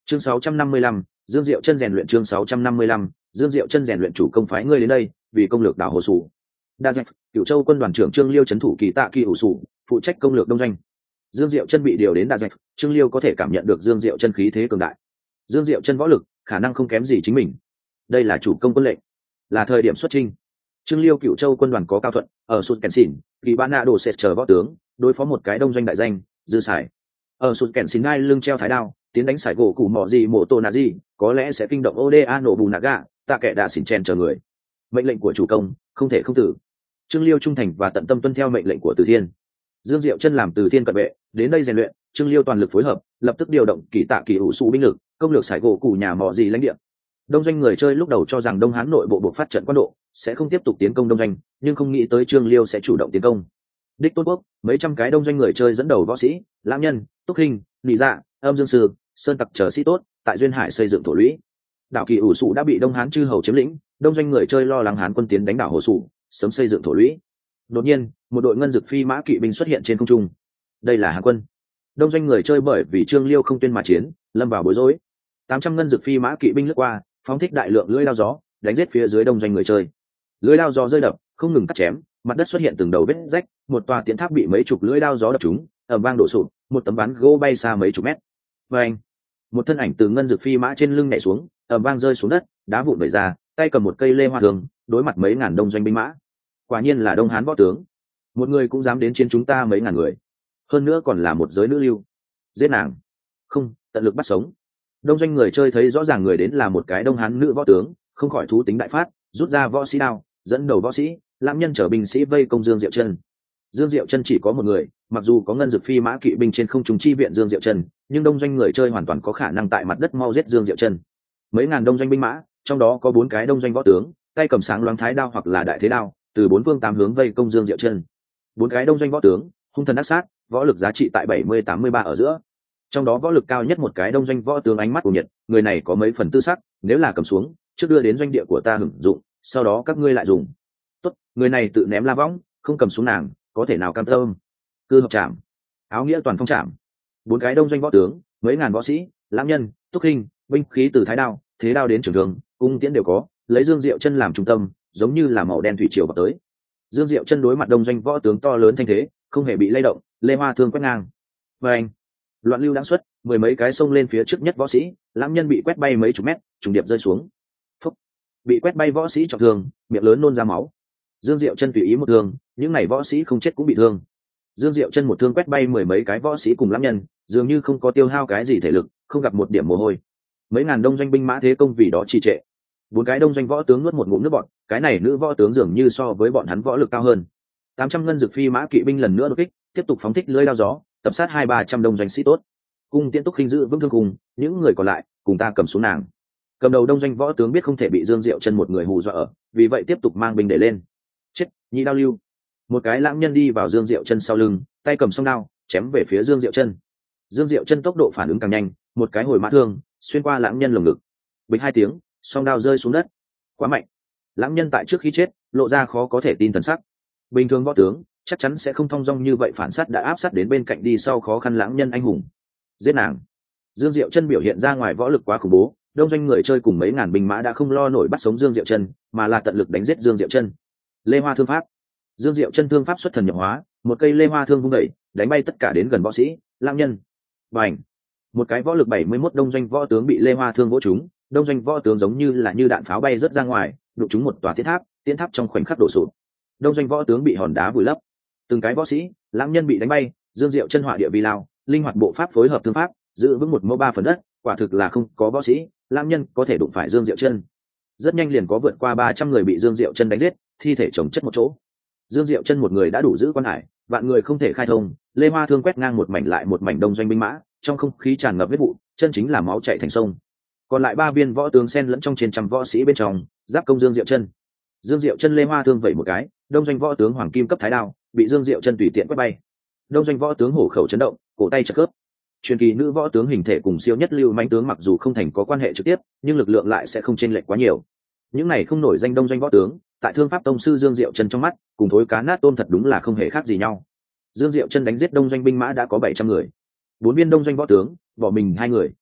Chương 655, Dương Diệu Chân rèn luyện. Chương 655, Dương Diệu Chân rèn luyện. Chủ công phái ngươi đến đây vì công lược đảo hồ sủ. Đa Dẹp, Cửu Châu quân đoàn trưởng Trương Liêu trấn thủ kỳ tạ kỳ ủ sủ, phụ trách công lược đông doanh. Dương Diệu Chân bị điều đến Đa Dẹp, Trương Liêu có thể cảm nhận được Dương Diệu Chân khí thế cường đại. Dương Diệu Chân võ lực khả năng không kém gì chính mình. Đây là chủ công quân lệnh, là thời điểm xuất chinh. Trương Liêu Cửu Châu quân đoàn có Cao Thuận ở Sụt Kèn Xỉn, Kỳ Ban Na Đồ Sệt chờ võ tướng, đối phó một cái đông doanh đại danh, Dư Sải. Ở Sụt Kèn Xỉn ngay lưng treo thái đao, tiến đánh sải gỗ củ mỏ gì mổ tổ nà gì, có lẽ sẽ kinh động Oda nổ bù naga, tạ kệ đã xỉn chen chờ người. Mệnh lệnh của chủ công không thể không tử. Trương Liêu trung thành và tận tâm tuân theo mệnh lệnh của Từ Thiên. Dương Diệu Chân làm Từ Thiên cận vệ, đến đây rèn luyện. Trương Liêu toàn lực phối hợp, lập tức điều động kỳ tạ kỳ ủ sụ binh lực, công lược sải gỗ củ nhà mỏ gì lãnh địa. Đông doanh người chơi lúc đầu cho rằng Đông Hán nội bộ buộc phát trận quan độ sẽ không tiếp tục tiến công đông doanh, nhưng không nghĩ tới Trương Liêu sẽ chủ động tiến công. Đích Tôn Quốc, mấy trăm cái đông doanh người chơi dẫn đầu võ sĩ, lãm nhân, túc hình, nị dạ, âm dương sư, sơn tặc chờ sĩ tốt, tại duyên hải xây dựng thổ lũy. Đảo kỳ ủ sụ đã bị Đông Hán chư hầu chiếm lĩnh, đông doanh người chơi lo lắng Hán quân tiến đánh đảo hồ sụ, sớm xây dựng thổ lũy. Đột nhiên, một đội ngân dực phi mã kỵ binh xuất hiện trên không trung. Đây là Hán quân. Đông doanh người chơi bởi vì Trương Liêu không tuyên mà chiến, lâm vào bối rối. 800 ngân dực phi mã kỵ binh lướt qua, phóng thích đại lượng lưỡi đao gió, đánh giết phía dưới đông doanh người chơi. Lưỡi đao gió rơi đập, không ngừng cắt chém, mặt đất xuất hiện từng đầu vết rách, một tòa tiến tháp bị mấy chục lưỡi đao gió đập trúng, ầm vang đổ sụp, một tấm ván gỗ bay xa mấy chục mét. Và anh, một thân ảnh từ ngân dực phi mã trên lưng nhảy xuống, ầm vang rơi xuống đất, đá vụn vẩy ra, tay cầm một cây lê hoa thường, đối mặt mấy ngàn đông doanh binh mã. Quả nhiên là Đông Hán võ tướng, một người cũng dám đến chiến chúng ta mấy ngàn người, hơn nữa còn là một giới nữ lưu. Giết nàng, không, tận lực bắt sống. Đông doanh người chơi thấy rõ ràng người đến là một cái Đông Hán nữ võ tướng, không khỏi thú tính đại phát, rút ra võ sĩ đao, dẫn đầu võ sĩ, lãm nhân chở binh sĩ vây công Dương Diệu Chân. Dương Diệu Chân chỉ có một người, mặc dù có ngân dực phi mã kỵ binh trên không trung chi viện Dương Diệu Chân, nhưng đông doanh người chơi hoàn toàn có khả năng tại mặt đất mau giết Dương Diệu Chân. Mấy ngàn đông doanh binh mã, trong đó có 4 cái đông doanh võ tướng, tay cầm sáng loáng thái đao hoặc là đại thế đao, từ 4 phương 8 hướng vây công Dương Diệu Chân. 4 cái đông doanh võ tướng, hung thần ác sát, võ lực giá trị tại 70-83 ở giữa. Trong đó võ lực cao nhất một cái đông doanh võ tướng ánh mắt của nhiệt, người này có mấy phần tư sắc, nếu là cầm xuống, trước đưa đến doanh địa của ta hưởng dụng, sau đó các ngươi lại dùng. Tốt, người này tự ném la võng, không cầm xuống nàng, có thể nào cam tâm. Cư hợp trảm, áo nghĩa toàn phong trảm. 4 cái đông doanh võ tướng, mấy ngàn võ sĩ, lãm nhân, túc hình, binh khí từ thái đao, thế đao đến trường thương, cung tiễn đều có, lấy Dương Diệu Chân làm trung tâm, giống như là màu đen thủy triều vào tới. Dương Diệu Chân đối mặt đông doanh võ tướng to lớn thanh thế, không hề bị lay động, lê hoa thương quét ngang. Và anh, loạn lưu đáng xuất, 10 mấy cái xông lên phía trước nhất võ sĩ, lãm nhân bị quét bay mấy chục mét, trùng điệp rơi xuống. Phúc, bị quét bay võ sĩ trọng thương, miệng lớn nôn ra máu. Dương Diệu Chân tùy ý một thương, những này võ sĩ không chết cũng bị thương. Dương Diệu Chân một thương quét bay 10 mấy cái võ sĩ cùng lãm nhân, dường như không có tiêu hao cái gì thể lực, không gặp một điểm mồ hôi. Mấy ngàn đông doanh binh mã thế công vì đó trì trệ. 4 cái đông doanh võ tướng nuốt một ngụm nước bọt, cái này nữ võ tướng dường như so với bọn hắn võ lực cao hơn. 800 ngân dực phi mã kỵ binh lần nữa đột kích, tiếp tục phóng thích lưỡi đao gió, tập sát 200-300 đông doanh sĩ tốt. Cung tiễn túc khinh giữ vững thương cùng, những người còn lại cùng ta cầm xuống nàng. Cầm đầu đông doanh võ tướng biết không thể bị Dương Diệu Chân một người hù dọa ở, vì vậy tiếp tục mang binh để lên. Chết, nhị đao lưu. Một cái lãng nhân đi vào Dương Diệu Chân sau lưng, tay cầm song đao, chém về phía Dương Diệu Chân. Dương Diệu Chân tốc độ phản ứng càng nhanh, một cái hồi mã thương, xuyên qua lãng nhân lồng ngực. Bịch 2 tiếng, song đao rơi xuống đất. Quá mạnh. Lãng nhân tại trước khi chết, lộ ra khó có thể tin thần sắc. Bình thường võ tướng chắc chắn sẽ không thong dong như vậy, phản sát đã áp sát đến bên cạnh đi sau khó khăn lãng nhân anh hùng. Giết nàng. Dương Diệu Chân biểu hiện ra ngoài võ lực quá khủng bố, đông doanh người chơi cùng mấy ngàn binh mã đã không lo nổi bắt sống Dương Diệu Chân, mà là tận lực đánh giết Dương Diệu Chân. Lê Hoa thương pháp. Dương Diệu Chân thương pháp xuất thần nhập hóa, một cây lê hoa thương vung đẩy, đánh bay tất cả đến gần võ sĩ, lãng nhân. Bành. Một cái võ lực 71 đông doanh võ tướng bị lê hoa thương vỗ trúng, đông doanh võ tướng giống như là như đạn pháo bay rất ra ngoài, đụng trúng một tòa tiến tháp trong khoảnh khắc đổ sụp. Đông doanh võ tướng bị hòn đá vùi lấp. Từng cái võ sĩ, lãng nhân bị đánh bay, Dương Diệu Chân hỏa địa vi lao, linh hoạt bộ pháp phối hợp thương pháp, giữ vững 1 mẫu 3 phần đất, quả thực là không có võ sĩ, lãng nhân có thể đụng phải Dương Diệu Chân. Rất nhanh liền có vượt qua 300 người bị Dương Diệu Chân đánh giết, thi thể chồng chất một chỗ. Dương Diệu Chân một người đã đủ giữ quan hải, vạn người không thể khai thông, lê hoa thương quét ngang một mảnh lại một mảnh đông doanh binh mã, trong không khí tràn ngập huyết vụ, chân chính là máu chảy thành sông. Còn lại 3 viên võ tướng xen lẫn trong trên trăm võ sĩ bên trong, giáp công Dương Diệu Chân. Dương Diệu Chân lê hoa thương vẩy một cái, đông doanh võ tướng hoàng kim cấp thái đao bị Dương Diệu Chân tùy tiện quét bay. Đông doanh võ tướng hổ khẩu chấn động, cổ tay chặt khớp. Truyền kỳ nữ võ tướng hình thể cùng siêu nhất lưu mãnh tướng mặc dù không thành có quan hệ trực tiếp, nhưng lực lượng lại sẽ không chênh lệch quá nhiều. Những này không nổi danh đông doanh võ tướng, tại thương pháp tông sư Dương Diệu Chân trong mắt, cùng thối cá nát tôm thật đúng là không hề khác gì nhau. Dương Diệu Chân đánh giết đông doanh binh mã đã có 700 người. 4 viên đông doanh võ tướng, bỏ mình 2 người.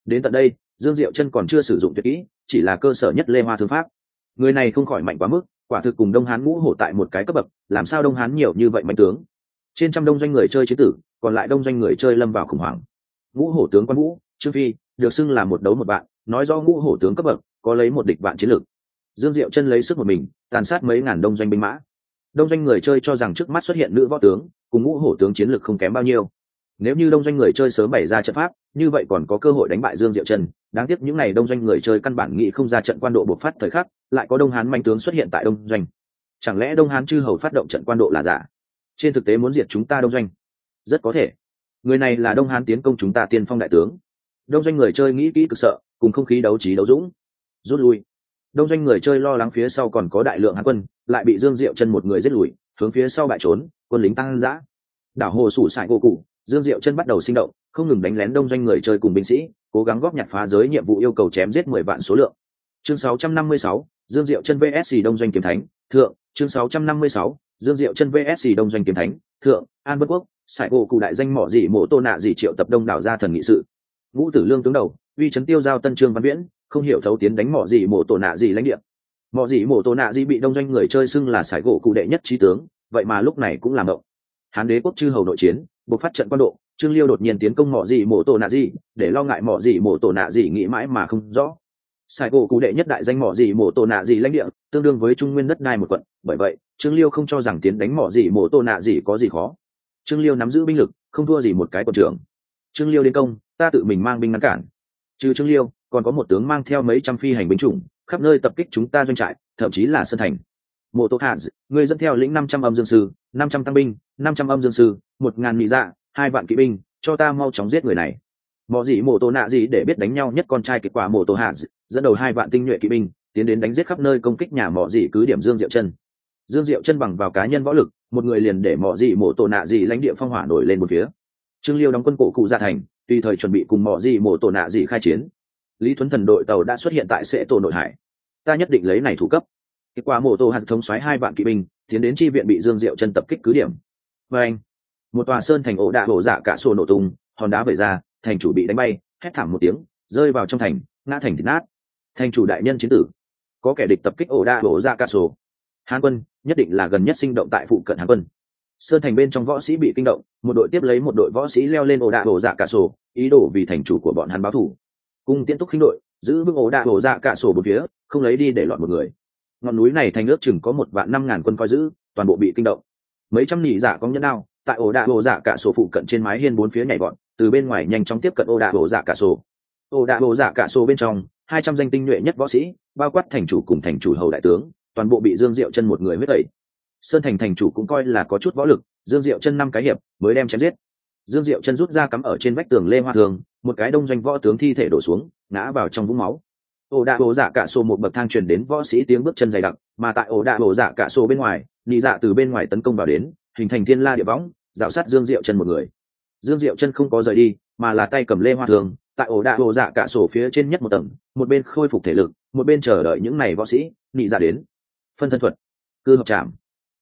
Đến tận đây Dương Diệu Chân còn chưa sử dụng tuyệt kỹ, chỉ là cơ sở nhất lê hoa thương pháp. Người này không khỏi mạnh quá mức, quả thực cùng Đông Hán ngũ hổ tại một cái cấp bậc, làm sao Đông Hán nhiều như vậy mạnh tướng. Trên trăm đông doanh người chơi chiến tử, còn lại đông doanh người chơi lâm vào khủng hoảng. Ngũ hổ tướng Quan Vũ, Trương Phi được xưng là một đấu một bạn, nói do ngũ hổ tướng cấp bậc có lấy một địch vạn chiến lược. Dương Diệu Chân lấy sức một mình tàn sát mấy ngàn đông doanh binh mã. Đông doanh người chơi cho rằng trước mắt xuất hiện nữ võ tướng cùng ngũ hổ tướng chiến lược không kém bao nhiêu. Nếu như đông doanh người chơi sớm bày ra trận pháp, như vậy còn có cơ hội đánh bại Dương Diệu Chân. Đáng tiếc những ngày đông doanh người chơi căn bản nghĩ không ra trận quan độ bộc phát thời khắc, lại có Đông Hán manh tướng xuất hiện tại đông doanh. Chẳng lẽ Đông Hán chư hầu phát động trận quan độ là giả? Trên thực tế muốn diệt chúng ta đông doanh, rất có thể. Người này là Đông Hán tiến công chúng ta tiên phong đại tướng. Đông doanh người chơi nghĩ kỹ cực sợ, cùng không khí đấu trí đấu dũng. Rút lui. Đông doanh người chơi lo lắng phía sau còn có đại lượng Hán quân, lại bị Dương Diệu Chân một người giết lùi, hướng phía sau bại trốn, quân lính tăng dã. Đảo hồ sủ sải vô cụ, Dương Diệu Chân bắt đầu sinh động, không ngừng đánh lén đông doanh người chơi cùng binh sĩ, cố gắng góp nhặt phá giới nhiệm vụ yêu cầu chém giết 10 vạn số lượng. Chương 656, Dương Diệu Chân vs Đông doanh kiếm thánh, thượng, chương 656, Dương Diệu Chân vs Đông doanh kiếm thánh, thượng, An Bất Quốc, sải bộ cụ đại danh mỏ dị mộ tô nạ dị triệu tập đông đảo gia thần nghị sự. Ngũ Tử Lương tướng đầu, uy chấn tiêu giao Tân Trương Văn Viễn, không hiểu thấu tiến đánh mỏ dị mộ tô nạ dị lãnh địa. Mỏ dị mộ tô nạ dị bị đông doanh người chơi xưng là sải gỗ cụ đệ nhất trí tướng, vậy mà lúc này cũng làm động. Hán đế quốc chư hầu nội chiến, buộc phát trận quan độ, Trương Liêu đột nhiên tiến công mỏ dị mộ tổ nạ dị, để lo ngại mỏ dị mộ tổ nạ dị nghĩ mãi mà không rõ. Sài gỗ cụ đệ nhất đại danh mỏ dị mộ tổ nạ dị lãnh địa, tương đương với trung nguyên đất đai một quận, bởi vậy Trương Liêu không cho rằng tiến đánh mỏ dị mộ tổ nạ dị có gì khó. Trương Liêu nắm giữ binh lực, không thua gì một cái quận trưởng. Trương Liêu đến công, ta tự mình mang binh ngăn cản. Trừ Trương Liêu, còn có một tướng mang theo mấy trăm phi hành binh chủng, khắp nơi tập kích chúng ta doanh trại, thậm chí là sơn thành. Mộ Tô Hà, người dẫn theo lĩnh 500 âm dương sư, 500 tăng binh, 500 âm dương sư, 1000 mỹ dạ, 2 vạn kỵ binh, cho ta mau chóng giết người này. Mọ gì mộ tổ nạ gì để biết đánh nhau nhất con trai kết quả Mộ Tô Hà dẫn đầu 2 vạn tinh nhuệ kỵ binh, tiến đến đánh giết khắp nơi công kích nhà mọ gì cứ điểm Dương Diệu Chân. Dương Diệu Chân bằng vào cá nhân võ lực, một người liền để mọ gì mộ tổ nạ gì lãnh địa phong hỏa nổi lên một phía. Trương Liêu đóng quân cổ cụ ra thành, tùy thời chuẩn bị cùng mọ gì mộ tổ nạ gì khai chiến. Lý Thuấn Thần đội tàu đã xuất hiện tại Sệ Tổ nội hải. Ta nhất định lấy này thủ cấp. Kết quả Mộ Tô Hà thống soái 2 vạn kỵ binh, tiến đến chi viện bị Dương Diệu Chân tập kích cứ điểm. Và anh, một tòa sơn thành ổ đạ hổ dạ cả sổ nổ tung, hòn đá vẩy ra, thành chủ bị đánh bay, hét thảm một tiếng, rơi vào trong thành, ngã thành thịt nát. Thành chủ đại nhân chiến tử. Có kẻ địch tập kích ổ đạ hổ dạ cả sổ. Hán quân nhất định là gần nhất sinh động tại phụ cận Hán quân. Sơn thành bên trong võ sĩ bị kinh động, một đội tiếp lấy một đội võ sĩ leo lên ổ đạ hổ dạ cả sổ, ý đồ vì thành chủ của bọn hắn báo thù. Cung Tiễn Túc khinh đội giữ vững ổ đạ hổ dạ cả sổ bốn phía, không lấy đi để lọt một người. Ngọn núi này thành ước chừng có 1.500.000 quân coi giữ, toàn bộ bị kinh động. Mấy trăm nhị giả có nhẫn đao tại ổ đạ hổ dạ cả sổ phụ cận trên mái hiên bốn phía nhảy bọn, từ bên ngoài nhanh chóng tiếp cận ổ đạ hổ dạ cả sổ. Ổ đạ hổ dạ cả sổ bên trong 200 danh tinh nhuệ nhất võ sĩ, bao quát thành chủ cùng thành chủ hầu đại tướng, toàn bộ bị Dương Diệu Chân một người huyết tẩy. Sơn thành thành chủ cũng coi là có chút võ lực, Dương Diệu Chân 5 cái hiệp mới đem chém giết. Dương Diệu Chân rút ra cắm ở trên vách tường lê hoa thường, một cái đông doanh võ tướng thi thể đổ xuống, ngã vào trong vũng máu. Ổ đạ hổ dạ cả sổ một bậc thang truyền đến võ sĩ tiếng bước chân dày đặc, mà tại ổ đạ hổ dạ cả sổ bên ngoài, nhị dạ từ bên ngoài tấn công vào đến, hình thành thiên la địa võng, rào sát Dương Diệu Chân một người. Dương Diệu Chân không có rời đi, mà là tay cầm lê hoa thường, tại ổ đạ hổ dạ cả sổ phía trên nhất một tầng, một bên khôi phục thể lực, một bên chờ đợi những này võ sĩ nhị dạ đến. Phân thân thuật, cư hợp chạm.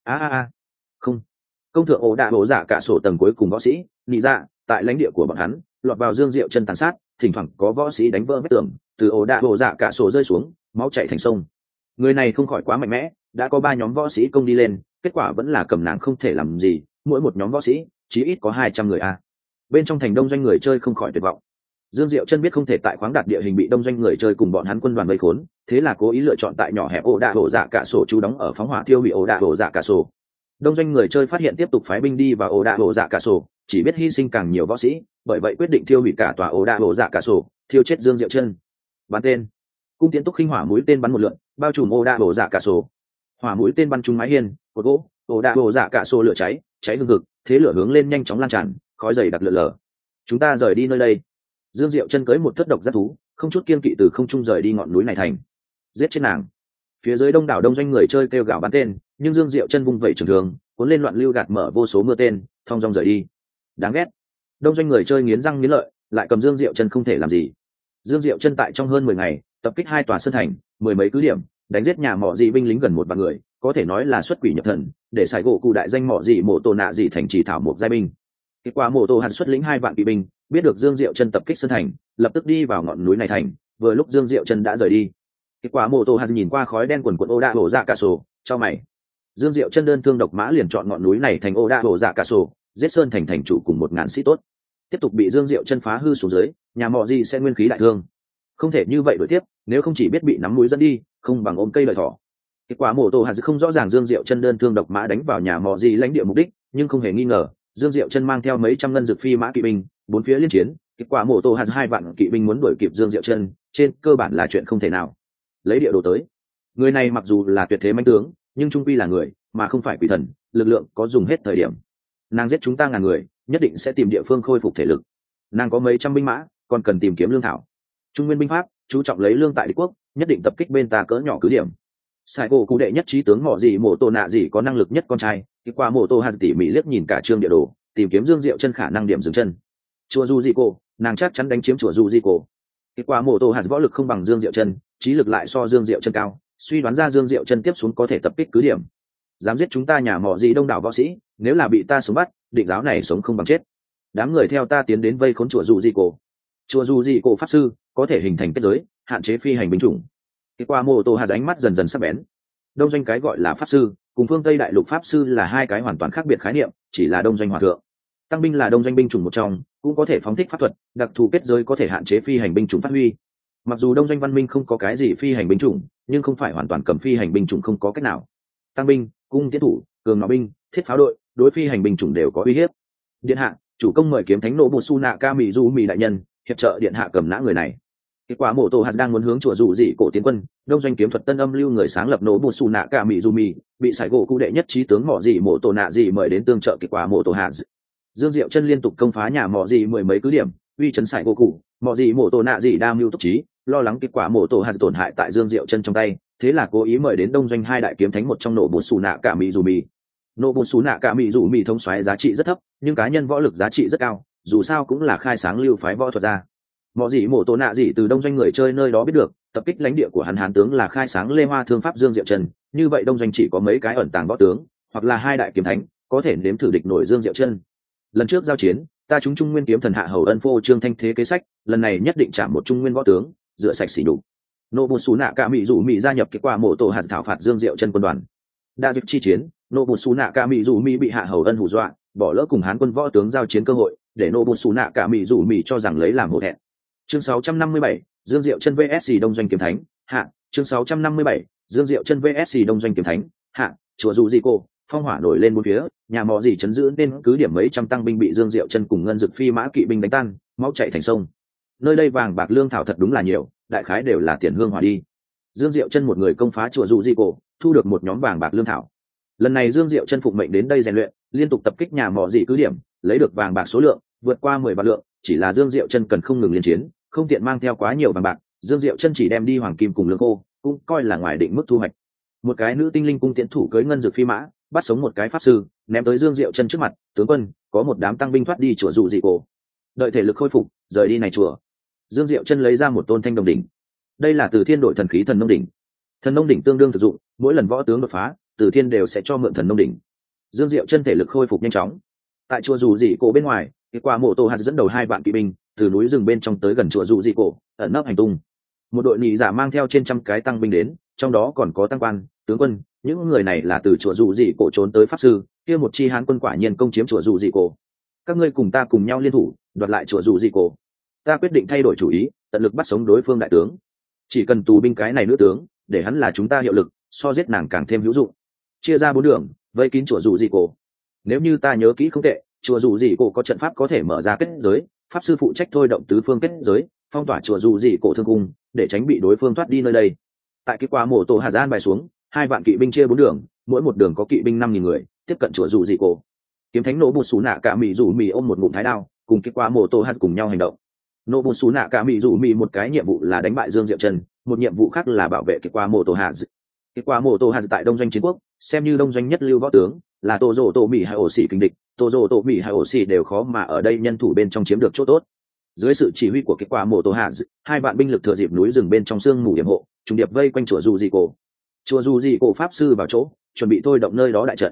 Không. Công thượng ổ đạ hổ dạ cả sổ tầng cuối cùng võ sĩ nhị dạ, tại lãnh địa của bọn hắn, lọt vào Dương Diệu Chân tàn sát, thỉnh thoảng có võ sĩ đánh vỡ vết tường, từ ổ đạ hổ dạ cả sổ rơi xuống, máu chảy thành sông. Người này không khỏi quá mạnh mẽ, đã có 3 nhóm võ sĩ công đi lên, kết quả vẫn là cầm nàng không thể làm gì, mỗi một nhóm võ sĩ chí ít có 200 người a. Bên trong thành đông doanh người chơi không khỏi tuyệt vọng. Dương Diệu Chân biết không thể tại khoáng đạt địa hình bị đông doanh người chơi cùng bọn hắn quân đoàn vây khốn, thế là cố ý lựa chọn tại nhỏ hẹp ổ đạ hổ dạ cả sổ trú đóng ở phóng hỏa thiêu hủy ổ đạ hổ dạ cả sổ. Đông doanh người chơi phát hiện tiếp tục phái binh đi vào ổ đạ hổ dạ cả sổ, chỉ biết hy sinh càng nhiều võ sĩ, bởi vậy quyết định thiêu hủy cả tòa ổ đạ hổ dạ cả sổ, thiêu chết Dương Diệu Chân. Bắn tên. Cung Tiễn Túc khinh hỏa mũi tên bắn một lượn, bao trùm ổ đạ hổ dạ cả sổ. Hỏa mũi tên bắn trúng mái hiên, cột gỗ, ổ đạ hổ dạ cả sổ lửa cháy, cháy hừng hực, thế lửa hướng lên nhanh chóng lan tràn, khói dày đặc lượn lờ. Chúng ta rời đi nơi đây. Dương Diệu Chân cưỡi một thất độc giác thú, không chút kiêng kỵ từ không trung rời đi ngọn núi này thành. Giết chết nàng. Phía dưới đông đảo đông doanh người chơi kêu gào bắn tên, nhưng Dương Diệu Chân vung vẩy trường thường, cuốn lên loạn lưu gạt mở vô số mưa tên, thong dong rời đi. Đáng ghét. Đông doanh người chơi nghiến răng nghiến lợi, lại cầm Dương Diệu Chân không thể làm gì. Dương Diệu Chân tại trong hơn 10 ngày, tập kích 2 tòa sơn thành, 10 mấy cứ điểm, đánh giết nhà mọ dị binh lính gần 1 vạn người, có thể nói là xuất quỷ nhập thần, để xài gỗ cụ đại danh mọ dị mộ tổ nạ dị thành trì thảo một giai binh. kết quả mô tô hạt xuất lĩnh 2 vạn kỵ binh, biết được Dương Diệu Chân tập kích Sơn Thành, lập tức đi vào ngọn núi này thành. Vừa lúc Dương Diệu Chân đã rời đi, kết quả mô tô hạt nhìn qua khói đen quần quần ô đa hổ dạ cả sổ, cho mày. Dương Diệu Chân đơn thương độc mã liền chọn ngọn núi này thành ô đa hổ dạ cả sổ, giết Sơn Thành thành chủ cùng 1000 sĩ tốt. Tiếp tục bị Dương Diệu Chân phá hư xuống dưới, nhà mọ gì sẽ nguyên khí đại thương. Không thể như vậy đuổi tiếp, nếu không chỉ biết bị nắm mũi dẫn đi, không bằng ôm cây lợi thỏ. Kết quả mổ tổ hạt không rõ ràng Dương Diệu Chân đơn thương độc mã đánh vào nhà mọ gì lãnh địa mục đích, nhưng không hề nghi ngờ, Dương Diệu Chân mang theo mấy trăm ngân dược phi mã kỵ binh, bốn phía liên chiến. Kết quả mổ tổ hạt 2 vạn kỵ binh muốn đuổi kịp Dương Diệu Chân, trên cơ bản là chuyện không thể nào. Lấy địa đồ tới, người này mặc dù là tuyệt thế mãnh tướng, nhưng trung quy là người, mà không phải quỷ thần, lực lượng có dùng hết thời điểm. Nàng giết chúng ta ngàn người, nhất định sẽ tìm địa phương khôi phục thể lực. Nàng có mấy trăm binh mã, còn cần tìm kiếm lương thảo. Trung nguyên binh pháp chú trọng lấy lương tại đế quốc, nhất định tập kích bên ta cỡ nhỏ cứ điểm. Sai cổ cụ đệ nhất trí tướng mỏ gì mổ tổ nạ gì có năng lực nhất con trai, thì qua mổ tổ hạt tỉ mỉ liếc nhìn cả trương địa đồ, tìm kiếm Dương Diệu Chân khả năng điểm dừng chân. Chùa Du Di Cô, nàng chắc chắn đánh chiếm chùa Du Di Cô. Thì qua mổ tổ hạt võ lực không bằng Dương Diệu Chân, trí lực lại so Dương Diệu Chân cao, suy đoán ra Dương Diệu Chân tiếp xuống có thể tập kích cứ điểm. Dám giết chúng ta nhà mỏ gì đông đảo võ sĩ, nếu là bị ta sống bắt, định giáo này sống không bằng chết. Đám người theo ta tiến đến vây khốn chùa Du Di Cô. Chùa Du Di Cô pháp sư có thể hình thành kết giới, hạn chế phi hành binh chủng. Kết quả mô tô hạt ánh mắt dần dần sắc bén. Đông doanh cái gọi là pháp sư cùng phương Tây đại lục pháp sư là 2 cái hoàn toàn khác biệt khái niệm, chỉ là đông doanh hòa thượng. Tăng binh là đông doanh binh chủng một trong, cũng có thể phóng thích pháp thuật, đặc thù kết giới có thể hạn chế phi hành binh chủng phát huy. Mặc dù đông doanh văn minh không có cái gì phi hành binh chủng, nhưng không phải hoàn toàn cầm phi hành binh chủng không có cách nào. Tăng binh, cung tiến thủ, cường nỏ binh, thiết pháo đội, đối phi hành binh chủng đều có uy hiếp. Điện hạ, chủ công mời kiếm thánh nộ bột su nạ ca mỹ du mỹ đại nhân hiệp trợ điện hạ cầm nã người này. Kết quả mổ tổ hạt đang muốn hướng chùa dụ dị cổ tiến quân, đông doanh kiếm thuật tân âm lưu người sáng lập nổ bột su nạ cả mỹ du mì bị sải gỗ cụ đệ nhất trí tướng mỏ dị mổ tổ nạ dị mời đến tương trợ. Kết quả mổ tổ hạt Dương Diệu Chân liên tục công phá nhà mỏ dị 10 mấy cứ điểm, uy chấn sải gỗ cụ, mỏ dị mổ tổ nạ dị đa mưu túc trí, lo lắng kết quả mổ tổ hạt tổn hại tại Dương Diệu Chân trong tay, thế là cố ý mời đến đông doanh 2 đại kiếm thánh một trong nổ bột su nạ cả mỹ du mì. Nổ bột su nạ cả mỹ du mì thống soái giá trị rất thấp, nhưng cá nhân võ lực giá trị rất cao, dù sao cũng là khai sáng lưu phái võ thuật ra. Mọ gì mổ tổ nạ gì từ đông doanh người chơi nơi đó biết được, tập kích lãnh địa của hắn hán tướng là khai sáng lê hoa thương pháp Dương Diệu Chân, như vậy đông doanh chỉ có mấy cái ẩn tàng võ tướng, hoặc là 2 đại kiếm thánh, có thể nếm thử địch nổi Dương Diệu Chân. Lần trước giao chiến, ta chúng Trung Nguyên kiếm thần hạ hầu ân phô trương thanh thế kế sách, lần này nhất định chạm một Trung Nguyên võ tướng, rửa sạch sỉ nhục. Nô bột xú nạ cả mỹ dụ mỹ gia nhập kết quả mổ tổ hạt thảo phạt Dương Diệu Chân quân đoàn. Đa dịp chi chiến, nô bột xú nạ cả mỹ dụ mỹ bị hạ hầu ân hù dọa, bỏ lỡ cùng hán quân võ tướng giao chiến cơ hội, để nô bột xú nạ cả mỹ dụ mỹ cho rằng lấy làm hổ thẹn. Chương 657, Dương Diệu Chân vs Đông Doanh kiếm thánh, hạ. Chương 657, Dương Diệu Chân vs Đông Doanh kiếm thánh, hạ. Chùa Dụ Dị Cô, phong hỏa nổi lên bốn phía, nhà mọ gì chấn giữ nên cứ điểm mấy trăm tăng binh bị Dương Diệu Chân cùng ngân dực phi mã kỵ binh đánh tan, máu chảy thành sông. Nơi đây vàng bạc lương thảo thật đúng là nhiều, đại khái đều là tiền hương hỏa đi. Dương Diệu Chân một người công phá chùa Dụ Dị Cô, thu được một nhóm vàng bạc lương thảo. Lần này Dương Diệu Chân phụng mệnh đến đây rèn luyện, liên tục tập kích nhà mọ gì cứ điểm, lấy được vàng bạc số lượng vượt qua 10 vạn lượng, chỉ là Dương Diệu Chân cần không ngừng liên chiến, không tiện mang theo quá nhiều vàng bạc, Dương Diệu Chân chỉ đem đi hoàng kim cùng lương khô, cũng coi là ngoài định mức thu hoạch. Một cái nữ tinh linh cung tiễn thủ cưỡi ngân dược phi mã, bắt sống một cái pháp sư, ném tới Dương Diệu Chân trước mặt, tướng quân, có một đám tăng binh thoát đi chùa Dụ Dị Cổ. Đợi thể lực khôi phục, rời đi này chùa. Dương Diệu Chân lấy ra một tôn thanh đồng đỉnh. Đây là Từ Thiên đội thần khí thần nông đỉnh. Thần nông đỉnh tương đương thực dụng, mỗi lần võ tướng đột phá, Từ Thiên đều sẽ cho mượn thần nông đỉnh. Dương Diệu Chân thể lực khôi phục nhanh chóng. Tại chùa Dụ Dị Cổ bên ngoài, kết quả mộ tổ hạt dẫn đầu 2 vạn kỵ binh từ núi rừng bên trong tới gần chùa Dụ Dị Cổ, ẩn nấp hành tung. Một đội nhị giả mang theo trên trăm cái tăng binh đến, trong đó còn có tăng quan, tướng quân, những người này là từ chùa Dụ Dị Cổ trốn tới pháp sư, kia một chi hán quân quả nhiên công chiếm chùa Dụ Dị Cổ. Các ngươi cùng ta cùng nhau liên thủ, đoạt lại chùa Dụ Dị Cổ. Ta quyết định thay đổi chủ ý, tận lực bắt sống đối phương đại tướng. Chỉ cần tù binh cái này nữ tướng, để hắn là chúng ta hiệu lực, so giết nàng càng thêm hữu dụng. Chia ra 4 đường, vây kín chùa Dụ Dị Cổ. Nếu như ta nhớ kỹ không tệ, chùa Dụ Dị Cổ có trận pháp có thể mở ra kết giới, pháp sư phụ trách thôi động tứ phương kết giới, phong tỏa chùa Dụ Dị Cổ thương cung, để tránh bị đối phương thoát đi nơi đây. Tại kết quả mổ tổ Hà Giang bài xuống, 2 vạn kỵ binh chia 4 đường, mỗi một đường có kỵ binh 5.000 người, tiếp cận chùa Dụ Dị Cổ. Kiếm thánh nổ bột xú nạ cả mỹ dụ mì ôm một ngụm thái đao, cùng kết quả mổ tổ Hà cùng nhau hành động. Nổ bột xú nạ cả mỹ dụ mì một cái nhiệm vụ là đánh bại Dương Diệu Chân, một nhiệm vụ khác là bảo vệ kết quả mổ tổ Hà. Kết quả mổ tổ Hà tại đông doanh chiến quốc, xem như đông doanh nhất lưu võ tướng, là tổ rồ tổ mỹ hay ổ xỉ kinh địch, tổ rồ tổ mỹ hay ổ xỉ đều khó mà ở đây nhân thủ bên trong chiếm được chỗ tốt. Dưới sự chỉ huy của kết quả mổ tổ Hà, 2 vạn binh lực thừa dịp núi rừng bên trong sương mù yểm hộ, trùng điệp vây quanh chùa Dụ Dị Cổ. Chùa Dụ Dị Cổ pháp sư vào chỗ, chuẩn bị thôi động nơi đó đại trận.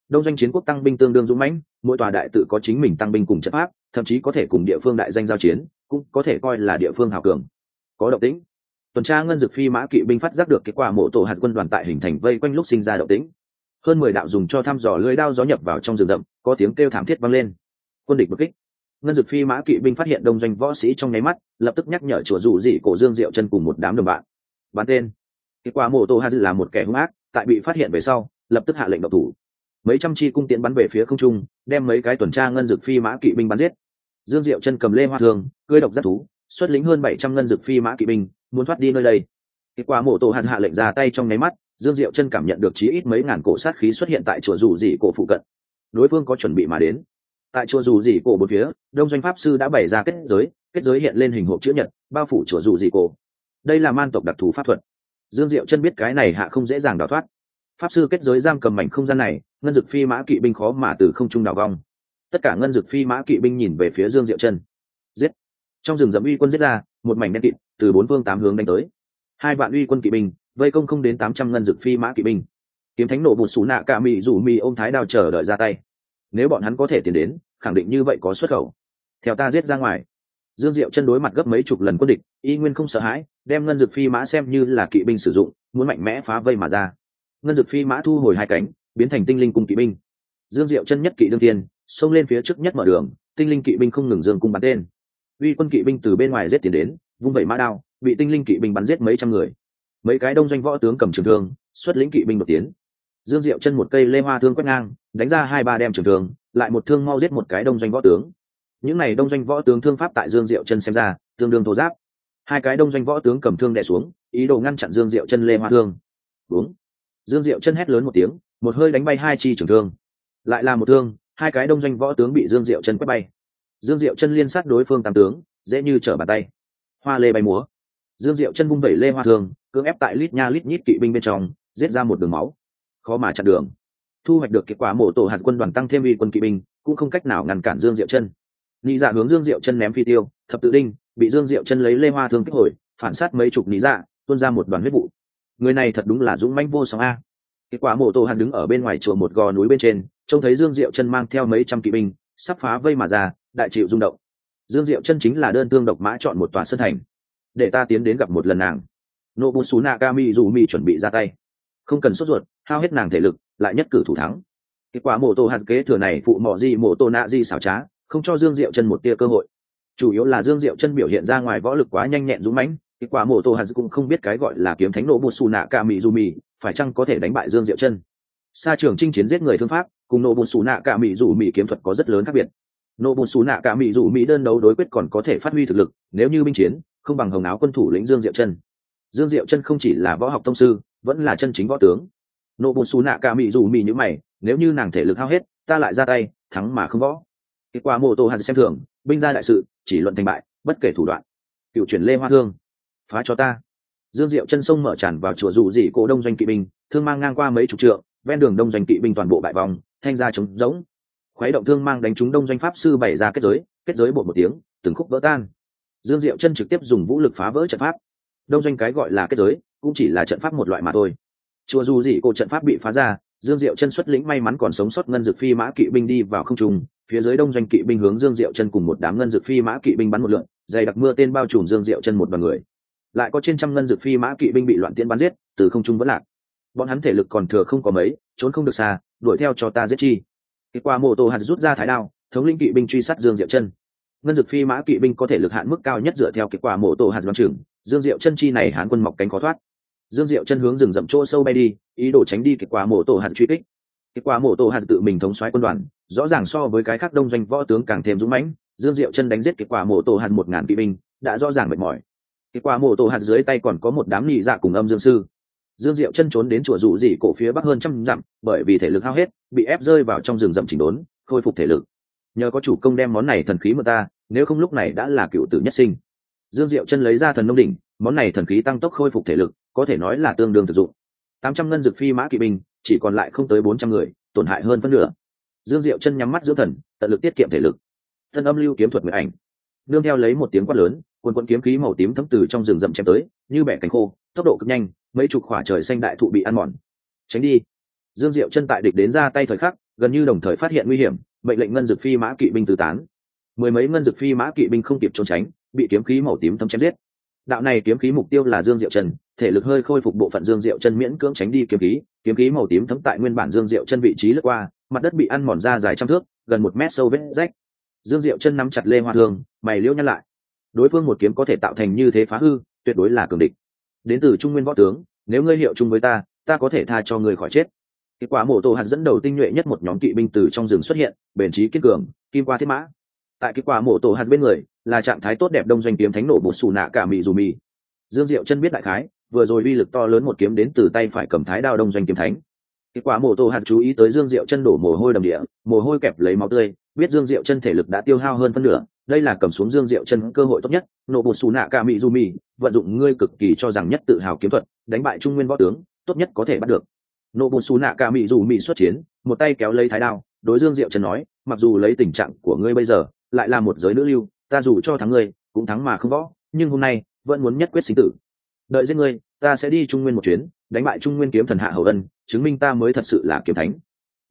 Đông doanh chiến quốc tăng binh tương đương dũng mãnh, mỗi tòa đại tự có chính mình tăng binh cùng trận pháp, thậm chí có thể cùng địa phương đại danh giao chiến, cũng có thể coi là địa phương hào cường. Có động tĩnh. Tuần tra ngân dực phi mã kỵ binh phát giác được kết quả mộ tổ hạt quân đoàn tại hình thành vây quanh lúc sinh ra động tĩnh. Hơn 10 đạo dùng cho thăm dò lưỡi đao gió nhập vào trong rừng rậm, có tiếng kêu thảm thiết vang lên. Quân địch đột kích. Ngân dực phi mã kỵ binh phát hiện đông doanh võ sĩ trong nháy mắt, lập tức nhắc nhở chùa dụ dị cổ Dương Diệu Chân cùng một đám đồng bạn. Bắn tên. Kết quả mộ tổ hạt là một kẻ hung ác, tại bị phát hiện về sau, lập tức hạ lệnh động thủ. Mấy trăm chi cung tiễn bắn về phía không trung, đem mấy cái tuần tra ngân dực phi mã kỵ binh bắn giết. Dương Diệu Chân cầm lê hoa thương, cưỡi độc giác thú, xuất lĩnh hơn 700 ngân dực phi mã kỵ binh, muốn thoát đi nơi đây. Kết quả mộ tổ hạt hạ lệnh ra tay trong nháy mắt, Dương Diệu Chân cảm nhận được chí ít mấy ngàn cổ sát khí xuất hiện tại chùa Dù Dị cổ phụ cận. Đối phương có chuẩn bị mà đến. Tại chùa Dù Dị cổ bốn phía, đông doanh pháp sư đã bày ra kết giới hiện lên hình hộp chữ nhật, bao phủ chùa Dù Dị cổ. Đây là man tộc đặc thù pháp thuật. Dương Diệu Chân biết cái này hạ không dễ dàng đào thoát. Pháp sư kết giới giam cầm mảnh không gian này, ngân dực phi mã kỵ binh khó mà từ không trung đào vong. Tất cả ngân dực phi mã kỵ binh nhìn về phía Dương Diệu Chân. Giết! Trong rừng rậm uy quân giết ra, một mảnh đen kịt từ bốn phương tám hướng đánh tới. 2 vạn uy quân kỵ binh vây công không đến 800 ngân dực phi mã kỵ binh. Kiếm thánh nổ bụt xú nạ cả mị rủ mì ôm thái đao chờ đợi ra tay. Nếu bọn hắn có thể tiến đến, khẳng định như vậy có xuất khẩu. Theo ta giết ra ngoài. Dương Diệu Chân đối mặt gấp mấy chục lần quân địch, y nguyên không sợ hãi, đem ngân dực phi mã xem như là kỵ binh sử dụng, muốn mạnh mẽ phá vây mà ra. Ngân dực phi mã thu hồi 2 cánh, biến thành tinh linh cung kỵ binh. Dương Diệu Chân nhất kỵ đương tiên, xông lên phía trước nhất mở đường, tinh linh kỵ binh không ngừng dương cung bắn tên. Uy quân kỵ binh từ bên ngoài giết tiến đến, vung vẩy mã đao, bị tinh linh kỵ binh bắn giết mấy trăm người. Mấy cái đông doanh võ tướng cầm trường thương, xuất lĩnh kỵ binh đột tiến. Dương Diệu Chân một cây lê hoa thương quét ngang, đánh ra 2-3 đem trường thương, lại một thương mau giết một cái đông doanh võ tướng. Những này đông doanh võ tướng thương pháp tại Dương Diệu Chân xem ra, tương đương thô giáp. 2 cái đông doanh võ tướng cầm thương đè xuống, ý đồ ngăn chặn Dương Diệu Chân lê hoa thương. Đúng. Dương Diệu Chân hét lớn một tiếng, một hơi đánh bay 2 chi trường thương. Lại là một thương, 2 cái đông doanh võ tướng bị Dương Diệu Chân quét bay. Dương Diệu Chân liên sát đối phương 8 tướng, dễ như trở bàn tay. Hoa lê bay múa. Dương Diệu Chân vung vẩy lê hoa thương, cưỡng ép tại lít nha lít nhít kỵ binh bên trong, giết ra một đường máu. Khó mà chặn đường. Thu hoạch được kết quả mổ tổ hạt quân đoàn tăng thêm uy quân kỵ binh, cũng không cách nào ngăn cản Dương Diệu Chân. Lý Dạ hướng Dương Diệu Chân ném phi tiêu, thập tự đinh, bị Dương Diệu Chân lấy lê hoa thương kích hồi, phản sát mấy chục lý dạ, tuôn ra một đoàn huyết vụ. Người này thật đúng là dũng mãnh vô song a. Kết quả mổ tổ hạt đứng ở bên ngoài chùa một gò núi bên trên, trông thấy Dương Diệu Chân mang theo mấy trăm kỵ binh, sắp phá vây mà ra, đại chịu rung động. Dương Diệu Chân chính là đơn thương độc mã chọn một tòa sơn thành. Để ta tiến đến gặp một lần nàng. Nobusu Nakami dù mi chuẩn bị ra tay. Không cần sốt ruột, hao hết nàng thể lực, lại nhất cử thủ thắng. Kết quả mổ tổ hạt kế thừa này phụ mỏ gì mổ tổ nạ gì xảo trá, không cho Dương Diệu Chân một tia cơ hội. Chủ yếu là Dương Diệu Chân biểu hiện ra ngoài võ lực quá nhanh nhẹn dũng mãnh, kết quả mổ tổ hạt cũng không biết cái gọi là kiếm thánh Nobusu Nakami dù mi, phải chăng có thể đánh bại Dương Diệu Chân. Sa trường chinh chiến giết người thương pháp, cùng Nobusu Nakami dù mi kiếm thuật có rất lớn khác biệt. Nobusu Nakami dù mi đơn đấu đối quyết còn có thể phát huy thực lực, nếu như binh chiến, không bằng hồng áo quân thủ lĩnh Dương Diệu Chân. Dương Diệu Chân không chỉ là võ học tông sư, vẫn là chân chính võ tướng. Nobusu Nakami dù mi như mày, nếu như nàng thể lực hao hết, ta lại ra tay, thắng mà không võ. Kết quả mô tô hạt xem thường, binh ra đại sự, chỉ luận thành bại, bất kể thủ đoạn. Cựu chuyển lê hoa thương, phá cho ta. Dương Diệu Chân sông mở tràn vào chùa Dù Dị cổ đông doanh kỵ binh, thương mang ngang qua mấy chục trượng, ven đường đông doanh kỵ binh toàn bộ bại vòng, thanh ra trống rỗng. Khuấy động thương mang đánh trúng đông doanh pháp sư bày ra kết giới bột một tiếng, từng khúc vỡ tan. Dương Diệu Chân trực tiếp dùng vũ lực phá vỡ trận pháp. Đông doanh cái gọi là kết giới, cũng chỉ là trận pháp một loại mà thôi. Chùa Dù Dị cổ trận pháp bị phá ra, Dương Diệu Chân xuất lĩnh may mắn còn sống sót ngân dực phi mã kỵ binh đi vào không trung, phía dưới đông doanh kỵ binh hướng Dương Diệu Chân cùng một đám ngân dực phi mã kỵ binh bắn một lượt, dày đặc mưa tên bao trùm Dương Diệu Chân một đoàn người. Lại có trên trăm ngân dực phi mã kỵ binh bị loạn tiễn bắn giết, từ không trung vẫn lạc. Bọn hắn thể lực còn thừa không có mấy, trốn không được xa, đuổi theo cho ta giết chi. Kết quả mộ tổ hạt rút ra thái đao, thống lĩnh kỵ binh truy sát Dương Diệu Chân. Ngân dực phi mã kỵ binh có thể lực hạn mức cao nhất dựa theo kết quả mộ tổ hạt đoán chừng, Dương Diệu Chân chi này hán quân mọc cánh khó thoát. Dương Diệu Chân hướng rừng rậm chỗ sâu bay đi, ý đồ tránh đi kết quả mộ tổ hạt truy kích. Kết quả mộ tổ hạt tự mình thống soái quân đoàn, rõ ràng so với cái khác đông doanh võ tướng càng thêm dũng mãnh. Dương Diệu Chân đánh giết kết quả mộ tổ hạt 1000 kỵ binh, đã rõ ràng mệt mỏi. Kết quả mộ tổ hạt dưới tay còn có một đám nhị dạ cùng âm dương sư. Dương Diệu Chân trốn đến chùa Dụ Dị cổ phía bắc hơn trăm dặm, bởi vì thể lực hao hết, bị ép rơi vào trong rừng rậm chỉnh đốn, khôi phục thể lực. Nhờ có chủ công đem món này thần khí mượn ta, nếu không lúc này đã là cựu tử nhất sinh. Dương Diệu Chân lấy ra thần nông đỉnh, món này thần khí tăng tốc khôi phục thể lực, có thể nói là tương đương thực dụng. 800 ngân dực phi mã kỵ binh, chỉ còn lại không tới 400 người, tổn hại hơn phân nửa. Dương Diệu Chân nhắm mắt dưỡng thần, tận lực tiết kiệm thể lực. Thân âm lưu kiếm thuật nguyệt ảnh, nương theo lấy một tiếng quát lớn, quần kiếm khí màu tím thấm từ trong rừng rậm chém tới, như bẻ cánh khô, tốc độ cực nhanh, mấy chục quả trời xanh đại thụ bị ăn mòn. Tránh đi. Dương Diệu Chân tại địch đến ra tay thời khắc, gần như đồng thời phát hiện nguy hiểm, mệnh lệnh ngân dực phi mã kỵ binh tứ tán. Mười mấy ngân dực phi mã kỵ binh không kịp trốn tránh, bị kiếm khí màu tím thấm chém giết. Đạo này kiếm khí mục tiêu là Dương Diệu Chân, thể lực hơi khôi phục bộ phận Dương Diệu Chân miễn cưỡng tránh đi kiếm khí màu tím thấm tại nguyên bản Dương Diệu Chân vị trí lướt qua, mặt đất bị ăn mòn ra dài trăm thước, gần 1 mét sâu vết rách. Dương Diệu Chân nắm chặt lê hoa thương, mày liễu nhăn lại. Đối phương một kiếm có thể tạo thành như thế phá hư, tuyệt đối là cường địch. Đến từ Trung Nguyên võ tướng, nếu ngươi hiệu chung với ta có thể tha cho ngươi khỏi chết. Kết quả mổ tổ hạt dẫn đầu tinh nhuệ nhất một nhóm kỵ binh từ trong rừng xuất hiện, bền chí kiên cường, kim qua thiết mã. Tại kết quả mổ tổ hạt bên người là trạng thái tốt đẹp đông doanh kiếm thánh nổ bột xù nạ cả mị dù mị. Dương Diệu Chân biết đại khái, vừa rồi uy lực to lớn một kiếm đến từ tay phải cầm thái đao đông doanh kiếm thánh. Kết quả mổ tổ hạt chú ý tới Dương Diệu Chân đổ mồ hôi đầm địa, mồ hôi kẹp lấy máu tươi, biết Dương Diệu Chân thể lực đã tiêu hao hơn phân nửa, đây là cầm xuống Dương Diệu Chân cơ hội tốt nhất. Nổ bột xù nạ cả mị dù mị, vận dụng ngươi cực kỳ cho rằng nhất tự hào kiếm thuật, đánh bại Trung Nguyên võ tướng, tốt nhất có thể bắt được. Nổ bột xù nạ cả mị dù mị xuất chiến, một tay kéo lấy thái đao, đối Dương Diệu Chân nói, mặc dù lấy tình trạng của ngươi bây giờ, lại là một giới nữ lưu, ta dù cho thắng ngươi, cũng thắng mà không võ, nhưng hôm nay vẫn muốn nhất quyết sinh tử. Đợi giết ngươi, ta sẽ đi Trung Nguyên một chuyến, đánh bại Trung Nguyên kiếm thần Hạ Hầu Ân, chứng minh ta mới thật sự là kiếm thánh.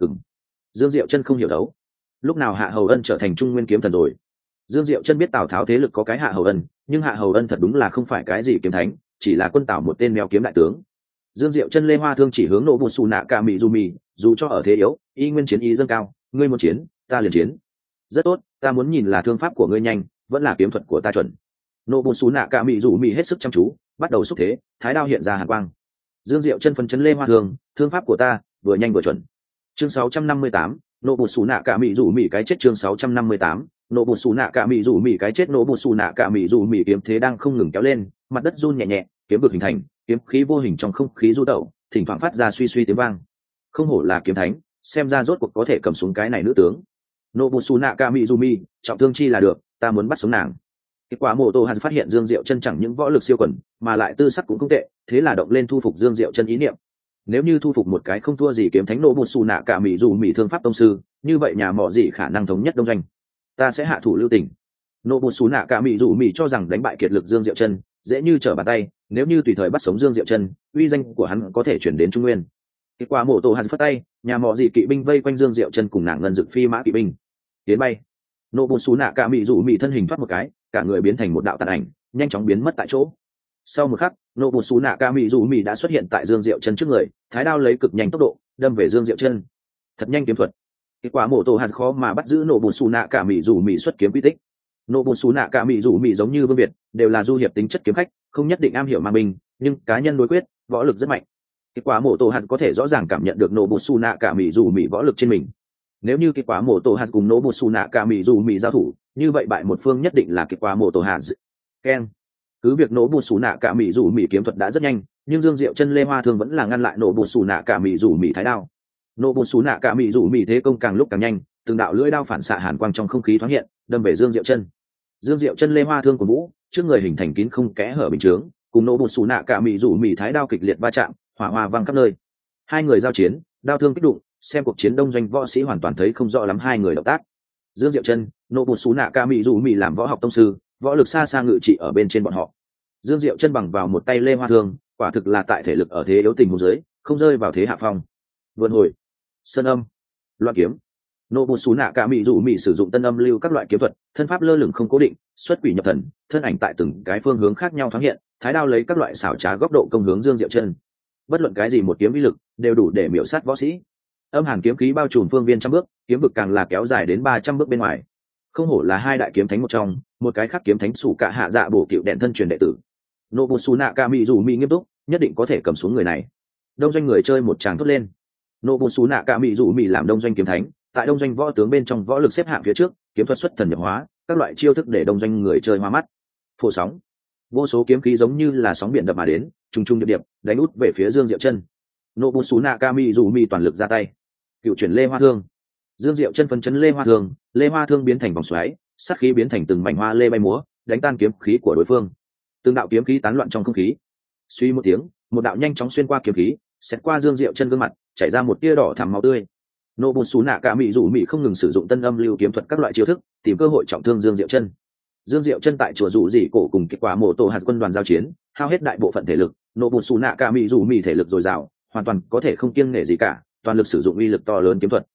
Dương Diệu Chân không hiểu đấu, lúc nào Hạ Hầu Ân trở thành Trung Nguyên kiếm thần rồi? Dương Diệu Chân biết Tào Tháo thế lực có cái Hạ Hầu Ân, nhưng Hạ Hầu Ân thật đúng là không phải cái gì kiếm thánh, chỉ là quân Tào một tên mèo kiếm đại tướng. Dương Diệu Chân lê hoa thương chỉ hướng nổ bột xù nạ cả mị dù mị, dù cho ở thế yếu, y nguyên chiến ý dâng cao, ngươi muốn chiến, ta liền chiến. Rất tốt, ta muốn nhìn là thương pháp của ngươi nhanh, vẫn là kiếm thuật của ta chuẩn. Nổ bột xù nạ cả mị dù mị hết sức chăm chú, bắt đầu xúc thế, thái đao hiện ra hàn quang. Dương Diệu Chân phấn chấn lê hoa thương, thương pháp của ta vừa nhanh vừa chuẩn. Chương 658, nổ bột xù nạ cả mị dù mị cái chết. Chương 658, nổ bột xù nạ cả mị dù mị cái chết. Nổ bột xù nạ cả mị dù mị kiếm thế đang không ngừng kéo lên, mặt đất run nhẹ nhẹ, kiếm vực hình thành, kiếm khí vô hình trong không khí du tẩu, thỉnh thoảng phát ra suy suy tiếng vang. Không hổ là kiếm thánh, xem ra rốt cuộc có thể cầm xuống cái này nữ tướng. Nổ bột xù nạ cả mị dù mị, trọng thương chi là được, ta muốn bắt sống nàng. Kết quả mộ tổ hạt phát hiện Dương Diệu Chân chẳng những võ lực siêu quần, mà lại tư sắc cũng không tệ, thế là động lên thu phục Dương Diệu Chân ý niệm. Nếu như thu phục một cái không thua gì kiếm thánh nổ bột xù nạ cả mị dù mị thương pháp tông sư, như vậy nhà mọ gì khả năng thống nhất đông doanh. Ta sẽ hạ thủ lưu tình. Nổ bột xù nạ cả mị dù mị cho rằng đánh bại kiệt lực Dương Diệu Chân dễ như trở bàn tay, nếu như tùy thời bắt sống Dương Diệu Chân, uy danh của hắn có thể chuyển đến Trung Nguyên. Kết quả mộ tổ hạt phất tay, nhà mọ gì kỵ binh vây quanh Dương Diệu Chân cùng nàng ngân dực phi mã kỵ binh tiến bay. Nổ bột xù nạ cả mị dù mị thân hình thoát một cái, cả người biến thành một đạo tàn ảnh, nhanh chóng biến mất tại chỗ. Sau một khắc, nổ bột xù nạ cả mị dù mị đã xuất hiện tại Dương Diệu Chân trước người, thái đao lấy cực nhanh tốc độ đâm về Dương Diệu Chân. Thật nhanh kiếm thuật. Kết quả mộ tổ hạt khó mà bắt giữ nổ bột xù nạ cả mị dù mị xuất kiếm quy tích. Nổ bột xù nạ cả mị dù mị giống như Vương Việt, đều là du hiệp tính chất kiếm khách, không nhất định am hiểu mang binh, nhưng cá nhân đối quyết, võ lực rất mạnh. Kết quả mộ tổ hạt có thể rõ ràng cảm nhận được nổ bột xù nạ cả mị dù mị võ lực trên mình. Nếu như kết quả mộ tổ hạt cùng nổ bột xù nạ cả mị dù mị giao thủ, như vậy bại một phương nhất định là kết quả mộ tổ hạt. Ken. Cứ việc nổ bột xù nạ cả mị dù mị kiếm thuật đã rất nhanh, nhưng Dương Diệu Chân lê hoa thương vẫn là ngăn lại nổ bột xù nạ cả mị dù mị thái đao. Nổ bột xù nạ cả mị dù mị thế công càng lúc càng nhanh, từng đạo lưỡi đao phản xạ hàn quang trong không khí thoáng hiện, đâm về Dương Diệu Chân. Dương Diệu Chân lê hoa thương của vũ, trước người hình thành kín không kẽ hở bình chướng, cùng nổ bột xù nạ cả mị dù mị thái đao kịch liệt va chạm, hỏa hoa vang khắp nơi. Hai người giao chiến, đao thương kích đụng, xem cuộc chiến đông doanh võ sĩ hoàn toàn thấy không rõ lắm hai người động tác. Dương Diệu Chân, nổ bột xù nạ cả mị dù mị làm võ học tông sư, võ lực xa xa ngự trị ở bên trên bọn họ. Dương Diệu Chân bằng vào một tay lê hoa thương, quả thực là tại thể lực ở thế yếu tình huống dưới, không rơi vào thế hạ phong. Vượn hồi, sơn âm, loạn kiếm. Nổ bột xù nạ cả mị dù mị sử dụng tân âm lưu các loại kiếm thuật, thân pháp lơ lửng không cố định, xuất quỷ nhập thần, thân ảnh tại từng cái phương hướng khác nhau thoáng hiện, thái đao lấy các loại xảo trá góc độ công hướng Dương Diệu Chân. Bất luận cái gì một kiếm uy lực đều đủ để miểu sát võ sĩ. Âm hàn kiếm khí bao trùm phương viên trăm bước, kiếm vực càng là kéo dài đến 300 bước bên ngoài. Không hổ là hai đại kiếm thánh một trong, một cái khác kiếm thánh sủ cả hạ dạ bổ cựu đèn thân truyền đệ tử. Nổ bột xù nạ cả mị dù mị nghiêm túc, nhất định có thể cầm xuống người này. Đông doanh người chơi một tràng thốt lên. Nổ bột xù nạ cả mị dù mị làm đông doanh kiếm thánh, tại đông doanh võ tướng bên trong võ lực xếp hạng phía trước, kiếm thuật xuất thần nhập hóa, các loại chiêu thức để đông doanh người chơi hoa mắt. Phổ sóng, vô số kiếm khí giống như là sóng biển đập mà đến, trùng trùng điệp điệp đánh út về phía Dương Diệu Chân. Nổ bột xù nạ cả mị dù mị toàn lực ra tay, cựu chuyển lê hoa thương. Dương Diệu Chân phấn chấn lê hoa thương biến thành vòng xoáy, sát khí biến thành từng mảnh hoa lê bay múa, đánh tan kiếm khí của đối phương. Từng đạo kiếm khí tán loạn trong không khí. Suy một tiếng, một đạo nhanh chóng xuyên qua kiếm khí, xẹt qua Dương Diệu Chân gương mặt, chảy ra một tia đỏ thẳm máu tươi. Nổ bột xù nạ cả mị dù mị không ngừng sử dụng tân âm lưu kiếm thuật các loại chiêu thức, tìm cơ hội trọng thương Dương Diệu Chân. Dương Diệu Chân tại chùa dụ dị cổ cùng kết quả mộ tổ hạt quân đoàn giao chiến, hao hết đại bộ phận thể lực, nổ bột xù nạ cả mị dù mị thể lực dồi dào, hoàn toàn có thể không kiêng nể gì cả, toàn lực sử dụng uy lực to lớn kiếm thuật.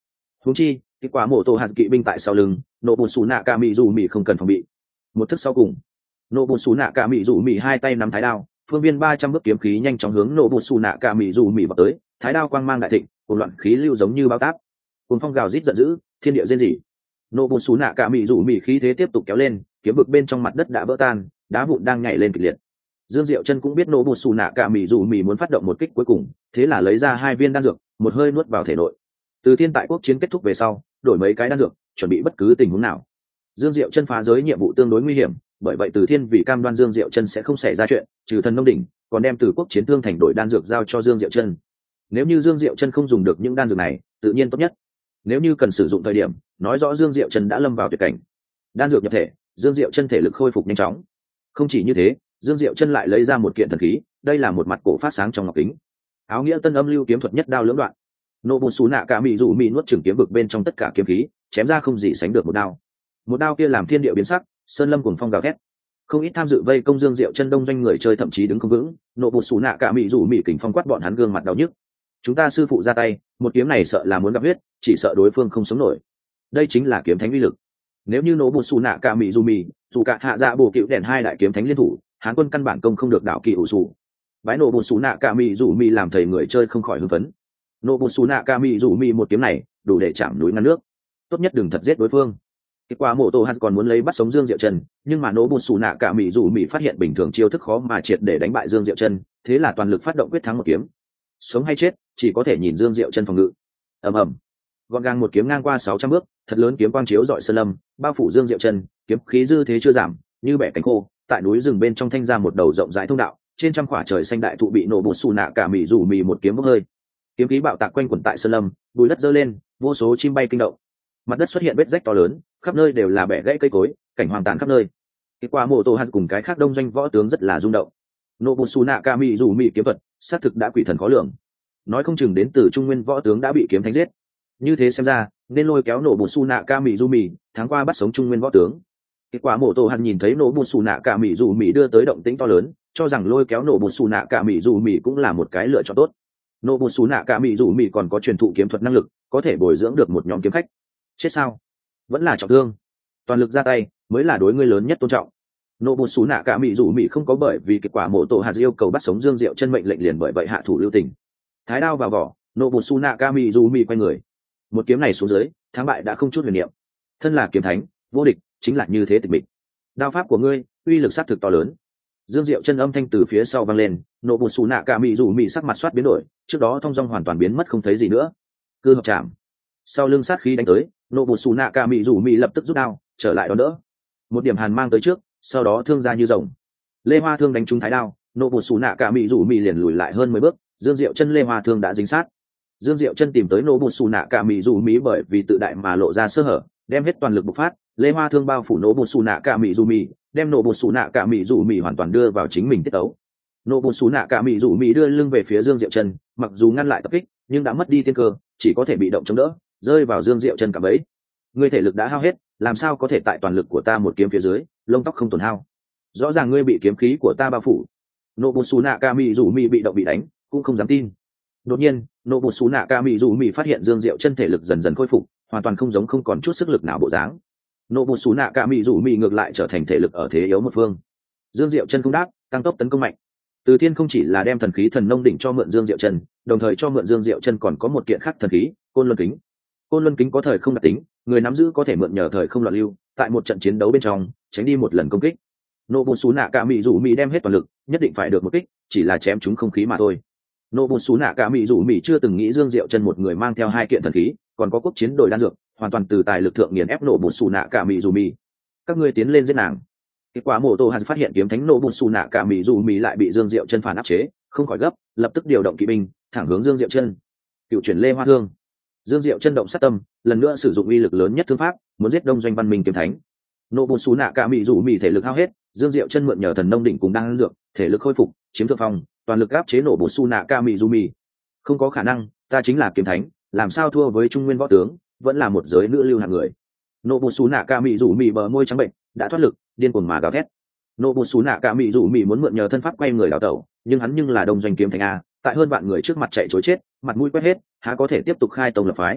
Huống chi kết quả mổ tổ hạt kỵ binh tại sau lưng, nổ bùn xù nạ cả mỹ dù mỹ không cần phòng bị. Một thức sau cùng, nổ bùn xù nạ cả mỹ dù mỹ hai tay nắm thái đao, phương viên 300 bước kiếm khí nhanh chóng hướng nổ bùn xù nạ cả mỹ dù mỹ vào tới, thái đao quang mang đại thịnh, cuồng loạn khí lưu giống như bao táp, cuồng phong gào rít giận dữ, thiên địa rên rỉ. Nổ bùn xù nạ cả mỹ dù mỹ khí thế tiếp tục kéo lên, kiếm vực bên trong mặt đất đã vỡ tan, đá vụn đang nhảy lên kịch liệt. Dương Diệu Chân cũng biết nổ bùn xù nạ cả mỹ dù mỹ muốn phát động một kích cuối cùng, thế là lấy ra 2 viên đan dược, một hơi nuốt vào thể nội. Từ thiên tại quốc chiến kết thúc về sau, đổi mấy cái đan dược, chuẩn bị bất cứ tình huống nào. Dương Diệu Chân phá giới nhiệm vụ tương đối nguy hiểm, bởi vậy Từ Thiên vì cam đoan Dương Diệu Chân sẽ không xảy ra chuyện, trừ thần nông đỉnh, còn đem Từ quốc chiến thương thành đổi đan dược giao cho Dương Diệu Chân. Nếu như Dương Diệu Chân không dùng được những đan dược này, tự nhiên tốt nhất. Nếu như cần sử dụng thời điểm, nói rõ Dương Diệu Chân đã lâm vào tuyệt cảnh. Đan dược nhập thể, Dương Diệu Chân thể lực khôi phục nhanh chóng. Không chỉ như thế, Dương Diệu Chân lại lấy ra một kiện thần khí, đây là một mặt cổ phát sáng trong ngọc kính. Áo nghĩa tân âm lưu kiếm thuật nhất đao lưỡng đoạn. Nô bùn xù nạ cả mỹ dù mỹ nuốt chửng kiếm vực bên trong tất cả kiếm khí, chém ra không gì sánh được một đao kia làm thiên địa biến sắc, sơn lâm cuồng phong gào thét. Không ít tham dự vây công Dương Diệu Chân đông doanh người chơi thậm chí đứng không vững, nộ bùn xù nạ cả mỹ dù mỹ kình phong quát bọn hắn gương mặt đau nhức. Chúng ta sư phụ ra tay, một kiếm này sợ là muốn gặp huyết, chỉ sợ đối phương không sống nổi. Đây chính là kiếm thánh uy lực. Nếu như nộ bùn xù nạ cả mỹ dù cả hạ dạ bổ cựu đèn hai đại kiếm thánh liên thủ, Hán quân căn bản công không được đảo kỳ ủ sù. Bái nộ bùn xù nạ cả mỹ dù mỹ làm thầy người chơi không khỏi hưng phấn. Nộ bùn xù nạ cả mỹ dù mỹ một kiếm này đủ để chạm núi ngăn nước. Tốt nhất đừng thật giết đối phương. Kết quả mộ tổ hạt còn muốn lấy bắt sống Dương Diệu Chân, nhưng mà nỗ bùn xù nạ cả mỹ dù mỹ phát hiện bình thường chiêu thức khó mà triệt để đánh bại Dương Diệu Chân, thế là toàn lực phát động quyết thắng một kiếm. Sống hay chết, chỉ có thể nhìn Dương Diệu Chân phòng ngự. Ầm ầm, gọn gàng một kiếm ngang qua 600 bước, thật lớn kiếm quang chiếu rọi sơn lâm, bao phủ Dương Diệu Chân, kiếm khí dư thế chưa giảm, như bẻ cánh khô, tại núi rừng bên trong thanh ra một đầu rộng rãi thông đạo, trên trăm quả trời xanh đại thụ bị nổ bùn xù nạ cả mỹ dù mỹ một kiếm bốc hơi. Kiếm khí bạo tạc quanh quẩn tại sơn lâm, bụi đất dơ lên, vô số chim bay kinh động. Mặt đất xuất hiện vết rách to lớn, khắp nơi đều là bẻ gãy cây cối, cảnh hoang tàn khắp nơi. Kết quả mộ tổ hạt cùng cái khác đông doanh võ tướng rất là rung động. Nobusu Nakami dù mỹ kiếm thuật, xác thực đã quỷ thần khó lường. Nói không chừng đến từ trung nguyên võ tướng đã bị kiếm thánh giết. Như thế xem ra, nên lôi kéo Nobusu Nakami dù mỹ, tháng qua bắt sống trung nguyên võ tướng. Kết quả mộ tổ hạt nhìn thấy Nobusu Nakami dù mỹ đưa tới động tĩnh to lớn, cho rằng lôi kéo Nobusu Nakami dù mỹ cũng là một cái lựa chọn tốt. Nobusu Nakami dù mỹ còn có truyền thụ kiếm thuật năng lực, có thể bồi dưỡng được một nhóm kiếm khách. Chết sao? Vẫn là trọng thương. Toàn lực ra tay mới là đối ngươi lớn nhất tôn trọng. Nobusu Nakami dù mỹ không có bởi vì kết quả mộ tổ hạt yêu cầu bắt sống Dương Diệu Chân mệnh lệnh liền bởi vậy hạ thủ lưu tình. Thái đao vào vỏ, Nobusu Nakami dù mỹ quay người. Một kiếm này xuống dưới, thắng bại đã không chút huyền niệm. Thân là kiếm thánh, vô địch, chính là như thế tịch mịch. Đao pháp của ngươi, uy lực sát thực to lớn. Dương Diệu Chân âm thanh từ phía sau vang lên, Nobusu Nakami dù mỹ sắc mặt xoát biến đổi, trước đó thông dong hoàn toàn biến mất không thấy gì nữa. Cư hợp chạm. Sau lưng sát khí đánh tới, Nobusu Nakami dù mỹ lập tức rút đao, trở lại đón đỡ. Một điểm hàn mang tới trước, sau đó thương ra như rồng. Lê Hoa thương đánh trúng thái đao, Nobusu Nakami dù mỹ liền lùi lại hơn 10 bước, Dương Diệu Chân Lê Hoa thương đã dính sát. Dương Diệu Chân tìm tới Nobusu Nakami dù mỹ bởi vì tự đại mà lộ ra sơ hở, đem hết toàn lực bộc phát, Lê Hoa thương bao phủ Nobusu Nakami dù mỹ, đem Nobusu Nakami dù mỹ hoàn toàn đưa vào chính mình tiết tấu. Nobusu Nakami dù mỹ đưa lưng về phía Dương Diệu Chân, mặc dù ngăn lại tập kích, nhưng đã mất đi tiên cơ, chỉ có thể bị động chống đỡ, rơi vào Dương Diệu Chân cả bẫy. Ngươi thể lực đã hao hết, làm sao có thể tại toàn lực của ta một kiếm phía dưới, lông tóc không tổn hao? Rõ ràng ngươi bị kiếm khí của ta bao phủ. Nobusu Nakami dù mỹ bị động bị đánh, cũng không dám tin. Đột nhiên, Nobusu Nakami dù mỹ phát hiện Dương Diệu Chân thể lực dần dần khôi phục, hoàn toàn không giống không còn chút sức lực nào bộ dáng. Nobusu Nakami dù mỹ ngược lại trở thành thể lực ở thế yếu một phương. Dương Diệu Chân không đáp, tăng tốc tấn công mạnh. Từ Thiên không chỉ là đem thần khí thần nông đỉnh cho mượn Dương Diệu Chân, đồng thời cho mượn Dương Diệu Chân còn có một kiện khác thần khí, Côn Luân Kính. Côn Luân Kính có thời không đặc tính, người nắm giữ có thể mượn nhờ thời không loạn lưu, tại một trận chiến đấu bên trong, tránh đi một lần công kích. Nobusu Nakami dù mỹ đem hết toàn lực, nhất định phải được một kích, chỉ là chém trúng không khí mà thôi. Nobusu Nakami dù mỹ chưa từng nghĩ Dương Diệu Chân một người mang theo 2 kiện thần khí, còn có quốc chiến đổi đan dược, hoàn toàn từ tài lực thượng nghiền ép Nobusu Nakami dù mỹ. Các ngươi tiến lên giết nàng. Kết quả mộ tổ hạt phát hiện kiếm thánh Nobusu Nakami dù mỹ lại bị Dương Diệu Chân phản áp chế, không khỏi gấp, lập tức điều động kỵ binh, thẳng hướng Dương Diệu Chân. Cựu chuyển Lê Hoa thương. Dương Diệu Chân động sát tâm, lần nữa sử dụng uy lực lớn nhất thương pháp, muốn giết đông doanh văn minh kiếm thánh. Nobusu Nakami dù mỹ thể lực hao hết, Dương Diệu Chân mượn nhờ thần nông đỉnh cùng đan dược, thể lực khôi phục, chiếm thượng phong, toàn lực áp chế Nobusu Nakami dù mỹ. Không có khả năng, ta chính là kiếm thánh, làm sao thua với trung nguyên võ tướng, vẫn là một giới nữ lưu hạng người. Nobusu Nakami dù mỹ bờ môi trắng bệnh, đã thoát lực, điên cuồng mà gào thét. Nobusu Nakami dù mỹ muốn mượn nhờ thân pháp quay người đào tẩu, nhưng hắn nhưng là đông doanh kiếm thánh a, tại hơn vạn người trước mặt chạy trối chết, mặt mũi quét hết, há có thể tiếp tục khai tông lập phái.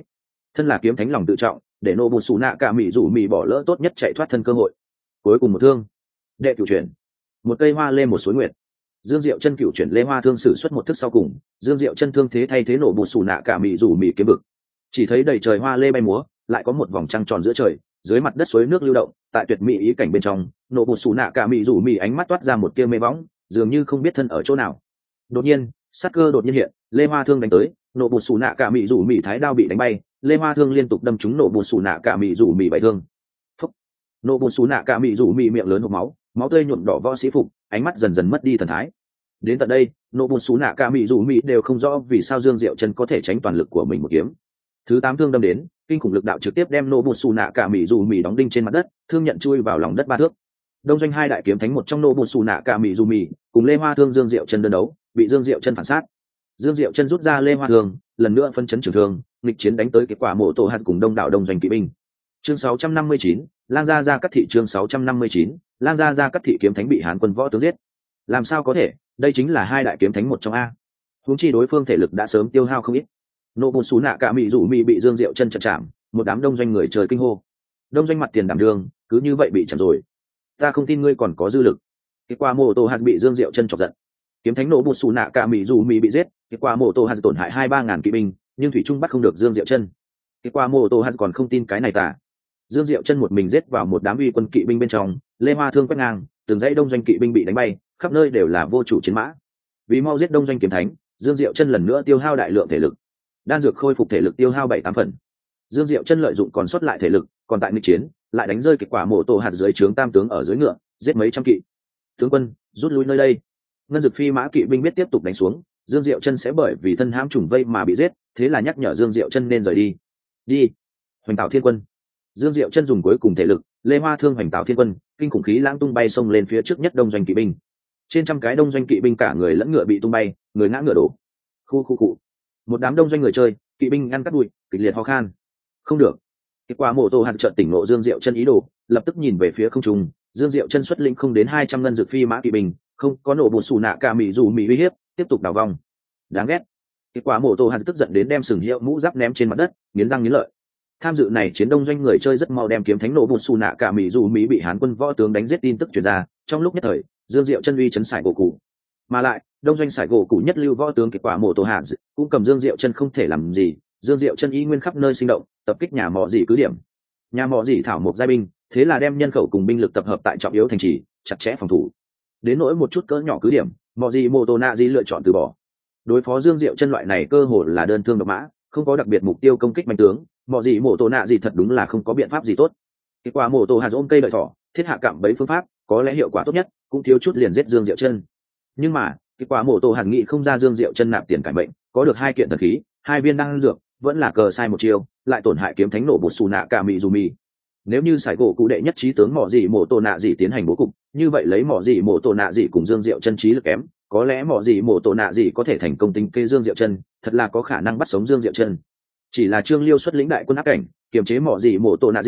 Thân là kiếm thánh lòng tự trọng, để nô bột xù nạ cả mỹ rủ mỹ bỏ lỡ tốt nhất chạy thoát thân cơ hội. Cuối cùng một thương, đệ cửu chuyển, một cây hoa lê một suối nguyệt. Dương Diệu Chân cửu chuyển lê hoa thương sử xuất một thức sau cùng, Dương Diệu Chân thương thế thay thế nổ bột xù nạ cả mỹ rủ mỹ kiếm vực. Chỉ thấy đầy trời hoa lê bay múa, lại có một vòng trăng tròn giữa trời, dưới mặt đất suối nước lưu động, tại tuyệt mỹ ý cảnh bên trong, nổ bột xù nạ cả mỹ rủ mỹ ánh mắt toát ra một tia mê bóng, dường như không biết thân ở chỗ nào. Đột nhiên, sát cơ đột nhiên hiện, lê hoa thương đánh tới, nổ bột xù nạ cả mỹ rủ mỹ thái đao bị đánh bay, lê hoa thương liên tục đâm trúng nổ bột xù nạ cả mỹ rủ mỹ bảy thương. Phúc. Nổ bột xù nạ cả mỹ rủ mỹ miệng lớn hộc máu, máu tươi nhuộm đỏ võ sĩ phục, ánh mắt dần dần mất đi thần thái. Đến tận đây, nổ bột xù nạ cả mỹ rủ mỹ đều không rõ vì sao Dương Diệu Chân có thể tránh toàn lực của mình một kiếm. Thứ 8 thương đâm đến, kinh khủng lực đạo trực tiếp đem nổ bột xù nạ cả mỹ rủ mỹ đóng đinh trên mặt đất, thương nhận chui vào lòng đất 3 thước. Đông doanh hai đại kiếm thánh một trong nổ bột xù nạ cả mỹ rủ mỹ, cùng lê hoa thương Dương Diệu Chân đơn đấu, bị Dương Diệu Chân phản sát. Dương Diệu Chân rút ra lê hoa thương, lần nữa phân chấn trường thương, nghịch chiến đánh tới kết quả mộ tổ hạt cùng đông đảo đông doanh kỵ binh. Chương 659, Lang gia cắt thị. Chương 659, Lang gia cắt thị kiếm thánh bị Hán quân võ tướng giết. Làm sao có thể, đây chính là hai đại kiếm thánh một trong a. Huống chi đối phương thể lực đã sớm tiêu hao không ít. Nộ bột xú nạ cả mỹ rủ mỹ bị Dương Diệu Chân chặt chạm, một đám đông doanh người trời kinh hô. Đông doanh mặt tiền đảm đường, cứ như vậy bị chạm rồi. Ta không tin ngươi còn có dư lực. Kết quả mộ tổ hạt bị Dương Diệu Chân chọc giận. Kiếm thánh nộ bột xù nạ cả mỹ rủ mỹ bị giết, kết quả mộ tổ hạt tổn hại 2-3 ngàn kỵ binh, nhưng thủy trung bắt không được Dương Diệu Chân. Kết quả mộ tổ hạt còn không tin cái này tả. Dương Diệu Chân một mình giết vào một đám uy quân kỵ binh bên trong, lê hoa thương quét ngang, từng dãy đông doanh kỵ binh bị đánh bay, khắp nơi đều là vô chủ chiến mã. Vì mau giết đông doanh kiếm thánh, Dương Diệu Chân lần nữa tiêu hao đại lượng thể lực. Đan dược khôi phục thể lực tiêu hao 7-8 phần. Dương Diệu Chân lợi dụng còn sót lại thể lực, còn tại nghịch chiến, lại đánh rơi kết quả mộ tổ hạt dưới trướng tam tướng ở dưới ngựa, giết mấy trăm kỵ. Tướng quân, rút lui nơi đây. Ngân Dực phi mã kỵ binh biết tiếp tục đánh xuống, Dương Diệu Chân sẽ bởi vì thân hãm trùng vây mà bị giết, thế là nhắc nhở Dương Diệu Chân nên rời đi. Đi. Hoành Tạo Thiên Quân. Dương Diệu Chân dùng cuối cùng thể lực, lê hoa thương Hoành Tạo Thiên Quân, kinh khủng khí lãng tung bay xông lên phía trước nhất đông doanh kỵ binh. Trên trăm cái đông doanh kỵ binh cả người lẫn ngựa bị tung bay, người ngã ngựa đổ. Khu. Một đám đông doanh người chơi, kỵ binh ngăn cắt bụi, kịch liệt ho khan. Không được. Kết quả mộ tổ hạt chợt tỉnh ngộ Dương Diệu Chân ý đồ, lập tức nhìn về phía không trung. Dương Diệu Chân xuất lĩnh không đến 200 ngân dược phi mã kỵ binh, không có nổ bột xù nạ cả mỹ dù mỹ uy hiếp, tiếp tục đào vòng. Đáng ghét. Kết quả mộ tổ hạt tức giận đến đem sừng hiệu mũ giáp ném trên mặt đất, nghiến răng nghiến lợi. Tham dự này chiến đông doanh người chơi rất mau đem kiếm thánh nổ bột xù nạ cả mỹ dù mỹ bị Hán quân võ tướng đánh giết tin tức truyền ra, trong lúc nhất thời, Dương Diệu Chân uy chấn sải gỗ cụ. Mà lại, đông doanh sải gỗ cụ nhất lưu võ tướng kết quả mộ tổ hạt cũng cầm Dương Diệu Chân không thể làm gì, Dương Diệu Chân ý nguyên khắp nơi sinh động, tập kích nhà mọ gì cứ điểm. Nhà mọ gì thảo một giai binh, thế là đem nhân khẩu cùng binh lực tập hợp tại trọng yếu thành trì, chặt chẽ phòng thủ. Đến nỗi một chút cỡ nhỏ cứ điểm, mọ gì mô tô nạ gì lựa chọn từ bỏ. Đối phó Dương Diệu Chân loại này cơ hồ là đơn thương độc mã, không có đặc biệt mục tiêu công kích mạnh tướng, mọ gì mô tô nạ gì thật đúng là không có biện pháp gì tốt. Kết quả mô tô hạt ôm cây đợi thỏ, thiết hạ cạm bẫy phương pháp, có lẽ hiệu quả tốt nhất, cũng thiếu chút liền giết Dương Diệu Chân. Nhưng mà, kết quả mô tô hạt nghĩ không ra Dương Diệu Chân nạp tiền cải mệnh, có được 2 kiện thần khí, 2 viên đan dược, vẫn là cờ sai một chiều, lại tổn hại kiếm thánh nổ bột xù nạ cả mỹ dù mì. Nếu như sải gỗ cụ đệ nhất trí tướng mỏ gì mổ tổ nạ gì tiến hành bố cục, như vậy lấy mỏ gì mổ tổ nạ gì cùng Dương Diệu Chân trí lực kém, có lẽ mỏ gì mổ tổ nạ gì có thể thành công tính kê Dương Diệu Chân, thật là có khả năng bắt sống Dương Diệu Chân. Chỉ là Trương Liêu xuất lĩnh đại quân áp cảnh, kiềm chế mỏ gì mổ tổ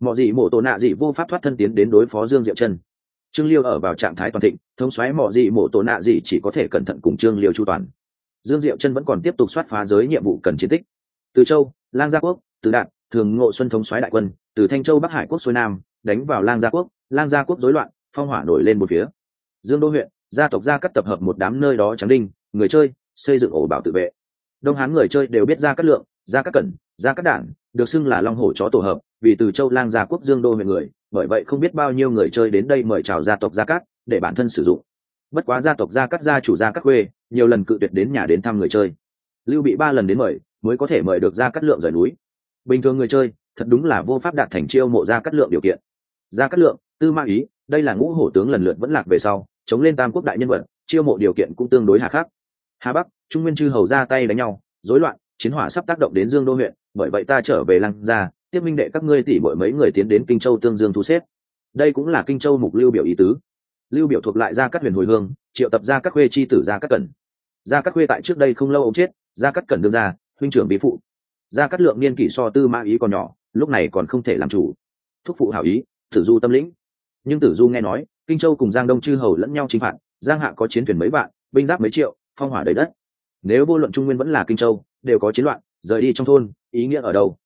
nạ gì vô pháp thoát thân tiến đến đối phó Dương Diệu Chân. Trương Liêu ở vào trạng thái toàn thịnh, thống soái mỏ gì mổ tổ nạ gì chỉ có thể cẩn thận cùng Trương Liêu chu toàn. Dương Diệu Chân vẫn còn tiếp tục soát phá giới nhiệm vụ cần chiến tích. Từ Châu, Lang Gia Quốc, Từ Đạt, Thường Ngộ Xuân thống soái đại quân, từ Thanh Châu Bắc Hải quốc xuôi nam, đánh vào Lang Gia Quốc rối loạn, phong hỏa nổi lên một phía. Dương Đô huyện, gia tộc Gia Cát tập hợp một đám nơi đó trắng đinh, người chơi, xây dựng ổ bảo tự vệ. Đông Hán người chơi đều biết Gia Cát Lượng, Gia Cát Cẩn, Gia Cát Đản, được xưng là long hổ chó tổ hợp, vì từ Châu Lang Gia Quốc Dương Đô huyện người, bởi vậy không biết bao nhiêu người chơi đến đây mời chào gia tộc Gia Cát để bản thân sử dụng. Bất quá gia tộc Gia Cát gia chủ Gia Cát Khuê, nhiều lần cự tuyệt đến nhà đến thăm người chơi. Lưu Bị 3 lần đến mời, mới có thể mời được Gia Cát Lượng rời núi. Bình thường người chơi thật đúng là vô pháp đạt thành chiêu mộ Gia Cát Lượng điều kiện. Gia Cát Lượng, Tư Mã Ý, đây là ngũ hổ tướng lần lượt vẫn lạc về sau, chống lên tam quốc đại nhân vật, chiêu mộ điều kiện cũng tương đối hà khắc. Hà Bắc, Trung Nguyên chư hầu ra tay đánh nhau, rối loạn, chiến hỏa sắp tác động đến Dương Đô huyện, bởi vậy ta trở về Lăng gia, tiếp minh đệ các ngươi tỷ muội mấy người tiến đến Kinh Châu tương dương thu xếp. Đây cũng là Kinh Châu mục Lưu Biểu ý tứ. Lưu Biểu thuộc lại Gia Cát Huyền hồi hương, triệu tập Gia Cát Khuê chi tử Gia Cát Cẩn. Gia Cát Khuê tại trước đây không lâu ông chết, Gia Cát Cẩn đương ra, huynh trưởng bí phụ. Gia Cát Lượng niên kỷ so Tư Mã Ý còn nhỏ, lúc này còn không thể làm chủ. Thúc phụ hảo ý, Tử Du tâm lĩnh. Nhưng Tử Du nghe nói, Kinh Châu cùng Giang Đông chư hầu lẫn nhau chinh phạt, Giang Hạ có chiến thuyền mấy vạn, binh giáp mấy triệu, phong hỏa đầy đất. Nếu vô luận Trung Nguyên vẫn là Kinh Châu, đều có chiến loạn, rời đi trong thôn, ý nghĩa ở đâu?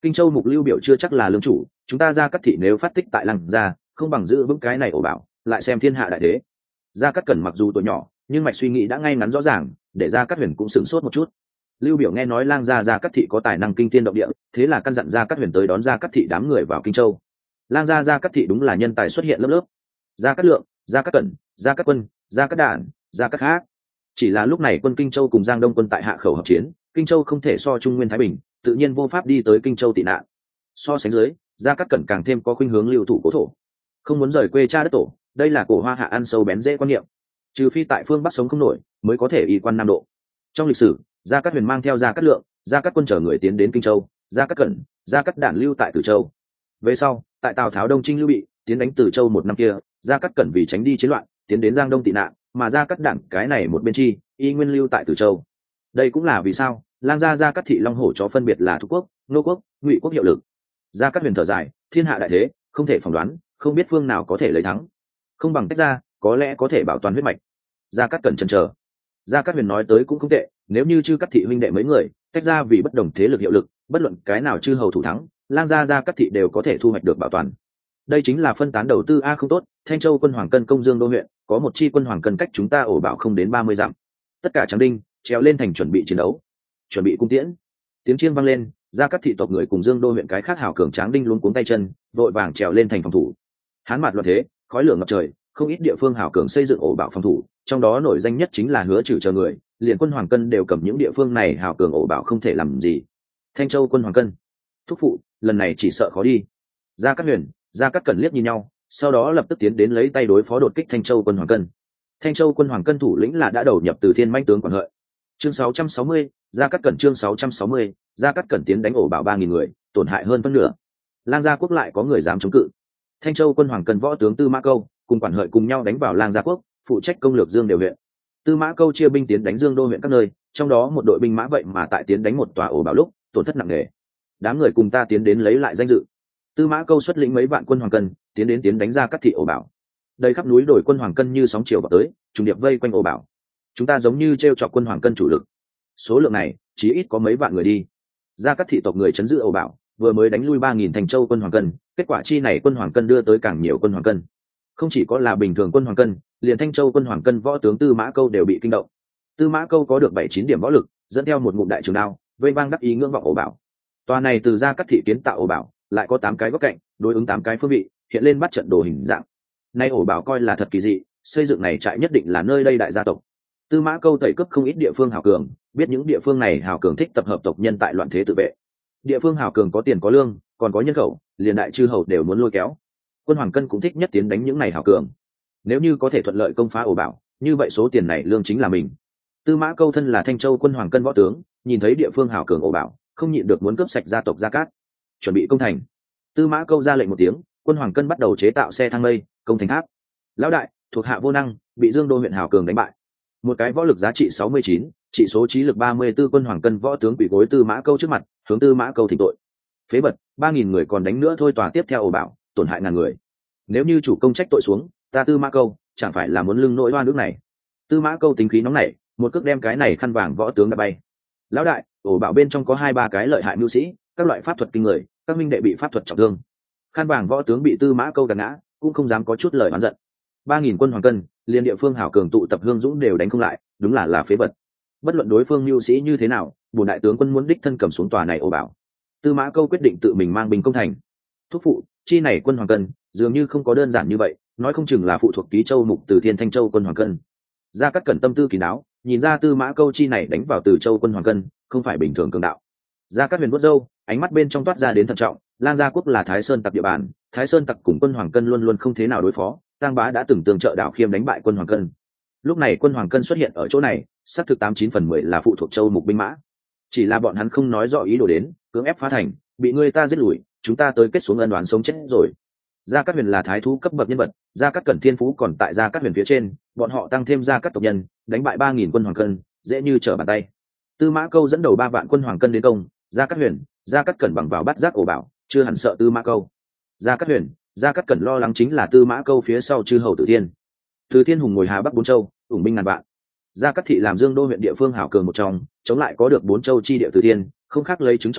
Kinh Châu Mục Lưu Biểu chưa chắc là lương chủ, chúng ta Gia Cát thị nếu phát tích tại Lăng gia, không bằng giữ vững cái này ổ bảo, lại xem thiên hạ đại thế. Gia Cát Cẩn mặc dù tuổi nhỏ, nhưng mạch suy nghĩ đã ngay ngắn rõ ràng, để Gia Cát Huyền cũng sửng sốt một chút. Lưu Biểu nghe nói Lang gia Gia Cát thị có tài năng kinh thiên động địa, thế là căn dặn Gia Cát Huyền tới đón Gia Cát thị đám người vào Kinh Châu. Lang gia Gia Cát thị đúng là nhân tài xuất hiện lớp lớp. Gia Cát Lượng, Gia Cát Cẩn, Gia Cát Quân, Gia Cát Đản, Gia Cát Khác. Chỉ là lúc này quân Kinh Châu cùng Giang Đông quân tại hạ khẩu hợp chiến, Kinh Châu không thể so Trung Nguyên Thái Bình, tự nhiên vô pháp đi tới Kinh Châu tị nạn. So sánh dưới, Gia Cát Cẩn càng thêm có khuynh hướng lưu thủ cố thổ, không muốn rời quê cha đất tổ. Đây là cổ Hoa hạ ăn sâu bén dễ quan niệm, trừ phi tại phương Bắc sống không nổi, mới có thể y quan Nam Độ. Trong lịch sử, Gia Cát Huyền mang theo Gia Cát Lượng, Gia Cát Quân chở người tiến đến Kinh Châu, Gia Cát Cẩn, Gia Cát Đản lưu tại Từ Châu. Về sau, tại Tào Tháo đông chinh Lưu Bị tiến đánh Từ Châu một năm kia, Gia Cát Cẩn vì tránh đi chiến loạn, tiến đến Giang Đông tị nạn, mà Gia Cát Đản cái này một bên chi, y nguyên lưu tại Từ Châu. Đây cũng là vì sao Lang gia Gia Cát thị Long Hổ chó phân biệt là Thục quốc, Nô quốc, Ngụy quốc hiệu lực. Gia Cát Huyền thở dài, thiên hạ đại thế, không thể phỏng đoán, không biết phương nào có thể lấy thắng, không bằng tách ra, có lẽ có thể bảo toàn huyết mạch. Gia Cát Cẩn chần chờ. Gia Cát Huyền nói tới cũng không tệ, nếu như chư Cát thị huynh đệ mấy người tách ra vì bất đồng thế lực hiệu lực, bất luận cái nào chư hầu thủ thắng, Lang gia Gia Cát thị đều có thể thu hoạch được bảo toàn. Đây chính là phân tán đầu tư a không tốt. Thanh Châu quân Hoàng Cân công Dương Đô huyện có một chi quân Hoàng Cân cách chúng ta ổ bảo không đến 30 dặm. Tất cả tráng đinh trèo lên thành chuẩn bị chiến đấu, chuẩn bị cung tiễn. Tiếng chiêng vang lên, Gia Cát thị tộc người cùng Dương Đô huyện cái khác hào cường tráng đinh luống cuống tay chân, vội vàng trèo lên thành phòng thủ. Hán mạt loạn thế, khói lửa ngập trời, không ít địa phương hào cường xây dựng ổ bảo phòng thủ, trong đó nổi danh nhất chính là Hứa Trừ chờ người, liền quân Hoàng Cân đều cầm những địa phương này hào cường ổ bảo không thể làm gì. Thanh Châu quân Hoàng Cân, thúc phụ, lần này chỉ sợ khó đi. Gia Cát Huyền, Gia Cát Cẩn liếc nhìn nhau, sau đó lập tức tiến đến lấy tay đối phó đột kích Thanh Châu quân Hoàng Cân. Thanh Châu quân Hoàng Cân thủ lĩnh là đã đầu nhập từ Thiên Mãnh tướng Quản Hợi. Chương 660, Gia Cát Cẩn chương 660, Gia Cát Cẩn tiến đánh ổ bảo 3000 người, tổn hại hơn phân nửa. Lang gia quốc lại có người dám chống cự. Thanh Châu quân Hoàng Cân võ tướng Tư Mã Câu cùng Quản Hợi cùng nhau đánh vào Lang gia quốc, phụ trách công lược Dương Đều huyện. Tư Mã Câu chia binh tiến đánh Dương Đô huyện các nơi, trong đó một đội binh mã vậy mà tại tiến đánh một tòa ổ bảo lúc tổn thất nặng nề. Đám người cùng ta tiến đến lấy lại danh dự. Tư Mã Câu xuất lĩnh mấy vạn quân Hoàng Cân tiến đánh Gia Cát thị ổ bảo. Đầy khắp núi đồi quân Hoàng Cân như sóng chiều vào tới, trùng điệp vây quanh ổ bảo. Chúng ta giống như treo chọc quân Hoàng Cân chủ lực. Số lượng này chí ít có mấy vạn người đi. Gia Cát thị tộc người trấn giữ ổ bảo, vừa mới đánh lui 3000 Thành Châu quân Hoàng Cân, kết quả chi này quân Hoàng Cân đưa tới càng nhiều quân Hoàng Cân. Không chỉ có là bình thường quân Hoàng Cân, liền Thanh Châu quân Hoàng Cân võ tướng Tư Mã Câu đều bị kinh động. Tư Mã Câu có được 7-9 điểm võ lực, dẫn theo một ngụm đại trường đao, vây vang đắc ý ngưỡng vọng ổ bảo. Tòa này từ Gia Cát thị kiến tạo ổ bảo, lại có 8 cái góc cạnh, đối ứng 8 cái phương vị, hiện lên bắt trận đồ hình dạng. Nay ổ bảo coi là thật kỳ dị, xây dựng này trại nhất định là nơi đây đại gia tộc. Tư Mã Câu tẩy cướp không ít địa phương hào cường, biết những địa phương này hào cường thích tập hợp tộc nhân tại loạn thế tự vệ. Địa phương hào cường có tiền có lương, còn có nhân khẩu, liền đại chư hầu đều muốn lôi kéo. Quân Hoàng Cân cũng thích nhất tiến đánh những này hào cường. Nếu như có thể thuận lợi công phá ổ bảo, như vậy số tiền này lương chính là mình. Tư Mã Câu thân là Thanh Châu quân Hoàng Cân võ tướng, nhìn thấy địa phương hào cường ổ bảo, không nhịn được muốn cướp sạch gia tộc Gia Cát. Chuẩn bị công thành. Tư Mã Câu ra lệnh một tiếng, quân Hoàng Cân bắt đầu chế tạo xe thang mây, công thành tháp. Lão đại, thuộc hạ vô năng, bị Dương Đô huyện hào cường đánh bại. Một cái võ lực giá trị 69, trị số trí lực 34 quân Hoàng Cân võ tướng quỳ gối Tư Mã Câu trước mặt, hướng Tư Mã Câu thỉnh tội. Phế vật, 3000 người còn đánh nữa thôi, tòa tiếp theo ổ bảo, tổn hại ngàn người. Nếu như chủ công trách tội xuống, ta Tư Mã Câu chẳng phải là muốn lưng nỗi oan nước này. Tư Mã Câu tính khí nóng nảy, một cước đem cái này khăn vàng võ tướng đã bay. Lão đại, ổ bảo bên trong có 2-3 cái lợi hại mưu sĩ, các loại pháp thuật kinh người, các minh đệ bị pháp thuật trọng thương. Khăn vàng võ tướng bị Tư Mã Câu gạt ngã, cũng không dám có chút lời oán giận. 3000 quân Hoàng Cân, liên địa phương hảo cường tụ tập hương dũng đều đánh không lại, đúng là phế vật. Bất luận đối phương mưu sĩ như thế nào, bổn đại tướng quân muốn đích thân cầm xuống tòa này ổ bảo. Tư Mã Câu quyết định tự mình mang binh công thành. Thúc phụ, chi này quân Hoàng Cân dường như không có đơn giản như vậy, nói không chừng là phụ thuộc ký châu mục từ Thiên Thanh Châu quân Hoàng Cân. Gia Cát Cẩn tâm tư kín đáo, nhìn ra Tư Mã Câu chi này đánh vào Từ Châu quân Hoàng Cân, không phải bình thường cường đạo. Gia Cát Huyền vuốt râu, ánh mắt bên trong toát ra đến thận trọng. Lang gia quốc là Thái Sơn tặc địa bàn, Thái Sơn tặc cùng quân Hoàng Cân luôn luôn không thế nào đối phó. Tang Bá đã từng tương trợ Đảo Khiêm đánh bại quân Hoàng Cân. Lúc này quân Hoàng Cân xuất hiện ở chỗ này, xác thực 89/10 là phụ thuộc châu mục binh mã. Chỉ là bọn hắn không nói rõ ý đồ đến, cưỡng ép phá thành, bị người ta giết lùi, chúng ta tới kết xuống ân oán sống chết rồi. Gia Cát Huyền là thái thú cấp bậc nhân vật, Gia Cát Cẩn thiên phú còn tại Gia Cát Huyền phía trên, bọn họ tăng thêm Gia Cát tộc nhân, đánh bại 3000 quân Hoàng Cân, dễ như trở bàn tay. Tư Mã Câu dẫn đầu 3 vạn quân Hoàng Cân đến công, Gia Cát Huyền, Gia Cát Cẩn bằng vào bắt giác ổ bảo, chưa hẳn sợ Tư Mã Câu. Gia Cát Huyền, Gia Cát Cẩn lo lắng chính là Tư Mã Câu phía sau chư hầu Từ Thiên. Từ Thiên hùng ngồi Hà Bắc 4 châu, ủng binh ngàn vạn. Gia Cát thị làm Dương Đô huyện địa phương hảo cường một trong, chống lại có được 4 châu chi địa Từ Thiên, không khác lấy trứng trọi đá,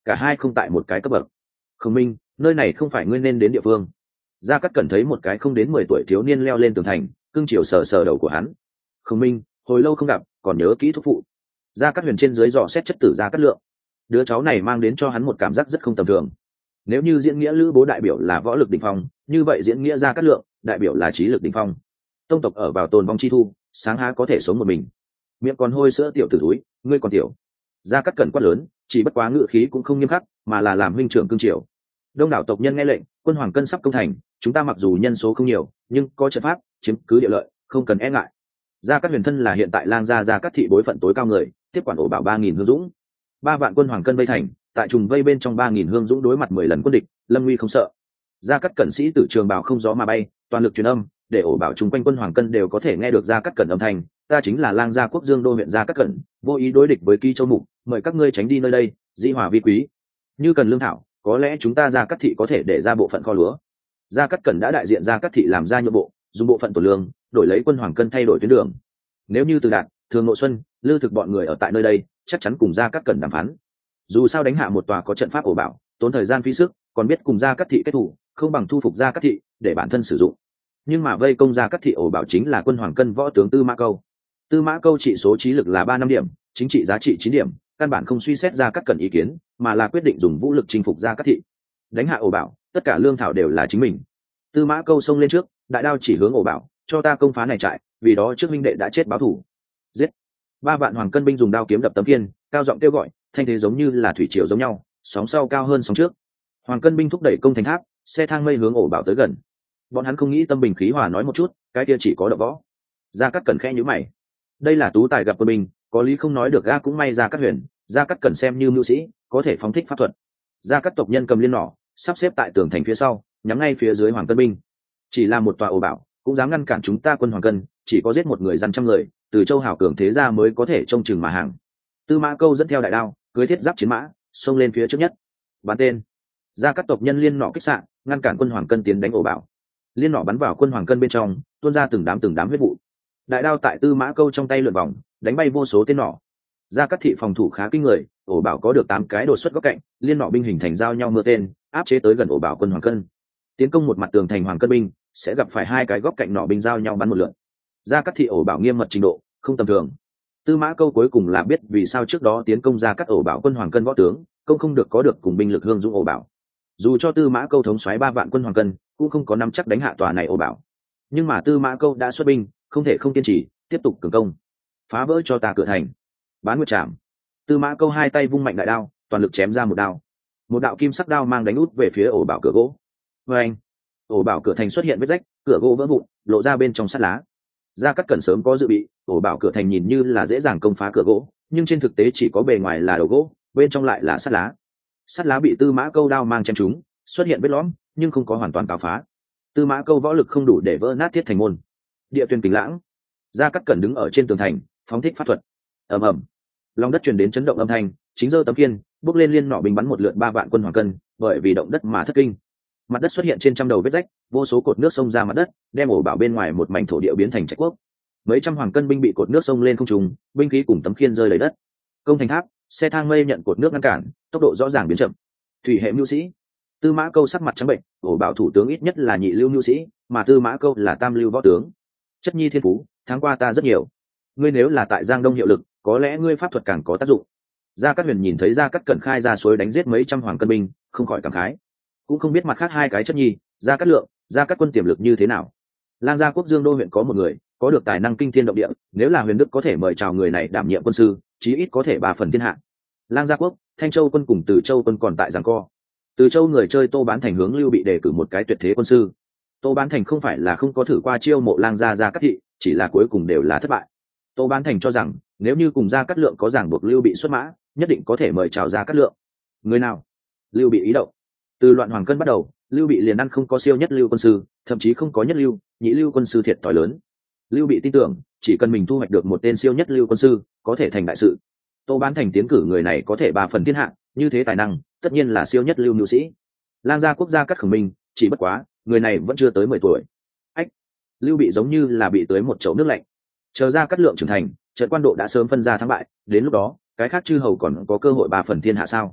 cả hai không tại một cái cấp bậc. Khổng Minh, nơi này không phải ngươi nên đến địa phương. Gia Cát Cẩn thấy một cái không đến 10 tuổi thiếu niên leo lên tường thành, cưng chiều sờ sờ đầu của hắn. Khổng Minh, hồi lâu không gặp, còn nhớ kỹ thúc phụ. Gia Cát Huyền trên dưới dò xét chất tử Gia Cát Lượng. Đứa cháu này mang đến cho hắn một cảm giác rất không tầm thường. Nếu như diễn nghĩa Lữ Bố đại biểu là võ lực đỉnh phong, như vậy diễn nghĩa Gia Cát Lượng đại biểu là trí lực đỉnh phong. Tông tộc ở vào tồn vong chi thu, sáng há có thể sống một mình. Miệng còn hôi sữa tiểu tử túi, ngươi còn tiểu. Gia Cát Cẩn quát lớn, chỉ bất quá ngự khí cũng không nghiêm khắc, mà là làm huynh trưởng cương triều. Đông đảo tộc nhân nghe lệnh, quân Hoàng Cân sắp công thành, chúng ta mặc dù nhân số không nhiều, nhưng có trận pháp, chiếm cứ địa lợi, không cần e ngại. Gia Cát Huyền thân là hiện tại Lang gia Gia Cát thị bối phận tối cao người, tiếp quản ổ bảo 3000 hương dũng. 3 vạn quân Hoàng Cân vây thành, tại trùng vây bên trong 3000 hương dũng đối mặt 10 lần quân địch, lâm nguy không sợ. Gia Cát Cẩn sĩ tử trường bào không gió mà bay, toàn lực truyền âm, để ổ bảo chung quanh quân Hoàng Cân đều có thể nghe được Gia Cát Cẩn âm thanh, ta chính là Lang gia quốc Dương đô huyện Gia Cát Cẩn, vô ý đối địch với Kỳ Châu Mục, mời các ngươi tránh đi nơi đây, dĩ hòa vi quý. Như cần lương thảo, có lẽ chúng ta Gia Cát thị có thể để ra bộ phận kho lúa. Gia Cát Cẩn đã đại diện Gia Cát thị làm ra nhượng bộ, dùng bộ phận tổ lương đổi lấy quân Hoàng Cân thay đổi tuyến đường. Nếu như Từ Đạt, Thường Ngộ Xuân, Lư Thực bọn người ở tại nơi đây, chắc chắn cùng Gia Cát Cẩn đàm phán. Dù sao đánh hạ một tòa có trận pháp ổ bảo, tốn thời gian phí sức, còn biết cùng Gia Cát thị kết thủ, không bằng thu phục Gia Cát thị để bản thân sử dụng. Nhưng mà vây công Gia Cát thị ổ bảo chính là quân Hoàng Cân võ tướng Tư Mã Câu. Tư Mã Câu trị số trí lực là 3-5 điểm, chính trị giá trị 9 điểm, căn bản không suy xét Gia Cát Cẩn ý kiến, mà là quyết định dùng vũ lực chinh phục Gia Cát thị. Đánh hạ ổ bảo, tất cả lương thảo đều là chính mình. Tư Mã Câu xông lên trước, đại đao chỉ hướng ổ bảo, cho ta công phá này trại, vì đó trước minh đệ đã chết báo thù. Giết! 3 vạn Hoàng Cân binh dùng đao kiếm đập tấm kiên, cao giọng kêu gọi, thanh thế giống như là thủy triều giống nhau, sóng sau cao hơn sóng trước. Hoàng Cân binh thúc đẩy công thành tháp, xe thang mây hướng ổ bảo tới gần. Bọn hắn không nghĩ tâm bình khí hòa nói một chút, cái kia chỉ có đập võ. Gia Cát Cẩn khẽ nhíu mày. Đây là tú tài gặp quân binh, có lý không nói được, ga cũng may Gia Cát Huyền, Gia Cát Cẩn xem như mưu sĩ, có thể phóng thích pháp thuật. Gia Cát tộc nhân cầm liên nỏ, sắp xếp tại tường thành phía sau, nhắm ngay phía dưới Hoàng Cân binh. Chỉ là một tòa ổ bảo, cũng dám ngăn cản chúng ta quân Hoàng Cân, chỉ có giết một người dân trăm người, từ Châu Hảo cường thế gia mới có thể trông chừng mà hàng. Tư Mã Câu dẫn theo đại đao, cưỡi thiết giáp chiến mã, xông lên phía trước nhất. Bắn tên. Gia Cát tộc nhân liên nỏ kích xạ, ngăn cản quân Hoàng Cân tiến đánh ổ bảo. Liên nỏ bắn vào quân Hoàng Cân bên trong, tuôn ra từng đám huyết vụ. Đại đao tại Tư Mã Câu trong tay lượn vòng, đánh bay vô số tên nỏ. Gia Cát thị phòng thủ khá kinh người, ổ bảo có được 8 cái đột xuất góc cạnh, liên nỏ binh hình thành giao nhau mưa tên, áp chế tới gần ổ bảo quân Hoàng Cân. Tiến công một mặt tường thành Hoàng Cân binh, sẽ gặp phải 2 cái góc cạnh nỏ binh giao nhau bắn một lượt. Gia Cát thị ổ bảo nghiêm mật trình độ không tầm thường. Tư Mã Câu cuối cùng là biết vì sao trước đó tiến công Gia Cát ổ bảo quân Hoàng Cân võ tướng, công không được có được cùng binh lực hương dũng ổ bảo. Dù cho Tư Mã Câu thống soái 3 vạn quân Hoàng Cân, cũng không có nắm chắc đánh hạ tòa này ổ bảo. Nhưng mà Tư Mã Câu đã xuất binh, không thể không kiên trì, tiếp tục cường công. Phá vỡ cho ta cửa thành. Bán nguyệt trảm. Tư Mã Câu 2 tay vung mạnh đại đao, toàn lực chém ra một đao. Một đạo kim sắc đao mang đánh út về phía ổ bảo cửa gỗ. Oeng! Ổ bảo cửa thành xuất hiện vết rách, cửa gỗ vỡ vụn, lộ ra bên trong sắt lá. Gia Cát Cẩn sớm có dự bị, ổ bảo cửa thành nhìn như là dễ dàng công phá cửa gỗ, nhưng trên thực tế chỉ có bề ngoài là đầu gỗ, bên trong lại là sắt lá. Sắt lá bị Tư Mã Câu đao mang chém trúng, xuất hiện vết lõm, nhưng không có hoàn toàn cào phá. Tư Mã Câu võ lực không đủ để vỡ nát thiết thành môn. Địa tuyên kình lãng. Gia Cát Cẩn đứng ở trên tường thành, phóng thích pháp thuật. Ầm ầm. Lòng đất truyền đến chấn động âm thanh, chính giơ tấm kiên, bước lên liên nỏ binh bắn một lượt 3 vạn quân Hoàng Cân, bởi vì động đất mà thất kinh. Mặt đất xuất hiện trên trăm đầu vết rách, vô số cột nước xông ra mặt đất, đem ổ bảo bên ngoài một mảnh thổ địa biến thành trạch quốc. Mấy trăm Hoàng Cân binh bị cột nước xông lên không trung, binh khí cùng tấm khiên rơi lấy đất. Công thành tháp, xe thang mây nhận cột nước ngăn cản, tốc độ rõ ràng biến chậm. Thủy hệ mưu sĩ. Tư Mã Câu sắc mặt trắng bệnh, ổ bảo thủ tướng ít nhất là nhị lưu mưu sĩ, mà Tư Mã Câu là tam lưu võ tướng. Chất nhi thiên phú, tháng qua ta rất nhiều. Ngươi nếu là tại Giang Đông hiệu lực, có lẽ ngươi pháp thuật càng có tác dụng. Gia Cát Huyền nhìn thấy Gia Cát Cẩn khai ra suối đánh giết mấy trăm Hoàng Cân binh, không khỏi cảm khái. Cũng không biết mặt khác 2 cái chất nhi, Gia Cát Lượng, Gia Cát Quân tiềm lực như thế nào. Lang gia quốc Dương đô huyện có một người, có được tài năng kinh thiên động địa, nếu là Huyền Đức có thể mời chào người này đảm nhiệm quân sư, chí ít có thể 3 phần thiên hạ. Lang gia quốc, Thanh Châu quân cùng Từ Châu quân còn tại giằng co. Từ Châu người chơi Tô Bán Thành hướng Lưu Bị đề cử một cái tuyệt thế quân sư. Tô Bán Thành không phải là không có thử qua chiêu mộ Lang gia Gia Cát thị, chỉ là cuối cùng đều là thất bại. Tô Bán Thành cho rằng, nếu như cùng Gia Cát Lượng có ràng buộc Lưu Bị xuất mã, nhất định có thể mời chào Gia Cát Lượng. Người nào? Lưu Bị ý động. Từ loạn Hoàng Cân bắt đầu, Lưu Bị liền ăn không có siêu nhất lưu quân sư, thậm chí không có nhất lưu, nhị lưu quân sư thiệt thòi lớn. Lưu Bị tin tưởng, chỉ cần mình thu hoạch được một tên siêu nhất lưu quân sư, có thể thành đại sự. Tô Bán Thành tiến cử người này có thể 3 phần thiên hạ, như thế tài năng, tất nhiên là siêu nhất lưu nhu sĩ. Lang gia quốc gia Cát Khổng Minh, chỉ bất quá, người này vẫn chưa tới 10 tuổi. Ách! Lưu Bị giống như là bị tưới một chậu nước lạnh. Chờ ra Cát Lượng trưởng thành, trận quan độ đã sớm phân ra thắng bại, đến lúc đó, cái khác chư hầu còn có cơ hội 3 phần thiên hạ sao?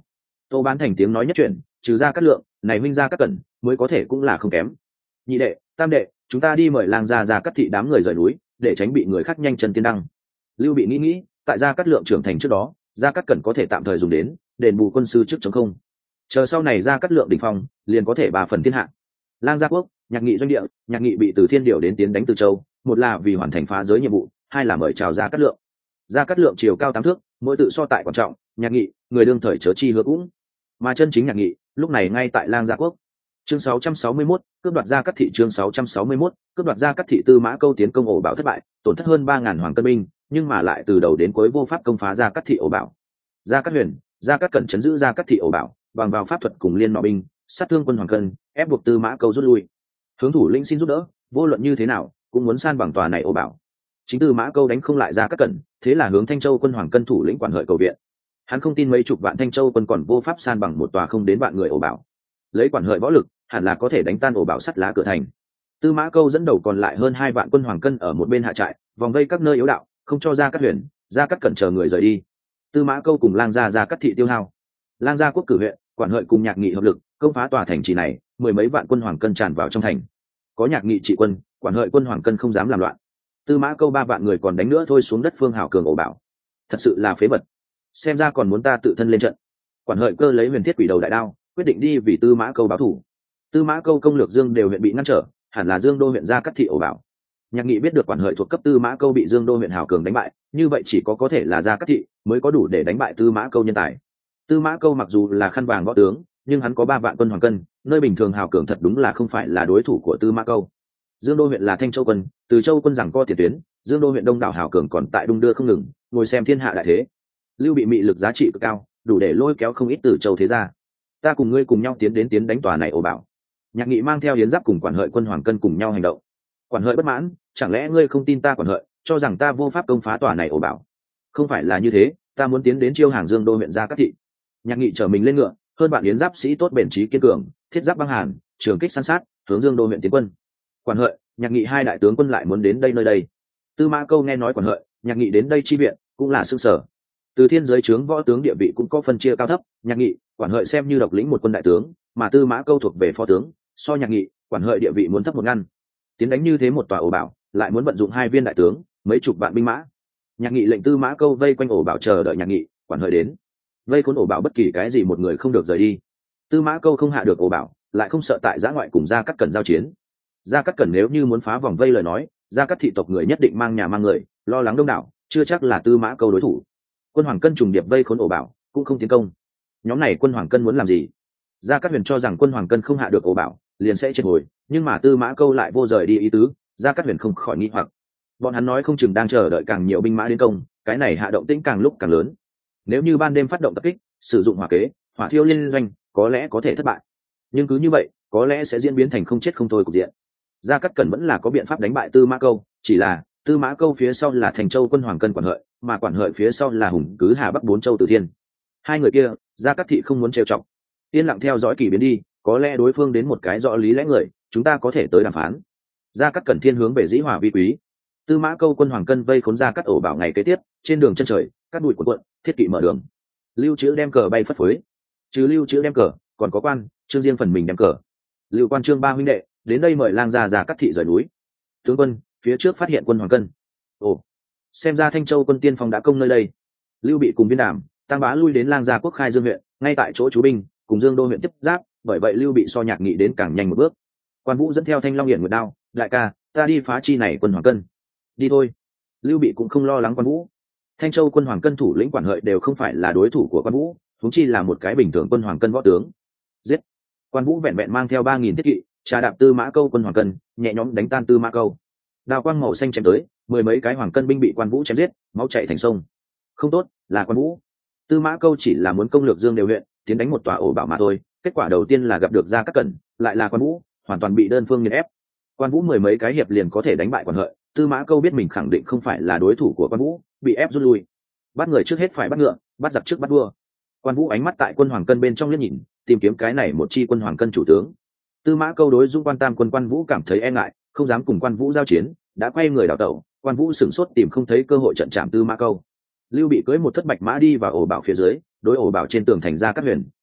Tô Bán Thành tiếng nói nhất chuyện, trừ ra Cát Lượng, này huynh gia Cát Cẩn mới có thể cũng là không kém. Nhị đệ, tam đệ, chúng ta đi mời lang gia Cát thị đám người rời núi, để tránh bị người khác nhanh chân tiến đăng. Lưu Bị nghĩ, tại gia Cát Lượng trưởng thành trước đó, gia Cát Cẩn có thể tạm thời dùng đến đền bù quân sư trước chống không. Chờ sau này gia Cát Lượng đỉnh phong, liền có thể 3 phần thiên hạ. Lang gia quốc, Nhạc Nghị doanh địa, Nhạc Nghị bị Từ Thiên điều đến tiến đánh Từ Châu, một là vì hoàn thành phá giới nhiệm vụ, hai là mời chào gia Cát Lượng. Gia Cát Lượng chiều cao 8 thước, mỗi tự so tại quan trọng, Nhạc Nghị, người đương thời chớ chi hứa cũng. Mà chân chính Nhạc Nghị, lúc này ngay tại Lang gia quốc. Chương 661, cướp đoạt gia Cát thị. Chương 661, cướp đoạt gia Cát thị. Tư Mã Câu tiến công ổ bảo thất bại, tổn thất hơn 3000 hoàng cân binh, nhưng mà lại từ đầu đến cuối vô pháp công phá gia Cát thị ổ bảo. Gia Cát Huyền, gia Cát Cẩn chấn giữ gia Cát thị ổ bảo, bằng vào pháp thuật cùng liên nọ binh, sát thương quân hoàng cân, ép buộc Tư Mã Câu rút lui. Hướng thủ lĩnh xin giúp đỡ, vô luận như thế nào cũng muốn san bằng tòa này ổ bảo. Chính Tư Mã Câu đánh không lại gia Cát Cẩn, thế là hướng Thanh Châu quân hoàng cân thủ lĩnh Quản Hợi cầu viện. Hắn không tin mấy chục vạn Thanh Châu quân còn vô pháp san bằng một tòa không đến vạn người ổ bảo. Lấy Quản Hợi võ lực, hẳn là có thể đánh tan ổ bảo sắt lá cửa thành. Tư Mã Câu dẫn đầu còn lại hơn 2 vạn quân hoàng cân ở một bên hạ trại, vòng vây các nơi yếu đạo, không cho gia Cát Huyền, gia Cát Cẩn chờ người rời đi. Tư Mã Câu cùng Lang gia Cát thị tiêu hao. Lang gia quốc cử huyện, Quản Hợi cùng Nhạc Nghị hợp lực công phá tòa thành trì này, 10 mấy vạn quân hoàng cân tràn vào trong thành. Có Nhạc Nghị trị quân, Quản Hợi quân hoàng cân không dám làm loạn. Tư Mã Câu 3 vạn người còn đánh nữa thôi xuống đất phương hào cường ổ bảo. Thật sự là phế vật. Xem ra còn muốn ta tự thân lên trận. Quản Hợi cơ lấy huyền thiết quỷ đầu đại đao, quyết định đi vì Tư Mã Câu báo thù. Tư Mã Câu công lược Dương đều huyện bị ngăn trở, hẳn là Dương Đô huyện gia Cát thị ổ bảo. Nhạc Nghị biết được Quản Hợi thuộc cấp Tư Mã Câu bị Dương Đô huyện hào cường đánh bại, như vậy chỉ có thể là gia Cát thị mới có đủ để đánh bại Tư Mã Câu nhân tài. Tư Mã Câu mặc dù là khăn vàng võ tướng, nhưng hắn có 3 vạn quân hoàng cân, nơi bình thường hào cường thật đúng là không phải là đối thủ của Tư Mã Câu. Dương Đô huyện là Thanh Châu quân, Từ Châu quân giằng co tiền tuyến, Dương Đô huyện đông đảo hào cường còn tại đung đưa không ngừng, ngồi xem thiên hạ đại thế. Lưu Bị mị lực giá trị cực cao, đủ để lôi kéo không ít Từ Châu thế gia. Ta cùng ngươi cùng nhau tiến đánh tòa này ổ bảo. Nhạc Nghị mang theo Yến Giáp cùng Quản Hợi quân hoàng cân cùng nhau hành động. Quản Hợi bất mãn, chẳng lẽ ngươi không tin ta Quản Hợi, cho rằng ta vô pháp công phá tòa này ổ bảo? Không phải là như thế, ta muốn tiến đến chiêu hàng Dương Đô huyện gia Cát thị. Nhạc Nghị chở mình lên ngựa, hơn bạn Yến Giáp sĩ tốt bền trí kiên cường, thiết giáp băng hàn, trường kích săn sát, hướng Dương Đô huyện tiến quân. Quản Hợi, Nhạc Nghị 2 đại tướng quân lại muốn đến đây nơi đây. Tư Mã Câu nghe nói Quản Hợi, Nhạc Nghị đến đây chi viện, cũng là sương sở. Từ Thiên giới trướng võ tướng địa vị cũng có phân chia cao thấp, Nhạc Nghị, Quản Hợi xem như độc lĩnh một quân đại tướng, mà Tư Mã Câu thuộc về phó tướng, so Nhạc Nghị, Quản Hợi địa vị muốn thấp một ngăn. Tiến đánh như thế một tòa ổ bảo, lại muốn vận dụng 2 viên đại tướng, mấy chục vạn binh mã. Nhạc Nghị lệnh Tư Mã Câu vây quanh ổ bảo chờ đợi Nhạc Nghị, Quản Hợi đến. Vây khốn ổ bảo bất kỳ cái gì một người không được rời đi. Tư Mã Câu không hạ được ổ bảo, lại không sợ tại giã ngoại cùng gia Cát Cẩn giao chiến. Gia Cát Cẩn nếu như muốn phá vòng vây lời nói, gia Cát thị tộc người nhất định mang nhà mang người, lo lắng đông đảo, chưa chắc là Tư Mã Câu đối thủ. Quân hoàng cân trùng điệp vây khốn ổ bảo, cũng không tiến công. Nhóm này quân hoàng cân muốn làm gì? Gia Cát Huyền cho rằng quân hoàng cân không hạ được ổ bảo, liền sẽ triệt hồi, nhưng mà Tư Mã Câu lại vô rời đi ý tứ, Gia Cát Huyền không khỏi nghi hoặc. Bọn hắn nói không chừng đang chờ đợi càng nhiều binh mã đến công, cái này hạ động tĩnh càng lúc càng lớn. Nếu như ban đêm phát động tập kích, sử dụng hỏa kế, hỏa thiêu liên doanh, có lẽ có thể thất bại. Nhưng cứ như vậy, có lẽ sẽ diễn biến thành không chết không thôi cục diện. Gia Cát Cẩn vẫn là có biện pháp đánh bại Tư Mã Câu, chỉ là Tư Mã Câu phía sau là Thành Châu quân hoàng cân Quản Hợi, mà Quản Hợi phía sau là Hùng Cứ Hà Bắc 4 châu Từ Thiên. 2 người kia, Gia Cát thị không muốn trêu chọc. Yên lặng theo dõi kỳ biến đi, có lẽ đối phương đến một cái rõ lý lẽ người, chúng ta có thể tới đàm phán. Gia Cát Cẩn thiên hướng về dĩ hòa vi quý. Tư Mã Câu quân hoàng cân vây khốn Gia Cát ổ bảo ngày kế tiếp, trên đường chân trời, cát bụi cuộn cuộn, thiết kỵ mở đường. Lưu Trữ đem cờ bay phất phới. Chứ Lưu Trữ đem cờ, còn có Quan, Trương riêng phần mình đem cờ. Lưu Quan Trương 3 huynh đệ đến đây mời lang gia Cát thị rời núi. Tướng quân, phía trước phát hiện quân hoàng cân. Ồ, xem ra Thanh Châu quân tiên phong đã công nơi đây. Lưu Bị cùng Viên Đàm, Tăng Bá lui đến lang gia quốc khai Dương huyện, ngay tại chỗ chú binh, cùng Dương Đô huyện tiếp giáp, bởi vậy Lưu Bị so Nhạc Nghị đến càng nhanh một bước. Quan Vũ dẫn theo Thanh Long Hiển Nguyệt đao, đại ca, ta đi phá chi này quân hoàng cân. Đi thôi. Lưu Bị cũng không lo lắng Quan Vũ. Thanh Châu quân hoàng cân thủ lĩnh Quản Hợi đều không phải là đối thủ của Quan Vũ, huống chi là một cái bình thường quân hoàng cân võ tướng. Giết. Quan Vũ vẹn vẹn mang theo 3000 thiết kỵ, trà đạp Tư Mã Câu quân hoàng cân, nhẹ nhõm đánh tan Tư Mã Câu. Đao quang màu xanh chém tới, 10 mấy cái hoàng cân binh bị Quan Vũ chém giết, máu chảy thành sông. Không tốt, là Quan Vũ. Tư Mã Câu chỉ là muốn công lược Dương đều huyện, tiến đánh một tòa ổ bảo mà thôi, kết quả đầu tiên là gặp được Gia Cát Cẩn, lại là Quan Vũ, hoàn toàn bị đơn phương nghiền ép. Quan Vũ 10 mấy cái hiệp liền có thể đánh bại Quản Hợi, Tư Mã Câu biết mình khẳng định không phải là đối thủ của Quan Vũ, bị ép rút lui. Bắt người trước hết phải bắt ngựa, bắt giặc trước bắt vua. Quan Vũ ánh mắt tại quân hoàng cân bên trong liếc nhìn, tìm kiếm cái này một chi quân hoàng cân chủ tướng. Tư Mã Câu đối Dung Quan Tam quân Quan Vũ cảm thấy e ngại, không dám cùng Quan Vũ giao chiến, đã quay người đảo tẩu. Quan Vũ sửng sốt tìm không thấy cơ hội trận chạm Tư Mã Câu. Lưu Bị cưỡi một thất bạch mã đi vào ổ bảo phía dưới, đối ổ bảo trên tường thành Gia Cát Huyền,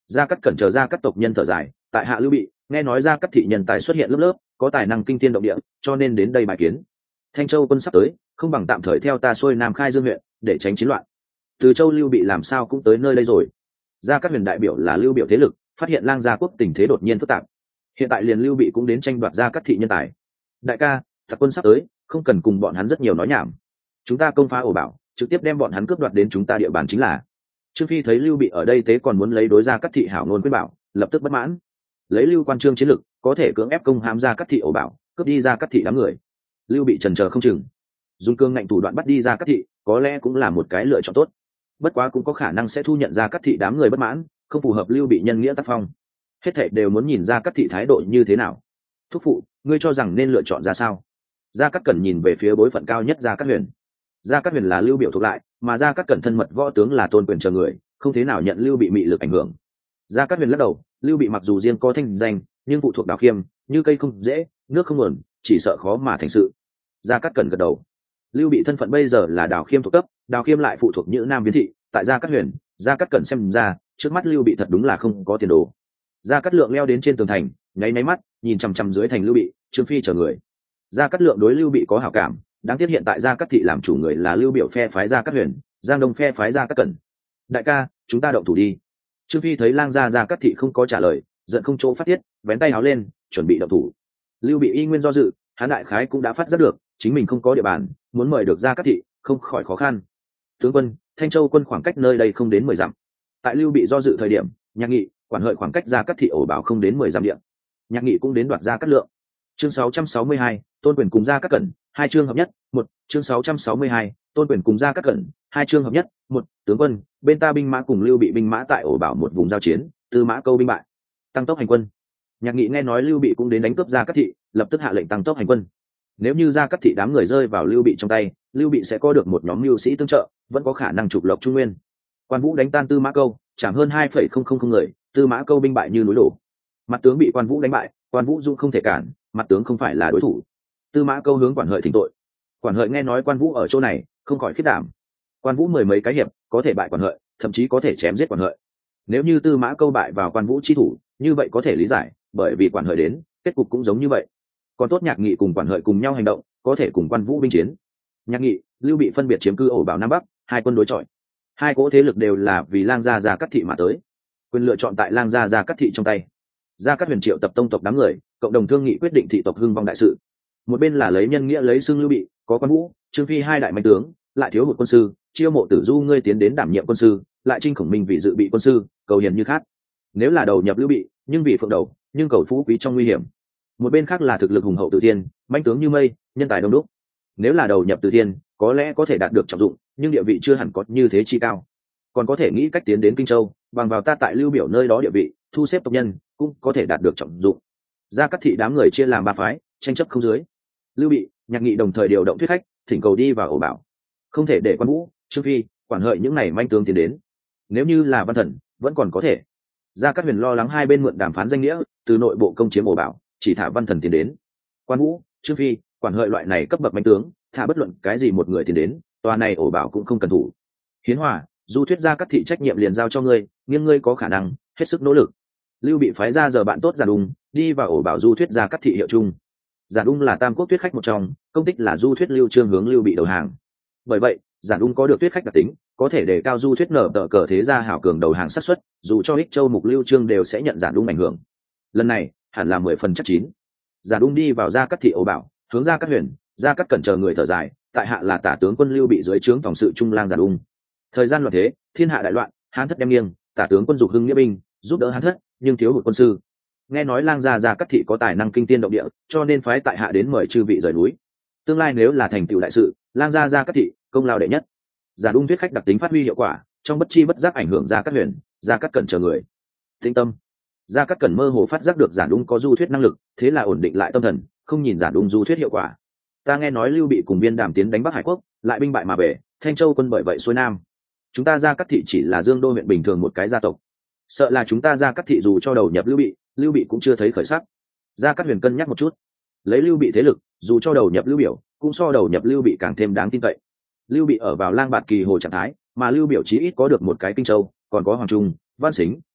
Gia Cát Cẩn chờ Gia Cát tộc nhân thở dài, tại hạ Lưu Bị, nghe nói Gia Cát thị nhân tài xuất hiện lớp lớp, có tài năng kinh thiên động địa, cho nên đến đây bài kiến. Thanh Châu quân sắp tới, không bằng tạm thời theo ta xuôi Nam Khai Dương huyện, để tránh chiến loạn. Từ Châu Lưu Bị làm sao cũng tới nơi đây rồi. Gia Cát Huyền đại biểu là Lưu biểu thế lực, phát hiện Lang Gia quốc tình thế đột nhiên phức tạp. Hiện tại liền Lưu Bị cũng đến tranh đoạt Gia Cát thị nhân tài. Đại ca, Tặc quân sắp tới, không cần cùng bọn hắn rất nhiều nói nhảm. Chúng ta công phá ổ bảo, trực tiếp đem bọn hắn cướp đoạt đến chúng ta địa bàn chính là. Trương Phi thấy Lưu Bị ở đây thế còn muốn lấy đối Gia Cát thị hảo ngôn quyết bảo, lập tức bất mãn. Lấy Lưu Quan Trương chiến lực, có thể cưỡng ép công hãm Gia Cát thị ổ bảo, cướp đi Gia Cát thị đám người. Lưu Bị chần chờ không chừng, dùng cương ngạnh thủ đoạn bắt đi Gia Cát thị, có lẽ cũng là một cái lựa chọn tốt. Bất quá cũng có khả năng sẽ thu nhận Gia Cát thị đám người bất mãn, không phù hợp Lưu Bị nhân nghĩa tác phong. Hết thảy đều muốn nhìn Gia Cát thị thái độ như thế nào. Thúc phụ, ngươi cho rằng nên lựa chọn ra sao? Gia Cát Cẩn nhìn về phía bối phận cao nhất Gia Cát Huyền. Gia Cát Huyền là Lưu biểu thuộc lại, mà Gia Cát Cẩn thân mật võ tướng là Tôn Quyền chờ người, không thế nào nhận Lưu Bị mị lực ảnh hưởng. Gia Cát Huyền lắc đầu, Lưu Bị mặc dù riêng có thanh danh, nhưng phụ thuộc Đào Khiêm, như cây không dễ, nước không nguồn, chỉ sợ khó mà thành sự. Gia Cát Cẩn gật đầu. Lưu Bị thân phận bây giờ là Đào Khiêm thuộc cấp, Đào Khiêm lại phụ thuộc Nhữ Nam Biến thị, tại Gia Cát Huyền, Gia Cát Cẩn xem ra, trước mắt Lưu Bị thật đúng là không có tiền đồ. Gia Cát Lượng leo đến trên tường thành, nháy máy mắt, nhìn chằm chằm dưới thành Lưu Bị, Trương Phi chờ người. Gia Cát Lượng đối Lưu Bị có hảo cảm, đáng tiếc hiện tại Gia Cát thị làm chủ người là Lưu biểu phe phái Gia Cát Huyền, Giang Đông phe phái Gia Cát Cẩn. Đại ca, chúng ta động thủ đi. Trương Phi thấy Lang gia Gia Cát thị không có trả lời, giận không chỗ phát tiết, vén tay áo lên, chuẩn bị động thủ. Lưu Bị y nguyên do dự, hắn đại khái cũng đã phát giác được, chính mình không có địa bàn, muốn mời được Gia Cát thị, không khỏi khó khăn. Tướng quân, Thanh Châu quân khoảng cách nơi đây không đến 10 dặm. Tại Lưu Bị do dự thời điểm, Nhạc Nghị, Quản Hợi khoảng cách Gia Cát thị ổ bảo không đến 10 dặm địa. Nhạc Nghị cũng đến đoạt Gia Cát Lượng. Chương 662, Tôn Quyền cùng Gia Cát Cẩn, hai chương hợp nhất, một. Chương 662, Tôn Quyền cùng Gia Cát Cẩn, hai chương hợp nhất, một. Tướng quân, bên ta binh mã cùng Lưu Bị binh mã tại ổ bảo một vùng giao chiến, Tư Mã Câu binh bại, tăng tốc hành quân. Nhạc Nghị nghe nói Lưu Bị cũng đến đánh cướp Gia Cát thị, lập tức hạ lệnh tăng tốc hành quân. Nếu như Gia Cát thị đám người rơi vào Lưu Bị trong tay, Lưu Bị sẽ có được một nhóm mưu sĩ tương trợ, vẫn có khả năng trục lộc Trung Nguyên. Quan Vũ đánh tan Tư Mã Câu, chạm hơn 2,000 người, Tư Mã Câu binh bại như núi đổ. Mặt tướng bị Quan Vũ đánh bại, Quan Vũ dung không thể cản, mặt tướng không phải là đối thủ. Tư Mã Câu hướng Quản Hợi thỉnh tội. Quản Hợi nghe nói Quan Vũ ở chỗ này, không khỏi khiếp đảm. Quan Vũ mười mấy cái hiệp, có thể bại Quản Hợi, thậm chí có thể chém giết Quản Hợi. Nếu như Tư Mã Câu bại vào Quan Vũ chi thủ, như vậy có thể lý giải, bởi vì Quản Hợi đến, kết cục cũng giống như vậy. Còn tốt Nhạc Nghị cùng Quản Hợi cùng nhau hành động, có thể cùng Quan Vũ binh chiến. Nhạc Nghị, Lưu Bị phân biệt chiếm cư ổ bảo Nam Bắc, hai quân đối chọi. Hai cỗ thế lực đều là vì Lang gia Gia Cát thị mà tới. Quyền lựa chọn tại Lang gia Gia Cát thị trong tay. Gia Cát Huyền triệu tập tông tộc đám người, cộng đồng thương nghị quyết định thị tộc hưng vong đại sự. Một bên là lấy nhân nghĩa lấy xưng Lưu Bị, có Quan Vũ, Trương Phi hai đại mạnh tướng, lại thiếu hụt quân sư, chiêu mộ Tử Du ngươi tiến đến đảm nhiệm quân sư, lại Trinh Khổng Minh vì dự bị quân sư, cầu hiền như khác. Nếu là đầu nhập Lưu Bị, nhưng vì phượng đầu, nhưng cầu phú quý trong nguy hiểm. Một bên khác là thực lực hùng hậu Từ Thiên, mạnh tướng như mây, nhân tài đông đúc. Nếu là đầu nhập Từ Thiên, có lẽ có thể đạt được trọng dụng, nhưng địa vị chưa hẳn có như thế chi cao. Còn có thể nghĩ cách tiến đến Kinh Châu, bằng vào ta tại Lưu Biểu nơi đó địa vị, thu xếp tộc nhân, cũng có thể đạt được trọng dụng. Gia Cát thị đám người chia làm ba phái, tranh chấp không dưới. Lưu Bị, Nhạc Nghị đồng thời điều động thuyết khách, thỉnh cầu đi vào ổ bảo. Không thể để Quan Vũ, Trương Phi, Quản Hợi những này manh tướng tiến đến. Nếu như là Văn Thần, vẫn còn có thể. Gia Cát Huyền lo lắng hai bên mượn đàm phán danh nghĩa, từ nội bộ công chiếm ổ bảo, chỉ thả Văn Thần tiến đến. Quan Vũ, Trương Phi, Quản Hợi loại này cấp bậc manh tướng, thả bất luận cái gì một người tiến đến, tòa này ổ bảo cũng không cần thủ. Hiến Hòa, Du thuyết Gia Cát thị trách nhiệm liền giao cho ngươi, nhưng ngươi có khả năng, hết sức nỗ lực. Lưu Bị phái ra giờ bạn tốt Giản Ung, đi vào ổ bảo Du thuyết Gia Cát thị hiệu chung. Giản Ung là Tam Quốc tuyết khách một trong, công tích là Du thuyết Lưu Trương hướng Lưu Bị đầu hàng. Bởi vậy, Giản Ung có được tuyết khách đặc tính, có thể đề cao Du thuyết nở tờ cờ thế gia hảo cường đầu hàng sát suất, dù cho Ích Châu Mục Lưu Trương đều sẽ nhận Giản Ung ảnh hưởng. Lần này, hẳn là 10 phần chắc chín. Giản Ung đi vào Gia Cát thị ổ bảo, hướng Gia Cát Huyền, Gia Cát Cẩn chờ người thở dài, tại hạ là Tả tướng quân Lưu Bị dưới trướng tổng sự trung lang Giản Ung. Thời gian loạn thế, thiên hạ đại loạn, Hán thất đem nghiêng, Tả tướng quân dục hưng nghĩa binh, giúp đỡ Hán thất, nhưng thiếu hụt quân sư. Nghe nói Lang gia Gia Cát thị có tài năng kinh tiên động địa, cho nên phái tại hạ đến mời chư vị rời núi. Tương lai nếu là thành tựu đại sự, Lang gia Gia Cát thị công lao đệ nhất. Giản Ung thuyết khách đặc tính phát huy hiệu quả, trong bất chi bất giác ảnh hưởng Gia Cát Huyền, Gia Cát Cẩn chờ người. Tĩnh tâm. Gia Cát Cẩn mơ hồ phát giác được Giản Ung có du thuyết năng lực, thế là ổn định lại tâm thần, không nhìn Giản Ung du thuyết hiệu quả. Ta nghe nói Lưu Bị cùng Viên Đàm tiến đánh Bắc Hải quốc, lại binh bại mà về, Thanh Châu quân bởi vậy xuôi nam. Chúng ta Gia Cát thị chỉ là Dương Đô huyện bình thường một cái gia tộc, sợ là chúng ta Gia Cát thị dù cho đầu nhập Lưu Bị cũng chưa thấy khởi sắc. Gia Cát Huyền cân nhắc một chút, lấy Lưu Bị thế lực, dù cho đầu nhập Lưu Biểu, cũng so đầu nhập Lưu Bị càng thêm đáng tin cậy. Lưu Bị ở vào Lang Bạt Kỳ hồ trạng thái, mà Lưu Biểu chí ít có được một cái Kinh Châu, còn có Hoàng Trung, Văn Xính,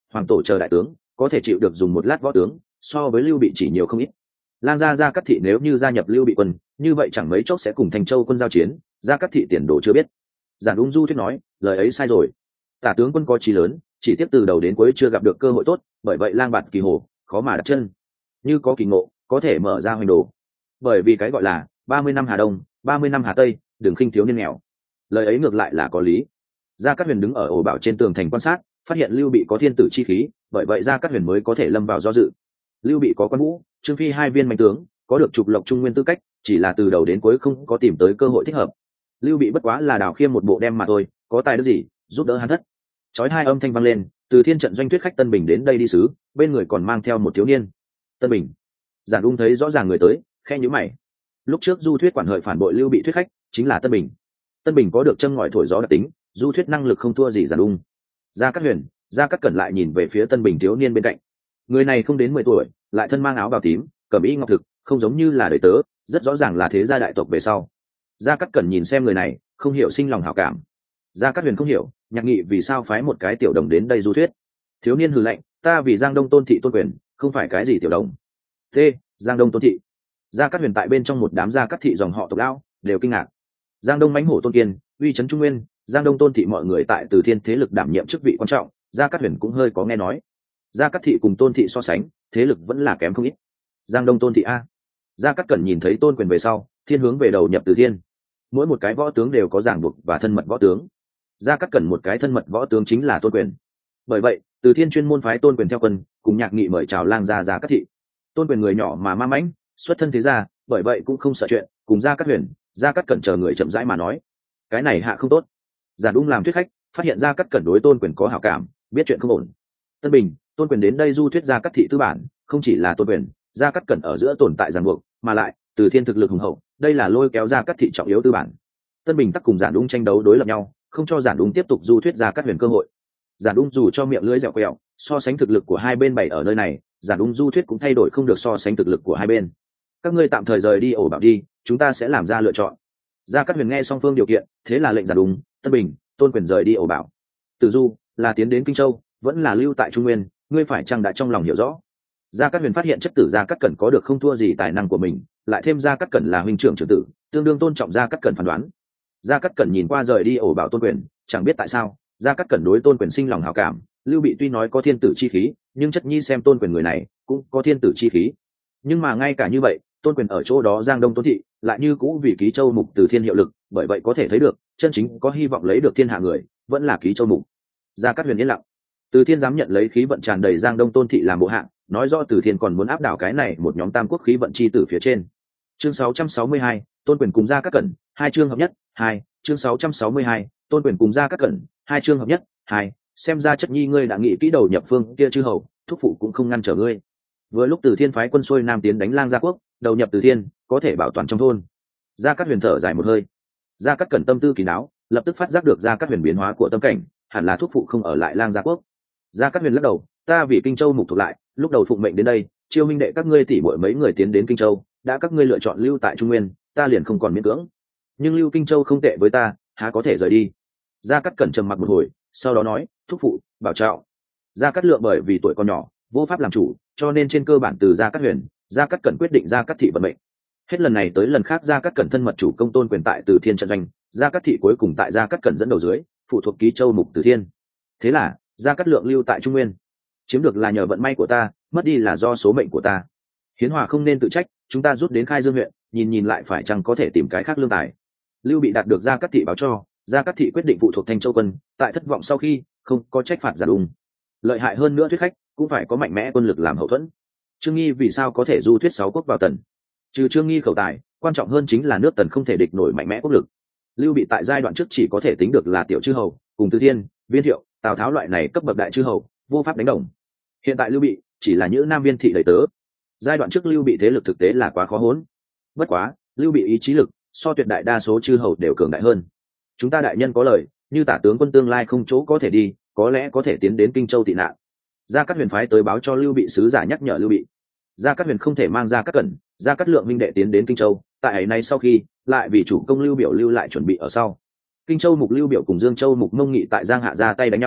hoàng tổ chờ đại tướng có thể chịu được dùng một lát võ tướng so với lưu bị chỉ nhiều không ít. Lang Gia Cát Thị nếu như gia nhập lưu bị quân, như vậy chẳng mấy chốc sẽ cùng Thành Châu quân giao chiến, Gia Cát Thị tiền đồ chưa biết. Giản Ung Du thuyết nói, lời ấy sai rồi. Tả tướng quân có chí lớn, chỉ tiếp từ đầu đến cuối chưa gặp được cơ hội tốt, bởi vậy lang bạt kỳ hồ, khó mà đặt chân. Như có kỳ ngộ, có thể mở ra hoành đồ. Bởi vì cái gọi là 30 năm Hà Đông, 30 năm Hà Tây, đừng khinh thiếu niên nghèo. Lời ấy ngược lại là có lý. Gia Cát Huyền đứng ở ổ bảo trên tường thành quan sát, phát hiện Lưu Bị có thiên tử chi khí, bởi vậy Gia Cát Huyền mới có thể lâm vào do dự. Lưu Bị có Quan Vũ, Trương Phi hai viên mạnh tướng, có được trục lộc trung nguyên tư cách, chỉ là từ đầu đến cuối không có tìm tới cơ hội thích hợp. Lưu Bị bất quá là đào khiêm một bộ đem mà thôi, có tài đức gì giúp đỡ hắn thất. Chói hai âm thanh vang lên, từ thiên trận doanh thuyết khách Tân Bình đến đây đi sứ, bên người còn mang theo một thiếu niên. Tân Bình. Giản Ung thấy rõ ràng người tới, khẽ nhíu mày. Lúc trước Du Thuyết quản hợi phản bội Lưu Bị thuyết khách, chính là Tân Bình. Tân Bình có được châm ngòi thổi gió đặc tính, Du Thuyết năng lực không thua gì Giản Ung. Gia Cát Huyền, Gia Cát Cẩn lại nhìn về phía Tân Bình thiếu niên bên cạnh. Người này không đến 10 tuổi, lại thân mang áo bào tím, cẩm y ngọc thực, không giống như là đời tớ, rất rõ ràng là thế gia đại tộc về sau. Gia Cát Cẩn nhìn xem người này, không hiểu sinh lòng hảo cảm. Gia Cát Huyền không hiểu, Nhạc Nghị vì sao phái một cái tiểu đồng đến đây du thuyết. Thiếu niên hừ lạnh, ta vì Giang Đông tôn thị tôn quyền, không phải cái gì tiểu đồng. T. Giang Đông tôn thị. Gia Cát Huyền tại bên trong một đám Gia Cát thị dòng họ tộc lão đều kinh ngạc. Giang Đông mãnh hổ tôn kiên, uy trấn trung nguyên, Giang Đông tôn thị mọi người tại Từ Thiên thế lực đảm nhiệm chức vị quan trọng, Gia Cát Huyền cũng hơi có nghe nói. Gia Cát thị cùng tôn thị so sánh, thế lực vẫn là kém không ít. Giang Đông tôn thị a. Gia Cát Cẩn nhìn thấy tôn quyền về sau, thiên hướng về đầu nhập Từ Thiên. Mỗi một cái võ tướng đều có ràng buộc và thân mật võ tướng. Gia Cát Cẩn một cái thân mật võ tướng chính là tôn quyền. Bởi vậy, Từ Thiên chuyên môn phái tôn quyền theo quân, cùng Nhạc Nghị mời chào lang gia Cát thị. Tôn quyền người nhỏ mà ma mãnh, xuất thân thế gia, bởi vậy cũng không sợ chuyện, cùng Gia Cát Huyền, Gia Cát Cẩn chờ người chậm rãi mà nói. Cái này hạ không tốt. Giản Ung làm thuyết khách, phát hiện Gia Cát Cẩn đối tôn quyền có hảo cảm, biết chuyện không ổn. Tân Bình, tôn quyền đến đây du thuyết Gia Cát thị tư bản, không chỉ là tôn quyền, Gia Cát Cẩn ở giữa tồn tại ràng buộc, mà lại Từ Thiên thực lực hùng hậu, đây là lôi kéo Gia Cát thị trọng yếu tư bản. Tân Bình tắc cùng Giản Ung tranh đấu đối lập nhau, không cho Giản Ung tiếp tục du thuyết Gia Cát Huyền cơ hội. Giản Ung dù cho miệng lưỡi dẻo quẹo, so sánh thực lực của hai bên bày ở nơi này, Giản Ung du thuyết cũng thay đổi không được so sánh thực lực của hai bên. Các ngươi tạm thời rời đi ổ bảo đi, chúng ta sẽ làm ra lựa chọn. Gia Cát Huyền nghe song phương điều kiện, thế là lệnh Giản Ung, Tân Bình, tôn quyền rời đi ổ bảo. Từ Du là tiến đến Kinh Châu, vẫn là lưu tại Trung Nguyên, ngươi phải chăng đã trong lòng hiểu rõ. Gia Cát Huyền phát hiện chất tử Gia Cát Cẩn có được không thua gì tài năng của mình, lại thêm Gia Cát Cẩn là huynh trưởng trưởng tử, tương đương tôn trọng Gia Cát Cẩn phán đoán. Gia Cát Cẩn nhìn qua rời đi ổ bảo tôn quyền, chẳng biết tại sao Gia Cát Cẩn đối tôn quyền sinh lòng hảo cảm. Lưu Bị tuy nói có thiên tử chi khí, nhưng chất nhi xem tôn quyền người này cũng có thiên tử chi khí. Nhưng mà ngay cả như vậy, tôn quyền ở chỗ đó Giang Đông tôn thị lại như cũ vì Ký Châu Mục Từ Thiên hiệu lực, bởi vậy có thể thấy được chân chính có hy vọng lấy được thiên hạ người vẫn là Ký Châu Mục. Gia Cát Huyền yên lặng. Từ Thiên dám nhận lấy khí vận tràn đầy Giang Đông tôn thị làm bộ hạng, nói rõ Từ Thiên còn muốn áp đảo cái này một nhóm tam quốc khí vận chi tử phía trên. Chương 662, tôn quyền cùng Gia Cát Cẩn, hai chương hợp nhất, hai. Chương 662, tôn quyền cùng Gia Cát Cẩn, hai chương hợp nhất, hai. Xem ra chất nhi ngươi đã nghĩ kỹ đầu nhập phương kia chư hầu, thúc phụ cũng không ngăn trở ngươi. Vừa lúc Từ Thiên phái quân xuôi nam tiến đánh Lang Gia quốc, đầu nhập Từ Thiên có thể bảo toàn trong thôn. Gia Cát Huyền thở dài một hơi. Gia Cát Cẩn tâm tư kín đáo, lập tức phát giác được Gia Cát Huyền biến hóa của tâm cảnh, hẳn là thúc phụ không ở lại Lang Gia quốc. Gia Cát Huyền lắc đầu, ta vì Kinh Châu Mục thuộc lại, lúc đầu phụng mệnh đến đây, chiêu minh đệ các ngươi tỷ muội mấy người tiến đến Kinh Châu, đã các ngươi lựa chọn lưu tại Trung Nguyên, ta liền không còn miễn cưỡng. Nhưng lưu Kinh Châu không tệ với ta, há có thể rời đi. Gia Cát Cẩn trầm mặc một hồi, sau đó nói, thúc phụ bảo trọng. Gia Cát Lượng bởi vì tuổi còn nhỏ, vô pháp làm chủ, cho nên trên cơ bản từ Gia Cát Huyền, Gia Cát Cẩn quyết định Gia Cát thị vận mệnh. Hết lần này tới lần khác Gia Cát Cẩn thân mật chủ công tôn quyền tại Từ Thiên trận doanh, Gia Cát thị cuối cùng tại Gia Cát Cẩn dẫn đầu dưới, phụ thuộc Ký Châu Mục Từ Thiên. Thế là Gia Cát Lượng lưu tại Trung Nguyên, chiếm được là nhờ vận may của ta, mất đi là do số mệnh của ta. Hiến Hòa không nên tự trách, chúng ta rút đến Khai Dương huyện, nhìn lại phải chăng có thể tìm cái khác lương tài. Lưu Bị đạt được Gia Cát thị báo cho, Gia Cát thị quyết định phụ thuộc Thanh Châu quân, tại thất vọng sau khi không có trách phạt Giản Ung. Lợi hại hơn nữa thuyết khách cũng phải có mạnh mẽ quân lực làm hậu thuẫn. Trương Nghi vì sao có thể du thuyết 6 quốc vào Tần? Trừ Trương Nghi khẩu tài, quan trọng hơn chính là nước Tần không thể địch nổi mạnh mẽ quốc lực. Lưu Bị tại giai đoạn trước chỉ có thể tính được là tiểu chư hầu, cùng Từ Thiên, Viên Thiệu, Tào Tháo loại này cấp bậc đại chư hầu, vô pháp đánh đồng. Hiện tại Lưu Bị chỉ là những nam viên thị đầy tớ. Giai đoạn trước Lưu Bị thế lực thực tế là quá khó hỗn. Bất quá, Lưu Bị ý chí lực so tuyệt đại đa số chư hầu đều cường đại hơn. Chúng ta đại nhân có lời, như Tả tướng quân tương lai không chỗ có thể đi, có lẽ có thể tiến đến Kinh Châu tị nạn. Gia Cát Huyền phái tới báo cho Lưu Bị sứ giả nhắc nhở Lưu Bị. Gia Cát Huyền không thể mang Gia Cát Cẩn, Gia Cát Lượng minh đệ tiến đến Kinh Châu, tại ấy nay sau khi, lại vì chủ công Lưu Biểu lưu lại chuẩn bị ở sau. Kinh Châu Mục Lưu Biểu cùng Dương Châu Mục Mông Nghị tại Giang Hạ ra tay đánh nhau,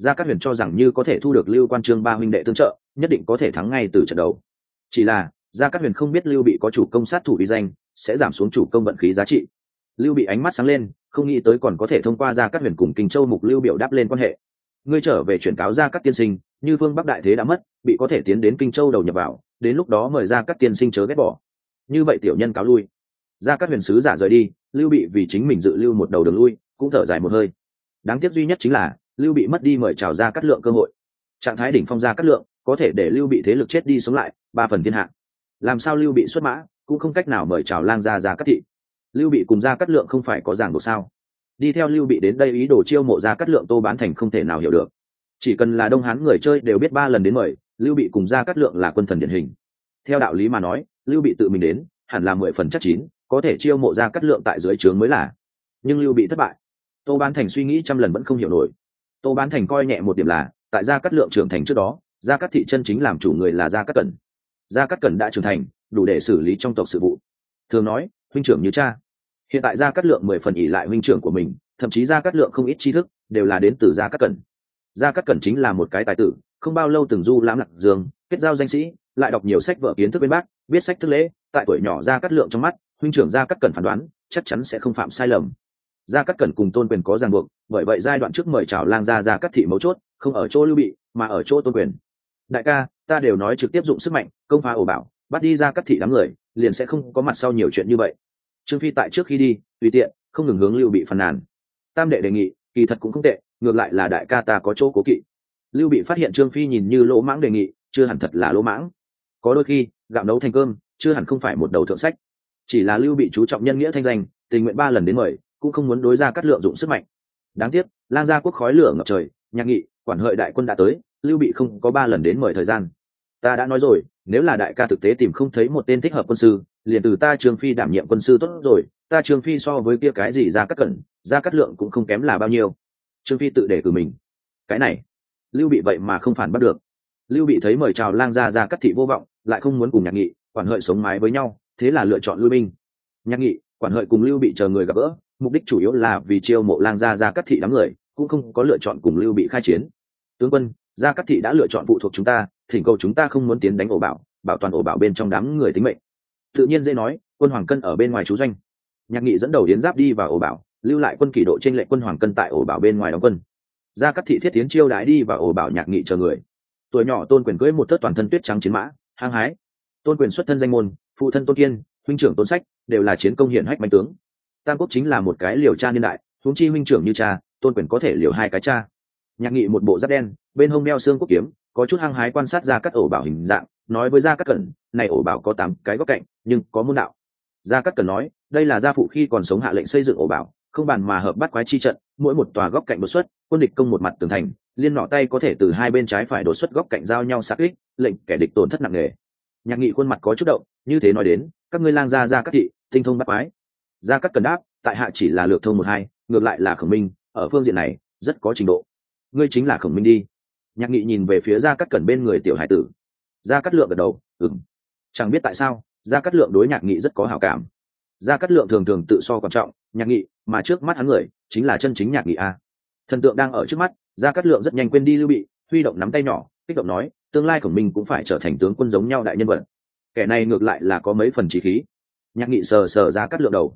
Gia Cát Huyền cho rằng như có thể thu được Lưu Quan Trương ba huynh đệ tương trợ, nhất định có thể thắng ngay từ trận đầu. Chỉ là Gia Cát Huyền không biết Lưu Bị có chủ công sát thủ uy danh, sẽ giảm xuống chủ công vận khí giá trị. Lưu Bị ánh mắt sáng lên, không nghĩ tới còn có thể thông qua Gia Cát Huyền cùng Kinh Châu Mục Lưu biểu đáp lên quan hệ. Ngươi trở về chuyển cáo Gia Cát tiên sinh, như phương Bắc đại thế đã mất, bị có thể tiến đến Kinh Châu đầu nhập vào, đến lúc đó mời Gia Cát tiên sinh chớ ghét bỏ. Như vậy tiểu nhân cáo lui. Gia Cát Huyền sứ giả rời đi, Lưu Bị vì chính mình dự lưu một đầu đường lui, cũng thở dài một hơi. Đáng tiếc duy nhất chính là Lưu Bị mất đi mời chào Gia Cát Lượng cơ hội. Trạng thái đỉnh phong Gia Cát Lượng có thể để Lưu Bị thế lực chết đi sống lại, 3 phần thiên hạ. Làm sao Lưu Bị xuất mã, cũng không cách nào mời chào lang gia Gia Cát thị. Lưu Bị cùng Gia Cát Lượng không phải có ràng buộc sao? Đi theo Lưu Bị đến đây ý đồ chiêu mộ Gia Cát Lượng Tô Bán Thành không thể nào hiểu được. Chỉ cần là Đông Hán người chơi đều biết 3 lần đến mời, Lưu Bị cùng Gia Cát Lượng là quân thần điển hình. Theo đạo lý mà nói, Lưu Bị tự mình đến, hẳn là 10 phần chắc chín, có thể chiêu mộ Gia Cát Lượng tại dưới trướng mới là. Nhưng Lưu Bị thất bại. Tô Bán Thành suy nghĩ trăm lần vẫn không hiểu nổi. Tô Bán Thành coi nhẹ một điểm là, tại Gia Cát Lượng trưởng thành trước đó, Gia Cát thị chân chính làm chủ người là Gia Cát Cẩn. Gia Cát Cẩn đã trưởng thành, đủ để xử lý trong tộc sự vụ. Thường nói, huynh trưởng như cha. Hiện tại Gia Cát Lượng 10 phần ỷ lại huynh trưởng của mình, thậm chí Gia Cát Lượng không ít tri thức đều là đến từ Gia Cát Cẩn. Gia Cát Cẩn chính là một cái tài tử, không bao lâu từng du lãm Lạc Dương, kết giao danh sĩ, lại đọc nhiều sách vở kiến thức bên bác, biết sách thức lễ, tại tuổi nhỏ Gia Cát Lượng trong mắt, huynh trưởng Gia Cát Cẩn phán đoán, chắc chắn sẽ không phạm sai lầm. Gia Cát Cẩn cùng Tôn Quyền có ràng buộc, bởi vậy giai đoạn trước mời chào lang gia Gia Cát thị mấu chốt, không ở chỗ Lưu Bị, mà ở chỗ Tôn Quyền. Đại ca, ta đều nói trực tiếp dụng sức mạnh, công phá ổ bảo, bắt đi Gia Cát thị đám người, liền sẽ không có mặt sau nhiều chuyện như vậy. Trương Phi tại trước khi đi, tùy tiện, không ngừng hướng Lưu Bị phàn nàn. Tam đệ đề nghị, kỳ thật cũng không tệ, ngược lại là đại ca ta có chỗ cố kỵ. Lưu Bị phát hiện Trương Phi nhìn như lỗ mãng đề nghị, chưa hẳn thật là lỗ mãng. Có đôi khi, gạo nấu thành cơm, chưa hẳn không phải một đầu thượng sách. Chỉ là Lưu Bị chú trọng nhân nghĩa thanh danh, tình nguyện 3 lần đến mời, cũng không muốn đối Gia Cát Lượng dụng sức mạnh. Đáng tiếc, lang gia quốc khói lửa ngập trời, Nhạc Nghị, quản hợi đại quân đã tới, Lưu Bị không có 3 lần đến mời thời gian. Ta đã nói rồi, nếu là đại ca thực tế tìm không thấy một tên thích hợp quân sư, liền từ ta Trương Phi đảm nhiệm quân sư tốt rồi, ta Trương Phi so với kia cái gì Gia Cát Cẩn, Gia Cát Lượng cũng không kém là bao nhiêu. Trương Phi tự đề cử mình. Cái này, Lưu Bị vậy mà không phản bắt được. Lưu Bị thấy mời chào lang gia Gia Cát thị vô vọng, lại không muốn cùng Nhạc Nghị, quản hợi sống mái với nhau, thế là lựa chọn lui binh. Nhạc Nghị, quản hợi cùng Lưu Bị chờ người gặp gỡ, mục đích chủ yếu là vì chiêu mộ lang gia Gia Cát thị đám người, cũng không có lựa chọn cùng Lưu Bị khai chiến. Tướng quân, Gia Cát thị đã lựa chọn phụ thuộc chúng ta, thỉnh cầu chúng ta không muốn tiến đánh ổ bảo, bảo toàn ổ bảo bên trong đám người tính mệnh. Tự nhiên dễ nói, quân Hoàng Cân ở bên ngoài trú doanh. Nhạc Nghị dẫn đầu Yến Giáp đi vào ổ bảo, lưu lại quân kỷ độ trên lệnh quân Hoàng Cân tại ổ bảo bên ngoài đóng quân. Gia Cát thị thiết tiến chiêu đái đi vào ổ bảo Nhạc Nghị chờ người. Tuổi nhỏ Tôn Quyền cưỡi một thớt toàn thân tuyết trắng chiến mã, hăng hái. Tôn Quyền xuất thân danh môn, phụ thân Tôn Kiên, huynh trưởng Tôn Sách, đều là chiến công hiển hách mạnh tướng. Tam Quốc chính là một cái liều cha niên đại, huống chi huynh trưởng như cha, Tôn Quyền có thể liều 2 cái cha. Nhạc Nghị một bộ giáp đen, bên hông đeo xương quốc kiếm, có chút hăng hái quan sát Gia Cát ổ bảo hình dạng, nói với Gia Cát Cẩn, này ổ bảo có 8 cái góc cạnh, nhưng có môn đạo. Gia Cát Cẩn nói, đây là gia phụ khi còn sống hạ lệnh xây dựng ổ bảo, không bàn mà hợp bắt quái chi trận, mỗi một tòa góc cạnh đột xuất, quân địch công một mặt tường thành, liên nọ tay có thể từ 2 bên trái phải đột xuất góc cạnh giao nhau sát kích, lệnh kẻ địch tổn thất nặng nề. Nhạc Nghị khuôn mặt có chút động, như thế nói đến, các ngươi lang gia Gia Cát thị, tinh thông bắt quái. Gia Cát Cẩn đáp, tại hạ chỉ là lược thông 1-2, ngược lại là Khổng Minh, ở phương diện này rất có trình độ. Ngươi chính là Khổng Minh đi. Nhạc Nghị nhìn về phía Gia Cát Cẩn bên người tiểu hải tử. Gia Cát Lượng gật đầu, ừm. Chẳng biết tại sao, Gia Cát Lượng đối Nhạc Nghị rất có hảo cảm. Gia Cát Lượng thường thường tự so quan trọng, Nhạc Nghị, mà trước mắt hắn người chính là chân chính Nhạc Nghị a. Thần tượng đang ở trước mắt, Gia Cát Lượng rất nhanh quên đi Lưu Bị, huy động nắm tay nhỏ, kích động nói, tương lai Khổng Minh cũng phải trở thành tướng quân giống nhau đại nhân vật. Kẻ này ngược lại là có mấy phần chí khí. Nhạc Nghị sờ sờ Gia Cát Lượng đầu.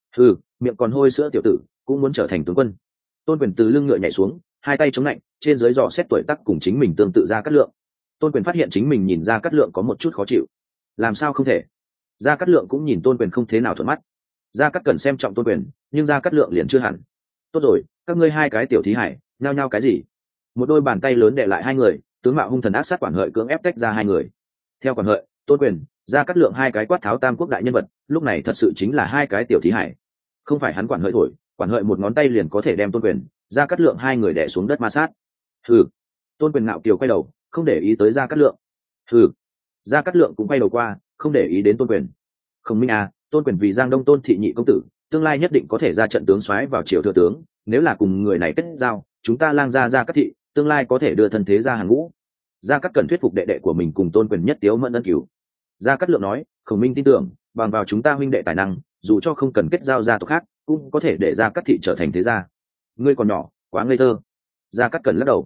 Miệng còn hôi sữa tiểu tử, cũng muốn trở thành tướng quân. Tôn Quyền từ lưng ngựa nhảy xuống, 2 tay chống lạnh, trên dưới dò xét tuổi tác cùng chính mình tương tự Gia Cát Lượng. Tôn Quyền phát hiện chính mình nhìn Gia Cát Lượng có một chút khó chịu. Làm sao không thể? Gia Cát Lượng cũng nhìn Tôn Quyền không thế nào thuận mắt. Gia Cát Cẩn xem trọng Tôn Quyền, nhưng Gia Cát Lượng liền chưa hẳn. Tốt rồi, các ngươi 2 cái tiểu thí hải, nhao nhao cái gì? Một đôi bàn tay lớn đè lại 2 người, tướng mạo hung thần ác sát quản hợi cưỡng ép tách ra 2 người. Theo quản hợi, Tôn Quyền, Gia Cát Lượng 2 cái quát tháo Tam Quốc đại nhân vật, lúc này thật sự chính là 2 cái tiểu thí hải. Không phải hắn quản hợi thổi, quản hợi một ngón tay liền có thể đem Tôn Quyền, Gia Cát Lượng 2 người đè xuống đất ma sát. Hừ. Tôn Quyền ngạo kiều quay đầu, không để ý tới Gia Cát Lượng. Hừ. Gia Cát Lượng cũng quay đầu qua, không để ý đến Tôn Quyền. Khổng Minh à, Tôn Quyền vì Giang Đông Tôn thị nhị công tử, tương lai nhất định có thể ra trận tướng soái vào triều thừa tướng, nếu là cùng người này kết giao, chúng ta lang gia Gia Cát thị, tương lai có thể đưa thân thế ra hàng ngũ. Gia Cát Cẩn thuyết phục đệ đệ của mình cùng Tôn Quyền nhất tiếu mẫn ân cứu. Gia Cát Lượng nói, Khổng Minh tin tưởng, bằng vào chúng ta huynh đệ tài năng, dù cho không cần kết giao gia tộc khác, cũng có thể để Gia Cát thị trở thành thế gia. Ngươi còn nhỏ, quá ngây thơ. Gia Cát Cẩn lắc đầu.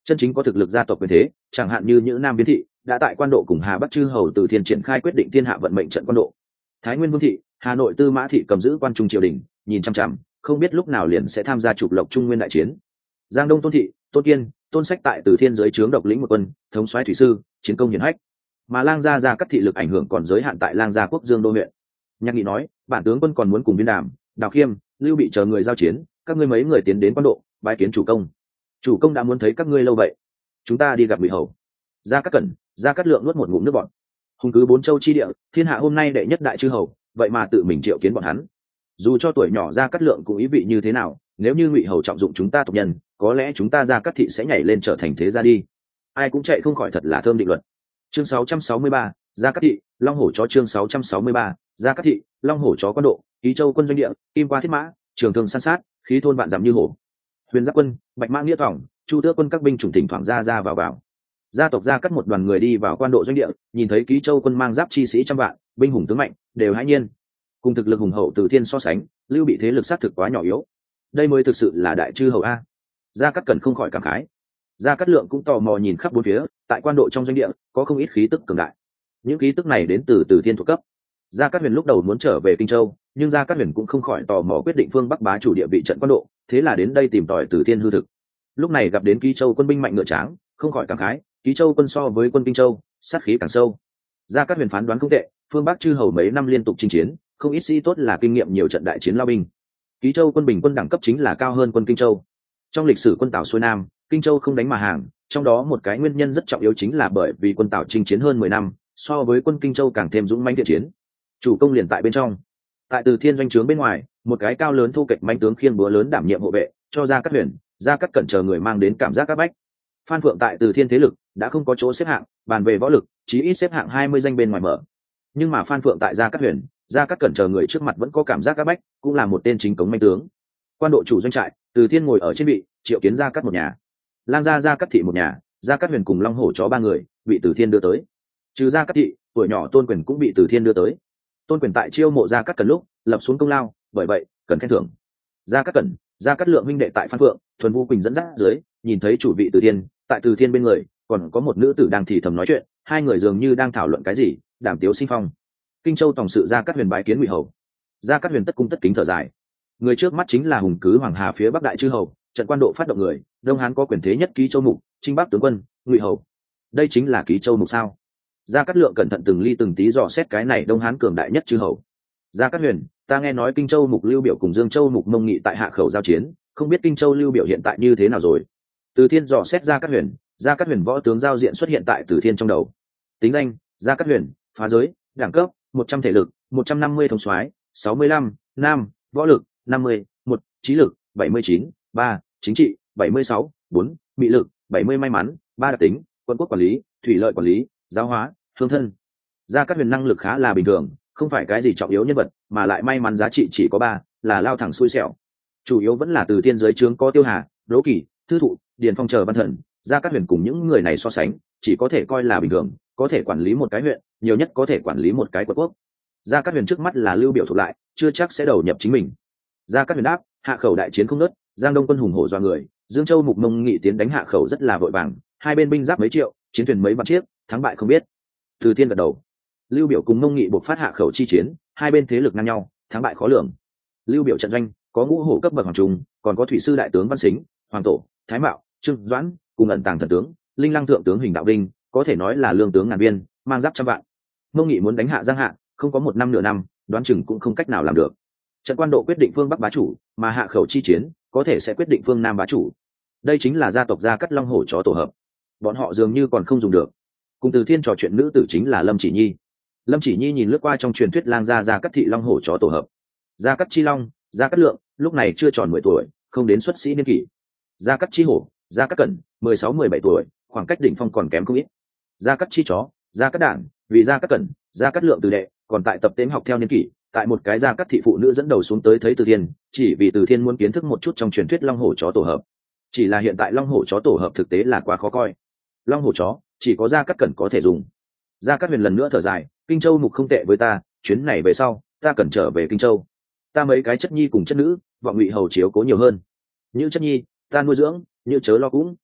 chân chính có thực lực gia tộc quyền thế, chẳng hạn như những nam biến thị đã tại quan độ cùng Hà Bắc chư hầu Từ Thiên triển khai quyết định thiên hạ vận mệnh trận quan độ. Thái Nguyên Vương thị, Hà Nội Tư Mã thị cầm giữ quan trung triều đình, nhìn chăm chăm, không biết lúc nào liền sẽ tham gia trục lộc trung nguyên đại chiến. Giang Đông Tôn thị, Tôn Kiên, Tôn Sách tại Từ Thiên dưới trướng độc lĩnh một quân, thống soái thủy sư, chiến công hiển hách. Mà Lang gia cắt thị lực ảnh hưởng còn giới hạn tại Lang gia quốc Dương đô huyện. Nhạc Nghị nói, bản tướng quân còn muốn cùng Viên Đàm, Đào Khiêm, Lưu Bị chờ người giao chiến, các ngươi mấy người tiến đến quan độ, bái kiến chủ công. Chủ công đã muốn thấy các ngươi lâu vậy, chúng ta đi gặp Ngụy Hầu. Gia Cát Cẩn, Gia Cát Lượng nuốt một ngụm nước bọt. Hùng cứ 4 châu chi địa, thiên hạ hôm nay đệ nhất đại chư hầu, vậy mà tự mình triệu kiến bọn hắn. Dù cho tuổi nhỏ Gia Cát Lượng cũng ý vị như thế nào, nếu như Ngụy Hầu trọng dụng chúng ta tộc nhân, có lẽ chúng ta Gia Cát thị sẽ nhảy lên trở thành thế gia đi. Ai cũng chạy không khỏi thật là thơm định luật. Chương 663, Gia Cát thị, Long Hổ chó. Chương 663, Gia Cát thị, Long Hổ chó quan độ, Ký Châu quân doanh địa, kim qua thiết mã, trường thương san sát, khí thôn vạn dặm như hổ. Huyền Giáp quân, Bạch Mã nghĩa thỏng, Chu Tước quân các binh chủng thỉnh thoảng ra vào. Gia tộc Gia Cát một đoàn người đi vào quan độ doanh địa, nhìn thấy Ký Châu quân mang giáp chi sĩ trăm vạn, binh hùng tướng mạnh, đều hãi nhiên. Cùng thực lực hùng hậu Từ Thiên so sánh, Lưu Bị thế lực sát thực quá nhỏ yếu. Đây mới thực sự là đại chư hầu a. Gia Cát Cẩn không khỏi cảm khái. Gia Cát Lượng cũng tò mò nhìn khắp bốn phía, tại quan độ trong doanh địa có không ít khí tức cường đại. Những khí tức này đến từ Từ Thiên thuộc cấp. Gia Cát Huyền lúc đầu muốn trở về Kinh Châu, nhưng Gia Cát Huyền cũng không khỏi tò mò quyết định phương Bắc bá chủ địa vị trận quan độ, thế là đến đây tìm tòi Từ Thiên hư thực. Lúc này gặp đến Ký Châu quân binh mạnh ngựa tráng, không khỏi cảm khái, Ký Châu quân so với quân Kinh Châu, sát khí càng sâu. Gia Cát Huyền phán đoán không tệ, phương Bắc chư hầu mấy năm liên tục chinh chiến, không ít sĩ tốt là kinh nghiệm nhiều trận đại chiến lao binh. Ký Châu quân bình quân đẳng cấp chính là cao hơn quân Kinh Châu. Trong lịch sử quân Tào xuôi nam, Kinh Châu không đánh mà hàng, trong đó một cái nguyên nhân rất trọng yếu chính là bởi vì quân Tào chinh chiến hơn 10 năm, so với quân Kinh Châu càng thêm dũng mãnh thiện chiến. Chủ công liền tại bên trong. Tại Từ Thiên doanh trướng bên ngoài, một cái cao lớn thu kịch manh tướng khiêng búa lớn đảm nhiệm hộ vệ, cho Gia Cát Huyền, Gia Cát Cẩn chờ người mang đến cảm giác các bách. Phan Phượng tại Từ Thiên thế lực đã không có chỗ xếp hạng, bàn về võ lực, chí ít xếp hạng 20 danh bên ngoài mở. Nhưng mà Phan Phượng tại Gia Cát Huyền, Gia Cát Cẩn chờ người trước mặt vẫn có cảm giác các bách, cũng là một tên chính cống manh tướng. Quan độ chủ doanh trại, Từ Thiên ngồi ở trên vị, triệu kiến Gia Cát một nhà. Lang gia Gia Cát thị một nhà, Gia Cát Huyền cùng Long Hổ chó 3 người, bị Từ Thiên đưa tới. Trừ Gia Cát thị, tuổi nhỏ Tôn Quyền cũng bị Từ Thiên đưa tới. Tôn Quyền tại chiêu mộ Gia Cát Cẩn lúc lập xuống công lao, bởi vậy cần khen thưởng. Gia Cát Cẩn, Gia Cát Lượng huynh đệ tại Phan Phượng, Thuần Vu Quỳnh dẫn dắt dưới, nhìn thấy chủ vị Từ Thiên, tại Từ Thiên bên người còn có một nữ tử đang thì thầm nói chuyện, hai người dường như đang thảo luận cái gì, đàm tiếu sinh phong. Kinh Châu tổng sự Gia Cát Huyền bái kiến Ngụy Hầu. Gia Cát Huyền tất cung tất kính thở dài. Người trước mắt chính là hùng cứ Hoàng Hà phía Bắc đại chư hầu, trận quan độ phát động người, Đông Hán có quyền thế nhất Ký Châu mục, Trinh Bắc tướng quân, Ngụy Hầu. Đây chính là Ký Châu mục sao? Gia Cát Lượng cẩn thận từng ly từng tí dò xét cái này Đông Hán cường đại nhất chư hầu. Gia Cát Huyền, ta nghe nói Kinh Châu mục Lưu Biểu cùng Dương Châu mục Mông Nghị tại Hạ Khẩu giao chiến, không biết Kinh Châu Lưu Biểu hiện tại như thế nào rồi? Từ Thiên dò xét Gia Cát Huyền võ tướng giao diện xuất hiện tại Từ Thiên trong đầu. Tính danh: Gia Cát Huyền, phá giới, đẳng cấp 100 thể lực, 150 thống soái, 65, nam, võ lực 50, 1, trí lực 79, 3, chính trị 76, 4, mị lực 70, may mắn 3, đặc tính: quân quốc quản lý, thủy lợi quản lý, giáo hóa, hương thân. Gia Cát Huyền năng lực khá là bình thường, không phải cái gì trọng yếu nhân vật, mà lại may mắn giá trị chỉ có 3, là lao thẳng xui xẻo. Chủ yếu vẫn là Từ Thiên dưới trướng có Tiêu Hà, Đỗ Kỳ, Thư Thụ, Điền Phong chờ văn thần, Gia Cát Huyền cùng những người này so sánh, chỉ có thể coi là bình thường, có thể quản lý một cái huyện, nhiều nhất có thể quản lý một cái quận quốc. Gia Cát Huyền trước mắt là Lưu Biểu thuộc lại, chưa chắc sẽ đầu nhập chính mình. Gia Cát Huyền đáp: Hạ Khẩu đại chiến không nớt, Giang Đông quân hùng hổ do người, Dương Châu mục Mông Nghị tiến đánh Hạ Khẩu rất là vội vàng, hai bên binh giáp mấy triệu, chiến thuyền mấy vạn chiếc, thắng bại không biết. Từ Thiên gật đầu. Lưu Biểu cùng Mông Nghị buộc phát Hạ Khẩu chi chiến, hai bên thế lực ngang nhau, thắng bại khó lường. Lưu Biểu trận doanh có ngũ hổ cấp bậc hoàng trung, còn có thủy sư đại tướng Văn Sính, Hoàng Tổ, Thái Mạo, Trương Doãn, cùng ẩn tàng thần tướng, Linh Lăng thượng tướng Huỳnh Đạo Vinh, có thể nói là lương tướng ngàn viên, mang giáp trăm vạn. Mông Nghị muốn đánh hạ Giang Hạ, không có một năm nửa năm, đoán chừng cũng không cách nào làm được. Trận quan độ quyết định phương Bắc bá chủ, mà Hạ Khẩu chi chiến có thể sẽ quyết định phương Nam bá chủ. Đây chính là gia tộc Gia Cát Long Hổ chó tổ hợp. Bọn họ dường như còn không dùng được. Cùng Từ Thiên trò chuyện nữ tử chính là Lâm Chỉ Nhi. Lâm Chỉ Nhi nhìn lướt qua trong truyền thuyết lang gia Cát thị Long Hổ chó tổ hợp. Gia Cát Chi Long, Gia Cát Lượng, lúc này chưa tròn 10 tuổi, không đến xuất sĩ niên kỷ. Gia Cát Chi Hổ, Gia Cát Cẩn, 16-17 tuổi, khoảng cách đỉnh phong còn kém không ít. Gia Cát Chi Chó, Gia Cát Đản, vì Gia Cát Cẩn, Gia Cát Lượng từ đệ, còn tại tập tễnh học theo niên kỷ, tại một cái Gia Cát thị phụ nữ dẫn đầu xuống tới thấy Từ Thiên, chỉ vì Từ Thiên muốn kiến thức một chút trong truyền thuyết Long Hổ chó tổ hợp. Chỉ là hiện tại Long Hổ chó tổ hợp thực tế là quá khó coi. Long Hổ chó chỉ có Gia Cát Cẩn có thể dùng. Gia Cát Huyền lần nữa thở dài, Kinh Châu mục không tệ với ta, chuyến này về sau, ta cần trở về Kinh Châu. Ta mấy cái chất nhi cùng chất nữ, vọng Ngụy Hầu chiếu cố nhiều hơn. Như chất nhi, ta nuôi dưỡng, như chớ lo cũng.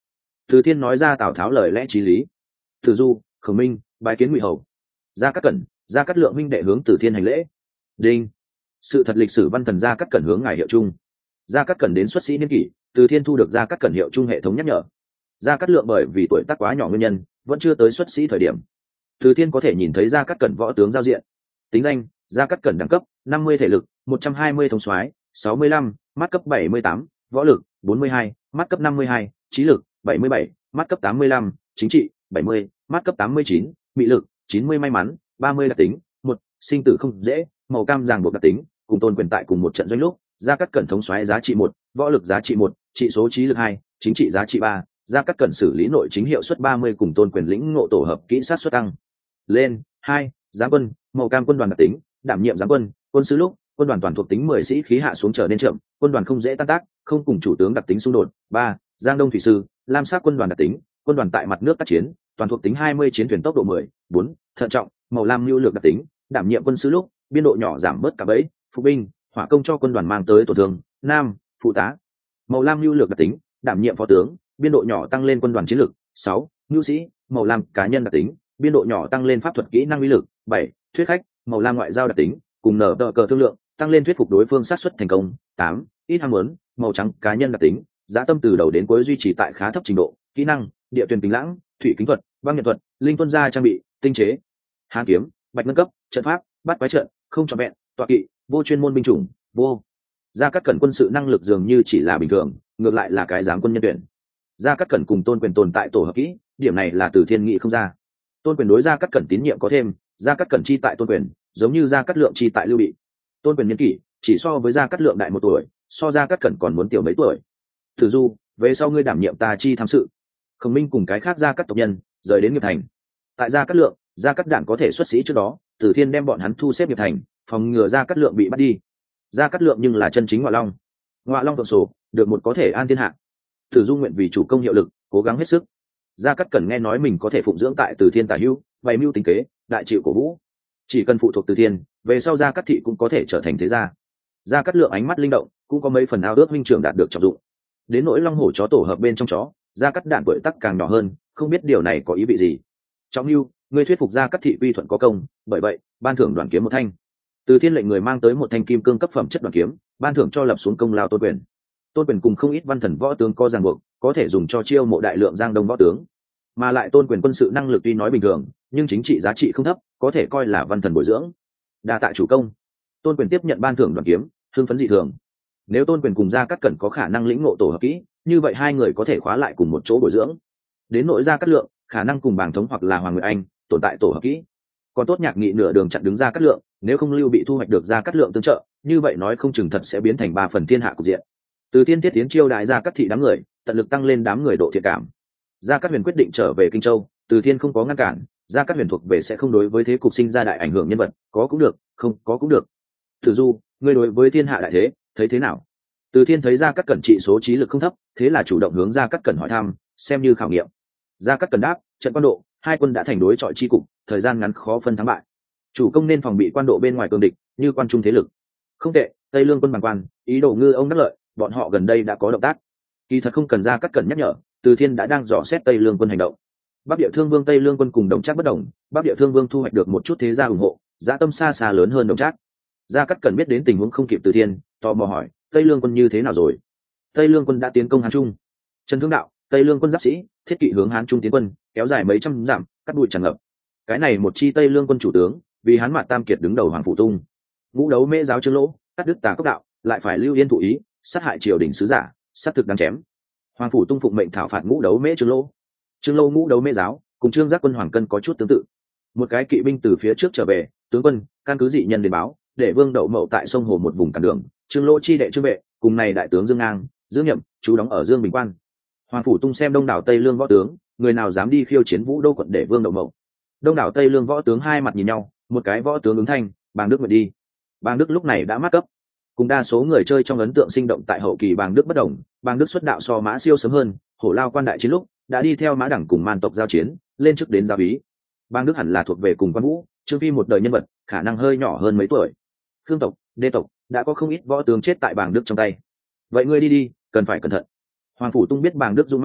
Từ Thiên nói ra Tào Tháo lời lẽ chí lý. Từ Du, Khổng Minh bái kiến Ngụy Hầu. Gia Cát Cẩn, Gia Cát Lượng minh đệ hướng Từ Thiên hành lễ. Đinh. Sự thật lịch sử văn thần Gia Cát Cẩn hướng ngài hiệu trung. Gia Cát Cẩn đến xuất sĩ niên kỷ, Từ Thiên thu được Gia Cát Cẩn hiệu trung hệ thống nhắc nhở. Gia Cát Lượng bởi vì tuổi tác quá nhỏ nguyên nhân, vẫn chưa tới xuất sĩ thời điểm. Từ Thiên có thể nhìn thấy Gia Cát Cẩn võ tướng giao diện. Tính danh: Gia Cát Cẩn, đẳng cấp 50 thể lực, 120 thống soái, 65, mắt cấp 78, võ lực 42, mắt cấp 52, trí lực 77, mắt cấp 85, chính trị 70, mắt cấp 89, mị lực 90, may mắn 30, đặc tính 1, sinh tử không dễ, màu cam ràng buộc đặc tính, cùng Tôn Quyền tại cùng một trận doanh lúc. Gia Cát Cẩn thống soái giá trị 1, võ lực giá trị 1, trị số trí lực 2, chính trị giá trị 3. Gia Cát Cẩn xử lý nội chính hiệu suất 30, cùng Tôn Quyền lĩnh ngộ tổ hợp kỹ sát suất tăng lên 2. Giáng quân, màu cam quân đoàn đặc tính, đảm nhiệm giáng quân, quân sứ lúc quân đoàn toàn thuộc tính 10 sĩ khí hạ xuống trở nên chậm, quân đoàn không dễ tan tác, không cùng chủ tướng đặc tính xung đột. 3. Giang Đông thủy sư, lam sắc quân đoàn đặc tính, quân đoàn tại mặt nước tác chiến, toàn thuộc tính 20, chiến thuyền tốc độ 10. 4. Thận trọng, màu lam nhu lược đặc tính, đảm nhiệm quân sứ lúc biên độ nhỏ giảm bớt cả bẫy, phục binh, hỏa công cho quân đoàn mang tới tổn thương. 5. Phụ tá, màu lam nhu lược đặc tính, đảm nhiệm phó tướng, biên độ nhỏ tăng lên quân đoàn chiến lược. 6. Nhu sĩ, màu lam cá nhân đặc tính, biên độ nhỏ tăng lên pháp thuật kỹ năng uy lực. 7. Thuyết khách, màu lam ngoại giao đặc tính, cùng nở tờ cờ thương lượng, tăng lên thuyết phục đối phương sát xuất thành công. 8. Ít ham muốn, màu trắng cá nhân đặc tính, giá tâm từ đầu đến cuối duy trì tại khá thấp trình độ. Kỹ năng: địa tuyển kính lãng, thủy kính thuật, băng nhật thuật, linh tuân gia trang bị, tinh chế, hàn kiếm, bạch ngân cấp, trận pháp, bắt quái trận, không trọn vẹn, tọa kỵ, vô chuyên môn binh chủng, vô. Gia Cát Cẩn quân sự năng lực dường như chỉ là bình thường, ngược lại là cái giám quân nhân tuyển. Gia Cát Cẩn cùng Tôn Quyền tồn tại tổ hợp kỹ, điểm này là Từ Thiên nghị không ra. Tôn Quyền đối Gia Cát Cẩn tín nhiệm có thêm, Gia Cát Cẩn chi tại Tôn Quyền, giống như Gia Cát Lượng chi tại Lưu Bị. Tôn Quyền niên kỷ chỉ so với Gia Cát Lượng đại 1 tuổi, so Gia Cát Cẩn còn muốn tiểu mấy tuổi. Từ Du, về sau ngươi đảm nhiệm ta chi tham sự. Khổng Minh cùng cái khác Gia Cát tộc nhân rời đến Nghiệp Thành. Tại Gia Cát Lượng, Gia Cát Đản có thể xuất sĩ trước đó, Từ Thiên đem bọn hắn thu xếp Nghiệp Thành, phòng ngừa Gia Cát Lượng bị bắt đi. Gia Cát Lượng nhưng là chân chính Ngọa Long. Ngọa Long thượng số, được một có thể an thiên hạ. Từ Du nguyện vì chủ công hiệu lực, cố gắng hết sức. Gia Cát Cẩn nghe nói mình có thể phụng dưỡng tại Từ Thiên tả hữu, bày mưu tính kế, đại chịu cổ vũ. Chỉ cần phụ thuộc Từ Thiên, về sau Gia Cát thị cũng có thể trở thành thế gia. Gia Cát Lượng ánh mắt linh động, cũng có mấy phần ao ước huynh trưởng đạt được trọng dụng. Đến nỗi long hổ chó tổ hợp bên trong chó, Gia Cát Đản tuổi tác càng nhỏ hơn, không biết điều này có ý vị gì. Trọng lưu, ngươi thuyết phục Gia Cát thị quy thuận có công, bởi vậy ban thưởng đoàn kiếm 1 thanh. Từ Thiên lệnh người mang tới 1 thanh kim cương cấp phẩm chất đoàn kiếm, ban thưởng cho lập xuống công lao Tôn Quyền. Tôn Quyền cùng không ít văn thần võ tướng có ràng buộc, có thể dùng cho chiêu mộ đại lượng Giang Đông võ tướng. Mà lại Tôn Quyền quân sự năng lực tuy nói bình thường, nhưng chính trị giá trị không thấp, có thể coi là văn thần bồi dưỡng. Đa tạ chủ công. Tôn Quyền tiếp nhận ban thưởng đoàn kiếm, hưng phấn dị thường. Nếu Tôn Quyền cùng Gia Cát Cẩn có khả năng lĩnh ngộ tổ hợp kỹ, như vậy hai người có thể khóa lại cùng một chỗ bồi dưỡng. Đến nội Gia Cát Lượng, khả năng cùng Bàng Thống hoặc là Hoàng Nguyệt Anh tồn tại tổ hợp kỹ. Còn Tốt Nhạc Nghị nửa đường chặn đứng Gia Cát Lượng, nếu không Lưu Bị thu hoạch được Gia Cát Lượng tương trợ, như vậy nói không chừng thật sẽ biến thành 3 phần thiên hạ cục diện. Từ Thiên Thiết tiến chiêu đại Gia Cát thị đám người, tận lực tăng lên đám người độ thiện cảm. Gia Cát Huyền quyết định trở về Kinh Châu, Từ Thiên không có ngăn cản, Gia Cát Huyền thuộc về sẽ không đối với thế cục sinh ra đại ảnh hưởng nhân vật, có cũng được, không có cũng được. Từ Du, ngươi đối với thiên hạ đại thế thấy thế nào? Từ Thiên thấy Gia Cát Cẩn trị số trí lực không thấp, thế là chủ động hướng Gia Cát Cẩn hỏi thăm, xem như khảo nghiệm. Gia Cát Cẩn đáp, trận quan độ, hai quân đã thành đối chọi chi cục, thời gian ngắn khó phân thắng bại. Chủ công nên phòng bị quan độ bên ngoài cường địch, như quan trung thế lực. Không tệ, Tây Lương quân bằng quan, ý đồ ngư ông đắc lợi, bọn họ gần đây đã có động tác. Kỳ thật không cần Gia Cát Cẩn nhắc nhở, Từ Thiên đã đang dò xét Tây Lương quân hành động. Bắc Địa Thương Vương Tây Lương quân cùng Đồng Trác bất đồng, Bắc Địa Thương Vương thu hoạch được một chút thế gia ủng hộ, giá tâm xa xa lớn hơn Đồng Trác. Gia Cát Cẩn biết đến tình huống không kịp Từ Thiên, tò mò hỏi, Tây Lương quân như thế nào rồi? Tây Lương quân đã tiến công Hán Trung. Trần Thương đạo, Tây Lương quân giáp sĩ, thiết kỵ hướng Hán Trung tiến quân, kéo dài mấy trăm dặm, cắt bụi tràn ngập. Cái này một chi Tây Lương quân chủ tướng, vì Hán Mạt Tam Kiệt đứng đầu Hoàng Phủ Tung. Ngũ đấu mễ giáo Trương Lỗ, cắt đứt Tà Cốc đạo, lại phải lưu yên thụ ý, sát hại triều đình sứ giả, sát thực đáng chém. Hoàng Phủ Tung phụng mệnh thảo phạt Ngũ đấu mễ Trương Lỗ. Trương Lỗ ngũ đấu mễ giáo, cùng Trương Giác quân Hoàng Cân có chút tương tự. Một cái kỵ binh từ phía trước trở về, tướng quân, căn cứ dị nhân đến báo, để Vương Đậu Mậu tại sông hồ một vùng cản đường, Trương Lỗ chi đệ Trương Vệ, cùng này đại tướng Dương Ngang, Dương Nhậm, chú đóng ở Dương Bình Quan. Hoàng Phủ Tung xem đông đảo Tây Lương võ tướng, người nào dám đi khiêu chiến Vũ Đô quận để Vương Đậu Mậu. Đông đảo Tây Lương võ tướng hai mặt nhìn nhau, một cái võ tướng ứng thanh, Bàng Đức nguyện đi. Bàng Đức lúc này đã mắc cấp, cùng đa số người chơi trong ấn tượng sinh động tại hậu kỳ Bàng Đức bất đồng. Bàng Đức xuất đạo so Mã Siêu sớm hơn, hổ lao quan đại chiến lúc đã đi theo Mã Đẳng cùng Man tộc giao chiến, lên chức đến giáo úy. Bàng Đức hẳn là thuộc về cùng Quan Vũ, Trương Phi một đời nhân vật, khả năng hơi nhỏ hơn mấy tuổi. Khương tộc, Đê tộc đã có không ít võ tướng chết tại Bàng Đức trong tay. Vậy ngươi đi đi, cần phải cẩn thận. Hoàng Phủ Tung biết Bàng Đức dũng mãnh,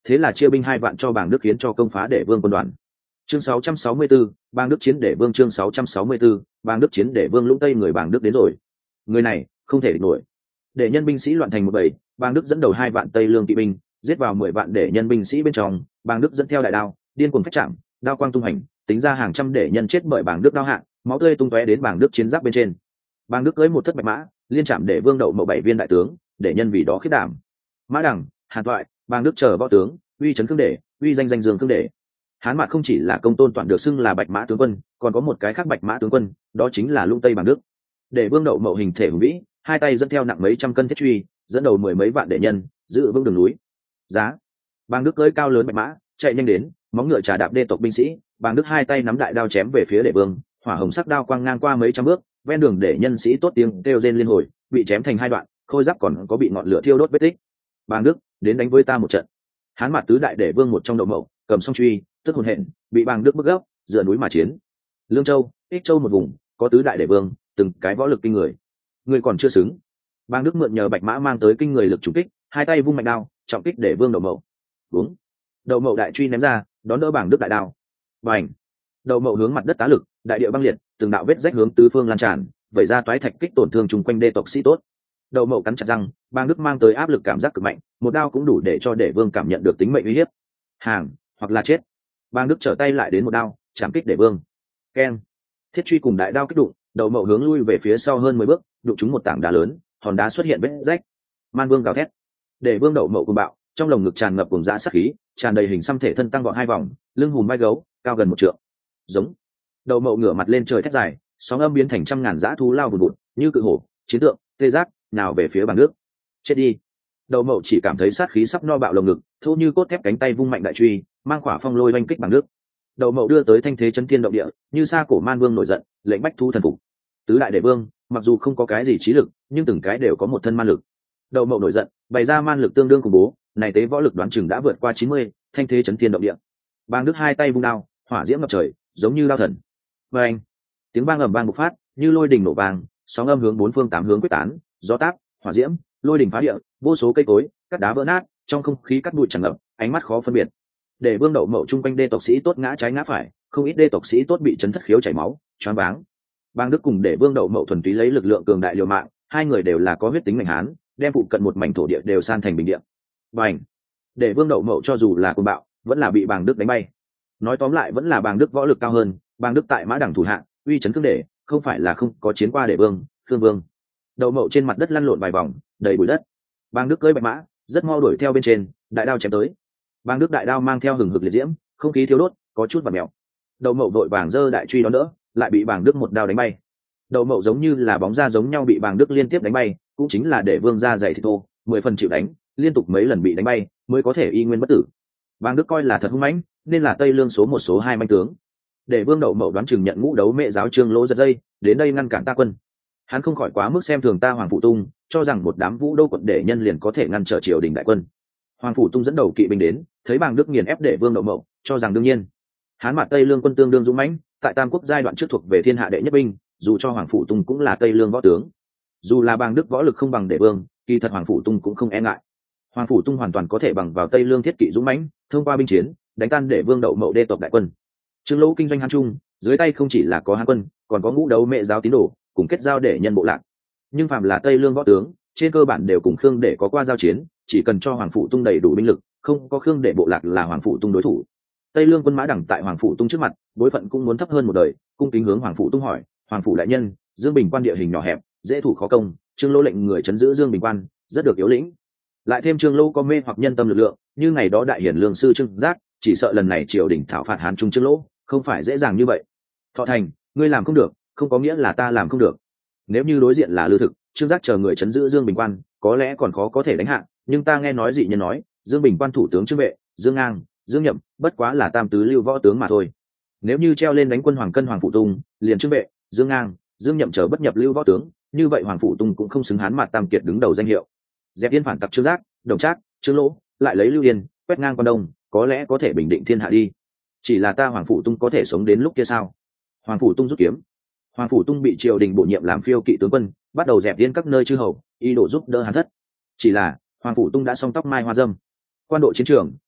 thế là chia binh 2 vạn cho bàng đức khiến cho công phá Để Vương quân đoàn. Chương 664, bàng đức chiến Để Vương. Chương 664, bàng đức chiến Để Vương. Lũng Tây người bàng đức đến rồi. Người này không thể địch nổi. Để nhân binh sĩ loạn thành một bầy, bàng đức dẫn đầu 2 vạn Tây lương kỵ binh giết vào 10 vạn để nhân binh sĩ bên trong. Bàng đức dẫn theo đại đao điên cuồng phách chạm, đao quang tung hành, tính ra hàng trăm để nhân chết bởi bàng đức đao hạ, máu tươi tung tóe đến bàng đức chiến giáp bên trên. Bàng đức cưỡi một thất bạch mã liên chạm Để Vương Đậu Mậu 7 viên đại tướng, để nhân vì đó khiết đảm. Mã Đằng, Hàn Toại, bàng đức chờ võ tướng uy chấn cương Để, uy danh danh dương cương Để. Hán Mạc không chỉ là công tôn toàn được xưng là bạch mã tướng quân, còn có một cái khác bạch mã tướng quân, đó chính là Lũng Tây bàng đức. Để Vương Đậu Mậu hình thể hùng vĩ, 2 tay dẫn theo nặng mấy trăm cân thiết truy, dẫn đầu 10 mấy vạn đệ nhân giữ vững đường núi. Giá bàng đức cưỡi cao lớn bạch mã chạy nhanh đến, móng ngựa trà đạp đê tộc binh sĩ. Bàng đức 2 tay nắm đại đao chém về phía Để Vương, hỏa hồng sắc đao quang ngang qua mấy trăm bước, ven đường để nhân sĩ tốt tiếng kêu rên liên hồi, bị chém thành 2 đoạn, khôi giáp còn có bị ngọn lửa thiêu đốt vết tích. Bàng đức, đến đánh với ta một trận. Hán Mạc tứ đại Để Vương một trong Đậu Mậu cầm song truy tức hồn hện, bị bàng đức bức gốc dựa núi mà chiến. Lương Châu, Ích Châu một vùng có tứ đại Để Vương, từng cái võ lực kinh người. Người còn chưa xứng. Bàng đức mượn nhờ bạch mã mang tới kinh người lực trùng kích, 2 tay vung mạnh đao trọng kích Để Vương Đậu Mậu. Đúng. Đậu Mậu đại truy ném ra đón đỡ bàng đức đại đao. Bành. Đậu Mậu hướng mặt đất tá lực, đại địa băng liệt, từng đạo vết rách hướng tứ phương lan tràn, vẩy ra toái thạch kích tổn thương chung quanh đê tộc sĩ tốt. Đậu Mậu cắn chặt răng, bàng đức mang tới áp lực cảm giác cực mạnh, một đao cũng đủ để cho Để Vương cảm nhận được tính mệnh uy hiếp. Hàng hoặc là chết. Bàng đức trở tay lại đến một đao chạm kích Để Vương. Keng. Thiết truy cùng đại đao kích đụng, Đậu Mậu hướng lui về phía sau hơn 10 bước, đụng trúng một tảng đá lớn, hòn đá xuất hiện vết rách. Man Vương gào thét. Để Vương Đậu Mậu cuồng bạo, trong lồng ngực tràn ngập cuồng dã sát khí, tràn đầy hình xăm thể thân tăng vọt 2 vòng, lưng hùm vai gấu, cao gần 1 trượng. Giống. Đậu Mậu ngửa mặt lên trời thét dài, sóng âm biến thành trăm ngàn dã thú lao vụt vụt, như cự hổ, chiến tượng, tê giác, nào về phía Bàng đức. Chết đi. Đậu Mậu chỉ cảm thấy sát khí sắp no bạo lồng ngực, thô như cốt thép cánh tay vung mạnh đại truy, mang khỏa phong lôi oanh kích Bàng đức. Đậu Mậu đưa tới thanh thế chấn thiên động địa, như sa cổ Man Vương nổi giận, lệnh bách thu thần phục. Tứ đại Để Vương mặc dù không có cái gì trí lực, nhưng từng cái đều có một thân man lực. Đậu Mậu nổi giận, bày ra man lực tương đương khủng bố, này tế võ lực đoán chừng đã vượt qua 90, thanh thế chấn thiên động địa. Bàng đức 2 tay vung đao, hỏa diễm ngập trời, giống như đao thần. Oeng. Tiếng vang ầm vang bộc phát, như lôi đình nổ vang, sóng âm hướng 4 phương 8 hướng quyết tán, gió táp, hỏa diễm, lôi đình phá địa, vô số cây cối, cát đá vỡ nát, trong không khí cát bụi tràn ngập, ánh mắt khó phân biệt. Để Vương Đậu Mậu chung quanh đê tộc sĩ tốt ngã trái ngã phải, không ít đê tộc sĩ tốt bị chấn thất khiếu chảy máu, choáng váng. Bàng đức cùng Để Vương Đậu Mậu thuần túy lấy lực lượng cường đại liều mạng, 2 người đều là có huyết tính mạnh hán, đem phụ cận một mảnh thổ địa đều san thành bình địa. Bành. Để Vương Đậu Mậu cho dù là cuồng bạo, vẫn là bị Bàng đức đánh bay. Nói tóm lại vẫn là Bàng đức võ lực cao hơn, Bàng đức tại Mã Đẳng thủ hạng, uy chấn cương Để, không phải là không có chiến qua Để Vương, Khương Vương. Đậu Mậu trên mặt đất lăn lộn vài vòng, đầy bụi đất. Bàng đức cưỡi bạch mã, rất mau đuổi theo bên trên, đại đao chém tới. Bàng đức đại đao mang theo hừng hực liệt diễm, không khí thiêu đốt, có chút vặn mèo. Đậu Mậu vội vàng giơ đại truy đón đỡ, lại bị Bàng đức một đao đánh bay. Đậu Mậu giống như là bóng ra giống nhau bị Bàng đức liên tiếp đánh bay, cũng chính là Để Vương ra dày thịt thô, 10 phần chịu đánh, liên tục mấy lần bị đánh bay, mới có thể y nguyên bất tử. Bàng đức coi là thật hung mãnh, nên là Tây Lương số 1 số 2 manh tướng. Để Vương Đậu Mậu đoán chừng nhận ngũ đấu mẹ giáo Trương Lỗ giật dây, đến đây ngăn cản ta quân. Hắn không khỏi quá mức xem thường ta Hoàng Phụ Tung, cho rằng một đám vũ đô quận để nhân liền có thể ngăn trở triều đình đại quân. Hoàng Phụ Tung dẫn đầu kỵ binh đến, thấy Bàng đức nghiền ép Để Vương Đậu Mậu, cho rằng đương nhiên. Hán Mạc Tây Lương quân tương đương dũng mãnh, tại Tam Quốc giai đoạn trước thuộc về thiên hạ đệ nhất binh, dù cho Hoàng Phụ Tung cũng là Tây Lương võ tướng. Dù là Bàng đức võ lực không bằng Để Vương, kỳ thật Hoàng Phụ Tung cũng không e ngại. Hoàng Phụ Tung hoàn toàn có thể bằng vào Tây Lương thiết kỵ dũng mãnh, thông qua binh chiến, đánh tan Để Vương Đậu Mậu đê tộc đại quân. Trương Lỗ kinh doanh Hán Trung, dưới tay không chỉ là có Hán quân, còn có ngũ đấu mẹ giáo tín đồ, cùng kết giao để nhân bộ lạc. Nhưng phàm là Tây Lương võ tướng, trên cơ bản đều cùng Khương Để có qua giao chiến, chỉ cần cho Hoàng Phụ Tung đầy đủ binh lực, không có Khương Để bộ lạc là Hoàng Phụ Tung đối thủ. Tây Lương quân Mã Đẳng tại Hoàng Phụ Tung trước mặt, bối phận cũng muốn thấp hơn một đời, cung kính hướng Hoàng Phụ Tung hỏi: "Hoàng phủ đại nhân, Dương Bình Quan địa hình nhỏ hẹp, dễ thủ khó công, Trương Lỗ lệnh người trấn giữ Dương Bình Quan, rất được yếu lĩnh. Lại thêm Trương Lỗ có mê hoặc nhân tâm lực lượng, như ngày đó đại hiển lương sư Trương Giác, chỉ sợ lần này triều đình thảo phạt Hán Trung Trương Lỗ, không phải dễ dàng như vậy. Thọ Thành, ngươi làm không được, không có nghĩa là ta làm không được. Nếu như đối diện là Lư Thực, Trương Giác chờ người trấn giữ Dương Bình Quan, có lẽ còn khó có thể đánh hạ, nhưng ta nghe nói dị nhân nói, Dương Bình Quan thủ tướng Trương Vệ, Dương Ngang, Dương Nhậm, bất quá là tam tứ lưu võ tướng mà thôi. Nếu như treo lên đánh quân Hoàng Cân Hoàng Phụ Tung, liền Trương Vệ, Dương Ngang, Dương Nhậm chờ bất nhập lưu võ tướng, như vậy Hoàng Phụ Tung cũng không xứng Hán Mạt Tam Kiệt đứng đầu danh hiệu. Dẹp Yên phản tặc Trương Giác, Đồng Trác, Trương Lỗ, lại lấy Lưu Yên, quét ngang quan Đông, có lẽ có thể bình định thiên hạ đi. Chỉ là ta Hoàng Phụ Tung có thể sống đến lúc kia sao?" Hoàng Phụ Tung rút kiếm. Hoàng Phụ Tung bị triều đình bổ nhiệm làm phiêu kỵ tướng quân, bắt đầu dẹp Yên các nơi chư hầu, ý đồ giúp đỡ Hán thất. Chỉ là Hoàng Phụ Tung đã song tóc mai hoa dâm. Quan độ chiến trường,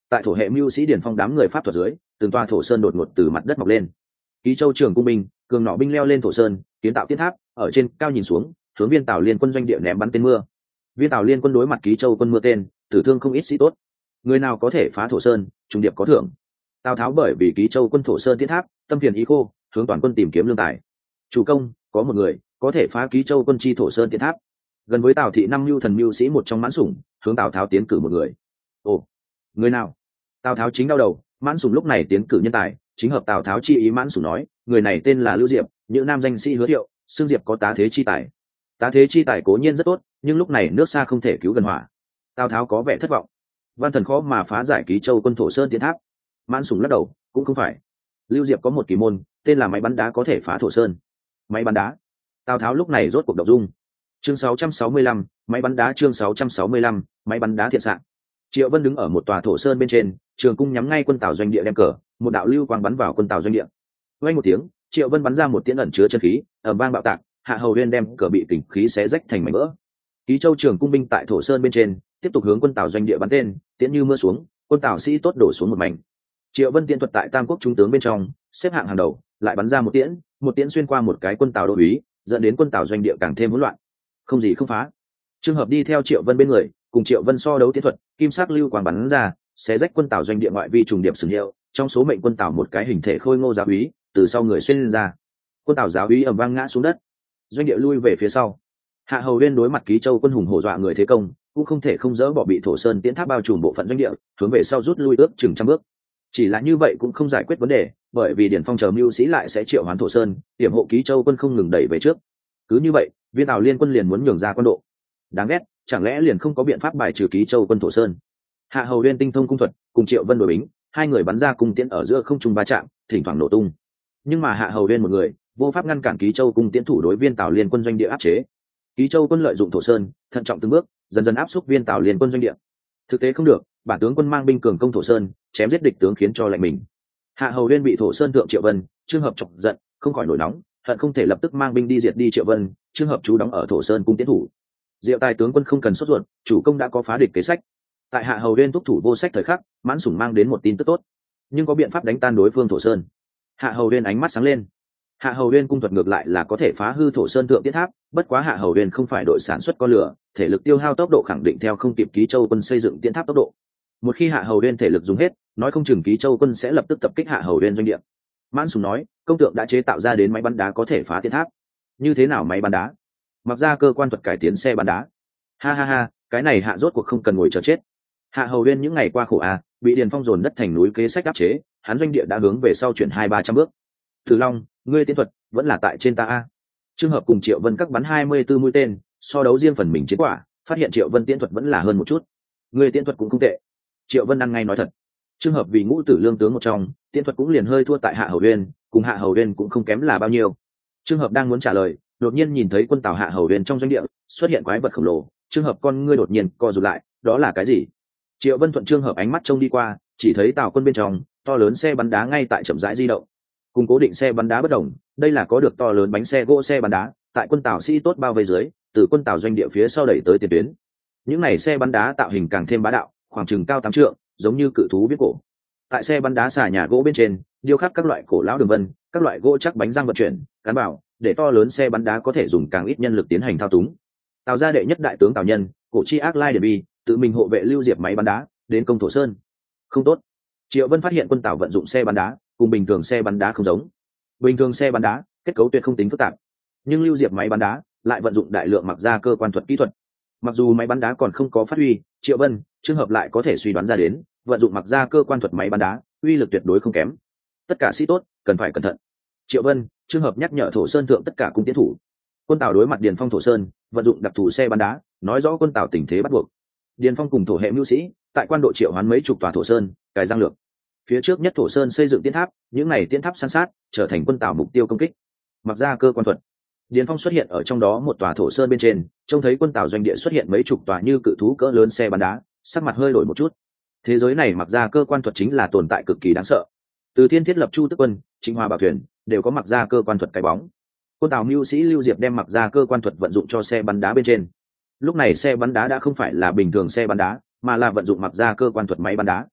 tại thổ hệ mưu sĩ điền phong đám người pháp thuật dưới, từng toa thổ sơn đột ngột từ mặt đất mọc lên. Ký Châu Trường Cung binh, cường nỏ binh leo lên thổ sơn, kiến tạo tiến tháp, ở trên cao nhìn xuống, hướng Viên Tào Liên quân doanh địa ném bắn tên mưa. Viên Tào Liên quân đối mặt Ký Châu quân mưa tên, tử thương không ít sĩ tốt. Người nào có thể phá thổ sơn, trung điệp có thưởng. Tào Tháo bởi vì Ký Châu quân thổ sơn tiến tháp, tâm phiền ý khô, hướng toàn quân tìm kiếm lương tài. Chủ công, có một người có thể phá Ký Châu quân chi thổ sơn tiến tháp. Gần với Tào thị năm mưu thần mưu sĩ một trong Mãn Sủng, hướng Tào Tháo tiến cử một người. Ồ, người nào? Tào Tháo chính đau đầu, Mãn Sủng lúc này tiến cử nhân tài, chính hợp Tào Tháo chi ý. Mãn Sủng nói, người này tên là Lưu Diệp, những nam danh sĩ hứa thiệu, xương Diệp có tá thế chi tài. Tá thế chi tài cố nhiên rất tốt, nhưng lúc này nước xa không thể cứu gần hỏa. Tào Tháo có vẻ thất vọng. Văn thần khó mà phá giải Ký Châu quân thổ sơn tiến tháp. Mãn Sủng lắc đầu, cũng không phải. Lưu Diệp có một kỳ môn, tên là máy bắn đá có thể phá thổ sơn. Máy bắn đá. Tào Tháo lúc này rốt cuộc động dung. Chương 665, máy bắn đá. Chương 665, máy bắn đá thiện xạ. Triệu Vân đứng ở một tòa thổ sơn bên trên, trường cung nhắm ngay quân Tào doanh địa đem cờ, một đạo lưu quang bắn vào quân Tào doanh địa. Vang một tiếng, Triệu Vân bắn ra một tiễn ẩn chứa chân khí, ầm vang bạo tạc, Hạ Hầu Uyên đem cờ bị kình khí xé rách thành mảnh vỡ. Ký Châu Trường Cung binh tại thổ sơn bên trên, tiếp tục hướng quân Tào doanh địa bắn tên, tiễn như mưa xuống, quân Tào sĩ tốt đổ xuống một mảnh. Triệu Vân tiễn thuật tại Tam Quốc trung tướng bên trong, xếp hạng hàng đầu, lại bắn ra một tiễn xuyên qua một cái quân Tào đô úy, dẫn đến quân Tào doanh địa càng thêm hỗn loạn. Không gì không phá. Trường hợp đi theo Triệu Vân bên người, cùng Triệu Vân so đấu tiễn thuật, kim sắc lưu quang bắn ra, xé rách quân Tào doanh địa ngoại vi trùng điệp sừng hiệu, trong số mệnh quân Tào một cái hình thể khôi ngô giáo úy, từ sau người xuyên lên ra. Quân Tào giáo úy ầm vang ngã xuống đất, doanh địa lui về phía sau. Hạ Hầu Uyên đối mặt Ký Châu quân hùng hổ dọa người thế công, cũng không thể không dỡ bỏ bị thổ sơn tiễn tháp bao trùm bộ phận doanh địa, hướng về sau rút lui ước chừng trăm bước. Chỉ là như vậy cũng không giải quyết vấn đề, bởi vì Điền Phong chờ mưu sĩ lại sẽ triệu hoán thổ sơn, hiểm hộ Ký Châu quân không ngừng đẩy về trước. Cứ như vậy, Viên Tào liên quân liền muốn nhường ra quân độ. Đáng ghét, chẳng lẽ liền không có biện pháp bài trừ Ký Châu quân thổ sơn? Hạ Hầu Uyên tinh thông cung thuật, cùng Triệu Vân đối bính, hai người bắn ra cung tiễn ở giữa không trung va chạm, thỉnh thoảng nổ tung. Nhưng mà Hạ Hầu Uyên một người, vô pháp ngăn cản Ký Châu cung tiễn thủ đối Viên Tào liên quân doanh địa áp chế. Ký Châu quân lợi dụng thổ sơn, thận trọng từng bước, dần dần áp xúc Viên Tào liên quân doanh địa. Thực tế không được, bản tướng quân mang binh cường công thổ sơn, chém giết địch tướng khiến cho lạnh mình. Hạ Hầu Uyên bị thổ sơn thượng Triệu Vân, trường hợp chọc giận, không khỏi nổi nóng, hận không thể lập tức mang binh đi diệt đi Triệu Vân, trường hợp chú đóng ở thổ sơn cung tiến thủ. Diệu Tài tướng quân không cần sốt ruột, chủ công đã có phá địch kế sách. Tại Hạ Hầu Uyên thúc thủ vô sách thời khắc, Mãn Sủng mang đến một tin tức tốt, nhưng có biện pháp đánh tan đối phương thổ sơn. Hạ Hầu Uyên ánh mắt sáng lên. Hạ Hầu Uyên cung thuật ngược lại là có thể phá hư thổ sơn thượng tiết tháp, bất quá Hạ Hầu Uyên không phải đội sản xuất con lửa, thể lực tiêu hao tốc độ khẳng định theo không kịp Ký Châu quân xây dựng tiễn tháp tốc độ. Một khi Hạ Hầu Uyên thể lực dùng hết, nói không chừng Ký Châu quân sẽ lập tức tập kích Hạ Hầu Uyên doanh địa. Mãn Sủng nói, công tượng đã chế tạo ra đến máy bắn đá có thể phá tiễn tháp. Như thế nào máy bắn đá? Mặc ra cơ quan thuật cải tiến xe bắn đá. Ha ha ha, cái này Hạ rốt cuộc không cần ngồi chờ chết. Hạ Hầu Uyên những ngày qua khổ bị Điền Phong dồn đất thành núi kế sách áp chế, hắn doanh địa đã hướng về sau chuyển 200-300 bước. Từ Long, ngươi tiến thuật vẫn là tại trên ta Trường hợp cùng Triệu Vân các bắn 24 mũi tên, so đấu riêng phần mình chiến quả, phát hiện Triệu Vân tiến thuật vẫn là hơn một chút. Ngươi tiến thuật cũng không tệ. Triệu Vân ăn ngay nói thật. Trường hợp vì ngũ tử lương tướng một trong, tiến thuật cũng liền hơi thua tại Hạ Hầu Uyên, cùng Hạ Hầu Uyên cũng không kém là bao nhiêu. Trường hợp đang muốn trả lời, đột nhiên nhìn thấy quân Tào Hạ Hầu Uyên trong doanh địa xuất hiện quái vật khổng lồ. Trường hợp con ngươi đột nhiên co rụt lại, đó là cái gì? Triệu Vân thuận trường hợp ánh mắt trông đi qua, chỉ thấy Tào quân bên trong to lớn xe bắn đá ngay tại chậm rãi di động. Cùng cố định xe bắn đá bất đồng, đây là có được to lớn bánh xe gỗ xe bắn đá, tại quân Tào sĩ tốt bao vây dưới, từ quân Tào doanh địa phía sau đẩy tới tiền tuyến. Những này xe bắn đá tạo hình càng thêm bá đạo, khoảng chừng cao 8 trượng, giống như cự thú biết cổ. Tại xe bắn đá xà nhà gỗ bên trên, điêu khắc các loại cổ lão đường vân, các loại gỗ chắc bánh răng vận chuyển, cán bảo, để to lớn xe bắn đá có thể dùng càng ít nhân lực tiến hành thao túng. Tào gia đệ nhất đại tướng Tào Nhân, cổ chi ác lai để bi, tự mình hộ vệ Lưu Diệp máy bắn đá, đến công thổ sơn. Không tốt. Triệu Vân phát hiện quân Tào vận dụng xe bắn đá, cùng bình thường xe bắn đá không giống. Bình thường xe bắn đá, kết cấu tuyệt không tính phức tạp, nhưng Lưu Diệp máy bắn đá lại vận dụng đại lượng mặc ra cơ quan thuật kỹ thuật. Mặc dù máy bắn đá còn không có phát huy, Triệu Vân, trường hợp lại có thể suy đoán ra đến, vận dụng mặc ra cơ quan thuật máy bắn đá, uy lực tuyệt đối không kém. Tất cả sĩ tốt, cần phải cẩn thận. Triệu Vân, trường hợp nhắc nhở thổ sơn thượng tất cả cung tiến thủ. Quân Tào đối mặt Điền Phong thổ sơn, vận dụng đặc thù xe bắn đá, nói rõ quân Tào tình thế bắt buộc. Điền Phong cùng thổ hệ mưu sĩ, tại quan độ triệu hoán mấy chục tòa thổ sơn, cài giang lược. Phía trước nhất thổ sơn xây dựng tiến tháp, những này tiến tháp san sát, trở thành quân Tào mục tiêu công kích. Mặc ra cơ quan thuật, Điền Phong xuất hiện ở trong đó một tòa thổ sơn bên trên, trông thấy quân Tào doanh địa xuất hiện mấy chục tòa như cự thú cỡ lớn xe bắn đá, sắc mặt hơi đổi một chút. Thế giới này mặc ra cơ quan thuật chính là tồn tại cực kỳ đáng sợ. Từ Thiên Thiết lập Chu Tức Quân, Trịnh Hoa Bảo Thuyền đều có mặc ra cơ quan thuật cái bóng. Quân Tào mưu sĩ Lưu Diệp đem mặc ra cơ quan thuật vận dụng cho xe bắn đá bên trên. Lúc này xe bắn đá đã không phải là bình thường xe bắn đá, mà là vận dụng mặc ra cơ quan thuật máy bắn đá.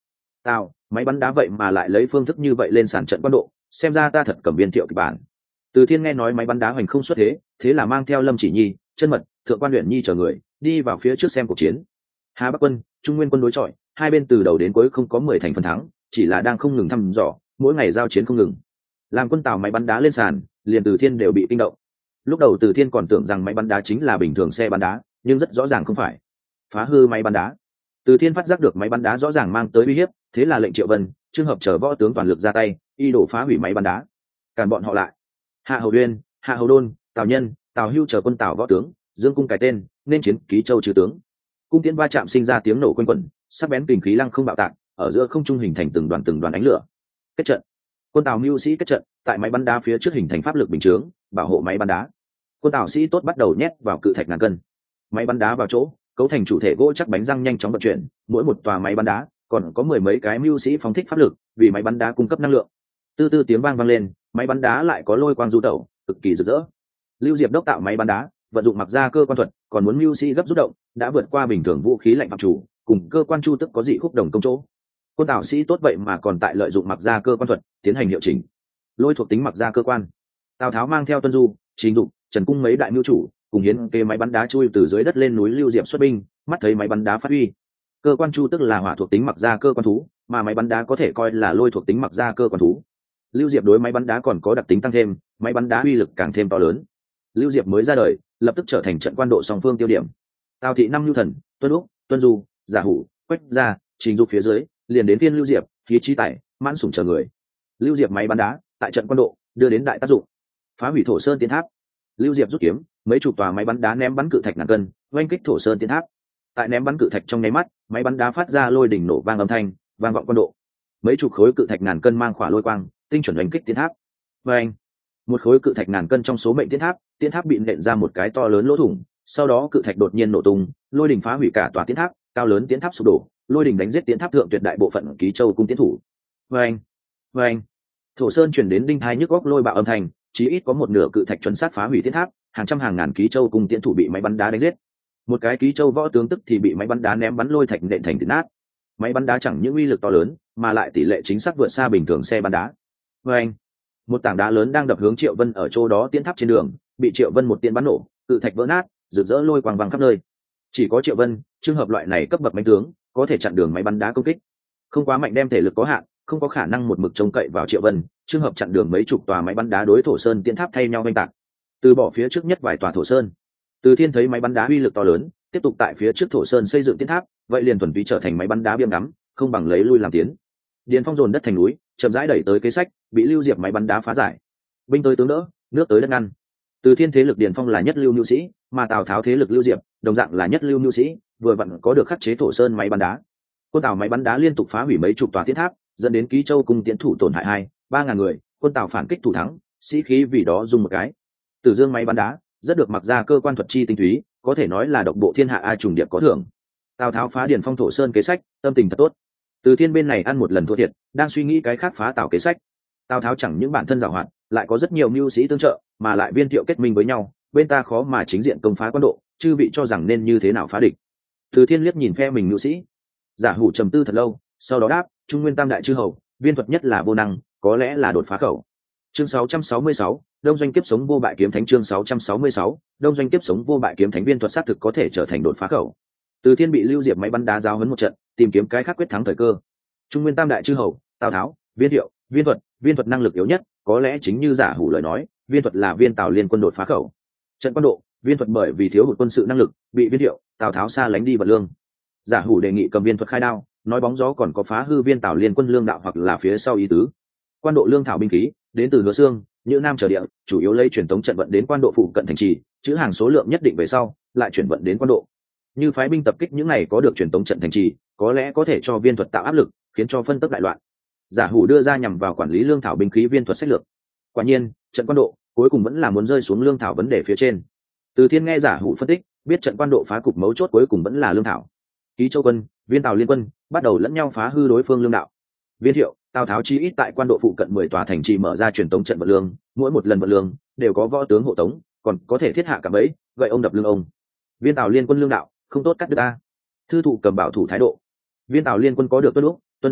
Tào, máy bắn đá vậy mà lại lấy phương thức như vậy lên sàn trận quan độ, xem ra ta thật cầm viên thiệu kịch bản. Từ Thiên nghe nói máy bắn đá hoành không xuất thế là mang theo Lâm Chỉ Nhi, Chân Mật, Thượng quan Uyển Nhi chờ người đi vào phía trước xem cuộc chiến. Hà Bắc quân, Trung Nguyên quân đối chọi, hai bên từ đầu đến cuối không có 10 thành phần thắng, chỉ là đang không ngừng thăm dò, mỗi ngày giao chiến không ngừng. Làm quân Tào máy bắn đá lên sàn, liền Từ Thiên đều bị kinh động. Lúc đầu Từ Thiên còn tưởng rằng máy bắn đá chính là bình thường xe bắn đá, nhưng rất rõ ràng không phải. Phá hư máy bắn đá. Từ Thiên phát giác được máy bắn đá rõ ràng mang tới uy hiếp, thế là lệnh Triệu Vân, Trương Hợp chờ võ tướng toàn lực ra tay, y đổ phá hủy máy bắn đá. Càn bọn họ lại. Hạ Hầu Uyên, Hạ Hầu Đôn, Tào Nhân, Tào Hưu chờ quân Tào võ tướng, dương cung cài tên, nên chiến Ký Châu trừ tướng. Cung tiễn va chạm sinh ra tiếng nổ quanh quẩn, sắc bén kình khí lăng không bạo tạc, ở giữa không trung hình thành từng đoàn ánh lửa. Kết trận. Quân Tào mưu sĩ kết trận, tại máy bắn đá phía trước hình thành pháp lực bình chướng, bảo hộ máy bắn đá. Quân Tào sĩ tốt bắt đầu nhét vào cự thạch ngàn cân. Máy bắn đá vào chỗ, cấu thành chủ thể gỗ chắc bánh răng nhanh chóng vận chuyển, mỗi một tòa máy bắn đá còn có 10 mấy cái mưu sĩ phóng thích pháp lực, vì máy bắn đá cung cấp năng lượng. Tư tư tiếng vang lên, máy bắn đá lại có lôi quang du tẩu, cực kỳ rực rỡ. Lưu Diệp đốc tạo máy bắn đá, vận dụng mặc ra cơ quan thuật, còn muốn mưu sĩ gấp rút động, đã vượt qua bình thường vũ khí lạnh phạm chủ, cùng cơ quan chu tức có dị khúc đồng công chỗ. Quân Tào sĩ tốt vậy mà còn tại lợi dụng mặc ra cơ quan thuật tiến hành hiệu chỉnh. Lôi thuộc tính mặc ra cơ quan. Tào Tháo mang theo Tuân Du, Trình Dục, Trần Cung mấy đại mưu chủ, cùng hiến kế máy bắn đá chui từ dưới đất lên núi Lưu Diệp xuất binh, mắt thấy máy bắn đá phát huy. Cơ quan chu tức là hỏa thuộc tính mặc ra cơ quan thú, mà máy bắn đá có thể coi là lôi thuộc tính mặc ra cơ quan thú. Lưu Diệp đối máy bắn đá còn có đặc tính tăng thêm, máy bắn đá uy lực càng thêm to lớn. Lưu Diệp mới ra đời, lập tức trở thành trận quan độ song phương tiêu điểm. Tào thị năm nhu thần, Tuân Úc, Tuân Du, Giả Hủ, Quách Gia, Trình Dục phía dưới, liền đến phiên Lưu Diệp, khí trí tải, Mãn Sủng chờ người. Lưu Diệp máy bắn đá tại trận quan độ đưa đến đại tác dụng, phá hủy Thổ Sơn Tiên Tháp. Lưu Diệp rút kiếm, mấy chục tòa máy bắn đá ném bắn cự thạch ngàn cân, oanh kích Thổ Sơn Tiên Tháp. Tại ném bắn cự thạch trong nháy mắt, máy bắn đá phát ra lôi đỉnh nổ vang âm thanh, vang vọng quan độ. Mấy chục khối cự thạch ngàn cân mang khỏa lôi quang, tinh chuẩn oanh kích Tiên Tháp. Oanh! Một khối cự thạch ngàn cân trong số mệnh Tiên Tháp bị nện ra một cái to lớn lỗ thủng, sau đó cự thạch đột nhiên nổ tung, lôi đỉnh phá hủy cả tòa Tiên Tháp, cao lớn Tiên Tháp sụp đổ, lôi đỉnh đánh giết Tiên Tháp thượng tuyệt đại bộ phận Ký Châu cung tiến thủ. Oanh! Oanh! Thổ Sơn truyền đến đinh thái nhức góc lôi bạo âm thanh, chí ít có một nửa cự thạch chuẩn xác phá hủy Tiên Tháp, hàng trăm hàng ngàn Ký Châu cung tiến thủ bị máy bắn đá đánh giết. Một cái Ký Châu võ tướng tức thì bị máy bắn đá ném bắn lôi thạch nện thành thịt nát. Máy bắn đá chẳng những uy lực to lớn, mà lại tỷ lệ chính xác vượt xa bình thường xe bắn đá. Oanh! Một tảng đá lớn đang đập hướng Triệu Vân ở chỗ đó Tiên Tháp trên đường, bị Triệu Vân một tiên bắn nổ, cự thạch vỡ nát, rực rỡ lôi quang vàng khắp nơi. Chỉ có Triệu Vân, trường hợp loại này cấp bậc mạnh tướng, có thể chặn đường máy bắn đá công kích. Không quá mạnh đem thể lực có hạn, không có khả năng một mực trông cậy vào Triệu Vân, trường hợp chặn đường mấy chục tòa máy bắn đá đối Thổ Sơn Tiên Tháp thay nhau oanh tạc. Từ bỏ phía trước nhất vài tòa Thổ Sơn. Từ Thiên thấy máy bắn đá uy lực to lớn, tiếp tục tại phía trước Thổ Sơn xây dựng Tiên Tháp, vậy liền thuần túy trở thành máy bắn đá biếm ngắm, không bằng lấy lui làm tiến. Điền Phong dồn đất thành núi, chậm rãi đẩy tới kế sách, bị Lưu Diệp máy bắn đá phá giải. Binh tới tướng đỡ, nước tới đất ngăn. Từ Thiên thế lực Điền Phong là nhất lưu nhu sĩ, mà Tào Tháo thế lực Lưu Diệp đồng dạng là nhất lưu nhu sĩ, vừa vặn có được khắc chế Thổ Sơn máy bắn đá. Quân Tào máy bắn đá liên tục phá hủy mấy chục tòa Tiên Tháp, dẫn đến Ký Châu cung tiến thủ tổn hại 2-3 ngàn người, quân Tào phản kích thủ thắng, sĩ khí vì đó dùng một cái. Tử Dương máy bắn đá rất được mặc ra cơ quan thuật chi tinh túy, có thể nói là độc bộ thiên hạ ai trùng điệp có thưởng. Tào Tháo phá Điền Phong Thổ Sơn kế sách, tâm tình thật tốt. Từ Thiên bên này ăn một lần thua thiệt, đang suy nghĩ cái khác phá Tào kế sách. Tào Tháo chẳng những bản thân giàu hoạt, lại có rất nhiều mưu sĩ tương trợ, mà lại viên thiệu kết minh với nhau, bên ta khó mà chính diện công phá quan độ, chư vị cho rằng nên như thế nào phá địch. Từ Thiên liếc nhìn phe mình mưu sĩ, Giả Hủ trầm tư thật lâu, sau đó đáp: Trung Nguyên tam đại chư hầu, viên thuật nhất là vô năng, có lẽ là đột phá khẩu. Chương 666, Đông Doanh kiếp sống vô bại kiếm thánh. Chương 666, Đông Doanh kiếp sống vô bại kiếm thánh. Viên thuật xác thực có thể trở thành đột phá khẩu. Từ Thiên bị Lưu Diệp máy bắn đá giao huấn một trận, tìm kiếm cái khác quyết thắng thời cơ. Trung Nguyên tam đại chư hầu, Tào Tháo, Viên Thiệu, viên thuật năng lực yếu nhất, có lẽ chính như Giả Hủ lời nói, viên thuật là viên Tào liên quân đột phá khẩu. Trận quan độ, viên thuật bởi vì thiếu hụt quân sự năng lực, bị Viên Thiệu, Tào Tháo xa lánh đi vật lương. Giả Hủ đề nghị cầm viên thuật khai đao, nói bóng gió còn có phá hư viên Tào liên quân lương đạo hoặc là phía sau ý tứ. Quan độ lương thảo binh khí đến từ Hứa Xương, Nhữ Nam trở địa, chủ yếu lấy truyền tống trận vận đến quan độ phụ cận thành trì, chữ hàng số lượng nhất định về sau, lại chuyển vận đến quan độ. Như phái binh tập kích những này có được truyền tống trận thành trì, có lẽ có thể cho viên thuật tạo áp lực, khiến cho phân tốc đại loạn. Giả Hủ đưa ra nhằm vào quản lý lương thảo binh khí viên thuật sách lược. Quả nhiên, trận quan độ cuối cùng vẫn là muốn rơi xuống lương thảo vấn đề phía trên. Từ Thiên nghe Giả Hủ phân tích, biết trận quan độ phá cục mấu chốt cuối cùng vẫn là lương thảo. Ký Châu quân, viên Tào liên quân bắt đầu lẫn nhau phá hư đối phương lương đạo. Viên Thiệu, Tào Tháo chi ít tại quan độ phụ cận 10 tòa thành trì mở ra truyền tống trận vận lương, mỗi một lần vận lương đều có võ tướng hộ tống, còn có thể thiết hạ cả bẫy, gậy ông đập lưng ông. Viên Tào liên quân lương đạo không tốt cắt đứt a. Thư thụ cầm bảo thủ thái độ. Viên Tào liên quân có được Tuân Úc, Tuân Du,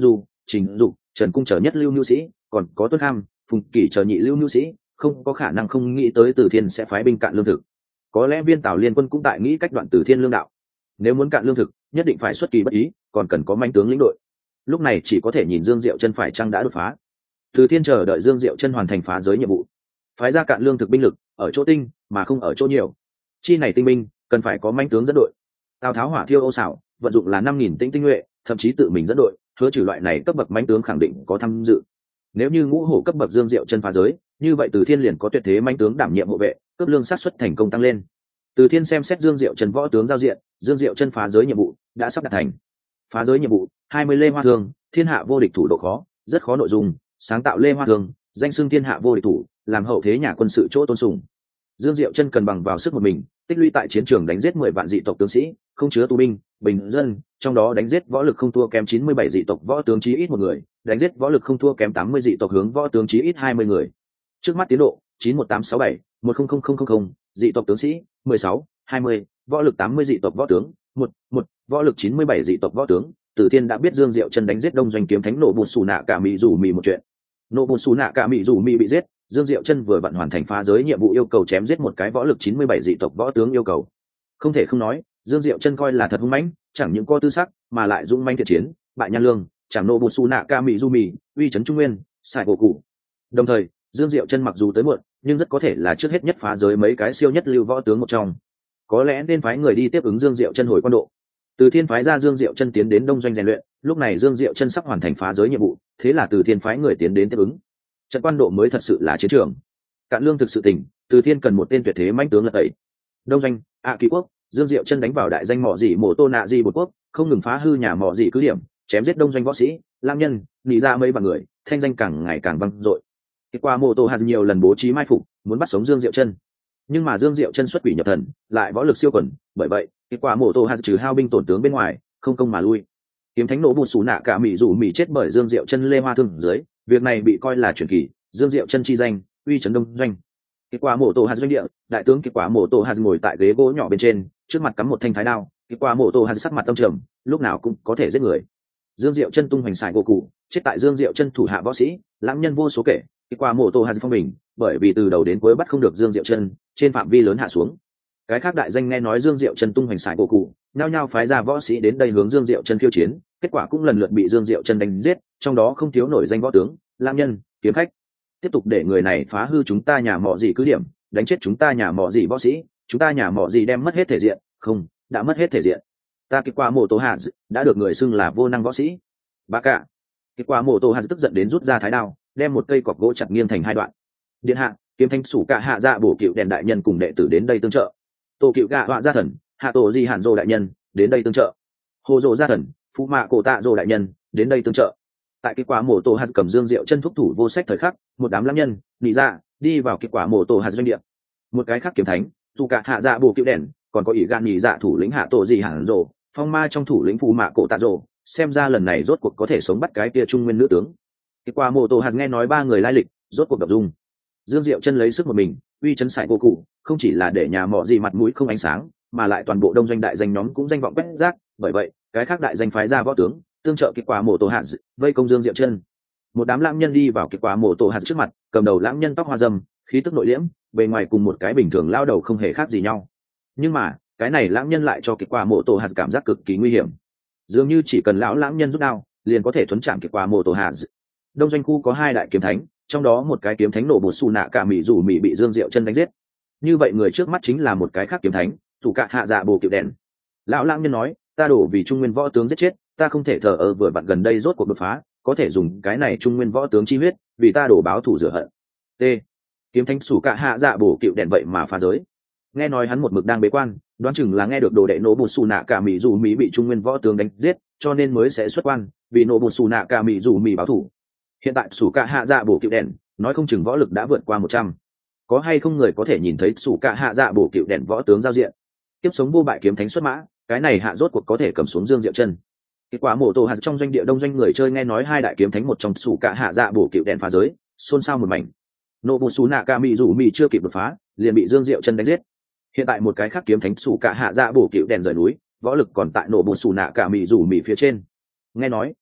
Trình Dục, Trần Cung chờ nhất lưu nhu sĩ, còn có Tuân Kham, Phùng Kỷ chờ nhị lưu nhu sĩ, không có khả năng không nghĩ tới Từ Thiên sẽ phái binh cạn lương thực. Có lẽ Viên Tào liên quân cũng tại nghĩ cách đoạn Từ Thiên lương đạo. Nếu muốn cạn lương thực, nhất định phải xuất kỳ bất ý, còn cần có manh tướng lĩnh đội. Lúc này chỉ có thể nhìn Dương Diệu Chân phải chăng đã đột phá. Từ Thiên chờ đợi Dương Diệu Chân hoàn thành phá giới nhiệm vụ, phái ra cạn lương thực binh lực ở chỗ tinh mà không ở chỗ nhiều. Chi này tinh binh cần phải có manh tướng dẫn đội. Tào Tháo hỏa thiêu ô xảo, vận dụng là 5.000 tinh nhuệ, thậm chí tự mình dẫn đội, hứa trừ loại này cấp bậc manh tướng khẳng định có tham dự. Nếu như ngũ hổ cấp bậc Dương Diệu Chân phá giới, như vậy Từ Thiên liền có tuyệt thế manh tướng đảm nhiệm hộ vệ, cấp lương sát suất thành công tăng lên. Từ Thiên xem xét Dương Diệu Chân võ tướng giao diện, Dương Diệu Chân phá giới nhiệm vụ đã sắp đạt thành. Phá giới nhiệm vụ 20 Lê Hoa Thương, thiên hạ vô địch thủ độ khó, rất khó nội dung, sáng tạo Lê Hoa Thương, danh xưng thiên hạ vô địch thủ, làm hậu thế nhà quân sự chỗ tôn sùng. Dương Diệu Chân cần bằng vào sức một mình, tích lũy tại chiến trường đánh giết 10 vạn dị tộc tướng sĩ, không chứa tù binh, bình dân, trong đó đánh giết võ lực không thua kém 97 dị tộc võ tướng chí ít một người, đánh giết võ lực không thua kém 80 dị tộc hướng võ tướng chí ít 20 người. Trước mắt tiến độ 91867, 100000, dị tộc tướng sĩ 16, 20, võ lực 80 dị tộc võ tướng, 1, võ lực 97 dị tộc võ tướng. Từ Thiên đã biết Dương Diệu Chân đánh giết Đông Doanh kiếm thánh nộ bùn xù nạ cả mị rủ mị một chuyện. Nộ bùn xù nạ cả mị rủ mị bị giết, Dương Diệu Chân vừa vặn hoàn thành phá giới nhiệm vụ yêu cầu chém giết một cái võ lực 97 dị tộc võ tướng yêu cầu. Không thể không nói, Dương Diệu Chân coi là thật hung mãnh, chẳng những có tư sắc, mà lại dũng mãnh thiện chiến, bại Nhan Lương, chẳng nộ bùn xù nạ cả mị rủ mị, uy chấn Trung Nguyên, xài cổ cụ. Đồng thời, Dương Diệu Chân mặc dù tới muộn, nhưng rất có thể là trước hết nhất phá giới mấy cái siêu nhất lưu võ tướng một trong. Có lẽ nên phái người đi tiếp ứng Dương Diệu Chân hồi quan độ. Từ Thiên phái ra Dương Diệu Chân tiến đến Đông Doanh rèn luyện, lúc này Dương Diệu Chân sắp hoàn thành phá giới nhiệm vụ, thế là Từ Thiên phái người tiến đến tiếp ứng. Trận quan độ mới thật sự là chiến trường. Cạn lương thực sự tình, Từ Thiên cần một tên tuyệt thế mãnh tướng lật tẩy. Đông Doanh, Kỳ quốc, Dương Diệu Chân đánh vào đại danh mỏ dị mổ Tô Nạ Di Bột quốc, không ngừng phá hư nhà mỏ dị cứ điểm, chém giết Đông Doanh võ sĩ, lang nhân, nị ra mấy bằng người, thanh danh càng ngày càng vang dội. Kết quả Mộ Tô Hà nhiều lần bố trí mai phục, muốn bắt sống Dương Diệu Chân, nhưng mà Dương Diệu Chân xuất quỷ nhập thần, lại võ lực siêu quần, bởi vậy kết quả Mộ Tô Hà trừ hao binh tổn tướng bên ngoài, không công mà lui. Kiếm thánh nổ bùn xù nạ cả mỹ rủ mỹ chết bởi Dương Diệu Chân Lê Hoa Thương dưới, việc này bị coi là truyền kỳ, Dương Diệu Chân chi danh uy chấn Đông Doanh. Kết quả Mộ Tô Hà doanh địa, đại tướng kết quả Mộ Tô Hà ngồi tại ghế gỗ nhỏ bên trên, trước mặt cắm một thanh thái đao. Kết quả Mộ Tô Hà sắc mặt tâm trầm, lúc nào cũng có thể giết người. Dương Diệu Chân tung hoành xài gỗ cụ, chết tại Dương Diệu Chân thủ hạ võ sĩ, lãng nhân vô số kể. Kết quả Mộ Tô Hà phong bình, bởi vì từ đầu đến cuối bắt không được Dương Diệu Chân, trên phạm vi lớn hạ xuống. Cái khác đại danh nghe nói Dương Diệu Chân tung hoành xài gỗ cụ, nhao nhao phái ra võ sĩ đến đây hướng Dương Diệu Chân khiêu chiến, kết quả cũng lần lượt bị Dương Diệu Chân đánh giết, trong đó không thiếu nổi danh võ tướng, lãng nhân, kiếm khách. Tiếp tục để người này phá hư chúng ta nhà mỏ gì cứ điểm, đánh chết chúng ta nhà mỏ gì võ sĩ, chúng ta nhà mỏ gì đem mất hết thể diện, không, đã mất hết thể diện. Ta kết quả Mộ Tô Hà đã được người xưng là vô năng võ sĩ. Bá cả. Kết quả Mộ Tô Hà tức giận đến rút ra thái đao, đem một cây cọc gỗ chặt nghiêng thành hai đoạn. Điện hạ, kiếm thanh sủ cả hạ dạ bổ cựu đèn đại nhân cùng đệ tử đến đây tương trợ. Tổ cựu gạ họa gia thần, hạ tổ di hàn dô đại nhân đến đây tương trợ. Hồ dô gia thần, phụ mạ cổ tạ dô đại nhân đến đây tương trợ. Tại kết quả Mộ Tô Hà cầm Dương Diệu Chân thúc thủ vô sách thời khắc, một đám lãng nhân nị dạ đi vào kết quả Mộ Tô Hà doanh địa. Một cái khác kiếm thánh dù cả hạ dạ bổ cựu đèn, còn có ỷ gan nị dạ thủ lĩnh hạ tổ di hàn dô, phong ma trong thủ lĩnh phụ mạ cổ tạ dô, xem ra lần này rốt cuộc có thể sống bắt cái kia trung nguyên nữ tướng. Kết quả Mộ Tô Hà nghe nói ba người lai lịch, rốt cuộc gặp dung. Dương Diệu Chân lấy sức một mình, uy chấn sải cô cụ, không chỉ là để nhà mỏ gì mặt mũi không ánh sáng, mà lại toàn bộ Đông Doanh đại danh nhóm cũng danh vọng quét rác, bởi vậy, cái khác đại danh phái ra võ tướng, tương trợ kết quả Mộ Tô Hà, vây công Dương Diệu Chân. Một đám lãng nhân đi vào kết quả Mộ Tô Hà trước mặt, cầm đầu lãng nhân tóc hoa râm, khí tức nội liễm, bề ngoài cùng một cái bình thường lao đầu không hề khác gì nhau. Nhưng mà, cái này lãng nhân lại cho kết quả Mộ Tô Hà cảm giác cực kỳ nguy hiểm. Dường như chỉ cần lão lãng nhân rút đao, liền có thể thuấn chạm kết quả Mộ Tô Hà. Đông Doanh khu có hai đại kiếm thánh, trong đó một cái kiếm thánh nổ bột xù nạ cả mỹ rủ mỹ bị Dương Diệu Chân đánh giết. Như vậy người trước mắt chính là một cái khác kiếm thánh, thủ cả hạ dạ bồ cựu đèn. Lão lãng nhân nói, ta đổ vì trung nguyên võ tướng giết chết, ta không thể thờ ơ, vừa vặn gần đây rốt cuộc đột phá, có thể dùng cái này trung nguyên võ tướng chi huyết, vì ta đổ báo thù rửa hận. T. Kiếm thánh sủ cả hạ dạ bồ cựu đèn vậy mà phá giới. Nghe nói hắn một mực đang bế quan, đoán chừng là nghe được đồ đệ nổ bột xù nạ cả mỹ rủ mỹ bị trung nguyên võ tướng đánh giết, cho nên mới sẽ xuất quan, vì nổ bột xù nạ cả mỹ rủ mỹ báo thù. Hiện tại sủ cả hạ dạ bổ cựu đèn nói không chừng võ lực đã vượt qua 100. Có hay không người có thể nhìn thấy sủ cả hạ dạ bổ cựu đèn võ tướng giao diện? Tiếp sống vô bại kiếm thánh xuất mã, cái này hạ rốt cuộc có thể cầm xuống Dương Diệu Chân. Kết quả Mộ Tô Hà trong doanh địa Đông Doanh người chơi nghe nói hai đại kiếm thánh một trong sủ cả hạ dạ bổ cựu đèn phá giới, xôn xao một mảnh. Nộ bù xù nạ ca mỹ rủ mỹ chưa kịp đột phá, liền bị Dương Diệu Chân đánh giết. Hiện tại một cái khác kiếm thánh sủ cả hạ dạ bổ cựu đèn rời núi, võ lực còn tại nộ bù xù nạ ca mỹ rủ mỹ phía trên. Nghe nói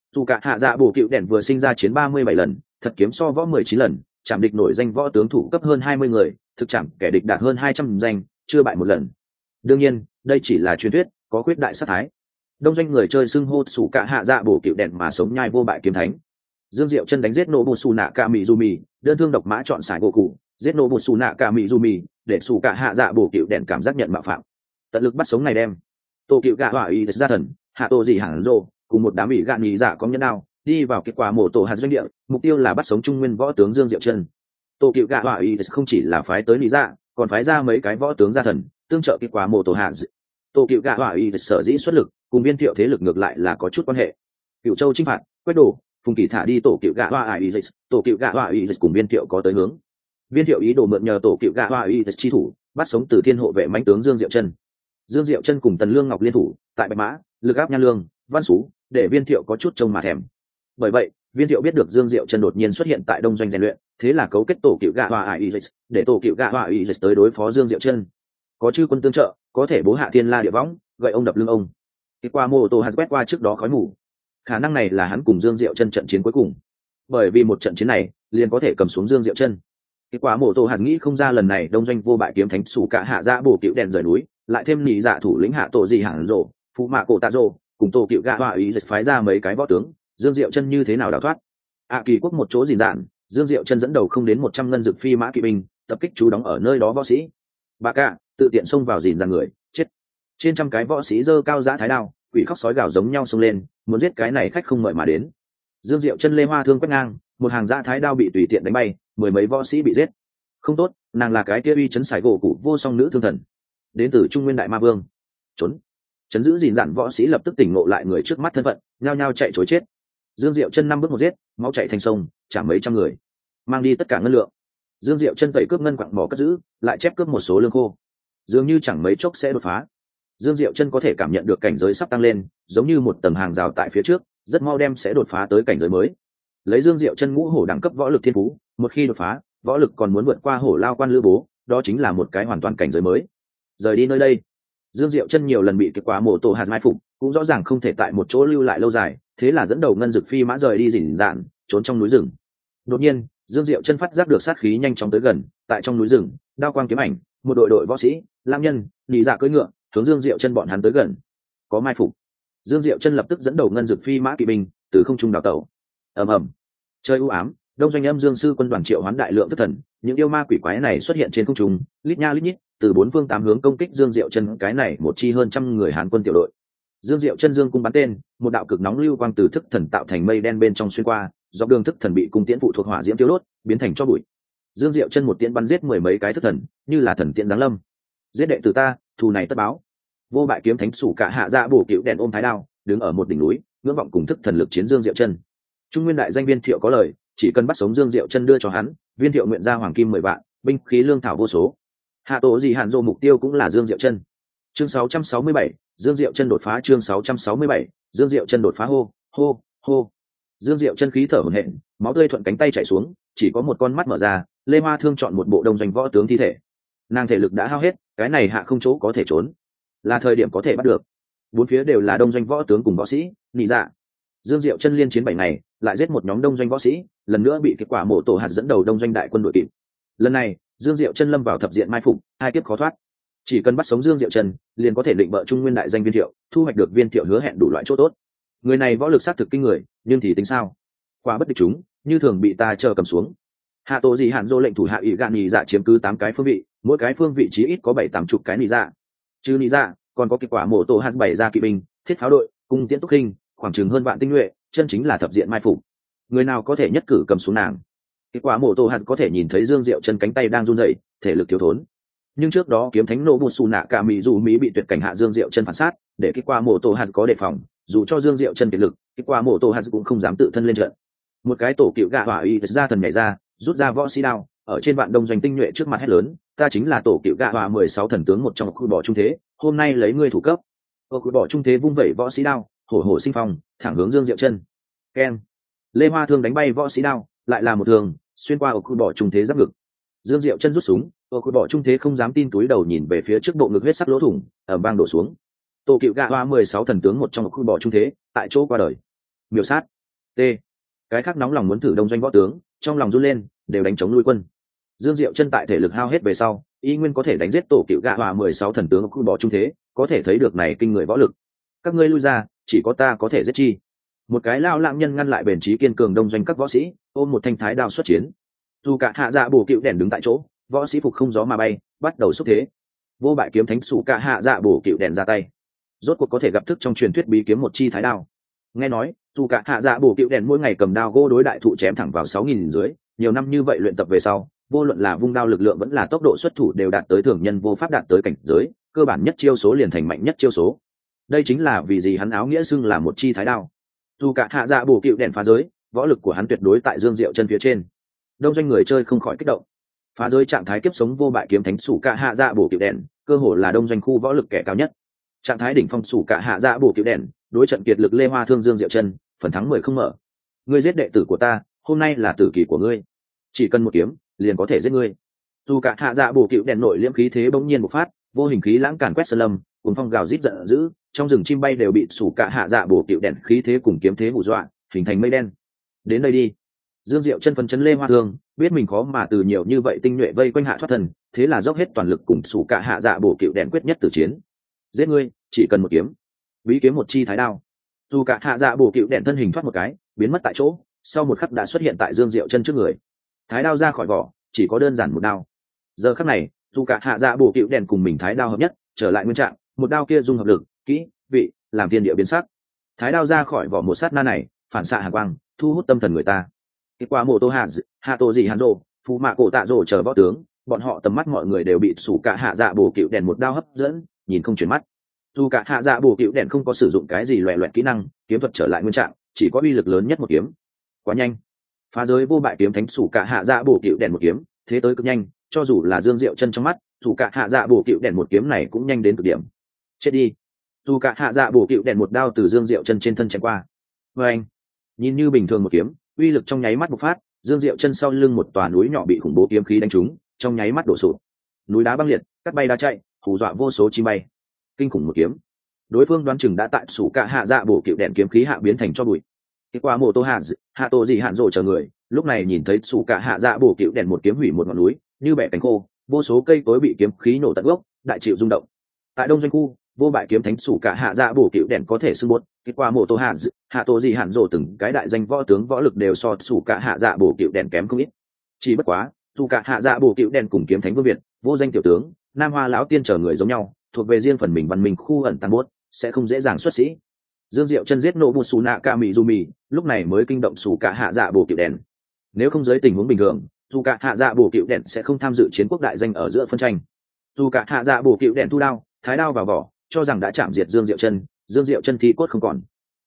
dù cả hạ dạ bổ cựu đèn vừa sinh ra chiến 37 lần, thật kiếm so võ 19 lần, chạm địch nổi danh võ tướng thủ cấp hơn 20 người, thực chạm kẻ địch đạt hơn 200 danh, chưa bại một lần. Đương nhiên, đây chỉ là truyền thuyết, có quyết đại sát thái. Đông doanh người chơi xưng hô sủ cả hạ dạ bổ cựu đèn mà sống nhai vô bại kiếm thánh. Dương Diệu Chân đánh giết Nobusu Naka Mizumi, đơn thương độc mã chọn sải Goku, giết Nobusu Naka Mizumi, để sủ cả hạ dạ bổ cựu đèn cảm giác nhận mạo phạm. Tận lực bắt sống này đem. Tô cựu gạ hỏa y ra thần, hạ tô gì hẳn rồ, cùng một đám ủy gạn nhị dạ có nhân đao, đi vào kết quả mổ tổ hạt doanh địa, mục tiêu là bắt sống trung nguyên võ tướng Dương Diệu Chân. Tô cựu gạ hỏa y không chỉ là phái tới nhị dạ, còn phái ra mấy cái võ tướng gia thần, tương trợ kết quả mổ tổ hạt. Tô cựu gạ hỏa y sở dĩ xuất lực, cùng viên thiệu thế lực ngược lại là có chút quan hệ. Cựu Châu chinh phạt, quét đổ, Phùng Kỳ thả đi tổ cựu gạ hỏa y, tổ cựu gạ hỏa y cùng viên thiệu có tới hướng. Viên thiệu ý đồ mượn nhờ tổ cựu gạ hỏa y chi thủ, bắt sống từ thiên hộ vệ mãnh tướng Dương Diệu Chân. Dương Diệu Chân cùng Tần Lương Ngọc liên thủ, tại Bạch Mã, lực áp Nhan Lương, Văn Sú, để Viên Thiệu có chút trông mà thèm. Bởi vậy, Viên Thiệu biết được Dương Diệu Chân đột nhiên xuất hiện tại Đông Doanh rèn luyện, thế là cấu kết tổ cựu gạ hỏa y, để tổ cựu gạ hỏa y tới đối phó Dương Diệu Chân. Có chư quân tương trợ, có thể bố hạ thiên la địa võng, gậy ông đập lưng ông. Kết quả mô tô hạt quét qua trước đó khói mù. Khả năng này là hắn cùng Dương Diệu Chân trận chiến cuối cùng. Bởi vì một trận chiến này, liền có thể cầm xuống Dương Diệu Chân. Kết quả mô tô hạt nghĩ không ra lần này Đông Doanh vô bại kiếm thánh sủ cả hạ dạ bổ cựu đèn rời núi, lại thêm nhị dạ thủ lĩnh hạ tổ gì hẳn rộ, phụ mạ cổ tạ rộ, cùng tổ cựu gạ hỏa ý dịch phái ra mấy cái võ tướng, Dương Diệu Chân như thế nào đào thoát. Kỳ quốc một chỗ gìn dạn, Dương Diệu Chân dẫn đầu không đến 100 ngân dực phi mã kỵ binh, tập kích chú đóng ở nơi đó võ sĩ. Bà cả tự tiện xông vào gìn dạn người, chết. Trên trăm cái võ sĩ giơ cao giã thái đao, quỷ khóc sói gào giống nhau xông lên, muốn giết cái này khách không mời mà đến. Dương Diệu Chân lê hoa thương quét ngang, một hàng giã thái đao bị tùy tiện đánh bay, mười mấy võ sĩ bị giết. Không tốt, nàng là cái kia uy chấn sải gỗ cụ vô song nữ thương thần, đến từ Trung Nguyên Đại Ma Vương. Trốn. Chấn giữ gìn dặn võ sĩ lập tức tỉnh ngộ lại người trước mắt thân phận, nhao nhao chạy trối chết. Dương Diệu Chân 5 bước một giết, máu chảy thành sông, chả mấy trăm người, mang đi tất cả ngân lượng. Dương Diệu Chân tẩy cướp ngân quặng bỏ cất giữ, lại chép cướp một số lương khô, dường như chẳng mấy chốc sẽ đột phá. Dương Diệu Chân có thể cảm nhận được cảnh giới sắp tăng lên, giống như một tầng hàng rào tại phía trước, rất mau đem sẽ đột phá tới cảnh giới mới. Lấy Dương Diệu Chân ngũ hổ đẳng cấp võ lực thiên phú, một khi đột phá, võ lực còn muốn vượt qua hổ lao quan lữ bố, đó chính là một cái hoàn toàn cảnh giới mới. Rời đi nơi đây, Dương Diệu Chân nhiều lần bị kết quả mổ tổ hạt mai phục, cũng rõ ràng không thể tại một chỗ lưu lại lâu dài, thế là dẫn đầu ngân dực phi mã rời đi rình rạn, trốn trong núi rừng. Đột nhiên, Dương Diệu Chân phát giác được sát khí nhanh chóng tới gần, tại trong núi rừng, đao quang kiếm ảnh, một đội võ sĩ, lam nhân, nhị dạ cưỡi ngựa, hướng Dương Diệu Chân bọn hắn tới gần. Có mai phục. Dương Diệu Chân lập tức dẫn đầu ngân dực phi mã kỵ binh, từ không trung đào tẩu. Ầm ầm. Trời u ám, Đông Doanh Âm Dương sư quân đoàn triệu hoán đại lượng tức thần, những yêu ma quỷ quái này xuất hiện trên không trung, lít nha lít nhít, từ bốn phương tám hướng công kích Dương Diệu Chân cái này một chi hơn trăm người Hán quân tiểu đội. Dương Diệu Chân dương cung bắn tên, một đạo cực nóng lưu quang từ thức thần tạo thành mây đen bên trong xuyên qua, dọc đường thức thần bị cung tiễn phụ thuộc hỏa diễm tiêu đốt, biến thành tro bụi. Dương Diệu Chân một tiễn bắn giết mười mấy cái thức thần, như là thần tiễn giáng lâm. Giết đệ tử ta, thù này tất báo. Vô bại kiếm thánh sủ cả hạ dạ bổ cựu đèn ôm thái đao, đứng ở một đỉnh núi, ngưỡng vọng cùng thức thần lực chiến Dương Diệu Chân. Trung Nguyên đại danh Viên Thiệu có lời, chỉ cần bắt sống Dương Diệu Chân đưa cho hắn, Viên Thiệu nguyện ra hoàng kim 10 vạn, binh khí lương thảo vô số. Hạ tổ gì hạn dô mục tiêu cũng là Dương Diệu Chân. Chương 667, Dương Diệu Chân đột phá. Chương 667, Dương Diệu Chân đột phá. Hô hô hô. Dương Diệu Chân khí thở hổn hển, máu tươi thuận cánh tay chảy xuống, chỉ có một con mắt mở ra. Lê Hoa Thương chọn một bộ đông doanh võ tướng thi thể. Nàng thể lực đã hao hết, cái này hạ không chỗ có thể trốn, là thời điểm có thể bắt được. Bốn phía đều là đông doanh võ tướng cùng võ sĩ, nhị dạ. Dương Diệu Chân liên chiến 7 ngày, lại giết một nhóm đông doanh võ sĩ, lần nữa bị kết quả mổ tổ hạt dẫn đầu đông doanh đại quân đuổi kịp. Lần này, Dương Diệu Chân lâm vào thập diện mai phục, hai kiếp khó thoát. Chỉ cần bắt sống Dương Diệu Chân, liền có thể định bợ Trung Nguyên đại danh Viên Thiệu, thu hoạch được Viên Thiệu hứa hẹn đủ loại chỗ tốt. Người này võ lực sát thực kinh người, nhưng thì tính sao? Quả bất địch chúng, như thường bị ta chờ cầm xuống. Hạ tổ gì hạn dô lệnh thủ hạ ủy gạn nhị dạ chiếm cứ 8 cái phương vị, mỗi cái phương vị chí ít có 7-8 chục cái nhị dạ. Trừ nhị dạ, còn có kết quả mổ tổ hạt 7 ra kỵ binh, thiết pháo đội, cung tiễn túc hình, khoảng chừng hơn vạn tinh nhuệ, chân chính là thập diện mai phục. Người nào có thể nhất cử cầm xuống nàng? Kết quả mổ tổ hạt có thể nhìn thấy Dương Diệu Chân cánh tay đang run rẩy, thể lực thiếu thốn. Nhưng trước đó kiếm thánh Nobusu Naka Mizumi bị tuyệt cảnh hạ Dương Diệu Chân phản sát, để kết quả mổ tổ hạt có đề phòng, dù cho Dương Diệu Chân kiệt lực, kết quả mổ tổ hạt cũng không dám tự thân lên trận. Một cái tổ cựu gạ hỏa y ra thần nhảy ra, rút ra võ sĩ đao, ở trên vạn đông doanh tinh nhuệ trước mặt hét lớn, ta chính là tổ cựu gạ hỏa 16 thần tướng một trong khu bỏ trung thế, hôm nay lấy ngươi thủ cấp. Khu bỏ trung thế vung vẩy võ sĩ đao, hổ hổ sinh phong, thẳng hướng Dương Diệu Chân. Keng. Lê Hoa thương đánh bay võ sĩ đao, lại là một thường, xuyên qua khu bỏ trung thế giáp ngực. Dương Diệu Chân rút súng, khu bỏ trung thế không dám tin túi đầu nhìn về phía trước bộ ngực huyết sắc lỗ thủng, ở bang đổ xuống. Tổ cựu gạ hỏa 16 thần tướng một trong khu bỏ trung thế, tại chỗ qua đời. Miểu sát, t cái khác nóng lòng muốn thử đông doanh võ tướng trong lòng run lên, đều đánh chống nuôi quân. Dương Diệu Chân tại thể lực hao hết về sau, y nguyên có thể đánh giết tổ cựu gạ hòa 16 thần tướng quy bó trung thế, có thể thấy được này kinh người võ lực. Các ngươi lui ra, chỉ có ta có thể giết chi. Một cái lao lãng nhân ngăn lại bền trí kiên cường đông doanh các võ sĩ, ôm một thanh thái đao xuất chiến. Dù cả hạ dạ bổ cựu đèn đứng tại chỗ, võ sĩ phục không gió mà bay, bắt đầu xúc thế. Vô bại kiếm thánh sủ cả hạ dạ bổ cựu đèn ra tay, rốt cuộc có thể gặp thức trong truyền thuyết bí kiếm một chi thái đao. Nghe nói dù cả hạ dạ bổ cựu đèn mỗi ngày cầm đao gỗ đối đại thụ chém thẳng vào 6.000 dưới, nhiều năm như vậy luyện tập về sau, vô luận là vung đao lực lượng vẫn là tốc độ xuất thủ đều đạt tới thường nhân vô pháp đạt tới cảnh giới, cơ bản nhất chiêu số liền thành mạnh nhất chiêu số. Đây chính là vì gì hắn áo nghĩa xưng là một chi thái đao. Dù cả hạ dạ bổ cựu đèn phá giới, võ lực của hắn tuyệt đối tại Dương Diệu Chân phía trên. Đông doanh người chơi không khỏi kích động. Phá giới trạng thái kiếp sống vô bại kiếm thánh sủ cả hạ dạ bổ cựu đèn, cơ hồ là đông doanh khu võ lực kẻ cao nhất. Trạng thái đỉnh phong sủ cả hạ dạ bổ cựu đèn, đối trận kiệt lực Lê Hoa Thương Dương Diệu Chân, phần thắng 10 không mở. Ngươi giết đệ tử của ta, hôm nay là tử kỳ của ngươi. Chỉ cần một kiếm, liền có thể giết ngươi. Dù cả hạ dạ bổ cựu đèn nội liễm khí thế bỗng nhiên bộc phát, vô hình khí lãng càn quét sơn lâm, cùng phong gào rít giận dữ, trong rừng chim bay đều bị sủ cả hạ dạ bổ cựu đèn khí thế cùng kiếm thế hù dọa, hình thành mây đen. Đến đây đi. Dương Diệu Chân phấn chấn Lê Hoa Thương, biết mình khó mà từ nhiều như vậy tinh nhuệ vây quanh hạ thoát thần, thế là dốc hết toàn lực cùng sủ cả hạ dạ bổ cựu đèn quyết nhất tử chiến. Giết ngươi, chỉ cần một kiếm. Bí kiếm một chi thái đao. Dù cả hạ dạ bổ cựu đèn thân hình thoát một cái, biến mất tại chỗ, sau một khắc đã xuất hiện tại Dương Diệu Chân trước người. Thái đao ra khỏi vỏ, chỉ có đơn giản một đao. Giờ khắc này, dù cả hạ dạ bổ cựu đèn cùng mình thái đao hợp nhất, trở lại nguyên trạng, một đao kia dung hợp lực, kỹ, vị, làm thiên địa biến sắc. Thái đao ra khỏi vỏ một sát na này, phản xạ hàn quang, thu hút tâm thần người ta. Qua mộ tô hạ tổ gì hàn rồ, phù mạ cổ tạ rồ chờ võ tướng, bọn họ tầm mắt mọi người đều bị sủ cả hạ dạ bổ cựu đèn một đao hấp dẫn, nhìn không chuyển mắt. Dù cả hạ dạ bổ cựu đèn không có sử dụng cái gì loẹ loẹt kỹ năng, kiếm thuật trở lại nguyên trạng, chỉ có uy lực lớn nhất một kiếm. Quá nhanh. Phá giới vô bại kiếm thánh sủ cả hạ dạ bổ cựu đèn một kiếm, thế tới cực nhanh, cho dù là Dương Diệu Chân trong mắt, dù cả hạ dạ bổ cựu đèn một kiếm này cũng nhanh đến cực điểm. Chết đi. Dù cả hạ dạ bổ cựu đèn một đao từ Dương Diệu Chân trên thân chém qua. Và anh, nhìn như bình thường một kiếm, uy lực trong nháy mắt bộc phát, Dương Diệu Chân sau lưng một tòa núi nhỏ bị khủng bố kiếm khí đánh trúng, trong nháy mắt đổ sụp. Núi đá băng liệt, cắt bay đá chạy, hù dọa vô số chim bay. Kinh khủng một kiếm. Đối phương đoán chừng đã tại sủ cả hạ dạ bổ cựu đèn kiếm khí hạ biến thành cho bụi. Qua mộ tô hạ tổ gì hạn rồ chờ người, lúc này nhìn thấy sủ cả hạ dạ bổ cựu đèn một kiếm hủy một ngọn núi, như bẻ cánh khô, vô số cây cối bị kiếm khí nổ tận gốc, đại chịu rung động. Tại đông doanh khu, vô bại kiếm thánh sủ cả hạ dạ bổ cựu đèn có thể xưng bột. Qua mộ tô hạ tổ gì hạn rồ từng cái đại danh võ tướng võ lực đều so sủ cả hạ dạ bổ cựu đèn kém không ít. Chỉ bất quá, sủ cả hạ dạ bổ cựu đèn cùng kiếm thánh vương việt, vô danh tiểu tướng, nam hoa lão tiên chờ người giống nhau, thuộc về riêng phần mình văn minh khu ẩn tăng bốt, sẽ không dễ dàng xuất sĩ. Dương Diệu Chân giết nổ một xù nạ ca mị dù mì, lúc này mới kinh động sủ cả hạ dạ bổ cựu đèn. Nếu không dưới tình huống bình thường, dù cả hạ dạ bổ cựu đèn sẽ không tham dự chiến quốc đại danh ở giữa phân tranh. Dù cả hạ dạ bổ cựu đèn thu đao, thái đao vào vỏ, cho rằng đã chạm diệt Dương Diệu Chân, Dương Diệu Chân thi cốt không còn.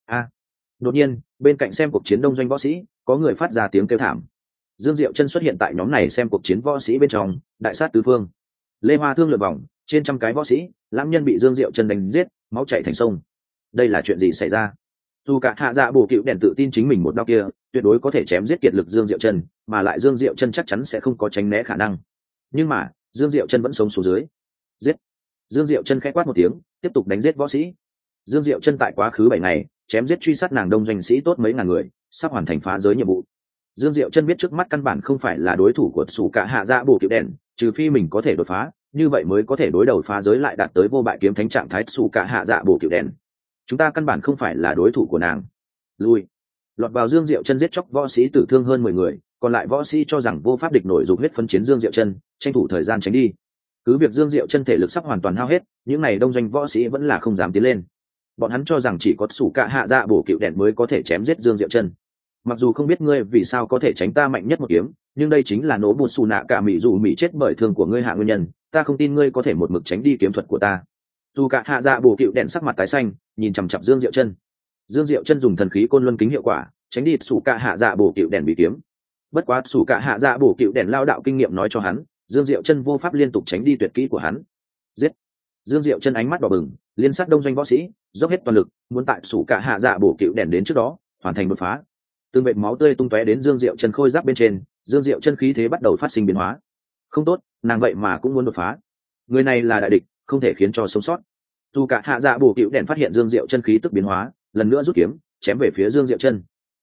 Đột nhiên, bên cạnh xem cuộc chiến đông doanh võ sĩ, có người phát ra tiếng kêu thảm. Dương Diệu Chân xuất hiện tại nhóm này xem cuộc chiến võ sĩ bên trong, đại sát tứ phương. Lê Hoa Thương lượn vòng, trên trăm cái võ sĩ, lãng nhân bị Dương Diệu Chân đánh giết, máu chảy thành sông. Đây là chuyện gì xảy ra? Dù cả hạ dạ bổ cựu đèn tự tin chính mình một đao kia tuyệt đối có thể chém giết kiệt lực Dương Diệu Chân, mà lại Dương Diệu Chân chắc chắn sẽ không có tránh né khả năng. Nhưng mà Dương Diệu Chân vẫn sống xuống dưới. Giết! Dương Diệu Chân khẽ quát một tiếng, tiếp tục đánh giết võ sĩ. Dương Diệu Chân tại quá khứ 7 ngày chém giết truy sát nàng đông doanh sĩ tốt mấy ngàn người, sắp hoàn thành phá giới nhiệm vụ. Dương Diệu Chân biết trước mắt căn bản không phải là đối thủ của sủ cả hạ dạ bổ cựu đèn, trừ phi mình có thể đột phá, như vậy mới có thể đối đầu phá giới lại đạt tới vô bại kiếm thánh trạng thái sủ cả hạ dạ bổ cựu đèn. Chúng ta căn bản không phải là đối thủ của nàng. Lui. Lọt vào Dương Diệu Chân giết chóc võ sĩ tử thương hơn 10 người, còn lại võ sĩ cho rằng vô pháp địch nổi dục huyết phân chiến Dương Diệu Chân, tranh thủ thời gian tránh đi. Cứ việc Dương Diệu Chân thể lực sắp hoàn toàn hao hết, những này đông doanh võ sĩ vẫn là không dám tiến lên. Bọn hắn cho rằng chỉ có sủ cả hạ dạ bổ cựu đèn mới có thể chém giết Dương Diệu Chân. Mặc dù không biết ngươi vì sao có thể tránh ta mạnh nhất một kiếm, nhưng đây chính là nổ bột xù nạ cả mỹ dù mỹ chết bởi thương của ngươi hạ nguyên nhân, ta không tin ngươi có thể một mực tránh đi kiếm thuật của ta. Dù cả hạ dạ bổ cựu đèn sắc mặt tái xanh, nhìn chằm chằm Dương Diệu Chân. Dương Diệu Chân dùng thần khí côn luân kính hiệu quả tránh đi sủ cả hạ dạ bổ cựu đèn bị kiếm. Bất quá sủ cả hạ dạ bổ cựu đèn lao đạo kinh nghiệm nói cho hắn, Dương Diệu Chân vô pháp liên tục tránh đi tuyệt kỹ của hắn. Giết! Dương Diệu Chân ánh mắt đỏ bừng, liên sát đông doanh võ sĩ, dốc hết toàn lực, muốn tại sủ cả hạ dạ bổ cựu đèn đến trước đó hoàn thành đột phá. Từng vệt máu tươi tung tóe đến Dương Diệu Chân khôi giáp bên trên, Dương Diệu Chân khí thế bắt đầu phát sinh biến hóa. Không tốt, nàng vậy mà cũng muốn đột phá. Người này là đại địch, không thể khiến cho sống sót. Dù cả hạ dạ bổ cựu đèn phát hiện Dương Diệu Chân khí tức biến hóa, lần nữa rút kiếm chém về phía Dương Diệu Chân.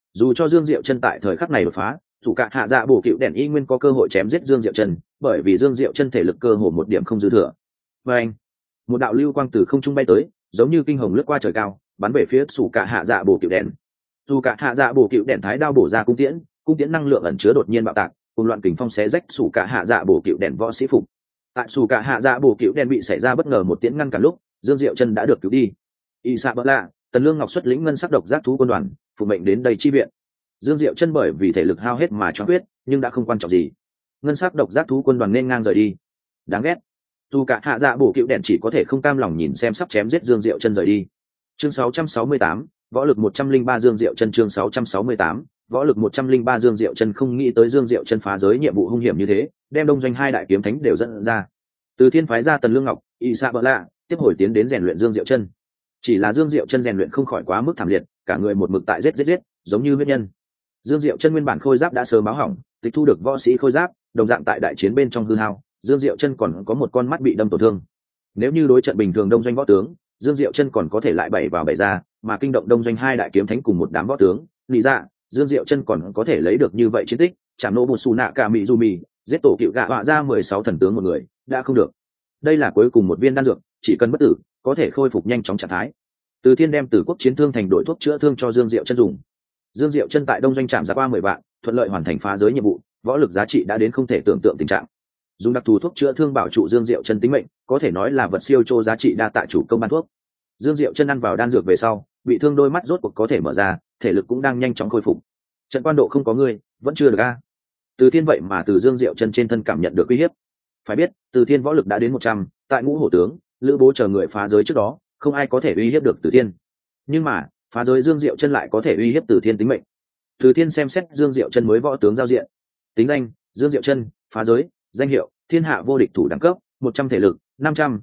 Dù cho Dương Diệu Chân tại thời khắc này đột phá, chủ cả hạ dạ bổ cựu đèn y nguyên có cơ hội chém giết Dương Diệu Chân, bởi vì Dương Diệu Chân thể lực cơ hồ một điểm không dư thừa. Và anh, một đạo lưu quang từ không trung bay tới, giống như kinh hồng lướt qua trời cao, bắn về phía chủ cả hạ dạ bổ cựu đèn. Dù cả hạ dạ bổ cựu đèn thái đao bổ ra cung tiễn năng lượng ẩn chứa đột nhiên bạo tạc, cùng loạn kình phong xé rách chủ cả hạ dạ bổ cựu đèn võ sĩ phục. Tại chủ cả hạ dạ bổ cựu đèn bị xảy ra bất ngờ một tiễn ngăn cản lúc, Dương Diệu Chân đã được cứu đi. Y Sa Bỡ Lạ, Tần Lương Ngọc xuất lĩnh ngân sắc độc giác thú quân đoàn, phụ mệnh đến đây chi viện. Dương Diệu Chân bởi vì thể lực hao hết mà choáng huyết, nhưng đã không quan trọng gì. Ngân sắc độc giác thú quân đoàn nên ngang rời đi. Đáng ghét. Dù cả hạ dạ bổ cựu đèn chỉ có thể không cam lòng nhìn xem sắp chém giết Dương Diệu Chân rời đi. Chương 668, võ lực 103 Dương Diệu Chân chương 668, võ lực 103 Dương Diệu Chân không nghĩ tới Dương Diệu Chân phá giới nhiệm vụ hung hiểm như thế, đem đông doanh hai đại kiếm thánh đều dẫn ra. Từ Thiên phái ra Tần Lương Ngọc, Y Sa Bỡ Lạ, tiếp hồi tiến đến rèn luyện Dương Diệu Chân. Chỉ là Dương Diệu Chân rèn luyện không khỏi quá mức thảm liệt, cả người một mực tại giết, giống như huyết nhân. Dương Diệu Chân nguyên bản khôi giáp đã sớm báo hỏng, tịch thu được võ sĩ khôi giáp, đồng dạng tại đại chiến bên trong hư hao. Dương Diệu Chân còn có một con mắt bị đâm tổn thương. Nếu như đối trận bình thường đông doanh võ tướng, Dương Diệu Chân còn có thể lại bảy vào bảy ra, mà kinh động đông doanh hai đại kiếm thánh cùng một đám võ tướng, lý dạ, Dương Diệu Chân còn có thể lấy được như vậy chiến tích, chạm nổ một xù nạ cả mỹ du mì, giết tổ cựu gạ họa ra 16 thần tướng một người, đã không được. Đây là cuối cùng một viên đan dược, chỉ cần bất tử, có thể khôi phục nhanh chóng trạng thái. Từ Thiên đem Tử Quốc chiến thương thành đội thuốc chữa thương cho Dương Diệu Chân dùng. Dương Diệu Chân tại đông doanh trạm ra qua 10 vạn, thuận lợi hoàn thành phá giới nhiệm vụ, võ lực giá trị đã đến không thể tưởng tượng tình trạng. Dùng đặc thù thuốc chữa thương bảo trụ Dương Diệu Chân tính mệnh, có thể nói là vật siêu chô giá trị đa tại chủ công ban thuốc. Dương Diệu Chân ăn vào đan dược về sau, bị thương đôi mắt rốt cuộc có thể mở ra, thể lực cũng đang nhanh chóng khôi phục. Trận quan độ không có ngươi, vẫn chưa được a. Từ Thiên vậy mà từ Dương Diệu Chân trên thân cảm nhận được uy hiếp. Phải biết, Từ Thiên võ lực đã đến 100, tại Ngũ Hổ tướng, Lữ Bố chờ người phá giới trước đó, không ai có thể uy hiếp được Từ Thiên. Nhưng mà, phá giới Dương Diệu Chân lại có thể uy hiếp Từ Thiên tính mệnh. Từ Thiên xem xét Dương Diệu Chân mới võ tướng giao diện. Tính danh: Dương Diệu Chân, phá giới, danh hiệu: Thiên hạ vô địch thủ đẳng cấp, 100 thể lực, 500,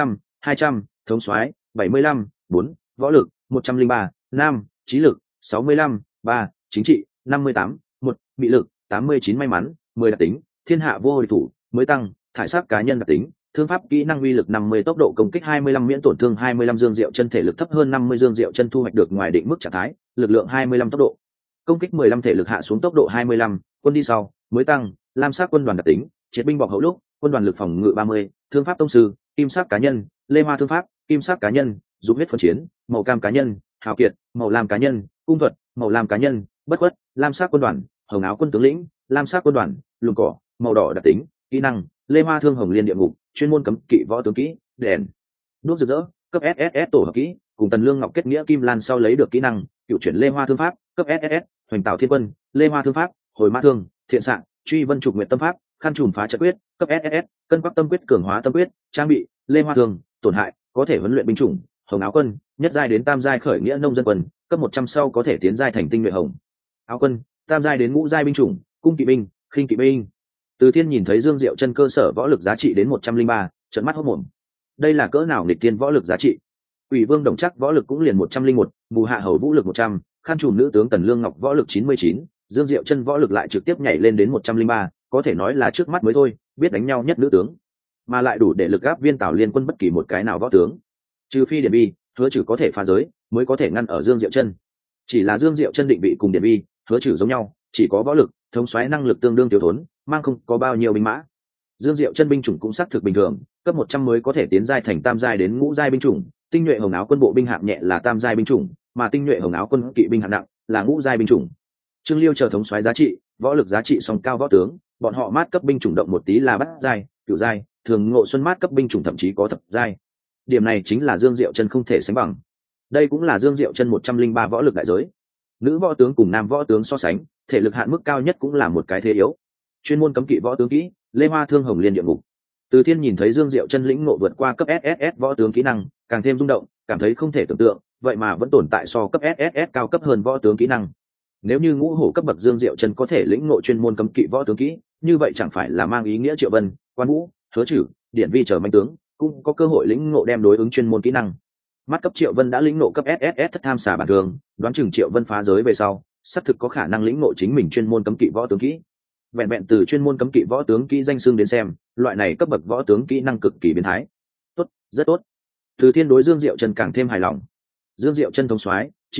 200, thống soái 75, 4, võ lực 103, 5, trí lực 65, 3, chính trị 58, 1, mị lực 89 may mắn, 10 đặc tính, thiên hạ vô địch thủ, mới tăng, thải sắc cá nhân đặc tính, thương pháp kỹ năng uy lực 50 tốc độ công kích 25 miễn tổn thương 25 Dương Diệu Chân thể lực thấp hơn 50 Dương Diệu Chân thu hoạch được ngoài định mức trạng thái, lực lượng 25 tốc độ. Công kích 15 thể lực hạ xuống tốc độ 25, quân đi sau, mới tăng, lam sắc quân đoàn đặc tính, triệt binh bọc hậu lúc, quân đoàn lực phòng ngự 30, thương pháp tông sư, kim sắc cá nhân, lê hoa thương pháp, kim sắc cá nhân, dục huyết phân chiến, màu cam cá nhân, hào kiệt, màu lam cá nhân, cung thuật, màu lam cá nhân, bất khuất, lam sắc quân đoàn, hồng áo quân tướng lĩnh, lam sắc quân đoàn, lùm cỏ, màu đỏ đặc tính, kỹ năng, lê hoa thương hồng liên địa ngục, chuyên môn cấm kỵ võ tướng kỹ, đèn đuốc rực rỡ, cấp SSS tổ hợp kỹ, cùng Tần Lương Ngọc kết nghĩa kim lan sau lấy được kỹ năng, cựu chuyển lê hoa thương pháp, cấp SSS, hoành tạo thiên quân, lê hoa thương pháp, hồi mã thương, thiện xạ, truy vân trục nguyện tâm pháp, khăn trùm phá trận quyết, cấp SSS, cân bắc tâm quyết cường hóa tâm quyết, trang bị, lê hoa thương, tổn hại, có thể huấn luyện binh chủng, hồng áo quân, nhất giai đến tam giai khởi nghĩa nông dân quân, cấp 100 sau có thể tiến giai thành tinh nhuệ hồng áo quân, tam giai đến ngũ giai binh chủng, cung kỵ binh, khinh kỵ binh. Từ Thiên nhìn thấy Dương Diệu Chân cơ sở võ lực giá trị đến 103, trợn mắt hốt mồm. Đây là cỡ nào nghịch thiên võ lực giá trị? Ủy Vương Đồng Trác võ lực cũng liền 101, Bù Hạ Hầu vũ lực 100, Khan Trùm nữ tướng Tần Lương Ngọc võ lực 99, Dương Diệu Chân võ lực lại trực tiếp nhảy lên đến 103, có thể nói là trước mắt mới thôi, biết đánh nhau nhất nữ tướng, mà lại đủ để lực áp Viên Tào liên quân bất kỳ một cái nào võ tướng. Trừ phi Điền Bi, Hứa Trừ có thể phá giới, mới có thể ngăn ở Dương Diệu Chân. Chỉ là Dương Diệu Chân định vị cùng Điền Bi, Hứa Trừ giống nhau, chỉ có võ lực, thống soái năng lực tương đương thiếu thốn, mang không có bao nhiêu binh mã. Dương Diệu Chân binh chủng cũng xác thực bình thường, cấp 100 mới có thể tiến giai thành tam giai đến ngũ giai binh chủng, tinh nhuệ hồng áo quân bộ binh hạng nhẹ là tam giai binh chủng, mà tinh nhuệ hồng áo quân kỵ binh hạng nặng là ngũ giai binh chủng. Trương Liêu chờ thống soái giá trị, võ lực giá trị song cao võ tướng, bọn họ mát cấp binh chủng động một tí là bát giai, cửu giai, thường Ngộ Xuân mát cấp binh chủng thậm chí có thập giai. Điểm này chính là Dương Diệu Chân không thể sánh bằng. Đây cũng là Dương Diệu Chân 103 võ lực đại giới. Nữ võ tướng cùng nam võ tướng so sánh, thể lực hạn mức cao nhất cũng là một cái thế yếu. Chuyên môn cấm kỵ võ tướng kỹ, lê hoa thương hồng liên địa ngục. Từ Thiên nhìn thấy Dương Diệu Chân lĩnh ngộ vượt qua cấp SSS võ tướng kỹ năng, càng thêm rung động, cảm thấy không thể tưởng tượng, vậy mà vẫn tồn tại so cấp SSS cao cấp hơn võ tướng kỹ năng. Nếu như ngũ hổ cấp bậc Dương Diệu Chân có thể lĩnh ngộ chuyên môn cấm kỵ võ tướng kỹ, như vậy chẳng phải là mang ý nghĩa Triệu Vân, Quan Vũ, Hứa Trừ, Điển Vi chờ manh tướng cũng có cơ hội lĩnh ngộ đem đối ứng chuyên môn kỹ năng. Mắt cấp Triệu Vân đã lĩnh ngộ cấp SSS thất tham xà bản thường, đoán chừng Triệu Vân phá giới về sau, sắp thực có khả năng lĩnh ngộ chính mình chuyên môn cấm kỵ võ tướng kỹ. Vẹn vẹn từ chuyên môn cấm kỵ võ tướng kỹ danh xưng đến xem, loại này cấp bậc võ tướng kỹ năng cực kỳ biến thái. Tốt, rất tốt. Từ Thiên đối Dương Diệu Chân càng thêm hài lòng. Dương Diệu Chân thống soái, trí lực,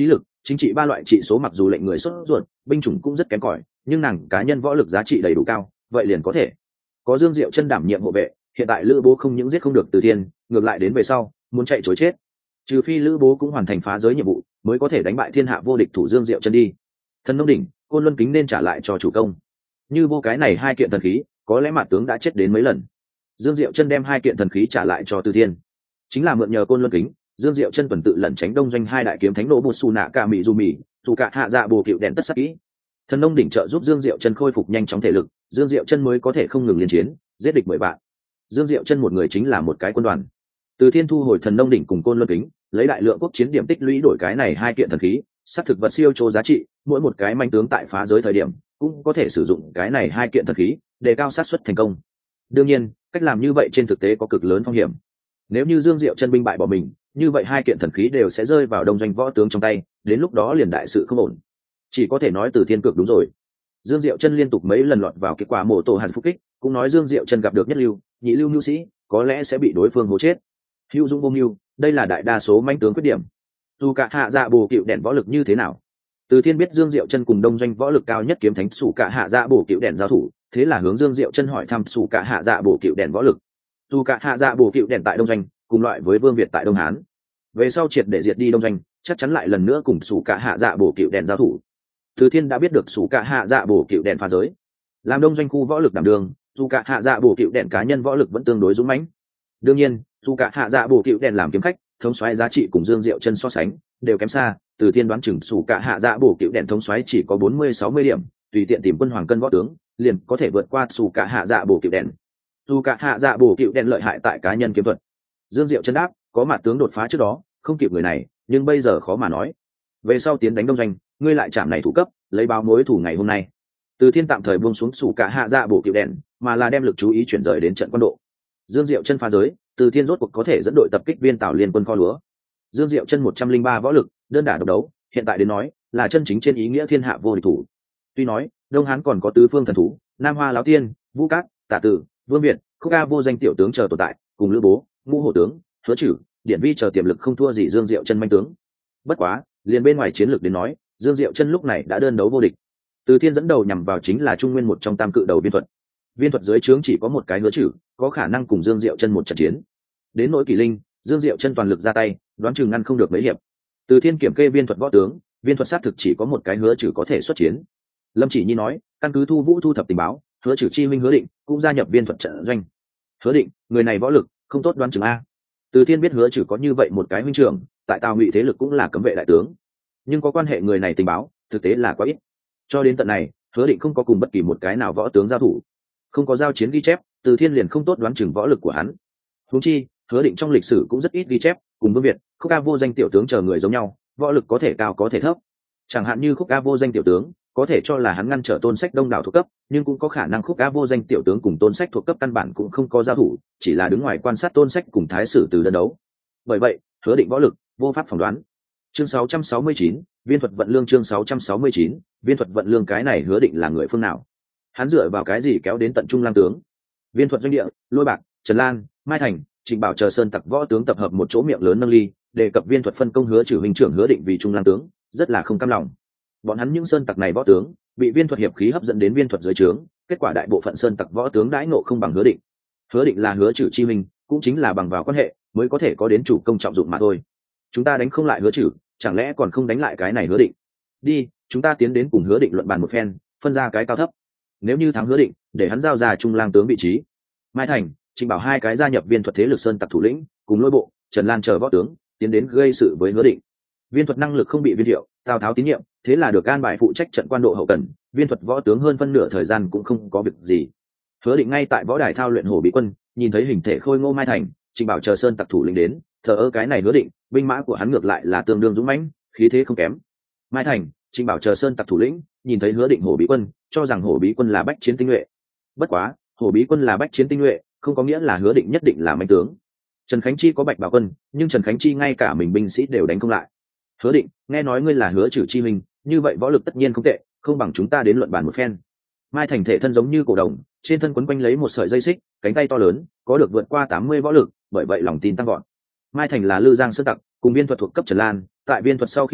Chính trị ba loại trị số mặc dù lệnh người sốt ruột, binh chủng cũng rất kém cỏi, nhưng nàng cá nhân võ lực giá trị đầy đủ cao, vậy liền có thể. Có Dương Diệu Chân đảm nhiệm hộ vệ, hiện tại Lữ Bố không những giết không được Từ Thiên, ngược lại đến về sau muốn chạy trối chết. Trừ phi Lữ Bố cũng hoàn thành phá giới nhiệm vụ, mới có thể đánh bại thiên hạ vô địch thủ Dương Diệu Chân đi. Thần Nông đỉnh, Côn Luân kính nên trả lại cho chủ công. Như vô cái này hai kiện thần khí, có lẽ Mạt tướng đã chết đến mấy lần. Dương Diệu Chân đem hai kiện thần khí trả lại cho Từ Thiên, chính là mượn nhờ Côn Luân kính. Dương Diệu Chân tuần tự lẩn tránh đông doanh hai đại kiếm thánh nổ bột xù nạ cả mỹ dù mì, dù cả hạ dạ bồ cựu đèn tất sắc kỹ. Thần Nông đỉnh trợ giúp Dương Diệu Chân khôi phục nhanh chóng thể lực, Dương Diệu Chân mới có thể không ngừng liên chiến, giết địch 10 vạn. Dương Diệu Chân một người chính là một cái quân đoàn. Từ Thiên thu hồi Thần Nông đỉnh cùng Côn Luân kính, lấy đại lượng quốc chiến điểm tích lũy đổi cái này hai kiện thần khí, sát thực vật siêu trô giá trị, mỗi một cái manh tướng tại phá giới thời điểm cũng có thể sử dụng cái này hai kiện thần khí, đề cao xác suất thành công. Đương nhiên, cách làm như vậy trên thực tế có cực lớn phong hiểm. Nếu như Dương Diệu Chân binh bại bỏ mình, như vậy hai kiện thần khí đều sẽ rơi vào đông doanh võ tướng trong tay, đến lúc đó liền đại sự không ổn. Chỉ có thể nói Từ Thiên cược đúng rồi. Dương Diệu Chân liên tục mấy lần lọt vào kết quả mổ tổ hàn phục kích, cũng nói Dương Diệu Chân gặp được nhất lưu, nhị lưu nhu sĩ, có lẽ sẽ bị đối phương hố chết. Hữu dũng vô mưu, đây là đại đa số manh tướng khuyết điểm. Dù cả hạ dạ bổ cựu đèn võ lực như thế nào, Từ Thiên biết Dương Diệu Chân cùng đông doanh võ lực cao nhất kiếm thánh sủ cả hạ dạ bổ cựu đèn giao thủ, thế là hướng Dương Diệu Chân hỏi thăm sủ cả hạ dạ bổ cựu đèn võ lực. Dù cả hạ dạ bổ cựu đèn tại đông doanh cùng loại với Vương Việt tại Đông Hán, về sau triệt để diệt đi đông doanh, chắc chắn lại lần nữa cùng sủ cả hạ dạ bổ cựu đèn giao thủ. Từ Thiên đã biết được sủ cả hạ dạ bổ cựu đèn phá giới, làm đông doanh khu võ lực đảm đường, dù cả hạ dạ bổ cựu đèn cá nhân võ lực vẫn tương đối dũng mãnh. Đương nhiên, dù cả hạ dạ bổ cựu đèn làm kiếm khách, thống soái giá trị cùng Dương Diệu Chân so sánh đều kém xa. Từ Thiên đoán chừng sủ cả hạ dạ bổ cựu đèn thống soái chỉ có 40-60 điểm, tùy tiện tìm quân hoàng cân võ tướng liền có thể vượt qua sủ cả hạ dạ bổ cựu đèn. Dù cả hạ dạ bổ cựu đèn lợi hại tại cá nhân kiếm thuật. Dương Diệu Chân đáp, có mặt tướng đột phá trước đó không kịp người này, nhưng bây giờ khó mà nói. Về sau tiến đánh đông doanh, ngươi lại chạm này thủ cấp, lấy báo mối thủ ngày hôm nay. Từ Thiên tạm thời buông xuống sủ cả hạ dạ bổ cựu đèn, mà là đem lực chú ý chuyển rời đến trận quân độ. Dương Diệu Chân phá giới, Từ Thiên rốt cuộc có thể dẫn đội tập kích viên Tào Liên quân kho lúa. Dương Diệu Chân 103 võ lực, đơn đả độc đấu, hiện tại đến nói là chân chính trên ý nghĩa thiên hạ vô địch thủ. Tuy nói Đông Hán còn có tứ phương thần thú, Nam Hoa Láo Tiên, Vũ Cát, Tả Tử, Vương Việt, Khúc Ca vô danh tiểu tướng chờ tồn tại, cùng Lữ Bố, Ngũ Hổ tướng, Hứa Trử, Điển Vi chờ tiềm lực không thua gì Dương Diệu Chân manh tướng. Bất quá, liền bên ngoài chiến lược đến nói, Dương Diệu Chân lúc này đã đơn đấu vô địch. Từ Thiên dẫn đầu nhằm vào chính là Trung Nguyên một trong tam cự đầu Viên Thuật. Viên Thuật dưới trướng chỉ có một cái Hứa Trử, có khả năng cùng Dương Diệu Chân một trận chiến. Đến nỗi Kỷ Linh, Dương Diệu Chân toàn lực ra tay, đoán chừng ngăn không được mấy hiệp. Từ Thiên kiểm kê Viên Thuật võ tướng, Viên Thuật xác thực chỉ có một cái Hứa Trử có thể xuất chiến. Lâm Chỉ Nhi nói, căn cứ Thu Vũ thu thập tình báo, Hứa Trử chi minh Hứa Định cũng gia nhập Viên Thuật trận doanh. Hứa Định, người này võ lực không tốt, đoán chừng a. Từ Thiên biết Hứa Trử có như vậy một cái huynh trưởng, tại Tào Ngụy thế lực cũng là cấm vệ đại tướng, nhưng có quan hệ người này tình báo thực tế là quá ít. Cho đến tận này, Hứa Định không có cùng bất kỳ một cái nào võ tướng giao thủ, không có giao chiến ghi chép, Từ Thiên liền không tốt đoán chừng võ lực của hắn. Huống chi, Hứa Định trong lịch sử cũng rất ít ghi chép, cùng Vương Việt, Khúc Ca vô danh tiểu tướng chờ người giống nhau, võ lực có thể cao có thể thấp. Chẳng hạn như Khúc Ca vô danh tiểu tướng, có thể cho là hắn ngăn trở Tôn Sách đông đảo thuộc cấp, nhưng cũng có khả năng Khúc Ca vô danh tiểu tướng cùng Tôn Sách thuộc cấp căn bản cũng không có giao thủ, chỉ là đứng ngoài quan sát Tôn Sách cùng Thái Sử Từ đơn đấu. Bởi vậy, Hứa Định võ lực vô pháp phỏng đoán. Chương 669, Viên Thuật vận lương. Chương 669, Viên Thuật vận lương. Cái này Hứa Định là người phương nào? Hắn dựa vào cái gì kéo đến tận Trung Lang tướng? Viên Thuật doanh địa, Lôi Bạc, Trần Lan, Mai Thành, Trịnh Bảo chờ sơn tặc võ tướng tập hợp một chỗ miệng lớn nâng ly, đề cập Viên Thuật phân công Hứa Trử huynh trưởng Hứa Định vì Trung Lang tướng, rất là không cam lòng. Bọn hắn những sơn tặc này võ tướng bị Viên Thuật hiệp khí hấp dẫn đến Viên Thuật dưới trướng, kết quả đại bộ phận sơn tặc võ tướng đãi ngộ không bằng Hứa Định. Hứa Định là Hứa Trử chi minh, cũng chính là bằng vào quan hệ mới có thể có đến chủ công trọng dụng mà thôi. Chúng ta đánh không lại Hứa Trử, chẳng lẽ còn không đánh lại cái này Hứa Định? Đi, chúng ta tiến đến cùng Hứa Định luận bàn một phen, phân ra cái cao thấp. Nếu như thắng Hứa Định, để hắn giao ra Trung Lang tướng vị trí. Mai Thành, Trịnh Bảo hai cái gia nhập Viên Thuật thế lực sơn tặc thủ lĩnh, cùng Lôi Bộ, Trần Lan chờ võ tướng tiến đến gây sự với Hứa Định. Viên Thuật năng lực không bị Viên Thiệu, Tào Tháo tín nhiệm, thế là được an bài phụ trách trận quan độ hậu cần. Viên Thuật võ tướng hơn phân nửa thời gian cũng không có việc gì. Hứa Định ngay tại võ đài thao luyện hổ bí quân, nhìn thấy hình thể khôi ngô Mai Thành, Trịnh Bảo chờ sơn tặc thủ lĩnh đến, thờ ơ cái này Hứa Định, binh mã của hắn ngược lại là tương đương dũng mãnh, khí thế không kém. Mai Thành, Trịnh Bảo chờ sơn tặc thủ lĩnh nhìn thấy Hứa Định hổ bí quân, cho rằng hổ bí quân là bách chiến tinh nhuệ. Bất quá, hổ bí quân là bách chiến tinh nhuệ, không có nghĩa là Hứa Định nhất định là mạnh tướng. Trần Khánh Chi có Bạch Bảo quân, nhưng Trần Khánh Chi ngay cả mình binh sĩ đều đánh không lại. Hứa Định, nghe nói ngươi là Hứa Trử chi minh, như vậy võ lực tất nhiên không tệ, không bằng chúng ta đến luận bàn một phen. Mai Thành thể thân giống như cổ đồng, trên thân quấn quanh lấy một sợi dây xích, cánh tay to lớn, có được vượt qua 80 võ lực, bởi vậy lòng tin tăng vọt. Mai Thành là Lư Giang sơn tặc, cùng Viên Thuật thuộc cấp Trần Lan, tại Viên Thuật sau khi chết,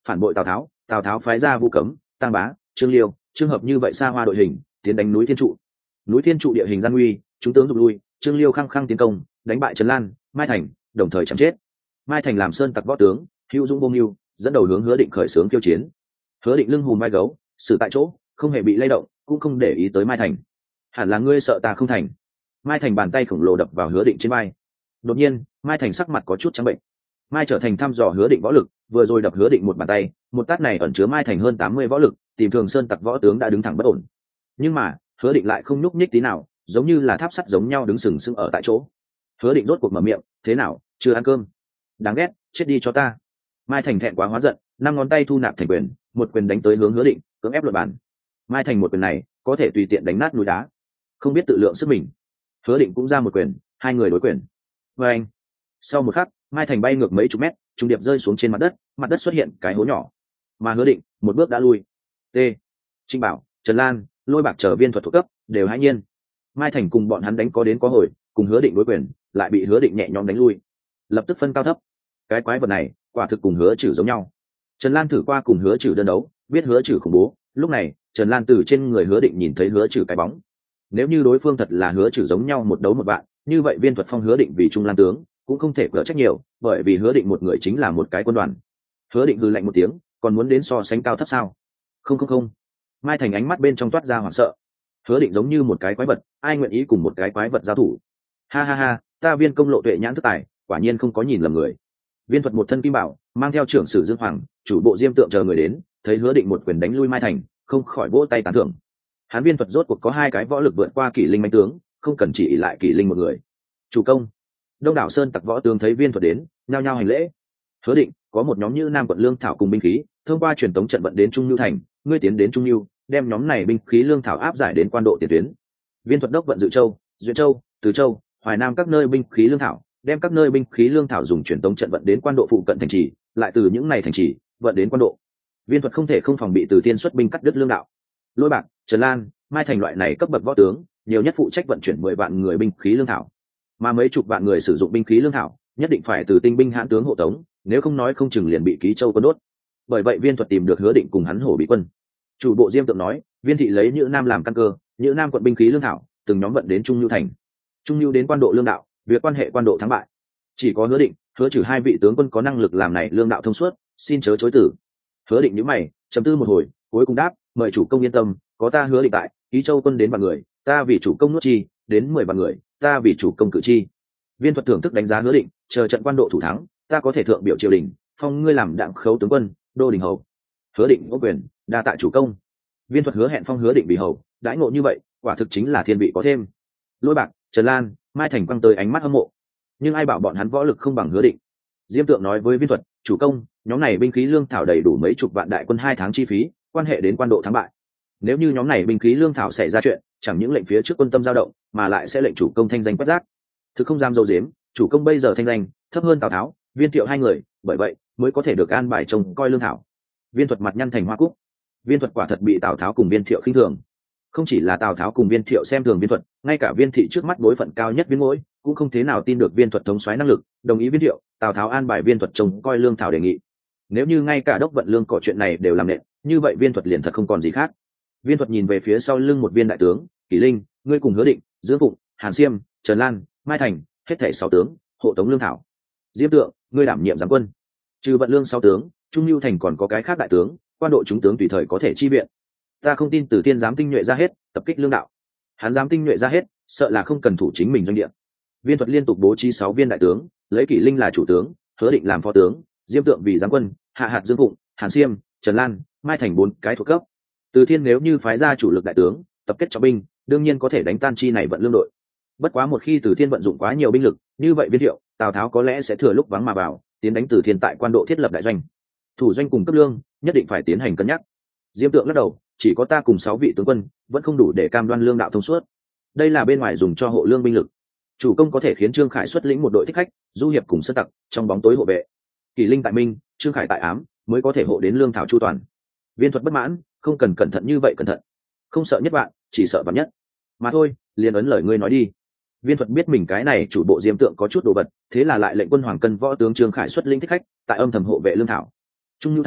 phản bội Tào Tháo phái ra Vu Cấm, Tăng Bá, Trương Liêu, Trương Hợp như vậy xa hoa đội hình tiến đánh núi Thiên Trụ. Núi Thiên Trụ địa hình gian nguy, chúng tướng rút lui, Trương Liêu khăng khăng tiến công, đánh bại Trần Lan, Mai Thành, đồng thời chém chết. Mai Thành làm sơn tặc võ tướng, hữu dũng vô mưu, dẫn đầu hướng Hứa Định khởi xướng khiêu chiến. Hứa Định lưng hùm vai gấu, xử tại chỗ, không hề bị lay động, cũng không để ý tới Mai Thành. Hẳn là ngươi sợ ta không thành. Mai Thành bàn tay khổng lồ đập vào Hứa Định trên vai. Đột nhiên, Mai Thành sắc mặt có chút trắng bệnh. Mai trở thành thăm dò Hứa Định võ lực, vừa rồi đập Hứa Định một bàn tay, một tát này ẩn chứa Mai Thành hơn 80 võ lực, tìm thường sơn tặc võ tướng đã đứng thẳng bất ổn. Nhưng mà, Hứa Định lại không nhúc nhích tí nào, giống như là tháp sắt giống nhau đứng sừng sững ở tại chỗ. Hứa Định rốt cuộc mở miệng, thế nào, chưa ăn cơm? Đáng ghét, chết đi cho ta. Mai Thành thẹn quá hóa giận, 5 ngón tay thu nạp thành quyền, một quyền đánh tới hướng Hứa Định, cưỡng ép luật bản. Mai Thành một quyền này có thể tùy tiện đánh nát núi đá, không biết tự lượng sức mình. Hứa Định cũng ra một quyền, hai người đối quyền. Và anh, sau một khắc, Mai Thành bay ngược mấy chục mét, trùng điệp rơi xuống trên mặt đất xuất hiện cái hố nhỏ. Mà Hứa Định một bước đã lui. T. Trinh Bảo, Trần Lan, Lôi Bạc trở viên thuật thuộc cấp đều hãi nhiên. Mai Thành cùng bọn hắn đánh có đến có hồi, cùng Hứa Định đối quyền, lại bị Hứa Định nhẹ nhõm đánh lui. Lập tức phân cao thấp. Cái quái vật này, quả thực cùng Hứa Trử giống nhau. Trần Lan thử qua cùng Hứa Trử đơn đấu, biết Hứa Trử khủng bố. Lúc này, Trần Lan từ trên người Hứa Định nhìn thấy Hứa Trử cái bóng. Nếu như đối phương thật là Hứa Trử giống nhau một đấu một bạn, như vậy viên thuật phong Hứa Định vì trung lan tướng cũng không thể cỡ trách nhiều, bởi vì Hứa Định một người chính là một cái quân đoàn. Hứa Định hừ lạnh một tiếng, còn muốn đến so sánh cao thấp sao? Không. Mai Thành ánh mắt bên trong toát ra hoảng sợ. Hứa Định giống như một cái quái vật, ai nguyện ý cùng một cái quái vật giao thủ? Ha, ta Viên công lộ tuệ nhãn thức tài, quả nhiên không có nhìn lầm người. Viên thuật một thân kim bảo, mang theo trưởng sử Dương Hoàng, chủ bộ Diêm Tượng chờ người đến, thấy Hứa Định một quyền đánh lui Mai Thành, không khỏi vỗ tay tán thưởng. Hán Viên thuật rốt cuộc có hai cái võ lực vượt qua Kỷ Linh mãnh tướng, không cần chỉ lại Kỷ Linh một người. Chủ công. Đông đảo sơn tặc võ tướng thấy Viên thuật đến, nhao nhao hành lễ. Hứa Định có một nhóm như Nam quận lương thảo cùng binh khí, thông qua truyền tống trận vận đến Trung Nhu thành, ngươi tiến đến Trung Nhu, đem nhóm này binh khí lương thảo áp giải đến quan độ tiền tuyến. Viên thuật đốc vận Dự Châu, Duyện Châu, Từ Châu, Hoài Nam các nơi binh khí lương thảo, đem các nơi binh khí lương thảo dùng truyền tống trận vận đến quan độ phụ cận thành trì, lại từ những này thành trì vận đến quan độ. Viên thuật không thể không phòng bị Từ Thiên xuất binh cắt đứt lương đạo. Lôi Bạc, Trần Lan, Mai Thành loại này cấp bậc võ tướng, nhiều nhất phụ trách vận chuyển 10 vạn người binh khí lương thảo, mà mấy chục vạn người sử dụng binh khí lương thảo, nhất định phải từ tinh binh hãn tướng hộ tống, nếu không nói không chừng liền bị Ký Châu quân đốt. Bởi vậy Viên thuật tìm được Hứa Định cùng hắn hổ bị quân. Chủ bộ Diêm Tượng nói, Viên thị lấy Nhữ Nam làm căn cơ, Nhữ Nam quận binh khí lương thảo, từng nhóm vận đến Trung Nhu thành. Trung Nhu đến quan độ lương đạo, việc quan hệ quan độ thắng bại. Chỉ có Hứa Định, Hứa Trử hai vị tướng quân có năng lực làm này lương đạo thông suốt, xin chớ chối từ. Hứa Định nhíu mày, trầm tư một hồi, cuối cùng đáp, mời chủ công yên tâm, có ta Hứa Định tại, Ký Châu quân đến vạn người, ta vì chủ công nuốt chi, đến 10 vạn người, ta vì chủ công cử chi. Viên thuật thưởng thức đánh giá Hứa Định, chờ trận quan độ thủ thắng, ta có thể thượng biểu triều đình, phong ngươi làm đặng khấu tướng quân, đô đình hầu. Hứa Định có quyền, đa tạ chủ công. Viên thuật hứa hẹn phong Hứa Định vì hầu, đãi ngộ như vậy, quả thực chính là thiên vị có thêm. Lôi Bạc, Trần Lan, Mai Thành quăng tới ánh mắt hâm mộ, nhưng ai bảo bọn hắn võ lực không bằng Hứa Định. Diêm Tượng nói với Viên thuật, chủ công, nhóm này binh khí lương thảo đầy đủ mấy chục vạn đại quân 2 tháng chi phí, quan hệ đến quan độ thắng bại. Nếu như nhóm này binh khí lương thảo xảy ra chuyện, chẳng những lệnh phía trước quân tâm dao động, mà lại sẽ lệnh chủ công thanh danh quét rác. Thực không dám dâu dếm, chủ công bây giờ thanh danh thấp hơn Tào Tháo, Viên Thiệu hai người, bởi vậy mới có thể được an bài trông coi lương thảo. Viên thuật mặt nhăn thành hoa cúc. Viên thuật quả thật bị Tào Tháo cùng Viên Thiệu khinh thường. Không chỉ là Tào Tháo cùng Viên Thiệu xem thường Viên thuật, ngay cả Viên thị trước mắt đối phận cao nhất Viên Ngỗi cũng không thế nào tin được Viên thuật thống soái năng lực, đồng ý Viên Thiệu, Tào Tháo an bài Viên thuật trông coi lương thảo đề nghị. Nếu như ngay cả đốc vận lương cỏ chuyện này đều làm nện, như vậy Viên thuật liền thật không còn gì khác. Viên thuật nhìn về phía sau lưng một viên đại tướng, Kỷ Linh, ngươi cùng Hứa Định, Dương Phụng, Hàn Xiêm, Trần Lan, Mai Thành, hết thảy 6 tướng, hộ tống lương thảo. Diêm Tượng, ngươi đảm nhiệm giám quân. Trừ vận lương 6 tướng, Trung Nhu thành còn có cái khác đại tướng, quan độ chúng tướng tùy thời có thể chi viện. Ta không tin Từ Thiên dám tinh nhuệ ra hết, tập kích lương đạo. Hắn dám tinh nhuệ ra hết, sợ là không cần thủ chính mình doanh địa. Viên thuật liên tục bố trí 6 viên đại tướng, lấy Kỷ Linh là chủ tướng, Hứa Định làm phó tướng, Diêm Tượng vì giám quân, hạ hạt Dương Phụng, Hàn Xiêm, Trần Lan, Mai Thành 4 cái thuộc cấp. Từ Thiên nếu như phái ra chủ lực đại tướng, tập kết trọng binh, đương nhiên có thể đánh tan chi này vận lương đội. Bất quá một khi Từ Thiên vận dụng quá nhiều binh lực, như vậy Viên Thiệu, Tào Tháo có lẽ sẽ thừa lúc vắng mà vào, tiến đánh Từ Thiên tại quan độ thiết lập đại doanh. Thủ doanh cùng cấp lương, nhất định phải tiến hành cân nhắc. Diêm Tượng lắc đầu, chỉ có ta cùng 6 vị tướng quân, vẫn không đủ để cam đoan lương đạo thông suốt. Đây là bên ngoài dùng cho hộ lương binh lực. Chủ công có thể khiến Trương Khải xuất lĩnh một đội thích khách, du hiệp cùng sơn tặc, trong bóng tối hộ vệ. Kỷ Linh tại minh, Trương Khải tại ám, mới có thể hộ đến lương thảo chu toàn. Viên thuật bất mãn, không cần cẩn thận như vậy cẩn thận. Không sợ nhất vạn, chỉ sợ vạn nhất. Mà thôi, liền ấn lời ngươi nói đi. Viên thuật biết mình cái này chủ bộ Diêm Tượng có chút đồ vật, thế là lại lệnh quân Hoàng Cân võ tướng Trương Khải xuất lĩnh thích khách, tại âm thầm hộ vệ lương thảo. Trung Nhu thành,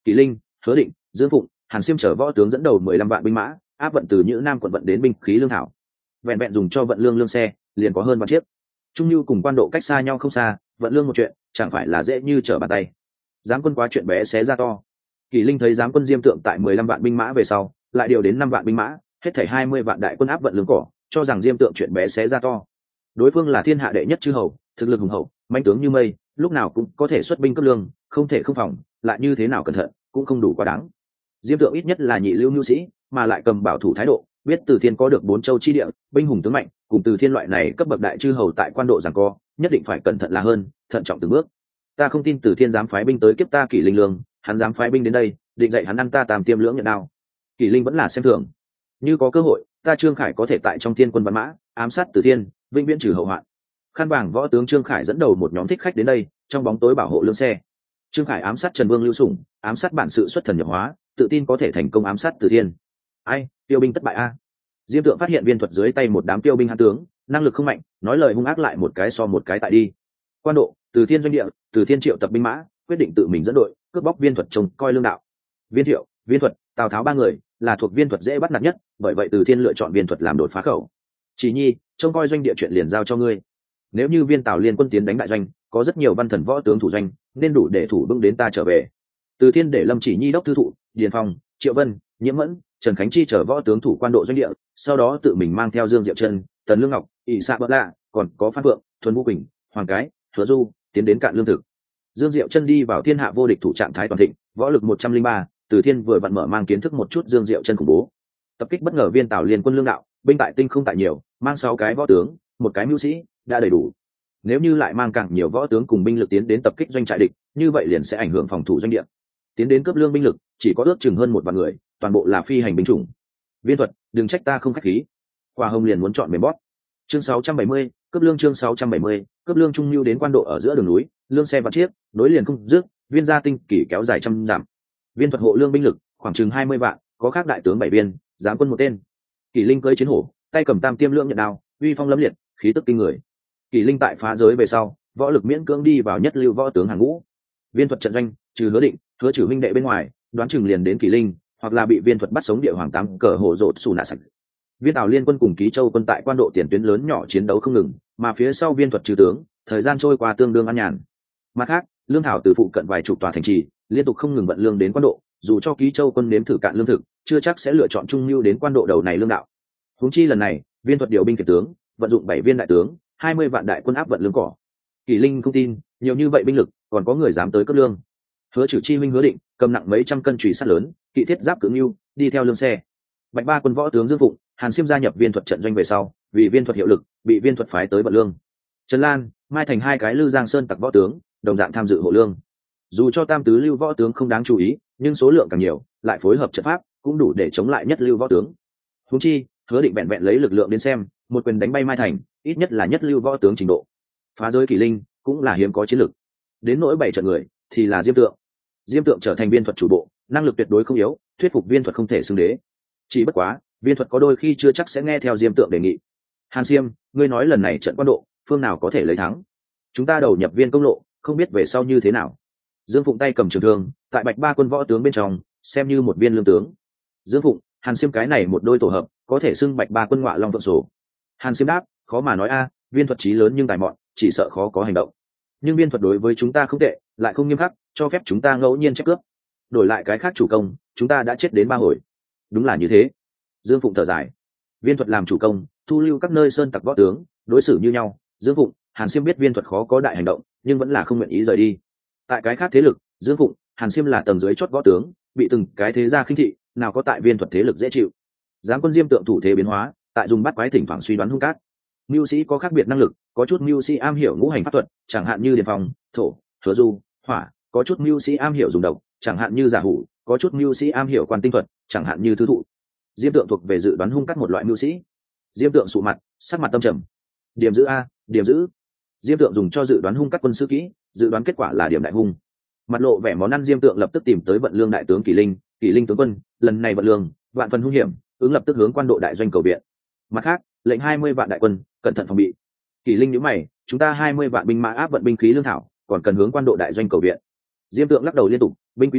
Kỷ Linh, Hứa Định, Dương Phụng, Hàn Xiêm chở võ tướng dẫn đầu 15 vạn binh mã áp vận từ Nhữ Nam quận vận đến binh khí lương thảo. Vẹn vẹn dùng cho vận lương xe liền có hơn vạn chiếc. Trung Nhu cùng quan độ cách xa nhau không xa, vận lương một chuyện chẳng phải là dễ như trở bàn tay. Giám quân quá chuyện bé xé ra to. Kỷ Linh thấy giám quân Diêm Tượng tại 15 vạn binh mã về sau, lại điều đến 5 vạn binh mã, hết thảy 20 vạn đại quân áp vận lương cỏ, cho rằng Diêm Tượng chuyện bé xé ra to. Đối phương là thiên hạ đệ nhất chư hầu, thực lực hùng hậu, mãnh tướng như mây, lúc nào cũng có thể xuất binh cấp lương, không thể không phòng, lại như thế nào cẩn thận, cũng không đủ quá đáng. Diêm Tượng ít nhất là nhị lưu nhu sĩ, mà lại cầm bảo thủ thái độ, biết Từ Thiên có được 4 châu chi địa, binh hùng tướng mạnh, cùng Từ Thiên loại này cấp bậc đại chư hầu tại quan độ giằng co, nhất định phải cẩn thận là hơn, thận trọng từng bước. Ta không tin Từ Thiên dám phái binh tới kiếp ta Kỷ Linh lương, hắn dám phái binh đến đây, định dạy hắn ăn ta Tam Tiêm lưỡng nhận đao. Kỷ Linh vẫn là xem thường. Như có cơ hội, ta Trương Khải có thể tại trong thiên quân văn mã, ám sát Từ Thiên, vĩnh viễn trừ hậu hoạn. Khăn vàng võ tướng Trương Khải dẫn đầu một nhóm thích khách đến đây, trong bóng tối bảo hộ lương xe. Trương Khải ám sát Trần Vương Lưu Sủng, ám sát bản sự xuất thần nhập hóa, tự tin có thể thành công ám sát Từ Thiên. Ai, tiêu binh thất bại a. Diêm Tượng phát hiện viên thuật dưới tay một đám tiêu binh hãn tướng, năng lực không mạnh, nói lời hung ác lại một cái so một cái tại đi. Quan độ, Từ Thiên doanh địa, Từ Thiên triệu tập binh mã, quyết định tự mình dẫn đội, cướp bóc viên thuật trông coi lương đạo. Viên Thiệu, Viên Thuật, Tào Tháo ba người là thuộc viên thuật dễ bắt nạt nhất, bởi vậy Từ Thiên lựa chọn viên thuật làm đột phá khẩu. Chỉ Nhi, trông coi doanh địa chuyện liền giao cho ngươi. Nếu như viên Tào liên quân tiến đánh đại doanh, có rất nhiều văn thần võ tướng thủ doanh, nên đủ để thủ vững đến ta trở về. Từ Thiên để Lâm Chỉ Nhi đốc thư thụ, Điền Phong, Triệu Vân, Nhiễm Mẫn, Trần Khánh Chi chở võ tướng thủ quan độ doanh địa, sau đó tự mình mang theo Dương Diệu Trân, Tần Lương Ngọc, ỷ Sạ Bỡ Lạ, còn có Phan Phượng, Thuần Vũ Quỳnh, Hoàng Cái, Hứa Du tiến đến cạn lương thực. Dương Diệu Trân đi vào thiên hạ vô địch thủ trạng thái toàn thịnh, võ lực 103, Từ Thiên vừa vặn mở mang kiến thức một chút Dương Diệu Trân khủng bố. Tập kích bất ngờ viên Tào liên quân lương đạo, binh tại tinh không tại nhiều, mang 6 cái võ tướng, một cái mưu sĩ, đã đầy đủ. Nếu như lại mang càng nhiều võ tướng cùng binh lực tiến đến tập kích doanh trại địch, như vậy liền sẽ ảnh hưởng phòng thủ doanh địa. Tiến đến cướp lương binh lực, chỉ có ước chừng hơn 1 vạn người, toàn bộ là phi hành binh chủng. Viên Thuật, đừng trách ta không khách khí. Quả Hồng liền muốn chọn mềm bóp. Chương 670, cướp lương chương 670, cướp lương trung lưu đến quan độ ở giữa đường núi, lương xe vạn chiếc, nối liền không dứt, viên gia tinh kỷ kéo dài trăm dặm. Viên Thuật hộ lương binh lực khoảng chừng 20 vạn, có khác đại tướng 7 viên, giám quân một tên. Kỷ Linh cưỡi chiến hổ, tay cầm Tam Tiêm lưỡng nhận đao, uy phong lẫm liệt, khí tức kinh người. Kỷ Linh tại phá giới về sau, võ lực miễn cưỡng đi vào nhất lưu võ tướng hàng ngũ. Viên Thuật trận doanh, trừ Hứa Định, Hứa Trử huynh đệ bên ngoài, đoán chừng liền đến Kỷ Linh, hoặc là bị Viên Thuật bắt sống địa hoàng tám cờ hổ rột xù nạ sạch. Viên Tào liên quân cùng Ký Châu quân tại quan độ tiền tuyến lớn nhỏ chiến đấu không ngừng, mà phía sau Viên Thuật trừ tướng, thời gian trôi qua tương đương an nhàn. Mặt khác, lương thảo từ phụ cận vài chục tòa thành trì, liên tục không ngừng vận lương đến quan độ, dù cho Ký Châu quân nếm thử cạn lương thực, chưa chắc sẽ lựa chọn trung lưu đến quan độ đầu này lương đạo. Huống chi lần này, Viên Thuật điều binh kiệt tướng, vận dụng 7 viên đại tướng, 20 vạn đại quân áp vận lương cỏ. Kỷ Linh không tin, nhiều như vậy binh lực, còn có người dám tới cướp lương. Hứa Trử chi huynh Hứa Định, cầm nặng mấy trăm cân chùy sắt lớn, kỵ thiết giáp cưỡng lưu, đi theo lương xe. Bạch ba quân võ tướng Dương Phụng, Hàn Xiêm gia nhập Viên Thuật trận doanh về sau, vì Viên Thuật hiệu lực, bị Viên Thuật phái tới vận lương. Trần Lan, Mai Thành hai cái Lư Giang Sơn tặc võ tướng, đồng dạng tham dự hộ lương. Dù cho tam tứ lưu võ tướng không đáng chú ý, nhưng số lượng càng nhiều, lại phối hợp trận pháp, cũng đủ để chống lại nhất lưu võ tướng. Huống chi, Hứa Định vẹn vẹn lấy lực lượng đến xem, một quyền đánh bay Mai Thành, ít nhất là nhất lưu võ tướng trình độ. Phá giới Kỷ Linh cũng là hiếm có chiến lực. Đến nỗi 7 trận người, thì là Diêm Tượng. Diêm Tượng trở thành Viên Thuật chủ bộ, năng lực tuyệt đối không yếu, thuyết phục Viên Thuật không thể xưng đế. Chỉ bất quá, Viên Thuật có đôi khi chưa chắc sẽ nghe theo Diêm Tượng đề nghị. Hàn Xiêm, ngươi nói lần này trận quan độ, phương nào có thể lấy thắng? Chúng ta đầu nhập Viên công lộ, không biết về sau như thế nào. Dương Phụng tay cầm trường thương, tại Bạch ba quân võ tướng bên trong, xem như một viên lương tướng. Dương Phụng, Hàn Xiêm cái này một đôi tổ hợp, có thể xưng Bạch ba quân ngọa long vượng sổ. Hàn Xiêm đáp, khó mà nói a, Viên Thuật chí lớn nhưng tài mọn, chỉ sợ khó có hành động. Nhưng Viên Thuật đối với chúng ta không tệ, lại không nghiêm khắc, cho phép chúng ta ngẫu nhiên chép cướp. Đổi lại cái khác chủ công, chúng ta đã chết đến 3 hồi. Đúng là như thế. Dương Phụng thở dài. Viên Thuật làm chủ công, thu lưu các nơi sơn tặc võ tướng, đối xử như nhau. Dương Phụng, Hàn Xiêm biết Viên Thuật khó có đại hành động, nhưng vẫn là không nguyện ý rời đi. Tại cái khác thế lực, Dương Phụng, Hàn Xiêm là tầng dưới chót võ tướng, bị từng cái thế gia khinh thị, nào có tại Viên Thuật thế lực dễ chịu. Giáng quân Diêm Tượng thủ thế biến hóa, tại dùng bắt quái thỉnh thoảng suy đoán hung cát. Mưu sĩ có khác biệt năng lực, có chút mưu sĩ am hiểu ngũ hành pháp thuật, chẳng hạn như Điền Phong, Thổ, Hứa Du, Hỏa, có chút mưu sĩ am hiểu dùng độc, chẳng hạn như Giả Hủ, có chút mưu sĩ am hiểu quan tinh thuật, chẳng hạn như Thứ Thụ. Diêm Tượng thuộc về dự đoán hung cát một loại mưu sĩ. Diêm Tượng sụ mặt, sắc mặt tâm trầm. Điểm giữ a, điểm giữ. Diêm Tượng dùng cho dự đoán hung cát quân sư kỹ, dự đoán kết quả là điểm đại hung. Mặt lộ vẻ món ăn Diêm Tượng lập tức tìm tới vận lương đại tướng Kỷ Linh tướng quân, lần này vận lương, vạn phần hung hiểm, ứng lập tức hướng quan độ đại doanh cầu viện. Mặt khác, lệnh 20 vạn đại quân, cẩn thận phòng bị. Kỷ Linh nhíu mày, chúng ta 20 vạn binh mã áp vận binh khí lương thảo, còn cần hướng quan độ đại doanh cầu viện. Diêm Tượng lắc đầu liên tục, binh quý tinh,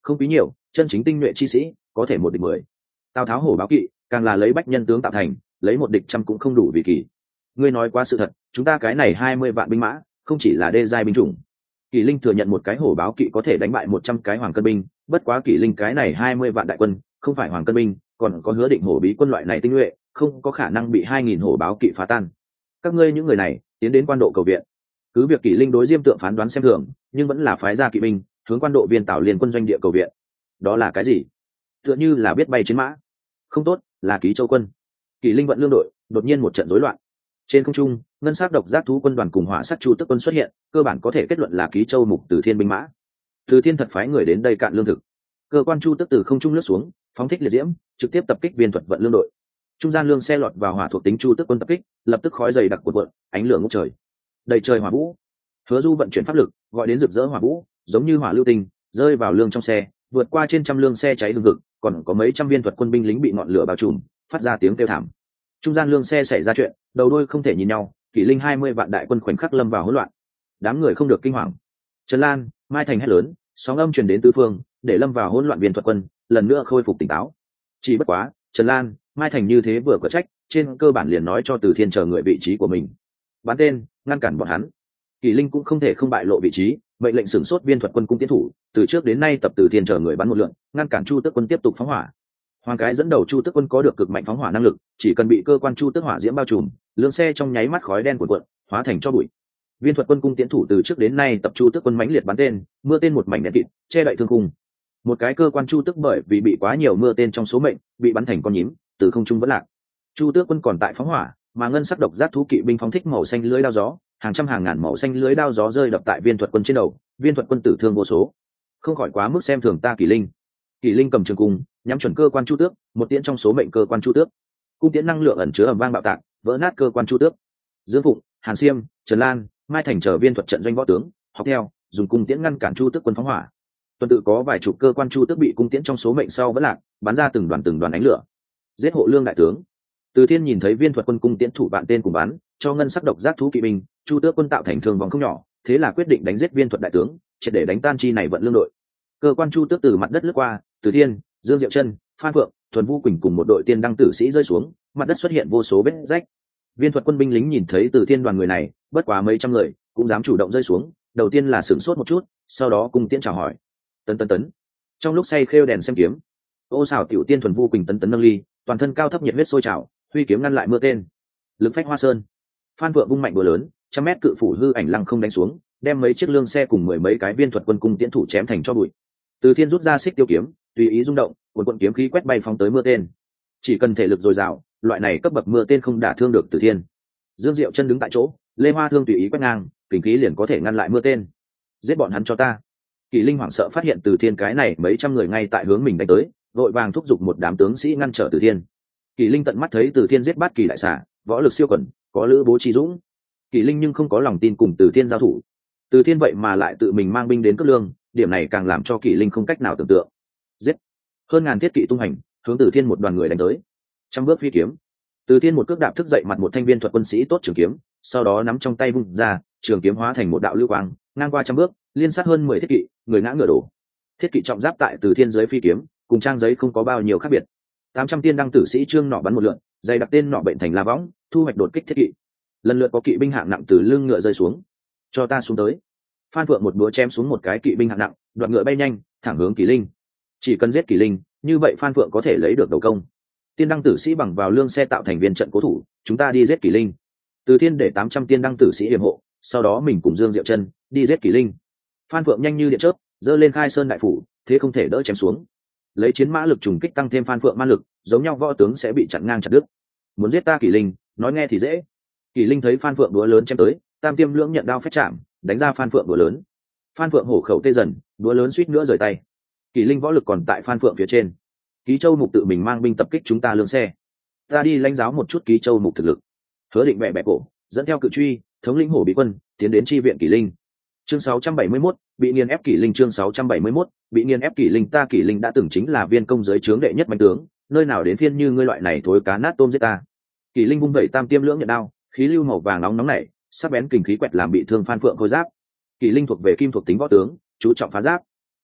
không quý nhiều, chân chính tinh nhuệ chi sĩ có thể 1 địch 10. Tào Tháo hổ báo kỵ càng là lấy bách nhân tướng tạo thành, lấy 1 địch 100 cũng không đủ vì kỳ. Ngươi nói quá sự thật, chúng ta cái này 20 vạn binh mã không chỉ là đê giai binh chủng. Kỷ Linh thừa nhận một cái hổ báo kỵ có thể đánh bại 100 cái hoàng cân binh, bất quá Kỷ Linh cái này 20 vạn đại quân không phải hoàng cân binh, còn có Hứa Định hổ bí quân loại này tinh nhuệ, không có khả năng bị 2000 hổ báo kỵ phá tan. Các ngươi những người này tiến đến quan độ cầu viện. Cứ việc Kỷ Linh đối Diêm Tượng phán đoán xem thường, nhưng vẫn là phái ra kỵ binh hướng quan độ viên Tào Liên quân doanh địa cầu viện. Đó là cái gì? Tựa như là biết bay chiến mã. Không tốt, là Ký Châu quân. Kỷ Linh vận lương đội đột nhiên một trận rối loạn. Trên không trung, ngân sắc độc giác thú quân đoàn cùng hỏa sắc chu tức quân xuất hiện, cơ bản có thể kết luận là Ký Châu mục Từ Thiên binh mã. Từ Thiên thật phái người đến đây cạn lương thực. Cơ quan chu tức từ không trung lướt xuống, phóng thích liệt diễm, trực tiếp tập kích viên thuật vận lương đội. Trung gian lương xe lọt vào hỏa thuộc tính chu tức quân tập kích, lập tức khói dày đặc cuộn cuộn, ánh lửa ngút trời. Đầy trời hỏa vũ. Hứa Du vận chuyển pháp lực, gọi đến rực rỡ hỏa vũ, giống như hỏa lưu tinh, rơi vào lương trong xe, vượt qua trên trăm lương xe cháy hừng hực, còn có mấy trăm viên thuật quân binh lính bị ngọn lửa bao trùm, phát ra tiếng kêu thảm. Trung gian lương xe xảy ra chuyện, đầu đuôi không thể nhìn nhau, Kỷ Linh 20 vạn đại quân khoảnh khắc lâm vào hỗn loạn. Đám người không được kinh hoàng. Trần Lan, Mai Thành hét lớn, sóng âm truyền đến tứ phương, để lâm vào hỗn loạn viên thuật quân lần nữa khôi phục tỉnh táo. Chỉ bất quá, Trần Lan, Mai Thành như thế vừa có trách, trên cơ bản liền nói cho Từ Thiên chờ người vị trí của mình. Bắn tên, ngăn cản bọn hắn. Kỷ Linh cũng không thể không bại lộ vị trí, mệnh lệnh sửng sốt viên thuật quân cung tiến thủ, từ trước đến nay tập Từ Thiên chờ người bắn một lượt, ngăn cản Chu Tước quân tiếp tục phóng hỏa. Hoàng cái dẫn đầu Chu Tước quân có được cực mạnh phóng hỏa năng lực, chỉ cần bị cơ quan Chu Tước hỏa diễm bao trùm, lương xe trong nháy mắt khói đen cuộn cuộn, hóa thành tro bụi. Viên thuật quân cung tiến thủ từ trước đến nay tập Chu Tước quân mãnh liệt bắn tên, mưa tên một mảnh đen kịt, che đậy thương khung. Một cái cơ quan Chu Tước bởi vì bị quá nhiều mưa tên trong số mệnh, bị bắn thành con nhím, từ không trung vẫn lạc. Chu Tước quân còn tại phóng hỏa, mà ngân sắc độc giác thú kỵ binh phóng thích màu xanh lưới đao gió, hàng trăm hàng ngàn màu xanh lưới đao gió rơi đập tại viên thuật quân trên đầu, viên thuật quân tử thương vô số. Không khỏi quá mức xem thường ta Kỷ Linh. Kỷ Linh cầm trường cung, nhắm chuẩn cơ quan Chu Tước, một tiễn trong số mệnh cơ quan Chu Tước. Cung tiễn năng lượng ẩn chứa ầm vang bạo tạc, vỡ nát cơ quan Chu Tước. Dương Phụng, Hàn Siêm, Trần Lan, Mai Thành chờ viên thuật trận doanh võ tướng, học theo, dùng cung tiễn ngăn cản Chu Tước quân phóng hỏa. Tuần tự có vài chục cơ quan Chu Tước bị cung tiễn trong số mệnh sau vẫn lạc, bắn ra từng đoàn ánh lửa. Giết hộ lương đại tướng. Từ Thiên nhìn thấy viên thuật quân cung tiễn thủ bạn tên cùng bắn, cho ngân sắc độc giác thú kỵ binh, Chu Tước quân tạo thành thương vong không nhỏ, thế là quyết định đánh giết viên thuật đại tướng, triệt để đánh tan chi này vận lương đội. Cơ quan Chu Tước từ mặt đất lướt qua, Từ Thiên, Dương Diệu Chân, Phan Phượng, Thuần Vu Quỳnh cùng một đội tiên đăng tử sĩ rơi xuống, mặt đất xuất hiện vô số vết rách. Viên thuật quân binh lính nhìn thấy Từ Thiên đoàn người này, bất quá mấy trăm người, cũng dám chủ động rơi xuống, đầu tiên là sửng sốt một chút, sau đó cùng tiễn chào hỏi. Tấn. Trong lúc say khêu đèn xem kiếm, ô xảo tiểu tiên Thuần Vu Quỳnh tấn nâng ly, toàn thân cao thấp nhiệt huyết sôi trào, huy kiếm ngăn lại mưa tên. Lực phách hoa sơn. Phan Phượng vung mạnh búa lớn, trăm mét cự phủ hư ảnh lăng không đánh xuống, đem mấy chiếc lương xe cùng 10 mấy cái viên thuật quân cung tiễn thủ chém thành tro bụi. Từ Thiên rút ra xích tiêu kiếm, tùy ý rung động, cuộn cuộn kiếm khí quét bay phóng tới mưa tên. Chỉ cần thể lực dồi dào, loại này cấp bậc mưa tên không đả thương được Từ Thiên. Dương Diệu Chân đứng tại chỗ, lê hoa thương tùy ý quét ngang, kình khí liền có thể ngăn lại mưa tên. Giết bọn hắn cho ta. Kỷ Linh hoảng sợ phát hiện Từ Thiên cái này mấy trăm người ngay tại hướng mình đánh tới, vội vàng thúc giục một đám tướng sĩ ngăn trở Từ Thiên. Kỷ Linh tận mắt thấy Từ Thiên giết bát kỳ đại xà, võ lực siêu quần, có lữ bố trí dũng. Kỷ Linh nhưng không có lòng tin cùng Từ Thiên giao thủ. Từ Thiên vậy mà lại tự mình mang binh đến cướp lương, điểm này càng làm cho Kỷ Linh không cách nào tưởng tượng. Giết! Hơn ngàn thiết kỵ tung hành, hướng Từ Thiên một đoàn người đánh tới. Trăm bước phi kiếm. Từ Thiên một cước đạp thức dậy mặt một thanh viên thuật quân sĩ tốt trường kiếm, sau đó nắm trong tay vung ra, trường kiếm hóa thành một đạo lưu quang, ngang qua trăm bước, liên sát hơn 10 thiết kỵ, người ngã ngựa đổ. Thiết kỵ trọng giáp tại Từ Thiên dưới phi kiếm, cùng trang giấy không có bao nhiêu khác biệt. 800 tiên đăng tử sĩ trương nọ bắn một lượn, dày đặc tên nọ bệnh thành la võng, thu hoạch đột kích thiết kỵ. Lần lượt có kỵ binh hạng nặng từ lưng ngựa rơi xuống. Cho ta xuống tới. Phan Phượng một búa chém xuống một cái kỵ binh hạng nặng, đoạt ngựa bay nhanh, thẳng hướng Kỷ Linh. Chỉ cần giết Kỷ Linh, như vậy Phan Phượng có thể lấy được đầu công. Tiên đăng tử sĩ bằng vào lương xe tạo thành viên trận cố thủ, chúng ta đi giết Kỷ Linh. Từ Thiên để 800 tiên đăng tử sĩ yểm hộ, sau đó mình cùng Dương Diệu Chân đi giết Kỷ Linh. Phan Phượng nhanh như điện chớp, giơ lên khai sơn đại phủ, thế không thể đỡ chém xuống. Lấy chiến mã lực trùng kích tăng thêm Phan Phượng man lực, giống nhau võ tướng sẽ bị chặn ngang chặt đứt. Muốn giết ta Kỷ Linh, nói nghe thì dễ. Kỷ Linh thấy Phan Phượng đũa lớn chém tới, tam tiêm lưỡng nhận đao phách chạm, đánh ra Phan Phượng đũa lớn. Phan Phượng hổ khẩu tê dần, đũa lớn suýt nữa rời tay. Kỷ Linh võ lực còn tại Phan Phượng phía trên. Ký Châu Mục tự mình mang binh tập kích chúng ta lương xe. Ta đi lãnh giáo một chút Ký Châu Mục thực lực. Hứa Định bẻ bẻ cổ, dẫn theo cự truy, thống lĩnh hổ bí quân, tiến đến chi viện Kỷ Linh. Chương 671, bị nghiền ép Kỷ Linh. Chương 671, bị nghiền ép Kỷ Linh. Ta Kỷ Linh đã từng chính là viên công giới trướng đệ nhất mạnh tướng, nơi nào đến phiên như ngươi loại này thối cá nát tôm giết ta. Kỷ Linh vung vẩy tam tiêm lưỡng nhận đao, khí lưu màu vàng nóng nảy, sắc bén kình khí quẹt làm bị thương Phan Phượng khôi giáp. Kỷ Linh thuộc về kim thuộc tính võ tướng, chú trọng phá giáp.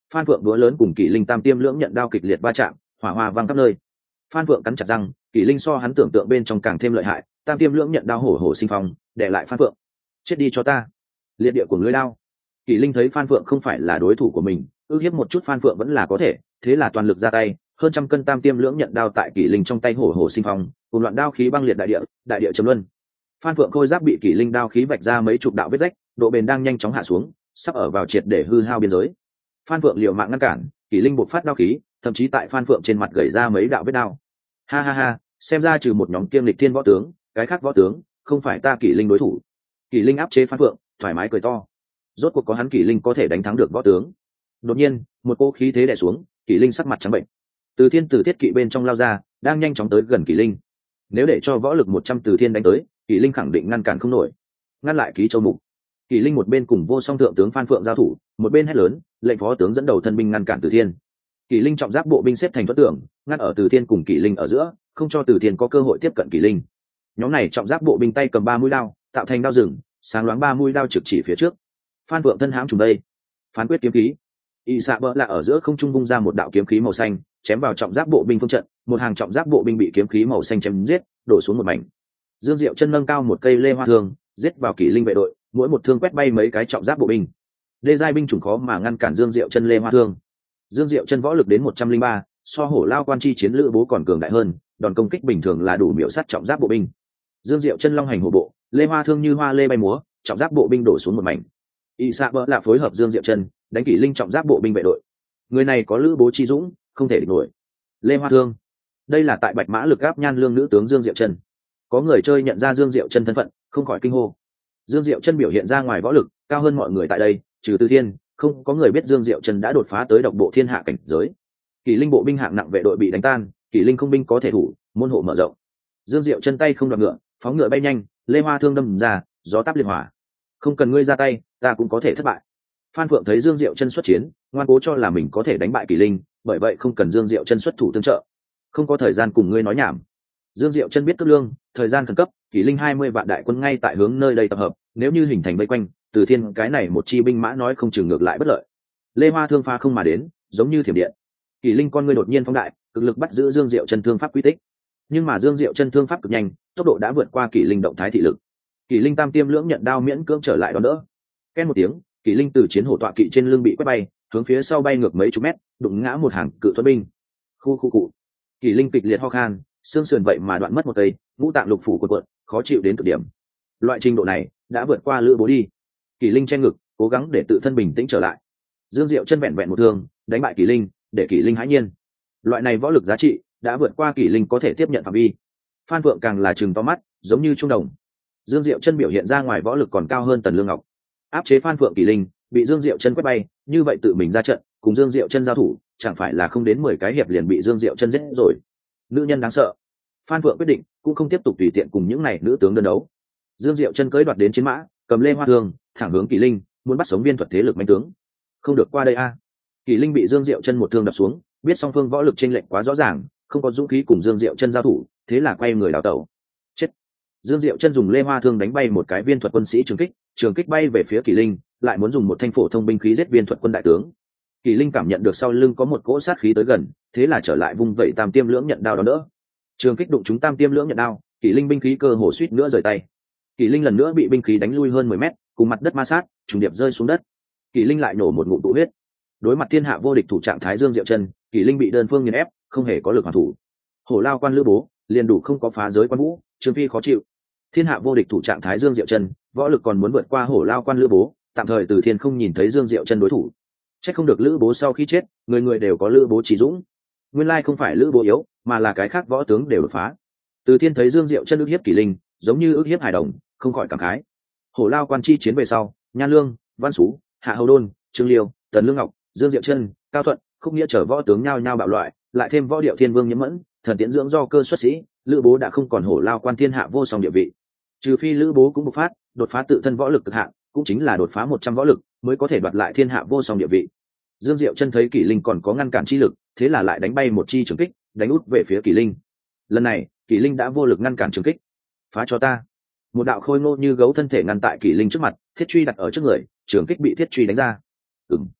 Phan Phượng đũa lớn cùng Kỷ Linh tam tiêm lưỡng nhận đao kịch liệt va chạm, hỏa hoa vang khắp nơi. Phan Phượng cắn chặt răng, Kỷ Linh so hắn tưởng tượng bên trong càng thêm lợi hại, tam tiêm lưỡng nhận đao hổ hổ sinh phong, để lại Phan Phượng. Chết đi cho ta! Liệt địa của lưỡi đao. Kỷ Linh thấy Phan Phượng không phải là đối thủ của mình, ước hiếp một chút Phan Phượng vẫn là có thể, thế là toàn lực ra tay, hơn trăm cân tam tiêm lưỡng nhận đao tại Kỷ Linh trong tay hổ hổ sinh phong, cùng loạn đao khí băng liệt đại địa chấm luân. Phan Phượng khôi giáp bị Kỷ Linh đao khí vạch ra mấy chục đạo vết rách, độ bền đang nhanh chóng hạ xuống, sắp ở vào triệt để hư hao biên giới. Phan Phượng liều mạng ngăn cản, Kỷ Linh bộc phát đao khí, thậm chí tại Phan Phượng trên mặt gảy ra mấy đạo vết đao. Ha ha ha, xem ra trừ một nhóm kiêm lịch thiên võ tướng, cái khác võ tướng không phải ta Kỷ Linh đối thủ. Kỷ Linh áp chế Phan Phượng, thoải mái cười to. Rốt cuộc có hắn Kỷ Linh có thể đánh thắng được võ tướng. Đột nhiên, một cỗ khí thế đè xuống, Kỷ Linh sắc mặt trắng bệnh. Từ Thiên từ thiết kỵ bên trong lao ra, đang nhanh chóng tới gần Kỷ Linh. Nếu để cho võ lực 100 Từ Thiên đánh tới, Kỷ Linh khẳng định ngăn cản không nổi. Ngăn lại Ký Châu Mục. Kỷ Linh một bên cùng vô song thượng tướng Phan Phượng giao thủ, một bên hét lớn, lệnh phó tướng dẫn đầu thân binh ngăn cản Từ Thiên. Kỷ Linh trọng giáp bộ binh xếp thành thoát tưởng, ngăn ở Từ Thiên cùng Kỷ Linh ở giữa, không cho Từ Thiên có cơ hội tiếp cận Kỷ Linh. Nhóm này trọng giáp bộ binh tay cầm 3 mũi đao, tạo thành đao rừng, sáng loáng 3 mũi đao trực chỉ phía trước. Phan Phượng thân hãm trùng đây, phán quyết kiếm khí. Y xạ bỡ là ở giữa không trung bung ra một đạo kiếm khí màu xanh, chém vào trọng giáp bộ binh phương trận, một hàng trọng giáp bộ binh bị kiếm khí màu xanh chém giết, đổ xuống một mảnh. Dương Diệu Chân nâng cao một cây lê hoa thương, giết vào Kỷ Linh vệ đội, mỗi một thương quét bay mấy cái trọng giáp bộ binh. Lê giai binh chủng khó mà ngăn cản Dương Diệu Chân lê hoa thương. Dương Diệu Chân võ lực đến 103, so hổ lao quan chi chiến lữ bố còn cường đại hơn, đòn công kích bình thường là đủ miểu sát trọng giáp bộ binh. Dương Diệu Chân long hành hổ bộ, lê hoa thương như hoa lê bay múa, trọng giáp bộ binh đổ xuống một mảnh. Y xạ bỡ là phối hợp Dương Diệu Chân đánh Kỷ Linh trọng giáp bộ binh vệ đội. Người này có lữ bố chi dũng, không thể địch nổi. Lê Hoa Thương, đây là tại Bạch Mã lực áp nhan lương nữ tướng Dương Diệu Chân. Có người chơi nhận ra Dương Diệu Chân thân phận, không khỏi kinh hô. Dương Diệu Chân biểu hiện ra ngoài võ lực cao hơn mọi người tại đây, trừ Từ Thiên, không có người biết Dương Diệu Chân đã đột phá tới độc bộ thiên hạ cảnh giới. Kỷ Linh bộ binh hạng nặng vệ đội bị đánh tan, Kỷ Linh không binh có thể thủ, môn hộ mở rộng. Dương Diệu Chân tay không đoạt ngựa, phóng ngựa bay nhanh, Lê Hoa Thương đâm ra, gió táp liệt hỏa. Không cần ngươi ra tay, ta cũng có thể thất bại. Phan Phượng thấy Dương Diệu Chân xuất chiến, ngoan cố cho là mình có thể đánh bại Kỷ Linh, bởi vậy không cần Dương Diệu Chân xuất thủ tương trợ. Không có thời gian cùng ngươi nói nhảm. Dương Diệu Chân biết cấp lương, thời gian khẩn cấp, Kỷ Linh 20 vạn đại quân ngay tại hướng nơi đây tập hợp, nếu như hình thành vây quanh, Từ Thiên cái này một chi binh mã nói không chừng ngược lại bất lợi. Lê Hoa thương phá không mà đến, giống như thiểm điện. Kỷ Linh con ngươi đột nhiên phóng đại, cực lực bắt giữ Dương Diệu Chân thương pháp quy tích. Nhưng mà Dương Diệu Chân thương pháp cực nhanh, tốc độ đã vượt qua Kỷ Linh động thái thị lực. Kỷ Linh tam tiêm lưỡng nhận đao miễn cưỡng trở lại đón đỡ. Két một tiếng, Kỷ Linh từ chiến hổ tọa kỵ trên lưng bị quét bay, hướng phía sau bay ngược mấy chục mét, đụng ngã một hàng cự thuẫn binh. Khu cụ. Kỷ Linh kịch liệt ho khan, xương sườn vậy mà đoạn mất một cây, ngũ tạng lục phủ cuộn, khó chịu đến cực điểm. Loại trình độ này đã vượt qua lữ bố đi. Kỷ Linh che ngực, cố gắng để tự thân bình tĩnh trở lại. Dương Diệu Chân vẹn vẹn một thương, đánh bại Kỷ Linh, để Kỷ Linh hãi nhiên. Loại này võ lực giá trị đã vượt qua Kỷ Linh có thể tiếp nhận phạm vi. Phan Phượng càng là trừng to mắt, giống như trung đồng. Dương Diệu Chân biểu hiện ra ngoài võ lực còn cao hơn Tần Lương Ngọc. Áp chế Phan Phượng Kỷ Linh, bị Dương Diệu Chân quét bay, như vậy tự mình ra trận, cùng Dương Diệu Chân giao thủ, chẳng phải là không đến 10 cái hiệp liền bị Dương Diệu Chân giết rồi. Nữ nhân đáng sợ. Phan Phượng quyết định, cũng không tiếp tục tùy tiện cùng những này nữ tướng đơn đấu. Dương Diệu Chân cưỡi đoạt đến chiến mã, cầm lê hoa thương, thẳng hướng Kỷ Linh, muốn bắt sống viên thuật thế lực mãnh tướng. Không được qua đây a. Kỷ Linh bị Dương Diệu Chân một thương đập xuống, biết song phương võ lực chênh lệch quá rõ ràng, không có dũng khí cùng Dương Diệu Chân giao thủ, thế là quay người đào tẩu. Chết. Dương Diệu Chân dùng lê hoa thương đánh bay một cái viên thuật quân sĩ trường kích bay về phía Kỷ Linh, lại muốn dùng một thanh phổ thông binh khí giết viên thuật quân đại tướng. Kỷ Linh cảm nhận được sau lưng có một cỗ sát khí tới gần, thế là trở lại vung vẩy tam tiêm lưỡng nhận đao đó đỡ. Trường kích đụng trúng tam tiêm lưỡng nhận đao, Kỷ Linh binh khí cơ hồ suýt nữa rời tay. Kỷ Linh lần nữa bị binh khí đánh lui hơn 10 mét, cùng mặt đất ma sát, trùng điệp rơi xuống đất. Kỷ Linh lại nổ một ngụm tụ huyết. Đối mặt thiên hạ vô địch thủ trạng thái Dương Diệu Chân, Kỷ Linh bị đơn phương nghiền ép, không hề có lực hoàn thủ. Hổ lao quan lữ bố, liền đủ không có phá giới quan vũ, Trương Phi khó chịu. Thiên hạ vô địch thủ trạng thái Dương Diệu Chân, võ lực còn muốn vượt qua hổ lao quan lữ bố, tạm thời Từ Thiên không nhìn thấy Dương Diệu Chân đối thủ. Chắc không được lữ bố sau khi chết, người người đều có lữ bố trí dũng. Nguyên lai không phải lữ bố yếu, mà là cái khác võ tướng đều đột phá. Từ Thiên thấy Dương Diệu Chân ức hiếp Kỷ Linh, giống như ức hiếp hài đồng, không khỏi cảm khái. Hổ lao quan chi chiến về sau, Nhan Lương, Văn Sú, Hạ Hầu Đôn, Trương Liêu, Tần Lương Ngọc, Dương Diệu Chân, Cao Thuận, Khúc Nghĩa trở võ tướng nhao nhao bạo loại, lại thêm võ điệu Thiên Vương Nhiễm Mẫn, thần tiễn dưỡng do cơ xuất sĩ, lữ bố đã không còn hổ lao quan thiên hạ vô song địa vị. Trừ phi lữ bố cũng bộc phát, đột phá tự thân võ lực cực hạn, cũng chính là đột phá 100 võ lực, mới có thể đoạt lại thiên hạ vô song địa vị. Dương Diệu Chân thấy Kỷ Linh còn có ngăn cản chi lực, thế là lại đánh bay một chi trường kích, đánh út về phía Kỷ Linh. Lần này, Kỷ Linh đã vô lực ngăn cản trường kích. Phá cho ta! Một đạo khôi ngô như gấu thân thể ngăn tại Kỷ Linh trước mặt, thiết truy đặt ở trước người, trường kích bị thiết truy đánh ra.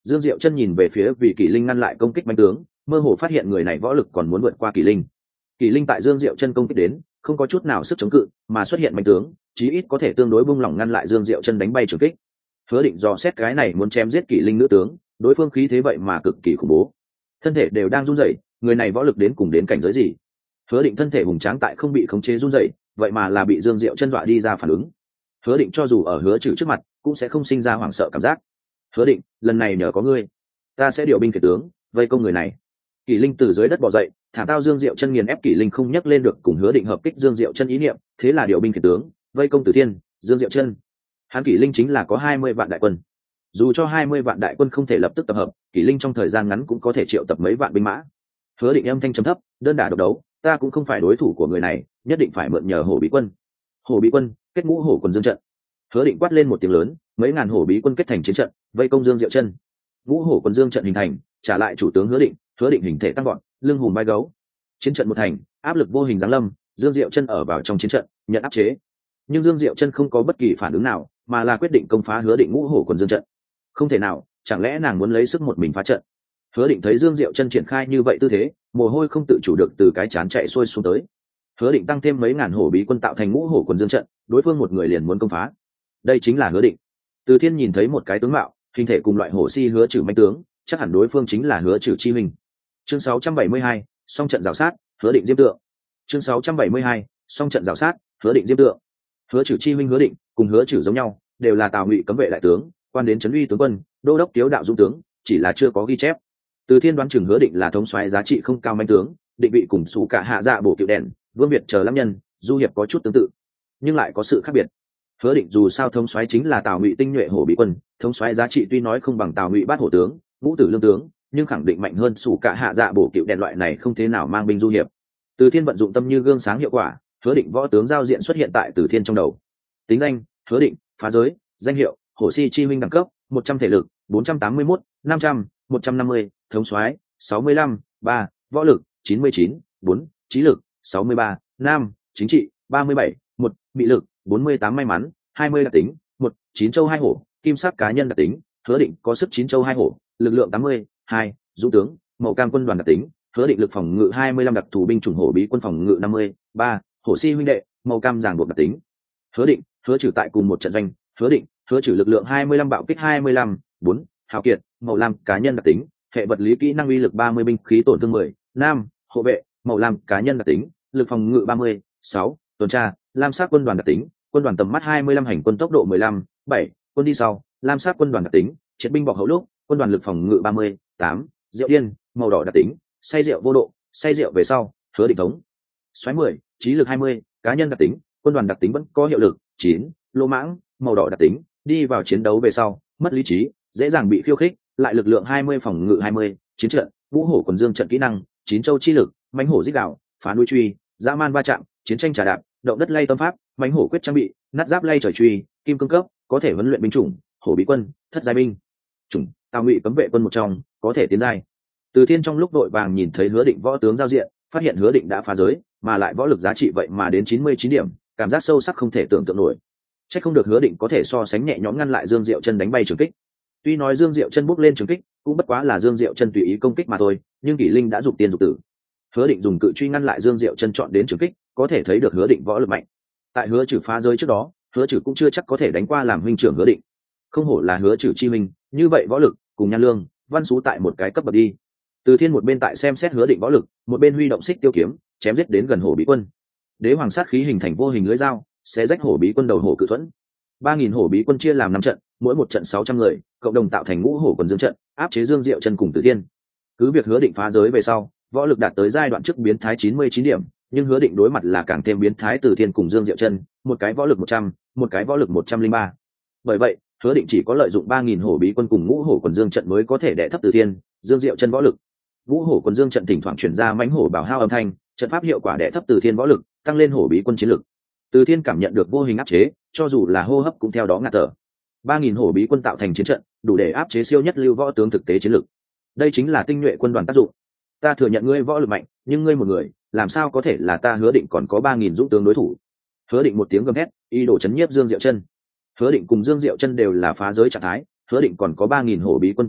Dương Diệu Chân nhìn về phía vì Kỷ Linh ngăn lại công kích manh tướng, mơ hồ phát hiện người này võ lực còn muốn vượt qua Kỷ Linh. Kỷ Linh tại Dương Diệu Chân công kích đến, không có chút nào sức chống cự, mà xuất hiện manh tướng, chí ít có thể tương đối bung lỏng ngăn lại Dương Diệu Chân đánh bay trường kích. Hứa Định dò xét cái này muốn chém giết Kỷ Linh nữ tướng, đối phương khí thế vậy mà cực kỳ khủng bố, thân thể đều đang run rẩy, người này võ lực đến cùng đến cảnh giới gì? Hứa Định thân thể hùng tráng tại không bị khống chế run rẩy, vậy mà là bị Dương Diệu Chân dọa đi ra phản ứng. Hứa Định cho dù ở Hứa Trừ trước mặt, cũng sẽ không sinh ra hoảng sợ cảm giác. Hứa Định, lần này nhờ có ngươi, ta sẽ điều binh kể tướng, vây công người này. Kỷ Linh từ dưới đất bò dậy, thả tao Dương Diệu Chân nghiền ép Kỷ Linh không nhắc lên được cùng Hứa Định hợp kích Dương Diệu Chân ý niệm, thế là điều binh kể tướng, vây công Tử Thiên, Dương Diệu Chân. Hắn Kỷ Linh chính là có 20 vạn đại quân. Dù cho 20 vạn đại quân không thể lập tức tập hợp, Kỷ Linh trong thời gian ngắn cũng có thể triệu tập mấy vạn binh mã. Hứa Định âm thanh trầm thấp, đơn đả độc đấu, ta cũng không phải đối thủ của người này, nhất định phải mượn nhờ Hổ Bí quân. Hổ Bí quân, kết ngũ hổ quần dương trận. Hứa Định quát lên một tiếng lớn, mấy ngàn hổ bí quân kết thành chiến trận, vây công Dương Diệu Chân. Ngũ hổ quần dương trận hình thành, trả lại chủ tướng Hứa Định hình thể tăng vọt, lưng hùm vai gấu. Chiến trận một thành, áp lực vô hình giáng lâm, Dương Diệu Chân ở vào trong chiến trận, nhận áp chế. Nhưng Dương Diệu Chân không có bất kỳ phản ứng nào, mà là quyết định công phá Hứa Định ngũ hổ quần dương trận. Không thể nào, chẳng lẽ nàng muốn lấy sức một mình phá trận? Hứa Định thấy Dương Diệu Chân triển khai như vậy tư thế, mồ hôi không tự chủ được từ cái trán chạy xuôi xuống tới. Hứa Định tăng thêm mấy ngàn hổ bí quân tạo thành ngũ hổ quần dương trận, đối phương một người liền muốn công phá. Đây chính là Hứa Định. Từ Thiên nhìn thấy một cái tướng mạo, hình thể cùng loại hổ si Hứa Trừ manh tướng, chắc hẳn đối phương chính là Hứa Trừ chi minh. Chương 672, song trận rào sát, Hứa Định diêm tượng. Chương 672, song trận rào sát, Hứa Định diêm tượng. Hứa Trừ chi minh Hứa Định, cùng Hứa Trừ giống nhau, đều là Tào Ngụy cấm vệ đại tướng, quan đến trấn uy tướng quân, đô đốc tiếu đạo dũng tướng, chỉ là chưa có ghi chép. Từ Thiên đoán chừng Hứa Định là thống soái giá trị không cao manh tướng, định vị cùng Sủ Cả Hạ Dạ Bổ Kiệu Đèn, Vương Việt chờ lắm nhân, du hiệp có chút tương tự, nhưng lại có sự khác biệt. Hứa Định dù sao thống soái chính là Tào Ngụy tinh nhuệ hổ bí quân, thống soái giá trị tuy nói không bằng Tào Ngụy bát hổ tướng, ngũ tử lương tướng, nhưng khẳng định mạnh hơn Sủ Cả Hạ Dạ Bổ Kiệu Đèn loại này không thế nào mang binh du hiệp. Từ Thiên vận dụng tâm như gương sáng hiệu quả, Hứa Định võ tướng giao diện xuất hiện tại Từ Thiên trong đầu. Tính danh: Hứa Định, phá giới, danh hiệu: Hổ Si chi huynh, đẳng cấp: 100 thể lực, 481, 500, 150, thống soái 65, 3, võ lực 99, 4, trí lực 63, nam, chính trị 37, 1, mị lực 48, may mắn 20, đặc tính 1, 9 châu 2 hổ, kim sắc cá nhân đặc tính. Hứa Định có sức 9 châu 2 hổ, lực lượng 80, 2, dũng tướng, màu cam quân đoàn đặc tính. Hứa Định lực phòng ngự 25, đặc thù binh chủng hổ bí quân phòng ngự 50, 3, hổ si huynh đệ, màu cam giảng buộc đặc tính. Hứa Định, Hứa Trừ tại cùng một trận doanh. Hứa Định, Hứa Trừ lực lượng 25, bạo kích 25, 4, hào kiệt, màu lam cá nhân đặc tính. Hệ vật lý kỹ năng uy lực 30, binh khí tổn thương 10, nam, hộ vệ, màu lam cá nhân đặc tính, lực phòng ngự 30, 6, tuần tra, lam sắc quân đoàn đặc tính, quân đoàn tầm mắt 25, hành quân tốc độ 15, 7, quân đi sau, lam sắc quân đoàn đặc tính, triệt binh bọc hậu lúc, quân đoàn lực phòng ngự 30, 8, rượu điên, màu đỏ đặc tính, say rượu vô độ, say rượu về sau. Hứa Định thống soái 10, trí lực 20, cá nhân đặc tính, quân đoàn đặc tính vẫn có hiệu lực 9, lô mãng, màu đỏ đặc tính, đi vào chiến đấu về sau, mất lý trí, dễ dàng bị khiêu khích, lại lực lượng 20, phòng ngự 20, chiến trận, ngũ hổ quần dương trận kỹ năng, 9 châu chi lực, mãnh hổ giết đạo, phá núi truy, dã man va chạm, chiến tranh trả đạp, động đất lay tâm pháp, mãnh hổ quyết trang bị, nát giáp lay trời truy, kim cương cấp, có thể huấn luyện binh chủng, hổ bí quân, thất giai binh chủng, Tào Ngụy cấm vệ quân một trong, có thể tiến giai. Từ Thiên trong lúc đội vàng nhìn thấy Hứa Định võ tướng giao diện, phát hiện Hứa Định đã phá giới, mà lại võ lực giá trị vậy mà đến 99 điểm, cảm giác sâu sắc không thể tưởng tượng nổi. Chắc không được Hứa Định có thể so sánh nhẹ nhõm ngăn lại Dương Diệu Chân đánh bay trường kích. Tuy nói Dương Diệu Chân bước lên trường kích, cũng bất quá là Dương Diệu Chân tùy ý công kích mà thôi, nhưng Kỷ Linh đã dục tiên dục tử. Hứa Định dùng cự truy ngăn lại Dương Diệu Chân chọn đến trường kích, có thể thấy được Hứa Định võ lực mạnh. Tại Hứa Trừ phá giới trước đó, Hứa Trừ cũng chưa chắc có thể đánh qua làm huynh trưởng Hứa Định. Không hổ là Hứa Trừ chi minh, như vậy võ lực cùng Nhan Lương, Văn Sú tại một cái cấp bậc đi. Từ Thiên một bên tại xem xét Hứa Định võ lực, một bên huy động xích tiêu kiếm, chém giết đến gần hổ bí quân. Đế hoàng sát khí hình thành vô hình lưỡi dao, xé rách hổ bí quân đầu hổ cự thuẫn. 3000 hổ bí quân chia làm 5 trận, mỗi một trận 600 người, cộng đồng tạo thành ngũ hổ quần dương trận, áp chế Dương Diệu Chân cùng Từ Thiên. Cứ việc Hứa Định phá giới về sau, võ lực đạt tới giai đoạn trước biến thái 99 điểm, nhưng Hứa Định đối mặt là càng thêm biến thái Từ Thiên cùng Dương Diệu Chân, một cái võ lực 100, một cái võ lực 103. Bởi vậy, Hứa Định chỉ có lợi dụng 3000 hổ bí quân cùng ngũ hổ quần dương trận mới có thể đè thấp Từ Thiên, Dương Diệu Chân võ lực. Ngũ hổ quần dương trận thỉnh thoảng truyền ra mãnh hổ bảo hao âm thanh, trận pháp hiệu quả đè thấp Từ Thiên võ lực, tăng lên hổ bí quân chiến lực. Từ Thiên cảm nhận được vô hình áp chế, cho dù là hô hấp cũng theo đó ngạt thở. 3000 hổ bí quân tạo thành chiến trận, đủ để áp chế siêu nhất lưu võ tướng thực tế chiến lực. Đây chính là tinh nhuệ quân đoàn tác dụng. Ta thừa nhận ngươi võ lực mạnh, nhưng ngươi một người, làm sao có thể là ta Hứa Định còn có 3000 dũng tướng đối thủ? Hứa Định một tiếng gầm hét, ý đồ chấn nhiếp Dương Diệu Chân. Hứa Định cùng Dương Diệu Chân đều là phá giới trạng thái, Hứa Định còn có 3000 hổ bí quân trợ trận,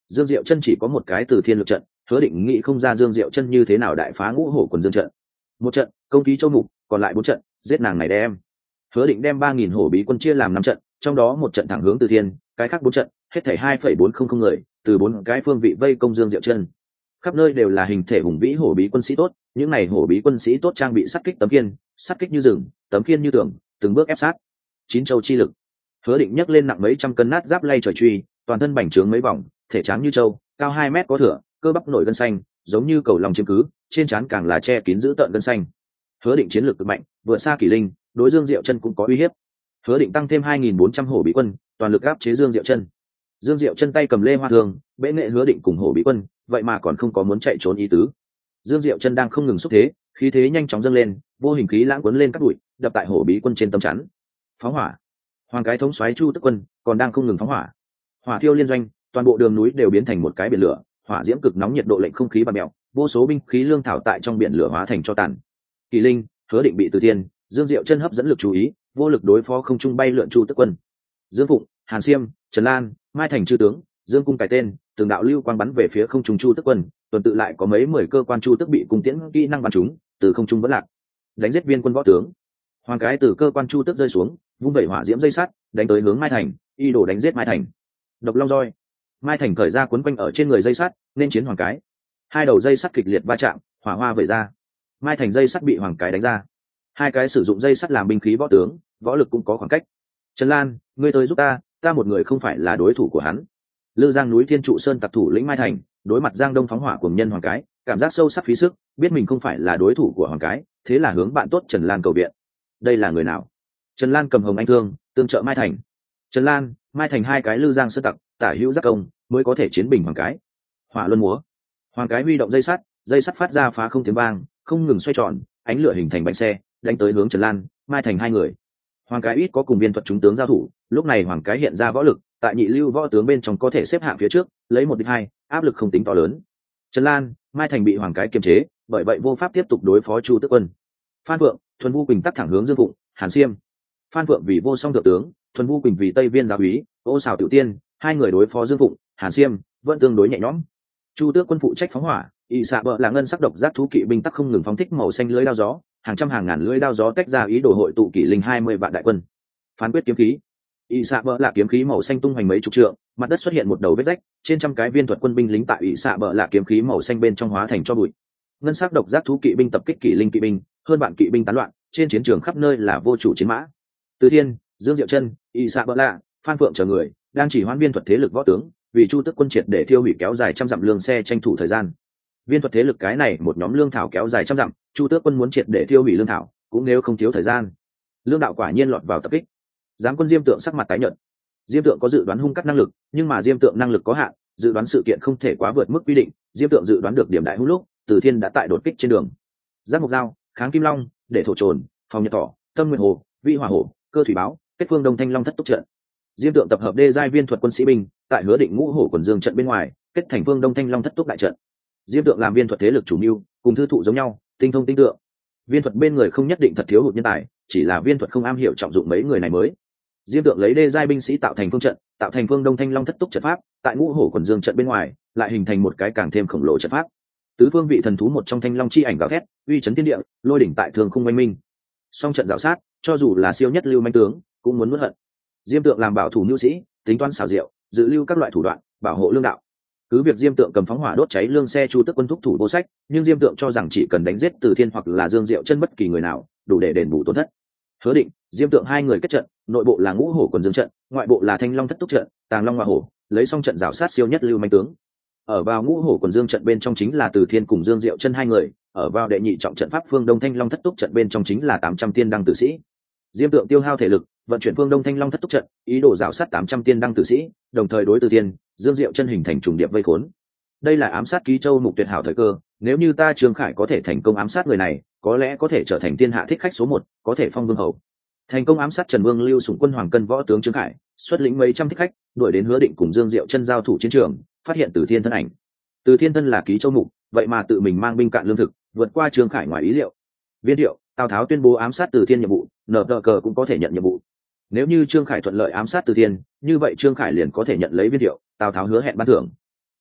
Dương Diệu Chân chỉ có một cái Từ Thiên lực trận, Hứa Định nghĩ không ra Dương Diệu Chân như thế nào đại phá ngũ hổ quần dương trận. Một trận công ký châu mục, còn lại 4 trận giết nàng này đem. Hứa Định đem 3000 hổ bí quân chia làm 5 trận, trong đó một trận thẳng hướng Từ Thiên, cái khác 4 trận hết thảy 2,400 người, từ 4 cái phương vị vây công Dương Diệu Chân. Khắp nơi đều là hình thể hùng vĩ hổ bí quân sĩ tốt, những này hổ bí quân sĩ tốt trang bị sắt kích tấm kiên, sắt kích như rừng, tấm kiên như tường, từng bước ép sát. 9 châu chi lực. Hứa Định nhấc lên nặng mấy trăm cân nát giáp lay trời truy, toàn thân bành trướng mấy vòng, thể tráng như châu, cao 2 mét có thửa, cơ bắp nổi gân xanh, giống như cầu lòng chiếm cứ, trên trán càng là che kín giữ tợn gân xanh. Hứa Định chiến lược cực mạnh, vượt xa Kỷ Linh, đối Dương Diệu Chân cũng có uy hiếp. Hứa Định tăng thêm 2400 hổ bí quân, toàn lực áp chế Dương Diệu Chân. Dương Diệu Chân tay cầm lê hoa thường, bệ nghệ Hứa Định cùng hổ bí quân, vậy mà còn không có muốn chạy trốn ý tứ. Dương Diệu Chân đang không ngừng xúc thế, khí thế nhanh chóng dâng lên, vô hình khí lãng cuốn lên các bụi, đập tại hổ bí quân trên tấm chắn. Phóng hỏa. Hoàng cái thống soái Chu Tức Quân còn đang không ngừng phóng hỏa. Hỏa thiêu liên doanh, toàn bộ đường núi đều biến thành một cái biển lửa, hỏa diễm cực nóng nhiệt độ lệnh không khí bạt mèo, vô số binh khí lương thảo tại trong biển lửa hóa thành cho tàn. Kỷ Linh, Hứa Định bị Từ Thiên, Dương Diệu Chân hấp dẫn lực chú ý, vô lực đối phó không trung bay lượn Chu Tức Quân. Dương Phụng, Hàn Xiêm, Trần Lan, Mai Thành chư tướng, Dương cung cài tên, từng đạo lưu quang bắn về phía không trung Chu Tức Quân, tuần tự lại có mấy 10 cơ quan Chu Tức bị cung tiễn kỹ năng bắn trúng, từ không trung vẫn lạc. Đánh giết viên quân võ tướng. Hoàng cái từ cơ quan Chu Tức rơi xuống, vung vẩy hỏa diễm dây sắt, đánh tới hướng Mai Thành, y đổ đánh giết Mai Thành. Độc long roi. Mai Thành cởi ra quấn quanh ở trên người dây sắt, nên chiến Hoàng cái. Hai đầu dây sắt kịch liệt va chạm, hỏa hoa vẩy ra. Mai Thành dây sắt bị Hoàng cái đánh ra. Hai cái sử dụng dây sắt làm binh khí võ tướng, võ lực cũng có khoảng cách. Trần Lan, ngươi tới giúp ta một người không phải là đối thủ của hắn. Lư Giang núi Thiên Trụ Sơn tặc thủ lĩnh Mai Thành, đối mặt Giang Đông phóng hỏa cùng nhân Hoàng cái, cảm giác sâu sắc phí sức, biết mình không phải là đối thủ của Hoàng cái, thế là hướng bạn tốt Trần Lan cầu viện. Đây là người nào? Trần Lan cầm hồng anh thương, tương trợ Mai Thành. Trần Lan, Mai Thành hai cái Lư Giang sơn tặc, tả hữu giác công, mới có thể chiến bình Hoàng cái. Hỏa luân múa. Hoàng cái huy động dây sắt phát ra phá không tiếng vang, không ngừng xoay tròn, ánh lửa hình thành bánh xe, đánh tới hướng Trần Lan, Mai Thành hai người. Hoàng cái ít có cùng viên thuật chúng tướng giao thủ, lúc này Hoàng cái hiện ra võ lực, tại nhị lưu võ tướng bên trong có thể xếp hạng phía trước, lấy 1 địch 2, áp lực không tính to lớn. Trần Lan, Mai Thành bị Hoàng cái kiềm chế, bởi vậy vô pháp tiếp tục đối phó Chu Tức Quân. Phan Vượng, Thuần Vu Quỳnh tắc thẳng hướng Dương Phụng, Hàn Xiêm. Phan Vượng vì vô song thượng tướng, Thuần Vu Quỳnh vì Tây Viên giáo úy, Ô Sào Tiểu Tiên, hai người đối phó Dương Phụng, Hàn Xiêm vẫn tương đối nhẹ nhõm. Chu Tước Quân phụ trách phóng hỏa, y xạ bợ là ngân sắc độc giác thú kỵ binh tắc không ngừng phóng thích màu xanh lưới đao gió, hàng trăm hàng ngàn lưới đao gió tách ra ý đồ hội tụ Kỷ Linh 20 vạn đại quân. Phán quyết kiếm khí. Y xạ bợ là kiếm khí màu xanh tung hoành mấy chục trượng, mặt đất xuất hiện một đầu vết rách, trên trăm cái viên thuật quân binh lính tại y xạ bợ là kiếm khí màu xanh bên trong hóa thành cho bụi. Ngân sắc độc giác thú kỵ binh tập kích Kỷ Linh kỵ binh, hơn bạn kỵ binh tán loạn, trên chiến trường khắp nơi là vô chủ chiến mã. Từ Thiên, Dương Diệu Chân, y xạ bợ lạ, Phan Phượng chờ người đang chỉ hoãn viên thuật thế lực võ tướng, vì Chu Tức Quân triệt để tiêu hủy kéo dài trăm dặm lương xe tranh thủ thời gian. Viên thuật thế lực cái này một nhóm lương thảo kéo dài trăm dặm, Chu Tước Quân muốn triệt để tiêu hủy lương thảo, cũng nếu không thiếu thời gian. Lương đạo quả nhiên lọt vào tập kích. Giám quân Diêm Tượng sắc mặt tái nhợt. Diêm Tượng có dự đoán hung cắt năng lực, nhưng mà Diêm Tượng năng lực có hạn, dự đoán sự kiện không thể quá vượt mức quy định. Diêm Tượng dự đoán được điểm đại hung lúc, Từ Thiên đã tại đột kích trên đường. Giác Mộc Dao, Kháng Kim Long, để thổ trồn, phòng nhật thỏ, tâm nguyện hồ, vị hỏa hổ, cơ thủy báo, kết phương đông thanh long thất túc trận. Diêm Tượng tập hợp đê giai viên thuật quân sĩ binh, tại Hứa Định ngũ hổ quần dương trận bên ngoài, kết thành phương đông thanh long thất túc đại trận. Diêm Tượng làm viên thuật thế lực chủ mưu, cùng thư thụ giống nhau, tinh thông tinh tượng. Viên thuật bên người không nhất định thật thiếu hụt nhân tài, chỉ là viên thuật không am hiểu trọng dụng mấy người này mới. Diêm Tượng lấy đê giai binh sĩ tạo thành phương trận, tạo thành phương đông thanh long thất túc trận pháp, tại ngũ hổ quần dương trận bên ngoài, lại hình thành một cái càng thêm khổng lồ trận pháp. Tứ phương vị thần thú một trong thanh long chi ảnh gào thét, uy chấn thiên địa, lôi đỉnh tại thường khung oanh minh. Song trận dạo sát, cho dù là siêu nhất lưu manh tướng, cũng muốn nuốt hận. Diêm Tượng làm bảo thủ nhu sĩ, tính toán xảo diệu, dự lưu các loại thủ đoạn, bảo hộ lương đạo. Cứ việc Diêm Tượng cầm phóng hỏa đốt cháy lương xe Chu Tức Quân thúc thủ vô sách, nhưng Diêm Tượng cho rằng chỉ cần đánh giết Từ Thiên hoặc là Dương Diệu Chân bất kỳ người nào, đủ để đền bù tổn thất. Hứa Định, Diêm Tượng hai người kết trận, nội bộ là ngũ hổ quần dương trận, ngoại bộ là thanh long thất túc trận, tàng long hoa hổ, lấy xong trận rào sát siêu nhất lưu manh tướng. Ở vào ngũ hổ quần dương trận bên trong chính là Từ Thiên cùng Dương Diệu Chân hai người, ở vào đệ nhị trọng trận pháp phương đông thanh long thất túc trận bên trong chính là 800 tiên đăng tử sĩ. Diêm Tượng tiêu hao thể lực, vận chuyển phương đông thanh long thất túc trận, ý đồ rào sát 800 tiên đăng tử sĩ, đồng thời đối Từ Thiên, Dương Diệu Chân hình thành trùng điệp vây khốn. Đây là ám sát Ký Châu mục tuyệt hảo thời cơ, nếu như ta Trương Khải có thể thành công ám sát người này, có lẽ có thể trở thành thiên hạ thích khách số 1, có thể phong vương hầu. Thành công ám sát Trần Vương Lưu Sủng quân hoàng cân võ tướng Trương Khải, xuất lĩnh mấy trăm thích khách, đuổi đến Hứa Định cùng Dương Diệu Chân giao thủ chiến trường, phát hiện Từ Thiên thân ảnh. Từ Thiên thân là Ký Châu mục, vậy mà tự mình mang binh cạn lương thực, vượt qua Trương Khải ngoài ý liệu. Viên Thiệu, Tào Tháo tuyên bố ám sát Từ Thiên nhiệm vụ, nở cờ cũng có thể nhận nhiệm vụ. Nếu như Trương Khải thuận lợi ám sát Từ Thiên, như vậy Trương Khải liền có thể nhận lấy Viên Thiệu, Tào Tháo hứa hẹn ban thưởng.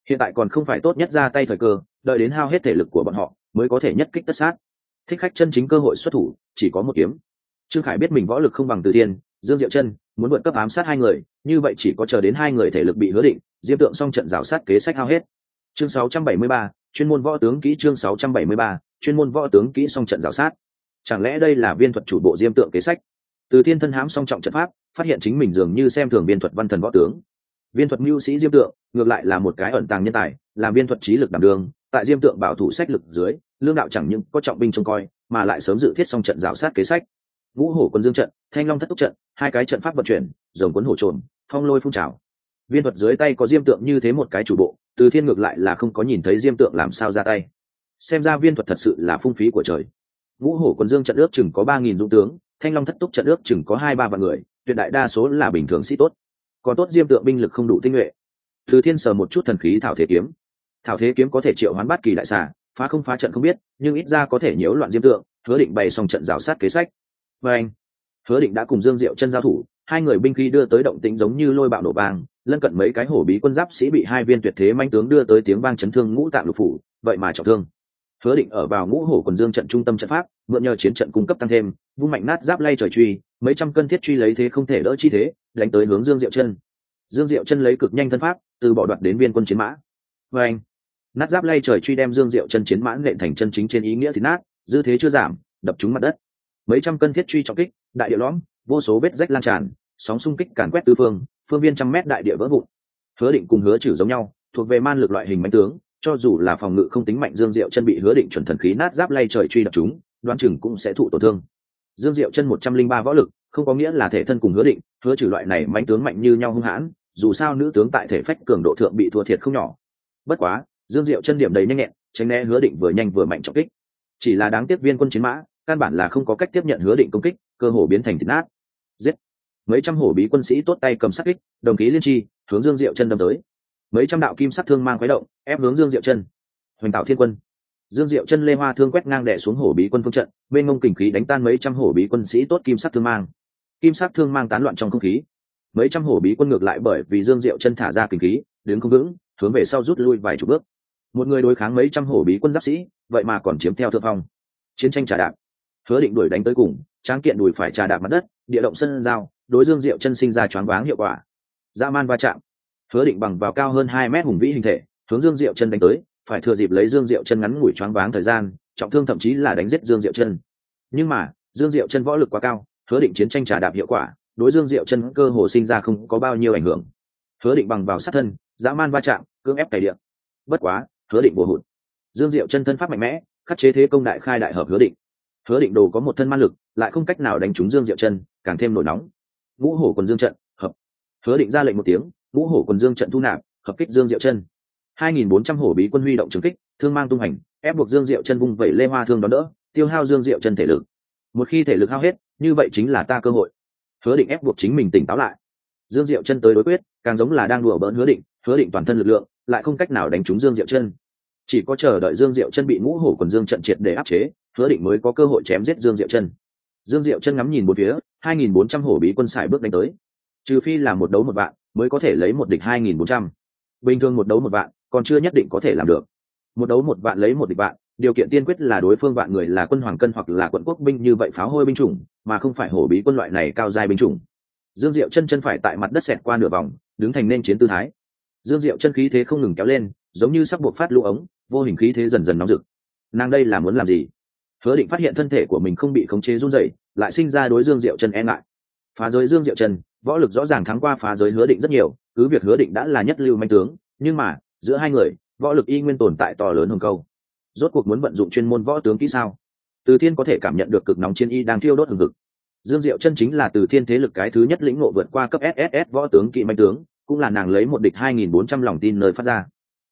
Hiện tại còn không phải tốt nhất ra tay thời cơ, đợi đến hao hết thể lực của bọn họ mới có thể nhất kích tất sát. Thích khách chân chính cơ hội xuất thủ chỉ có một kiếm. Trương Khải biết mình võ lực không bằng Từ Thiên, Dương Diệu Chân, muốn vượt cấp ám sát hai người, như vậy chỉ có chờ đến hai người thể lực bị Hứa Định, Diêm Tượng xong trận rào sát kế sách hao hết. Chương 673, chuyên môn võ tướng kỹ. Chương 673, chuyên môn võ tướng kỹ xong trận rào sát. Chẳng lẽ đây là viên thuật chủ bộ Diêm Tượng kế sách? Từ Thiên thân hãm song trọng trận pháp, phát hiện chính mình dường như xem thường viên thuật văn thần võ tướng. Viên thuật mưu sĩ Diêm Tượng ngược lại là một cái ẩn tàng nhân tài, làm viên thuật trí lực đảm đường, tại Diêm Tượng bảo thủ sách lực dưới, lương đạo chẳng những có trọng binh trông coi, mà lại sớm dự thiết xong trận rào sát kế sách. Ngũ hổ quân dương trận, thanh long thất túc trận, hai cái trận pháp vận chuyển, rồng cuốn hổ trồn, phong lôi phun trào. Viên thuật dưới tay có Diêm Tượng như thế một cái chủ bộ, Từ Thiên ngược lại là không có nhìn thấy Diêm Tượng làm sao ra tay. Xem ra viên thuật thật sự là phung phí của trời. Ngũ hổ quân dương trận ước chừng có 3.000 dũng tướng, thanh long thất túc trận ước chừng có 2-3 vạn người, tuyệt đại đa số là bình thường sĩ tốt. Còn tốt Diêm Tượng binh lực không đủ tinh nhuệ. Từ Thiên sờ một chút thần khí thảo thế kiếm. Thảo thế kiếm có thể triệu hoán bát kỳ đại xà, phá không phá trận không biết, nhưng ít ra có thể nhiễu loạn Diêm Tượng. Hứa Định bày xong trận rào sát kế sách. Và anh, Hứa Định đã cùng Dương Diệu Chân giao thủ, hai người binh khí đưa tới động tĩnh giống như lôi bạo nổ vang, lân cận mấy cái hổ bí quân giáp sĩ bị hai viên tuyệt thế manh tướng đưa tới tiếng vang chấn thương ngũ tạng lục phủ, vậy mà trọng thương. Hứa Định ở vào ngũ hổ quần dương trận trung tâm trận pháp, mượn nhờ chiến trận cung cấp tăng thêm, vung mạnh nát giáp lay trời truy, mấy trăm cân thiết truy lấy thế không thể đỡ chi thế, đánh tới hướng Dương Diệu Chân. Dương Diệu Chân lấy cực nhanh thân pháp, từ bỏ đoạt đến viên quân chiến mã. Và anh, nát giáp lay trời truy đem Dương Diệu Chân chiến mã nện thành chân chính trên ý nghĩa thì nát, dư thế chưa giảm, đập trúng mặt đất. Mấy trăm cân thiết truy trọng kích, đại địa lõm, vô số vết rách lan tràn, sóng xung kích càn quét tứ phương, phương viên trăm mét đại địa vỡ vụn. Hứa Định cùng Hứa Trử giống nhau, thuộc về man lực loại hình mãnh tướng, cho dù là phòng ngự không tính mạnh, Dương Diệu Chân bị Hứa Định chuẩn thần khí nát giáp lay trời truy đập chúng, đoán chừng cũng sẽ thụ tổn thương. Dương Diệu Chân 103 võ lực, không có nghĩa là thể thân cùng Hứa Định, Hứa Trử loại này mãnh tướng mạnh như nhau hung hãn, dù sao nữ tướng tại thể phách cường độ thượng bị thua thiệt không nhỏ. Bất quá, Dương Diệu Chân điểm đầy nhanh nhẹn, tránh né Hứa Định vừa nhanh vừa mạnh trọng kích. Chỉ là đáng tiếc viên quân chiến mã, căn bản là không có cách tiếp nhận Hứa Định công kích, cơ hồ biến thành thịt nát. Giết! Mấy trăm hổ bí quân sĩ tốt tay cầm sắc kích, đồng khí liên chi, hướng Dương Diệu Chân đâm tới. Mấy trăm đạo kim sắc thương mang khuấy động, ép hướng Dương Diệu Chân. Hoành tạo thiên quân. Dương Diệu Chân lê hoa thương quét ngang đè xuống hổ bí quân phương trận, bên ngông kình khí đánh tan mấy trăm hổ bí quân sĩ tốt kim sắc thương mang. Kim sắc thương mang tán loạn trong không khí. Mấy trăm hổ bí quân ngược lại bởi vì Dương Diệu Chân thả ra kình khí, đứng không vững, hướng về sau rút lui vài chục bước. Một người đối kháng mấy trăm hổ bí quân giáp sĩ, vậy mà còn chiếm theo thượng phong. Chiến tranh trà đạp. Hứa Định đuổi đánh tới cùng, tráng kiện đùi phải trà đạp mặt đất, địa động sân giao, đối Dương Diệu Chân sinh ra choáng váng hiệu quả. Dã man va chạm. Hứa Định bằng vào cao hơn 2 mét hùng vĩ hình thể, hướng Dương Diệu Chân đánh tới, phải thừa dịp lấy Dương Diệu Chân ngắn ngủi choáng váng thời gian, trọng thương thậm chí là đánh giết Dương Diệu Chân. Nhưng mà, Dương Diệu Chân võ lực quá cao, Hứa Định chiến tranh trà đạp hiệu quả, đối Dương Diệu Chân cơ hồ sinh ra không có bao nhiêu ảnh hưởng. Hứa Định bằng vào sát thân, dã man va chạm, cưỡng ép cày địa. Bất quá, Hứa Định bổ hụt. Dương Diệu Chân thân pháp mạnh mẽ, khắc chế thế công đại khai đại hợp Hứa Định. Hứa Định đồ có một thân man lực, lại không cách nào đánh trúng Dương Diệu Chân, càng thêm nổi nóng. Ngũ hổ quần dương trận, hợp. Hứa Định ra lệnh một tiếng, ngũ hổ quần dương trận thu nạp, hợp kích Dương Diệu Chân. 2.400 hổ bí quân huy động trường kích, thương mang tung hành, ép buộc Dương Diệu Chân vung vẩy lê hoa thương đón đỡ, tiêu hao Dương Diệu Chân thể lực. Một khi thể lực hao hết, như vậy chính là ta cơ hội. Hứa Định ép buộc chính mình tỉnh táo lại. Dương Diệu Chân tới đối quyết, càng giống là đang đùa bỡn Hứa Định, Hứa Định toàn thân lực lượng, lại không cách nào đánh trúng Dương Diệu Chân. Chỉ có chờ đợi Dương Diệu Chân bị ngũ hổ quần dương trận triệt để áp chế, Hứa Định mới có cơ hội chém giết Dương Diệu Chân. Dương Diệu Chân ngắm nhìn bốn phía, 2.400 hổ bí quân xài bước đánh tới. Trừ phi là một đấu một vạn, mới có thể lấy một địch 2.400. Bình thường một đấu một vạn, còn chưa nhất định có thể làm được. Một đấu một vạn lấy một địch vạn, điều kiện tiên quyết là đối phương vạn người là quân hoàng cân hoặc là quận quốc binh như vậy pháo hôi binh chủng, mà không phải hổ bí quân loại này cao giai binh chủng. Dương Diệu Chân chân phải tại mặt đất xẹt qua nửa vòng, đứng thành nên chiến tư thái. Dương Diệu Chân khí thế không ngừng kéo lên, giống như sắp buộc phát lũ ống, vô hình khí thế dần dần nóng rực. Nàng đây là muốn làm gì? Hứa Định phát hiện thân thể của mình không bị khống chế run rẩy, lại sinh ra đối Dương Diệu Chân e ngại. Phá giới Dương Diệu Chân, võ lực rõ ràng thắng qua phá giới Hứa Định rất nhiều, cứ việc Hứa Định đã là nhất lưu manh tướng, nhưng mà giữa hai người, võ lực y nguyên tồn tại to lớn hồng câu. Rốt cuộc muốn vận dụng chuyên môn võ tướng kỹ sao? Từ Thiên có thể cảm nhận được cực nóng chiến y đang thiêu đốt hừng hực. Dương Diệu Chân chính là Từ Thiên thế lực cái thứ nhất lĩnh ngộ vượt qua cấp SSS võ tướng kỵ manh tướng, cũng là nàng lấy một địch 2.400 lòng tin nơi phát ra.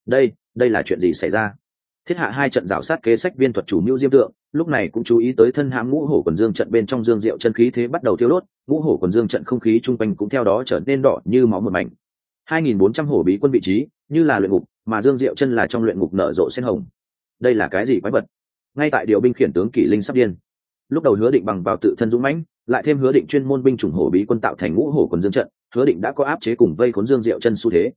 Đây là chuyện gì xảy ra? Thiết hạ hai trận rào sát kế sách viên thuật chủ mưu Diêm Tượng, lúc này cũng chú ý tới thân hãm ngũ hổ quần dương trận bên trong Dương Diệu Chân khí thế bắt đầu thiêu đốt, ngũ hổ quần dương trận không khí trung quanh cũng theo đó trở nên đỏ như máu một mảnh. 2.400 hổ bí quân vị trí, như là luyện ngục, mà Dương Diệu Chân là trong luyện ngục nở rộ sen hồng. Đây là cái gì quái vật? Ngay tại điều binh khiển tướng Kỷ Linh sắp điên. Lúc đầu Hứa Định bằng vào tự thân dũng mãnh, lại thêm Hứa Định chuyên môn binh chủng hổ bí quân tạo thành ngũ hổ quần dương trận, Hứa Định đã có áp chế cùng vây khốn Dương Diệu Chân xu thế.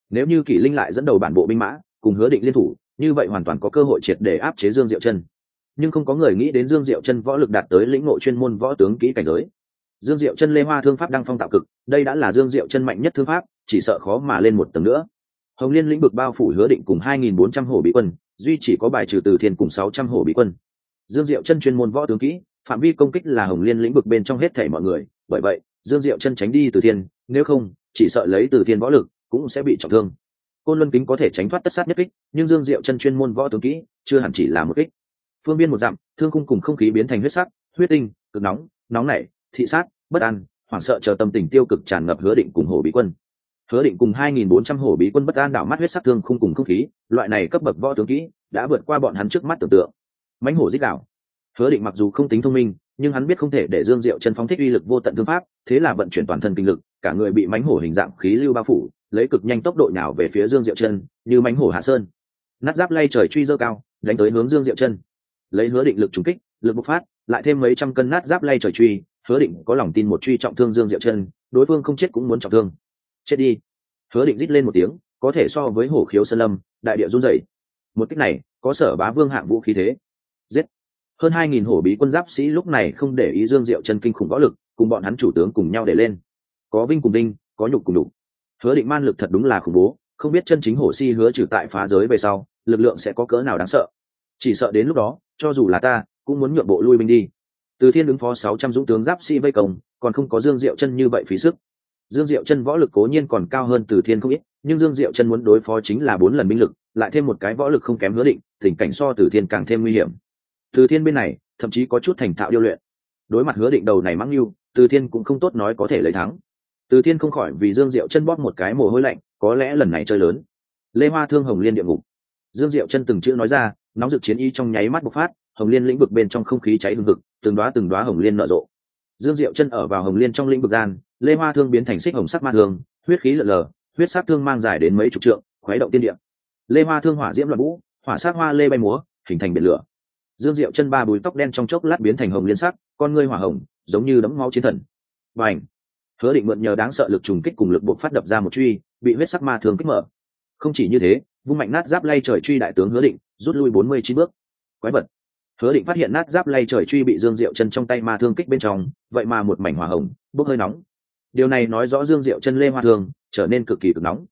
Nếu như Kỷ Linh lại dẫn đầu bản bộ binh mã cùng Hứa Định liên thủ, như vậy hoàn toàn có cơ hội triệt để áp chế Dương Diệu Chân. Nhưng không có người nghĩ đến Dương Diệu Chân võ lực đạt tới lĩnh ngộ chuyên môn võ tướng kỹ cảnh giới. Dương Diệu Chân Lê Hoa thương pháp đăng phong tạo cực, đây đã là Dương Diệu Chân mạnh nhất thương pháp, chỉ sợ khó mà lên một tầng nữa. Hồng Liên lĩnh vực bao phủ Hứa Định cùng 2400 hổ bí quân, duy chỉ có bài trừ Từ Thiên cùng 600 hổ bí quân. Dương Diệu Chân chuyên môn võ tướng kỹ, phạm vi công kích là Hồng Liên lĩnh vực bên trong hết thảy mọi người, bởi vậy, Dương Diệu Chân tránh đi Từ Thiên, nếu không, chỉ sợ lấy Từ Thiên võ lực cũng sẽ bị trọng thương. Côn Luân kính có thể tránh thoát tất sát nhất kích, nhưng Dương Diệu Chân chuyên môn võ tướng kỹ, chưa hẳn chỉ là một kích. Phương biên một dặm, thương khung cùng không khí biến thành huyết sắc, huyết tinh, cực nóng, nóng nảy, thị sát, bất an, hoảng sợ chờ tâm tình tiêu cực tràn ngập Hứa Định cùng hổ bí quân. Hứa Định cùng 2400 hổ bí quân bất an đảo mắt huyết sắc thương khung cùng không khí, loại này cấp bậc võ tướng kỹ đã vượt qua bọn hắn trước mắt tưởng tượng. Mãnh hổ rít đảo. Hứa Định mặc dù không tính thông minh, nhưng hắn biết không thể để Dương Diệu Chân phóng thích uy lực vô tận thương pháp, thế là vận chuyển toàn thân kinh lực, cả người bị mãnh hổ hình dạng khí lưu bao phủ, lấy cực nhanh tốc độ nhào về phía Dương Diệu Chân, như mãnh hổ hạ sơn. Nát giáp lay trời truy dơ cao, đánh tới hướng Dương Diệu Chân. Lấy Hứa Định lực trùng kích, lực bộc phát, lại thêm mấy trăm cân nát giáp lay trời truy, Hứa Định có lòng tin một truy trọng thương Dương Diệu Chân, đối phương không chết cũng muốn trọng thương. Chết đi. Hứa Định rít lên một tiếng, có thể so với hổ khiếu sơn lâm, đại địa run rẩy. Một kích này, có Sở Bá Vương hạng vũ khí thế. Giết. Hơn 2000 hổ bí quân giáp sĩ lúc này không để ý Dương Diệu Chân kinh khủng võ lực, cùng bọn hắn chủ tướng cùng nhau để lên. Có vinh cùng đinh, có nhục cùng đủ. Hứa Định man lực thật đúng là khủng bố, không biết chân chính hổ si hứa trừ tại phá giới về sau, lực lượng sẽ có cỡ nào đáng sợ. Chỉ sợ đến lúc đó, cho dù là ta, cũng muốn nhượng bộ lui binh đi. Từ Thiên ứng phó 600 dũng tướng giáp sĩ vây công, còn không có Dương Diệu Chân như vậy phí sức. Dương Diệu Chân võ lực cố nhiên còn cao hơn Từ Thiên không ít, nhưng Dương Diệu Chân muốn đối phó chính là 4 lần binh lực, lại thêm một cái võ lực không kém Hứa Định, tình cảnh so Từ Thiên càng thêm nguy hiểm. Từ Thiên bên này, thậm chí có chút thành thạo điêu luyện. Đối mặt Hứa Định đầu này mắng nhu, Từ Thiên cũng không tốt nói có thể lấy thắng. Từ Thiên không khỏi vì Dương Diệu Chân bóp một cái mồ hôi lạnh, có lẽ lần này chơi lớn. Lê Hoa thương Hồng Liên địa ngục. Dương Diệu Chân từng chữ nói ra, nóng rực chiến ý trong nháy mắt bộc phát, Hồng Liên lĩnh vực bên trong không khí cháy hừng hực, từng đóa hồng liên nở rộ. Dương Diệu Chân ở vào Hồng Liên trong lĩnh vực gian, Lê Hoa thương biến thành xích hồng sắc ma thương, huyết khí lở lờ, huyết sắc thương mang dài đến mấy chục trượng, khuấy động tiên địa. Lê Hoa thương hỏa diễm loạn vũ, hỏa sắc hoa lê bay múa, hình thành biển lửa. Dương Diệu Chân ba búi tóc đen trong chốc lát biến thành hồng liên sắc, con ngươi hỏa hồng, giống như đẫm máu chiến thần. Bành! Hứa Định mượn nhờ đáng sợ lực trùng kích cùng lực buộc phát đập ra một truy, bị huyết sắc ma thương kích mở. Không chỉ như thế, vung mạnh nát giáp lay trời truy đại tướng Hứa Định, rút lui 49 bước. Quái vật! Hứa Định phát hiện nát giáp lay trời truy bị Dương Diệu Chân trong tay ma thương kích bên trong, vậy mà một mảnh hỏa hồng, bốc hơi nóng. Điều này nói rõ Dương Diệu Chân Lê Hoa thương trở nên cực kỳ cực nóng.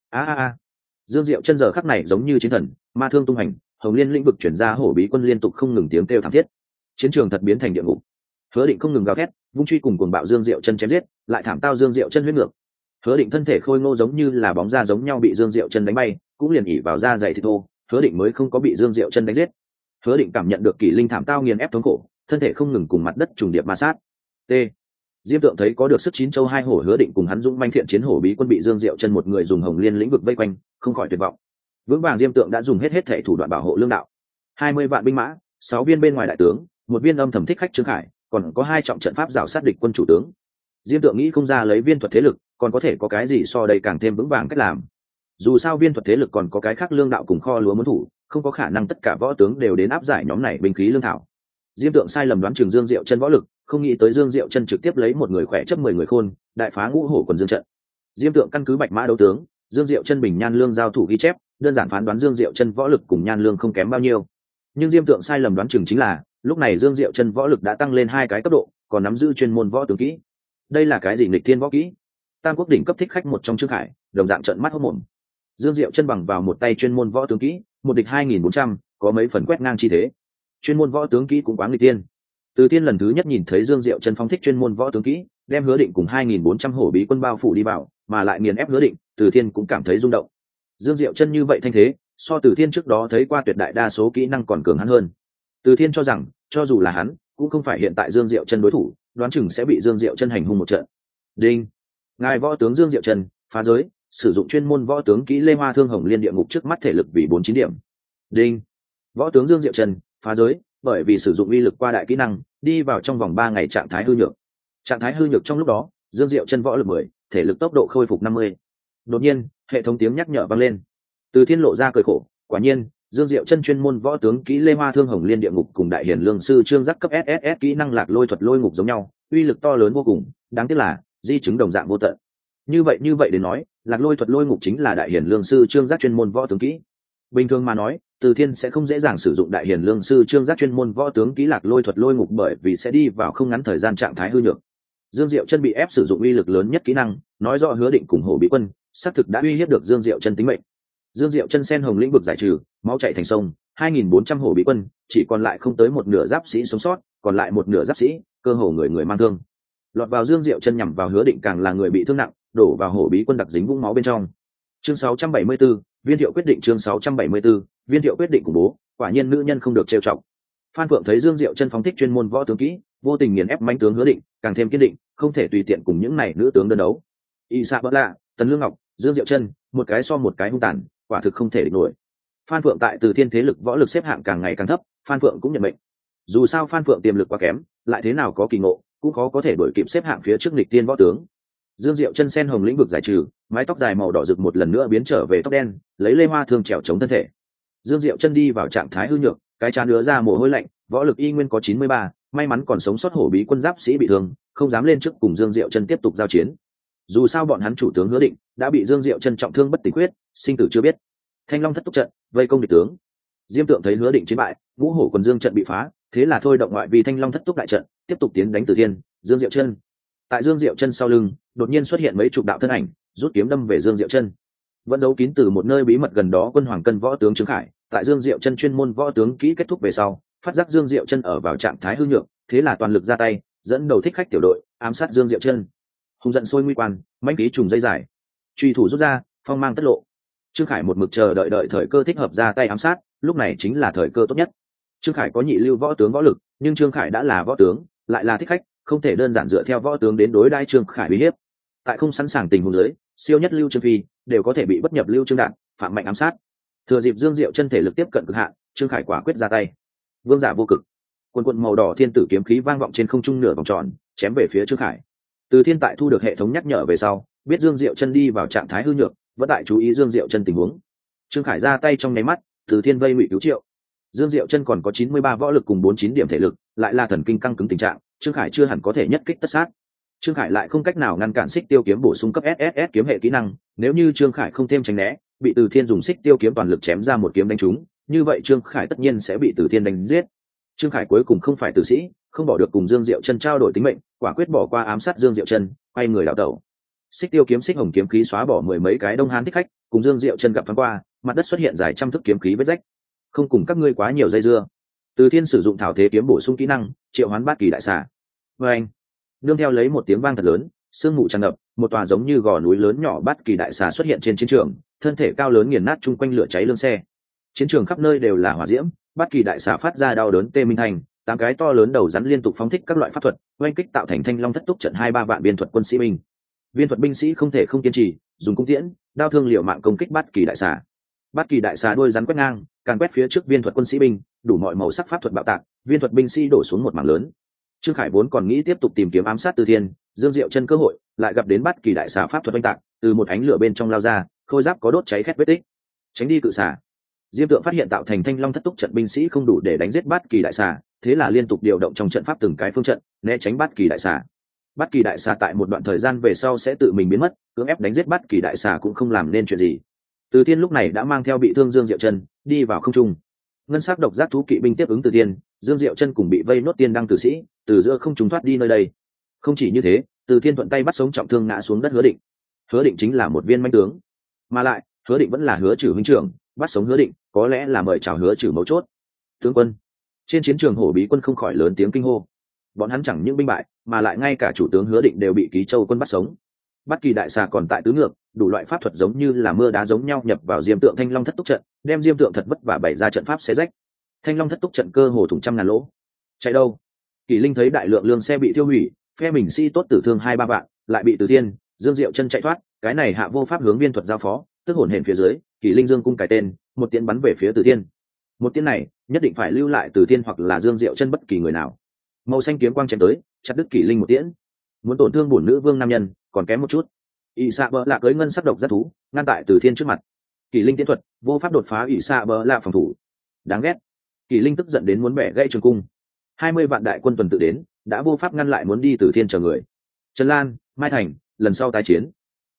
Dương Diệu Chân giờ khắc này giống như chiến thần, ma thương tung hành, Hồng Liên lĩnh vực chuyển ra hổ bí quân liên tục không ngừng tiếng kêu thảm thiết. Chiến trường thật biến thành địa ngục. Hứa Định không ngừng gào thét, vung truy cùng cuồng bạo Dương Diệu Chân chém giết, lại thảm tao Dương Diệu Chân huyết ngược. Hứa Định thân thể khôi ngô giống như là bóng da giống nhau bị Dương Diệu Chân đánh bay, cũng liền ỉ vào da dày thịt thô, Hứa Định mới không có bị Dương Diệu Chân đánh giết. Hứa Định cảm nhận được kỷ linh thảm tao nghiền ép thống khổ, thân thể không ngừng cùng mặt đất trùng điệp ma sát. T. Diêm Tượng thấy có được sức chín châu hai hổ Hứa Định cùng hắn dũng manh thiện chiến hổ bí quân bị Dương Diệu Chân một người dùng Hồng Liên lĩnh vực vây quanh, không khỏi tuyệt vọng. Vững vàng Diêm Tượng đã dùng hết thể thủ đoạn bảo hộ lương đạo. 20 vạn binh mã, 6 viên bên ngoài đại tướng, một viên âm thầm thích khách Trương Khải, còn có 2 trọng trận pháp rào sát địch quân chủ tướng. Diêm Tượng nghĩ không ra lấy viên thuật thế lực, còn có thể có cái gì so đây càng thêm vững vàng cách làm. Dù sao viên thuật thế lực còn có cái khác lương đạo cùng kho lúa muốn thủ, không có khả năng tất cả võ tướng đều đến áp giải nhóm này binh khí lương thảo. Diêm Tượng sai lầm đoán chừng Dương Diệu Chân võ lực, không nghĩ tới Dương Diệu Chân trực tiếp lấy một người khỏe chấp 10 người khôn, đại phá ngũ hổ quần Dương trận. Diêm Tượng căn cứ bạch mã đấu tướng, Dương Diệu Chân bình nhan lương giao thủ ghi chép, đơn giản phán đoán Dương Diệu Chân võ lực cùng nhan lương không kém bao nhiêu. Nhưng Diêm Tượng sai lầm đoán chừng chính là, lúc này Dương Diệu Chân võ lực đã tăng lên 2 cái cấp độ, còn nắm giữ chuyên môn võ tướng kỹ. Đây là cái gì nghịch thiên võ kỹ? Tam quốc đỉnh cấp thích khách một trong Trương Khải, đồng dạng trợn mắt hốt mồm. Dương Diệu Chân bằng vào một tay chuyên môn võ tướng kỹ, một địch 2400, có mấy phần quét ngang chi thế. Chuyên môn võ tướng kỹ cũng quá nghịch tiên. Từ Thiên lần thứ nhất nhìn thấy Dương Diệu Chân phóng thích chuyên môn võ tướng kỹ, đem Hứa Định cùng 2400 hổ bí quân bao phủ đi vào, mà lại nghiền ép Hứa Định, Từ Thiên cũng cảm thấy rung động. Dương Diệu Chân như vậy thanh thế, so Từ Thiên trước đó thấy qua tuyệt đại đa số kỹ năng còn cường hắn hơn. Từ Thiên cho rằng, cho dù là hắn, cũng không phải hiện tại Dương Diệu Chân đối thủ, đoán chừng sẽ bị Dương Diệu Chân hành hung một trận. Đinh. Ngài võ tướng Dương Diệu Chân, phá giới, sử dụng chuyên môn võ tướng kỹ Lê Hoa thương Hồng Liên địa ngục trước mắt thể lực vì 49 điểm. Đinh. Võ tướng Dương Diệu Chân, phá giới, bởi vì sử dụng uy lực qua đại kỹ năng, đi vào trong vòng 3 ngày trạng thái hư nhược. Trạng thái hư nhược trong lúc đó, Dương Diệu Chân võ lực 10, thể lực tốc độ khôi phục 50. Đột nhiên, hệ thống tiếng nhắc nhở vang lên. Từ Thiên lộ ra cười khổ, quả nhiên, Dương Diệu Chân chuyên môn võ tướng kỹ Lê Hoa thương Hồng Liên địa ngục cùng đại hiển lương sư Trương Giác cấp SSS kỹ năng lạc lôi thuật lôi ngục giống nhau, uy lực to lớn vô cùng, đáng tiếc là di chứng đồng dạng vô tận. Như vậy đến nói, Lạc Lôi thuật lôi ngục chính là đại hiển lương sư Trương Giác chuyên môn võ tướng kỹ. Bình thường mà nói, Từ Thiên sẽ không dễ dàng sử dụng đại hiển lương sư Trương Giác chuyên môn võ tướng kỹ Lạc Lôi thuật lôi ngục, bởi vì sẽ đi vào không ngắn thời gian trạng thái hư nhược. Dương Diệu Chân bị ép sử dụng uy lực lớn nhất kỹ năng, nói rõ Hứa Định cùng Hổ Bí Quân xác thực đã uy hiếp được Dương Diệu Chân tính mệnh. Dương Diệu Chân sen hồng lĩnh vực giải trừ, máu chảy thành sông, 2400 Hổ Bí Quân, chỉ còn lại không tới một nửa giáp sĩ sống sót, còn lại một nửa giáp sĩ, cơ hồ người người mang thương. Lọt vào Dương Diệu Chân nhằm vào Hứa Định càng là người bị thương nặng, đổ vào Hổ Bí Quân đặc dính vũng máu bên trong. Chương 674, Viên Thiệu quyết định. Chương 674, Viên Thiệu quyết định của bố, quả nhiên nữ nhân không được trêu chọc. Phan Phượng thấy Dương Diệu Chân phóng thích chuyên môn võ tướng kỹ, vô tình nghiền ép mãnh tướng Hứa Định, càng thêm kiên định, không thể tùy tiện cùng những này nữ tướng đơn đấu. Y Sa Bỡ Lạ, Tần Lương Ngọc, Dương Diệu Chân, một cái so một cái hung tàn, quả thực không thể địch nổi. Phan Phượng tại Từ Thiên thế lực võ lực xếp hạng càng ngày càng thấp, Phan Phượng cũng nhận mệnh. Dù sao Phan Phượng tiềm lực quá kém, lại thế nào có kỳ ngộ, cũng khó có thể đuổi kịp xếp hạng phía trước nghịch tiên võ tướng. Dương Diệu Chân sen hồng lĩnh vực giải trừ, mái tóc dài màu đỏ rực một lần nữa biến trở về tóc đen, lấy lê hoa thương trèo chống thân thể. Dương Diệu Chân đi vào trạng thái hư nhược, cái trán đứa ra mồ hôi lạnh, võ lực y nguyên có 93, may mắn còn sống sót Hổ Bí Quân giáp sĩ bị thương, không dám lên trước cùng Dương Diệu Chân tiếp tục giao chiến. Dù sao bọn hắn chủ tướng Hứa Định đã bị Dương Diệu Chân trọng thương bất tỉnh quyết, sinh tử chưa biết. Thanh Long thất túc trận, vây công địch tướng. Diêm Tượng thấy Hứa Định chiến bại, Ngũ Hổ Quần Dương trận bị phá, thế là thôi động ngoại vi Thanh Long thất túc đại trận, tiếp tục tiến đánh Từ Thiên, Dương Diệu Chân. Tại Dương Diệu Chân sau lưng, đột nhiên xuất hiện mấy chục đạo thân ảnh, rút kiếm đâm về Dương Diệu Chân. Vẫn giấu kín từ một nơi bí mật gần đó Quân Hoàng Cân võ tướng Trương Khải, tại Dương Diệu Chân chuyên môn võ tướng kỹ kết thúc về sau, phát giác Dương Diệu Chân ở vào trạng thái hư nhược, thế là toàn lực ra tay, dẫn đầu thích khách tiểu đội, ám sát Dương Diệu Chân. Hùng giận sôi nguy quan, mãnh ký trùng dây dài, truy thủ rút ra, phong mang tất lộ. Trương Khải một mực chờ đợi thời cơ thích hợp ra tay ám sát, lúc này chính là thời cơ tốt nhất. Trương Khải có nhị lưu võ tướng võ lực, nhưng Trương Khải đã là võ tướng, lại là thích khách, không thể đơn giản dựa theo võ tướng đến đối đãi Trương Khải uy hiếp. Tại không sẵn sàng tình huống dưới, siêu nhất lưu Trương Phi đều có thể bị bất nhập lưu Trương Đạn phạm mạnh ám sát. Thừa dịp Dương Diệu Chân thể lực tiếp cận cực hạn, Trương Khải quả quyết ra tay. Vương giả vô cực, quần quần màu đỏ thiên tử kiếm khí vang vọng trên không trung nửa vòng tròn, chém về phía Trương Khải. Từ Thiên tại thu được hệ thống nhắc nhở về sau, biết Dương Diệu Chân đi vào trạng thái hư nhược, vẫn tại chú ý Dương Diệu Chân tình huống. Trương Khải ra tay trong nháy mắt, Từ Thiên vây ngụy cứu triệu. Dương Diệu Chân còn có 93 võ lực cùng 49 điểm thể lực, lại là thần kinh căng cứng tình trạng, Trương Khải chưa hẳn có thể nhất kích tất sát. Trương Khải lại không cách nào ngăn cản xích tiêu kiếm bổ sung cấp SSS kiếm hệ kỹ năng, nếu như Trương Khải không thêm tránh né, bị Từ Thiên dùng xích tiêu kiếm toàn lực chém ra một kiếm đánh trúng, như vậy Trương Khải tất nhiên sẽ bị Từ Thiên đánh giết. Trương Khải cuối cùng không phải tử sĩ, không bỏ được cùng Dương Diệu Chân trao đổi tính mệnh, quả quyết bỏ qua ám sát Dương Diệu Chân, quay người đảo tẩu. Xích tiêu kiếm xích hồng kiếm khí xóa bỏ mười mấy cái Đông Hán thích khách, cùng Dương Diệu Chân gặp thoáng qua, mặt đất xuất hiện dài trăm thước kiếm khí vết rách. Không cùng các ngươi quá nhiều dây dưa. Từ Thiên sử dụng thảo thế kiếm bổ sung kỹ năng, triệu hoán bát kỳ đại xà. Và anh, nương theo lấy một tiếng vang thật lớn, sương mù tràn ngập, một tòa giống như gò núi lớn nhỏ bát kỳ đại xà xuất hiện trên chiến trường, thân thể cao lớn nghiền nát chung quanh lửa cháy lương xe. Chiến trường khắp nơi đều là hỏa diễm, bát kỳ đại xà phát ra đau đớn tê minh thành, 8 cái to lớn đầu rắn liên tục phóng thích các loại pháp thuật, oanh kích tạo thành Thanh Long thất túc trận 2-3 vạn biên thuật quân sĩ binh. Viên thuật binh sĩ không thể không kiên trì, dùng cung tiễn, đao thương liều mạng công kích bát kỳ đại xà. Bát kỳ đại xà đuôi rắn quét ngang, càn quét phía trước viên thuật quân sĩ binh, đủ mọi màu sắc pháp thuật bạo tạc, viên thuật binh sĩ đổ xuống một mảng lớn. Trương Khải vốn còn nghĩ tiếp tục tìm kiếm ám sát Từ Thiên, Dương Diệu Chân cơ hội, lại gặp đến bát kỳ đại xà pháp thuật oanh tạc, từ một ánh lửa bên trong lao ra, khôi giáp có đốt cháy khét vết tích. Tránh đi cự xà. Diêm Tượng phát hiện tạo thành Thanh Long thất túc trận binh sĩ không đủ để đánh giết bát kỳ đại xà, thế là liên tục điều động trong trận pháp từng cái phương trận, né tránh bát kỳ đại xà. Bát kỳ đại xà tại một đoạn thời gian về sau sẽ tự mình biến mất, cưỡng ép đánh giết bát kỳ đại xà cũng không làm nên chuyện gì. Từ Thiên lúc này đã mang theo bị thương Dương Diệu Chân đi vào không trung. Ngân sắc độc giác thú kỵ binh tiếp ứng Từ Thiên, Dương Diệu Chân cùng bị vây nốt tiên đăng tử sĩ, từ giữa không trung thoát đi nơi đây. Không chỉ như thế, Từ Thiên thuận tay bắt sống trọng thương ngã xuống đất Hứa Định. Hứa Định chính là một viên manh tướng, mà lại Hứa Định vẫn là Hứa Trử huynh trưởng, bắt sống Hứa Định, có lẽ là mời chào Hứa Trử mấu chốt. Tướng quân. Trên chiến trường Hổ Bí quân không khỏi lớn tiếng kinh hô. Bọn hắn chẳng những binh bại, mà lại ngay cả chủ tướng Hứa Định đều bị Ký Châu quân bắt sống. Bát kỳ đại xà còn tại tứ ngược, đủ loại pháp thuật giống như là mưa đá giống nhau nhập vào Diêm Tượng Thanh Long thất túc trận, đem Diêm Tượng thật vất vả bày ra trận pháp xé rách. Thanh Long thất túc trận cơ hồ thủng trăm ngàn lỗ. Chạy đâu? Kỷ Linh thấy đại lượng lương xe bị tiêu hủy, phe mình sĩ tốt tử thương 2-3 vạn, lại bị Từ Thiên, Dương Diệu Chân chạy thoát, cái này hạ vô pháp hướng viên thuật giao phó, tức hồn hển phía dưới, Kỷ Linh dương cung cài tên, một tiễn bắn về phía Từ Thiên. Một tiễn này, nhất định phải lưu lại Từ Thiên hoặc là Dương Diệu Chân bất kỳ người nào. Màu xanh kiếm quang chém tới, chặt đứt Kỷ Linh một tiễn. Muốn tổn thương bổn nữ vương nam nhân, còn kém một chút. ỷ xạ bờ lạ cưới ngân sắc độc giác thú ngăn tại Từ Thiên trước mặt. Kỷ Linh tiến thuật vô pháp đột phá ỷ xạ bờ lạ phòng thủ, đáng ghét. Kỷ Linh tức giận đến muốn bẻ gãy trường cung. 20 vạn đại quân tuần tự đến, đã vô pháp ngăn lại muốn đi Từ Thiên chờ người. Trần Lan, Mai Thành, lần sau tái chiến.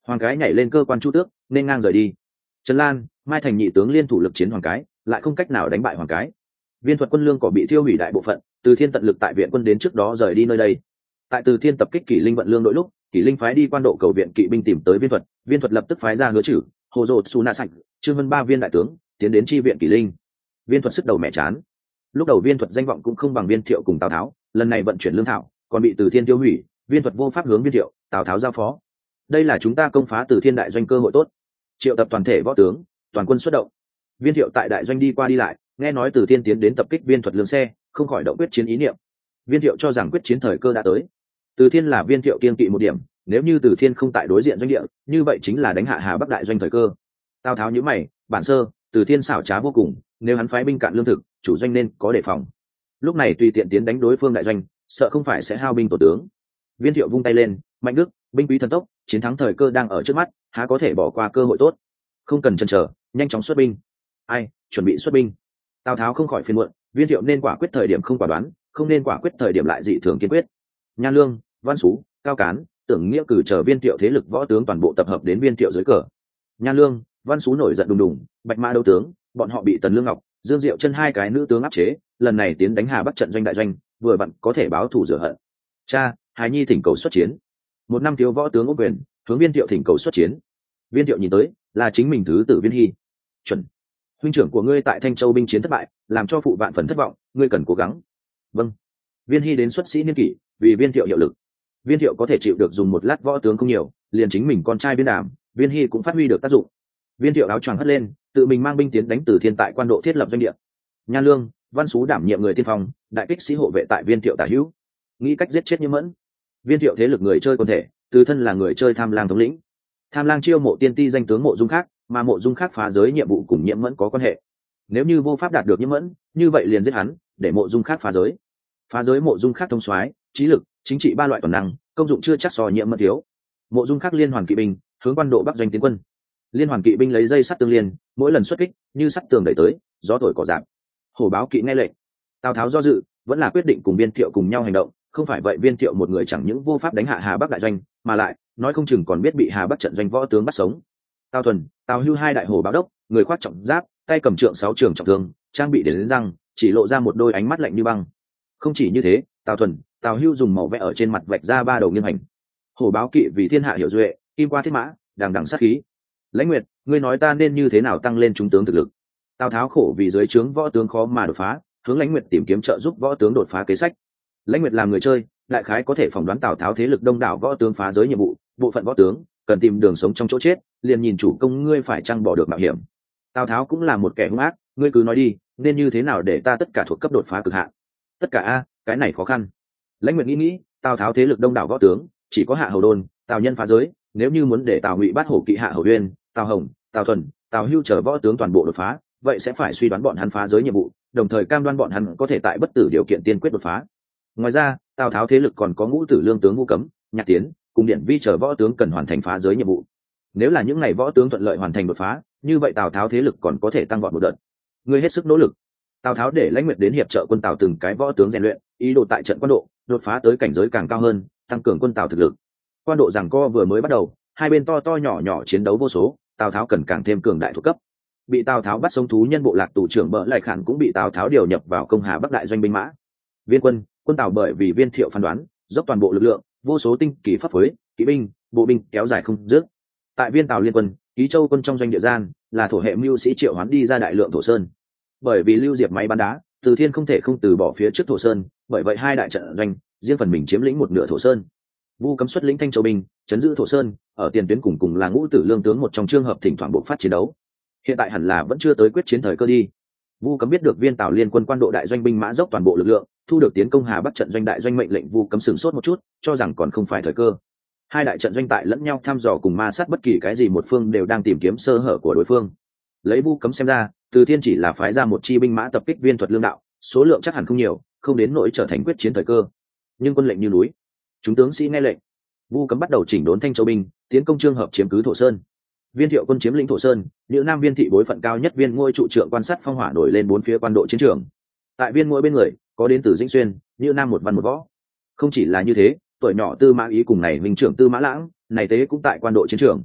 Hoàng cái nhảy lên cơ quan chu tước nên ngang rời đi. Trần Lan, Mai Thành nhị tướng liên thủ lực chiến Hoàng cái, lại không cách nào đánh bại Hoàng cái. Viên thuật quân lương cỏ bị thiêu hủy đại bộ phận, Từ Thiên tận lực tại viện quân đến trước đó rời đi nơi đây. Tại Từ Thiên tập kích Kỷ Linh vận lương đội lúc, Kỷ Linh phái đi quan độ cầu viện kỵ binh tìm tới Viên thuật lập tức phái ra Hứa Trử, Hồ Dột Su Na Sạch, Trương Vân ba viên đại tướng tiến đến chi viện Kỷ Linh. Viên thuật sức đầu mẹ chán. Lúc đầu Viên thuật danh vọng cũng không bằng Viên Thiệu cùng Tào Tháo, lần này vận chuyển lương thảo còn bị Từ Thiên tiêu hủy, Viên thuật vô pháp hướng Viên Thiệu, Tào Tháo giao phó. Đây là chúng ta công phá Từ Thiên đại doanh cơ hội tốt. Triệu tập toàn thể võ tướng, toàn quân xuất động. Viên Thiệu tại đại doanh đi qua đi lại, nghe nói Từ Thiên tiến đến tập kích Viên thuật lương xe, không khỏi động quyết chiến ý niệm. Viên Thiệu cho rằng quyết chiến thời cơ đã tới. Từ Thiên là Viên Thiệu kiên kỵ một điểm, nếu như Từ Thiên không tại đối diện doanh địa, như vậy chính là đánh hạ Hà Bắc đại doanh thời cơ. Tào Tháo nhíu mày, bản sơ, Từ Thiên xảo trá vô cùng, nếu hắn phái binh cạn lương thực, chủ doanh nên có đề phòng. Lúc này tùy tiện tiến đánh đối phương đại doanh, sợ không phải sẽ hao binh tổ tướng. Viên Thiệu vung tay lên, mạnh đức, binh quý thần tốc, chiến thắng thời cơ đang ở trước mắt, há có thể bỏ qua cơ hội tốt. Không cần chần chờ, nhanh chóng xuất binh. Ai, chuẩn bị xuất binh. Tào Tháo không khỏi phiền muộn, Viên Thiệu nên quả quyết thời điểm không quả đoán, không nên quả quyết thời điểm lại dị thường kiên quyết. Nhan Lương, Văn Sú, Cao Cán, Tưởng Nghĩa cử chờ Viên Thiệu thế lực võ tướng toàn bộ tập hợp đến Viên Thiệu dưới cờ. Nhan Lương, Văn Sú nổi giận đùng đùng, Bạch Mã đấu tướng, bọn họ bị Tần Lương Ngọc, Dương Diệu Chân hai cái nữ tướng áp chế, lần này tiến đánh Hà Bắc trận doanh đại doanh, vừa vặn có thể báo thù rửa hận. Cha, Hải Nhi thỉnh cầu xuất chiến. Một năm thiếu võ tướng ốc quyền, hướng Viên Thiệu thỉnh cầu xuất chiến. Viên Thiệu nhìn tới, là chính mình thứ tử Viên Hy. Chuẩn. Huynh trưởng của ngươi tại Thanh Châu binh chiến thất bại, làm cho phụ vạn phần thất vọng, ngươi cần cố gắng. Vâng. Viên Hy đến xuất sĩ niên kỷ, vì Viên Thiệu hiệu lực. Viên Thiệu có thể chịu được dùng một lát võ tướng không nhiều, liền chính mình con trai Viên Đàm, Viên Hy cũng phát huy được tác dụng. Viên Thiệu áo choàng hất lên, tự mình mang binh tiến đánh Từ Thiên tại quan độ thiết lập doanh địa. Nhan Lương, Văn Sú đảm nhiệm người tiên phong, đại kích sĩ hộ vệ tại Viên Thiệu tả hữu, nghĩ cách giết chết Nhiễm Mẫn. Viên Thiệu thế lực người chơi quân thể, Từ thân là người chơi Tham Lang thống lĩnh. Tham Lang chiêu mộ tiên ti danh tướng Mộ Dung Khác, mà Mộ Dung Khác phá giới nhiệm vụ cùng Nhiễm Mẫn có quan hệ. Nếu như vô pháp đạt được Nhiễm Mẫn, như vậy liền giết hắn, để Mộ Dung Khác phá giới. Phá giới Mộ Dung Khác thông soái, trí lực, chính trị ba loại toàn năng, công dụng chưa chắc so Nhiễm Mẫn thiếu. Mộ Dung Khác liên hoàn kỵ binh, hướng quan độ bắc doanh tiến quân. Liên hoàn kỵ binh lấy dây sắt tương liên, mỗi lần xuất kích như sắt tường đẩy tới, gió thổi cỏ giảm. Hổ báo kỵ nghe lệnh. Tào Tháo do dự, vẫn là quyết định cùng Viên Thiệu cùng nhau hành động, không phải vậy Viên Thiệu một người chẳng những vô pháp đánh hạ Hà Bắc đại doanh, mà lại nói không chừng còn biết bị Hà Bắc trận doanh võ tướng bắt sống. Tào Thuần, Tào Hưu hai đại hổ báo đốc, người khoác trọng giáp, tay cầm trượng 6 trường trọng thương, trang bị đến răng, chỉ lộ ra một đôi ánh mắt lạnh như băng. Không chỉ như thế, Tào Thuần, Tào Hưu dùng màu vẽ ở trên mặt vạch ra ba đầu nghiêm hành. Hổ báo kỵ vì thiên hạ hiểu duệ, kim qua thiết mã, đằng đằng sát khí. Lãnh Nguyệt, ngươi nói ta nên như thế nào tăng lên trung tướng thực lực? Tào Tháo khổ vì dưới trướng võ tướng khó mà đột phá, hướng Lãnh Nguyệt tìm kiếm trợ giúp võ tướng đột phá kế sách. Lãnh Nguyệt làm người chơi, đại khái có thể phỏng đoán Tào Tháo thế lực đông đảo võ tướng phá giới nhiệm vụ, bộ phận võ tướng cần tìm đường sống trong chỗ chết, liền nhìn chủ công ngươi phải chăng bỏ được mạo hiểm. Tào Tháo cũng là một kẻ hung ác, ngươi cứ nói đi, nên như thế nào để ta tất cả thuộc cấp đột phá cực hạn? Tất cả a, cái này khó khăn. Lãnh Nguyệt nghĩ, Tào Tháo thế lực đông đảo võ tướng, chỉ có Hạ Hầu Đôn, Tào Nhân phá giới, nếu như muốn để Tào Ngụy bắt hổ kỵ Hạ Hầu Uyên, Tào Hồng, Tào Thuần, Tào Hưu chờ võ tướng toàn bộ đột phá, vậy sẽ phải suy đoán bọn hắn phá giới nhiệm vụ, đồng thời cam đoan bọn hắn có thể tại bất tử điều kiện tiên quyết đột phá. Ngoài ra, Tào Tháo thế lực còn có Ngũ Tử Lương tướng Ngũ Cấm, Nhạc Tiến, cùng Điện Vi chờ võ tướng cần hoàn thành phá giới nhiệm vụ. Nếu là những ngày võ tướng thuận lợi hoàn thành đột phá, như vậy Tào Tháo thế lực còn có thể tăng vọt một đợt. Ngươi hết sức nỗ lực. Tào Tháo để Lãnh Nguyệt đến hiệp trợ quân Tào từng cái võ tướng rèn luyện, ý đồ tại trận quan độ đột phá tới cảnh giới càng cao hơn, tăng cường quân Tào thực lực. Quan độ giằng co vừa mới bắt đầu, hai bên to to nhỏ nhỏ chiến đấu vô số, Tào Tháo cần càng thêm cường đại thuộc cấp. Bị Tào Tháo bắt sống thú nhân bộ lạc tù trưởng Bỡ Lại Khản cũng bị Tào Tháo điều nhập vào công Hà Bắc đại doanh binh mã. Viên quân Tào bởi vì Viên Thiệu phán đoán, dốc toàn bộ lực lượng, vô số tinh kỳ pháp phối, kỵ binh, bộ binh kéo dài không dứt. Tại Viên Tào liên quân, Ký Châu quân trong doanh địa gian, là thổ hệ mưu sĩ Triệu Hoán đi ra đại lượng thổ sơn. Bởi vì Lưu Diệp máy bắn đá, Từ Thiên không thể không từ bỏ phía trước thổ sơn, bởi vậy hai đại trận doanh, riêng phần mình chiếm lĩnh một nửa thổ sơn. Vu Cấm xuất lĩnh Thanh Châu binh, chấn giữ thổ sơn, ở tiền tuyến cùng là Ngũ Tử Lương tướng một trong trường hợp thỉnh thoảng bộc phát chiến đấu. Hiện tại hẳn là vẫn chưa tới quyết chiến thời cơ đi. Vu Cấm biết được Viên Tào liên quân quan độ đại doanh binh mã dốc toàn bộ lực lượng, thu được tiến công Hà Bắc trận doanh đại doanh mệnh lệnh, Vu Cấm sửng sốt một chút, cho rằng còn không phải thời cơ. Hai đại trận doanh tại lẫn nhau thăm dò cùng ma sát, bất kỳ cái gì một phương đều đang tìm kiếm sơ hở của đối phương. Lấy Vu Cấm xem ra, Từ Thiên chỉ là phái ra một chi binh mã tập kích Viên thuật lương đạo, số lượng chắc hẳn không nhiều, không đến nỗi trở thành quyết chiến thời cơ. Nhưng quân lệnh như núi, chúng tướng sĩ nghe lệnh. Vu Cấm bắt đầu chỉnh đốn Thanh Châu binh, tiến công trường hợp chiếm cứ thổ sơn. Viên Thiệu quân chiếm lĩnh thổ sơn, Nhữ Nam Viên thị bối phận cao nhất Viên Ngôi trụ trưởng quan sát phong hỏa nổi lên bốn phía quan độ chiến trường. Tại Viên Ngôi bên người có đến từ Dĩnh Xuyên, Nhữ Nam một văn một võ. Không chỉ là như thế, tuổi nhỏ Tư Mã Ý cùng này minh trưởng Tư Mã Lãng, này tế cũng tại quan độ chiến trường.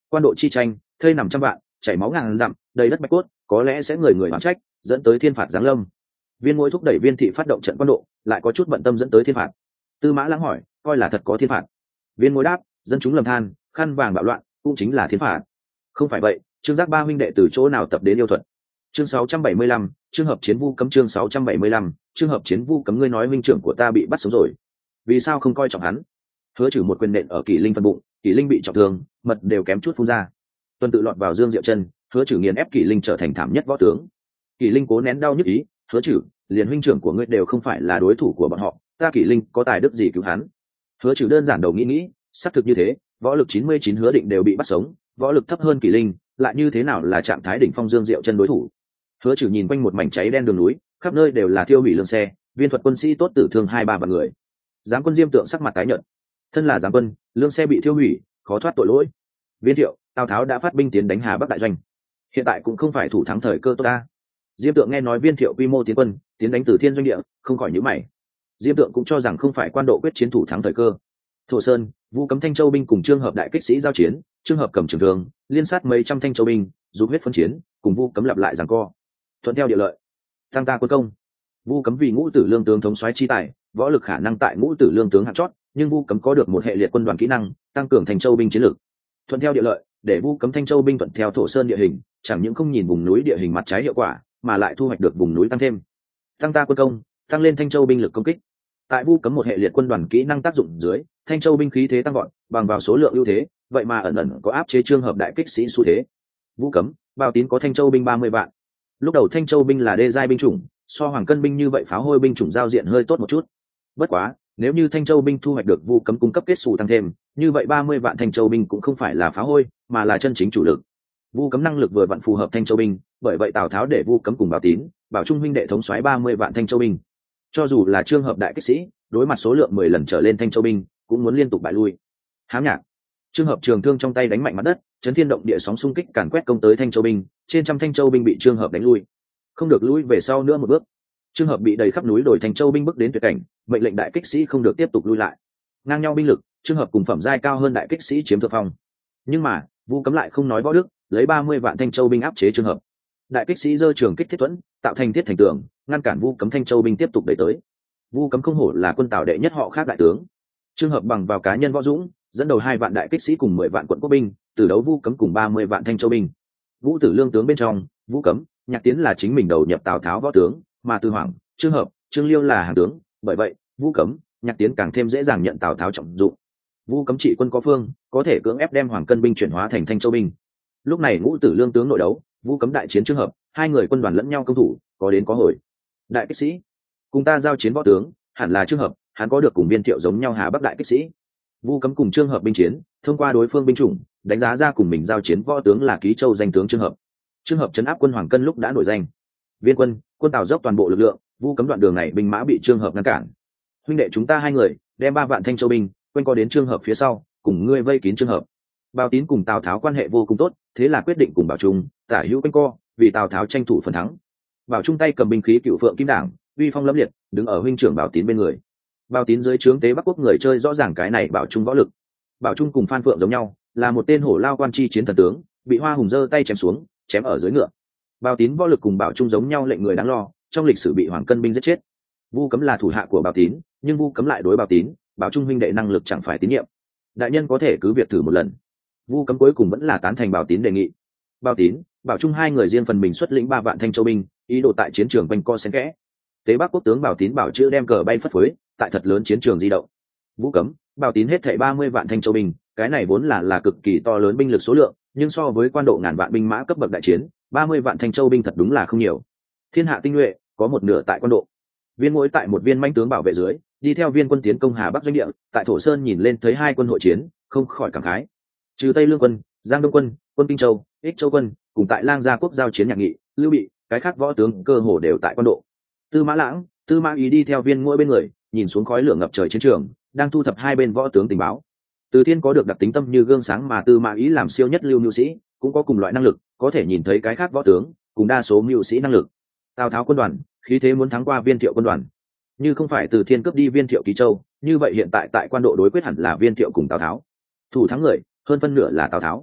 Quan độ chi tranh, thây nằm trăm vạn, chảy máu ngàn dặm, đầy đất bạch cốt, có lẽ sẽ người người oán trách, dẫn tới thiên phạt giáng lâm. Viên Ngôi thúc đẩy Viên thị phát động trận quan độ, lại có chút bận tâm dẫn tới thiên phạt. Tư Mã Lãng hỏi, coi là thật có thiên phạt? Viên Ngôi đáp, dân chúng lầm than, khăn vàng bạo loạn, cũng chính là thiên phạt. Không phải vậy, Trương Giác ba huynh đệ từ chỗ nào tập đến yêu thuật? Chương 675, trường hợp chiến vu cấm. Chương 675, trường hợp chiến vu cấm. Ngươi nói huynh trưởng của ta bị bắt sống rồi, vì sao không coi trọng hắn? Hứa Trừ một quyền nện ở Kỷ Linh phần bụng, Kỷ Linh bị trọng thương, mật đều kém chút phun ra. Tuân tự lọt vào Dương Diệu Chân, Hứa Trừ nghiền ép Kỷ Linh trở thành thảm nhất võ tướng. Kỷ Linh cố nén đau nhức ý, Hứa Trừ, liền huynh trưởng của ngươi đều không phải là đối thủ của bọn họ, ta Kỷ Linh có tài đức gì cứu hắn? Hứa Trừ đơn giản đầu nghĩ, xác thực như thế, võ lực 99 Hứa Định đều bị bắt sống, võ lực thấp hơn Kỷ Linh, lại như thế nào là trạng thái đỉnh phong Dương Diệu Chân đối thủ? Hứa Trừ nhìn quanh một mảnh cháy đen đường núi, khắp nơi đều là thiêu hủy lương xe, viên thuật quân sĩ tốt tử thương 2-3 vạn người. Giám quân Diêm Tượng sắc mặt tái nhợt, thân là giám quân, lương xe bị thiêu hủy, khó thoát tội lỗi. Viên Thiệu, Tào Tháo đã phát binh tiến đánh Hà Bắc đại doanh, hiện tại cũng không phải thủ thắng thời cơ tốt ta. Diêm Tượng nghe nói Viên Thiệu quy mô tiến quân, tiến đánh Từ Thiên doanh địa, không khỏi nhíu mày. Diêm Tượng cũng cho rằng không phải quan độ quyết chiến thủ thắng thời cơ. Thổ Sơn, Vu Cấm Thanh Châu binh cùng Trương Hợp đại kích sĩ giao chiến, Trương Hợp cầm trường thương, liên sát mấy trăm Thanh Châu binh, dùng huyết phân chiến, cùng Vu Cấm lặp lại giằng co. Thuận theo địa lợi, tăng ta quân công. Vu Cấm vì Ngũ Tử Lương tướng thống soái chi tài, võ lực khả năng tại Ngũ Tử Lương tướng hạng chót, nhưng Vu Cấm có được một hệ liệt quân đoàn kỹ năng, tăng cường Thanh Châu binh chiến lược. Thuận theo địa lợi, để Vu Cấm Thanh Châu binh thuận theo Thổ Sơn địa hình, chẳng những không nhìn vùng núi địa hình mặt trái hiệu quả, mà lại thu hoạch được vùng núi tăng thêm. Tăng ta quân công, tăng lên Thanh Châu binh lực công kích. Tại Vu Cấm một hệ liệt quân đoàn kỹ năng tác dụng dưới, Thanh Châu binh khí thế tăng vọt, bằng vào số lượng ưu thế, vậy mà ẩn ẩn có áp chế Trương Hợp đại kích sĩ xu thế. Vu Cấm, Bao Tín có Thanh Châu binh 30 vạn. Lúc đầu Thanh Châu binh là đê giai binh chủng, so Hoàng Cân binh như vậy pháo hôi binh chủng giao diện hơi tốt một chút. Bất quá, nếu như Thanh Châu binh thu hoạch được Vu Cấm cung cấp kết xù tăng thêm, như vậy 30 vạn Thanh Châu binh cũng không phải là pháo hôi, mà là chân chính chủ lực. Vu Cấm năng lực vừa vặn phù hợp Thanh Châu binh, bởi vậy Tào Tháo để Vu Cấm cùng Bảo Tín, Bảo Trung huynh đệ thống soái 30 vạn Thanh Châu binh. Cho dù là Trương Hợp đại kích sĩ, đối mặt số lượng 10 lần trở lên Thanh Châu binh, cũng muốn liên tục bại lui. Hám nhạc. Trương Hợp trường thương trong tay đánh mạnh mặt đất, chấn thiên động địa sóng xung kích càn quét công tới Thanh Châu binh, trên trăm Thanh Châu binh bị Trương Hợp đánh lui. Không được lui về sau nữa một bước. Trương Hợp bị đầy khắp núi đồi Thanh Châu binh bước đến tuyệt cảnh, mệnh lệnh đại kích sĩ không được tiếp tục lui lại. Ngang nhau binh lực, Trương Hợp cùng phẩm giai cao hơn đại kích sĩ chiếm thượng phong. Nhưng mà, Vu Cấm lại không nói võ đức, lấy 30 vạn Thanh Châu binh áp chế Trương Hợp. Đại kích sĩ giơ trường kích thiết thuẫn, tạo thành thiết thành tường, ngăn cản Vu Cấm Thanh Châu binh tiếp tục đẩy tới. Vu Cấm không hổ là quân Tào đệ nhất họ khác đại tướng. Trương Hợp bằng vào cá nhân võ dũng, dẫn đầu 2 vạn đại kích sĩ cùng 10 vạn quận quốc binh, từ đấu Vu Cấm cùng 30 vạn Thanh Châu binh. Vũ Tử Lương tướng bên trong, Vu Cấm, Nhạc Tiến là chính mình đầu nhập Tào Tháo võ tướng, mà Từ Hoàng, Trương Hợp, Trương Liêu là hàng tướng, bởi vậy, Vu Cấm, Nhạc Tiến càng thêm dễ dàng nhận Tào Tháo trọng dụng. Vu Cấm trị quân có phương, có thể cưỡng ép đem Hoàng Cân binh chuyển hóa thành Thanh Châu binh. Lúc này Ngũ Tử Lương tướng nội đấu, Vu Cấm đại chiến Trương Hợp, hai người quân đoàn lẫn nhau công thủ, có đến có hồi. Đại kích sĩ, cùng ta giao chiến võ tướng, hẳn là Trương Hợp, hắn có được cùng Viên Thiệu giống nhau Hà Bắc đại kích sĩ. Vu Cấm cùng Trương Hợp binh chiến, thông qua đối phương binh chủng, đánh giá ra cùng mình giao chiến võ tướng là Ký Châu danh tướng Trương Hợp. Trương Hợp trấn áp quân Hoàng Cân lúc đã nổi danh. Viên quân, quân Tào dốc toàn bộ lực lượng, Vu Cấm đoạn đường này binh mã bị Trương Hợp ngăn cản. Huynh đệ chúng ta hai người, đem 3 vạn Thanh Châu binh, quanh co đến Trương Hợp phía sau, cùng ngươi vây kín Trương Hợp. Bao Tín cùng Tào Tháo quan hệ vô cùng tốt, thế là quyết định cùng Bảo Trung, tả hữu quanh co, vì Tào Tháo tranh thủ phần thắng. Bảo Trung tay cầm binh khí Cựu Phượng Kim Đảng, uy phong lẫm liệt, đứng ở huynh trưởng Bảo Tín bên người. Bảo Tín dưới trướng Tế Bắc Quốc người chơi rõ ràng cái này Bảo Trung võ lực. Bảo Trung cùng Phan Phượng giống nhau, là một tên hổ lao quan chi chiến thần tướng, bị Hoa Hùng giơ tay chém xuống, chém ở dưới ngựa. Bảo Tín võ lực cùng Bảo Trung giống nhau, lệnh người đáng lo, trong lịch sử bị Hoàng Cân binh giết chết. Vu Cấm là thủ hạ của Bảo Tín, nhưng Vu Cấm lại đối Bảo Tín, Bảo Trung huynh đệ năng lực chẳng phải tín nhiệm. Đại nhân có thể cứ việc thử một lần. Vu Cấm cuối cùng vẫn là tán thành Bảo Tín đề nghị. Bảo Tín, Bảo Trung hai người riêng phần mình xuất lĩnh 3 vạn Thanh Châu binh, ý đồ tại chiến trường quanh co xen kẽ. Tế Bắc Quốc tướng Bảo Tín bảo chữ đem cờ bay phất phới, tại thật lớn chiến trường di động. Vu Cấm, Bảo Tín hết thảy 30 vạn Thanh Châu binh, cái này vốn là cực kỳ to lớn binh lực số lượng, nhưng so với quan độ ngàn vạn binh mã cấp bậc đại chiến, 30 vạn Thanh Châu binh thật đúng là không nhiều. Thiên hạ tinh nhuệ, có một nửa tại quan độ. Viên Ngỗi tại một viên mãnh tướng bảo vệ dưới, đi theo Viên quân tiến công Hà Bắc doanh địa, tại Thổ Sơn nhìn lên thấy hai quân hội chiến, không khỏi cảm khái. Trừ Tây Lương quân, Giang Đông quân, quân Kinh Châu, Ích Châu quân, cùng tại Lang Gia quốc giao chiến Nhạc Nghị, Lưu Bị, cái khác võ tướng cơ hồ đều tại quan độ. Tư Mã Lãng, Tư Mã Ý đi theo Viên Ngỗi bên người, nhìn xuống khói lửa ngập trời chiến trường, đang thu thập hai bên võ tướng tình báo. Từ Thiên có được đặc tính tâm như gương sáng mà Tư Mã Ý làm siêu nhất lưu nhu sĩ, cũng có cùng loại năng lực, có thể nhìn thấy cái khác võ tướng, cùng đa số nhu sĩ năng lực. Tào Tháo quân đoàn, khí thế muốn thắng qua Viên Thiệu quân đoàn. Như không phải Từ Thiên cướp đi Viên Thiệu Ký Châu, như vậy hiện tại tại quan độ đối quyết hẳn là Viên Thiệu cùng Tào Tháo. Thủ thắng người, hơn phân nửa là Tào Tháo.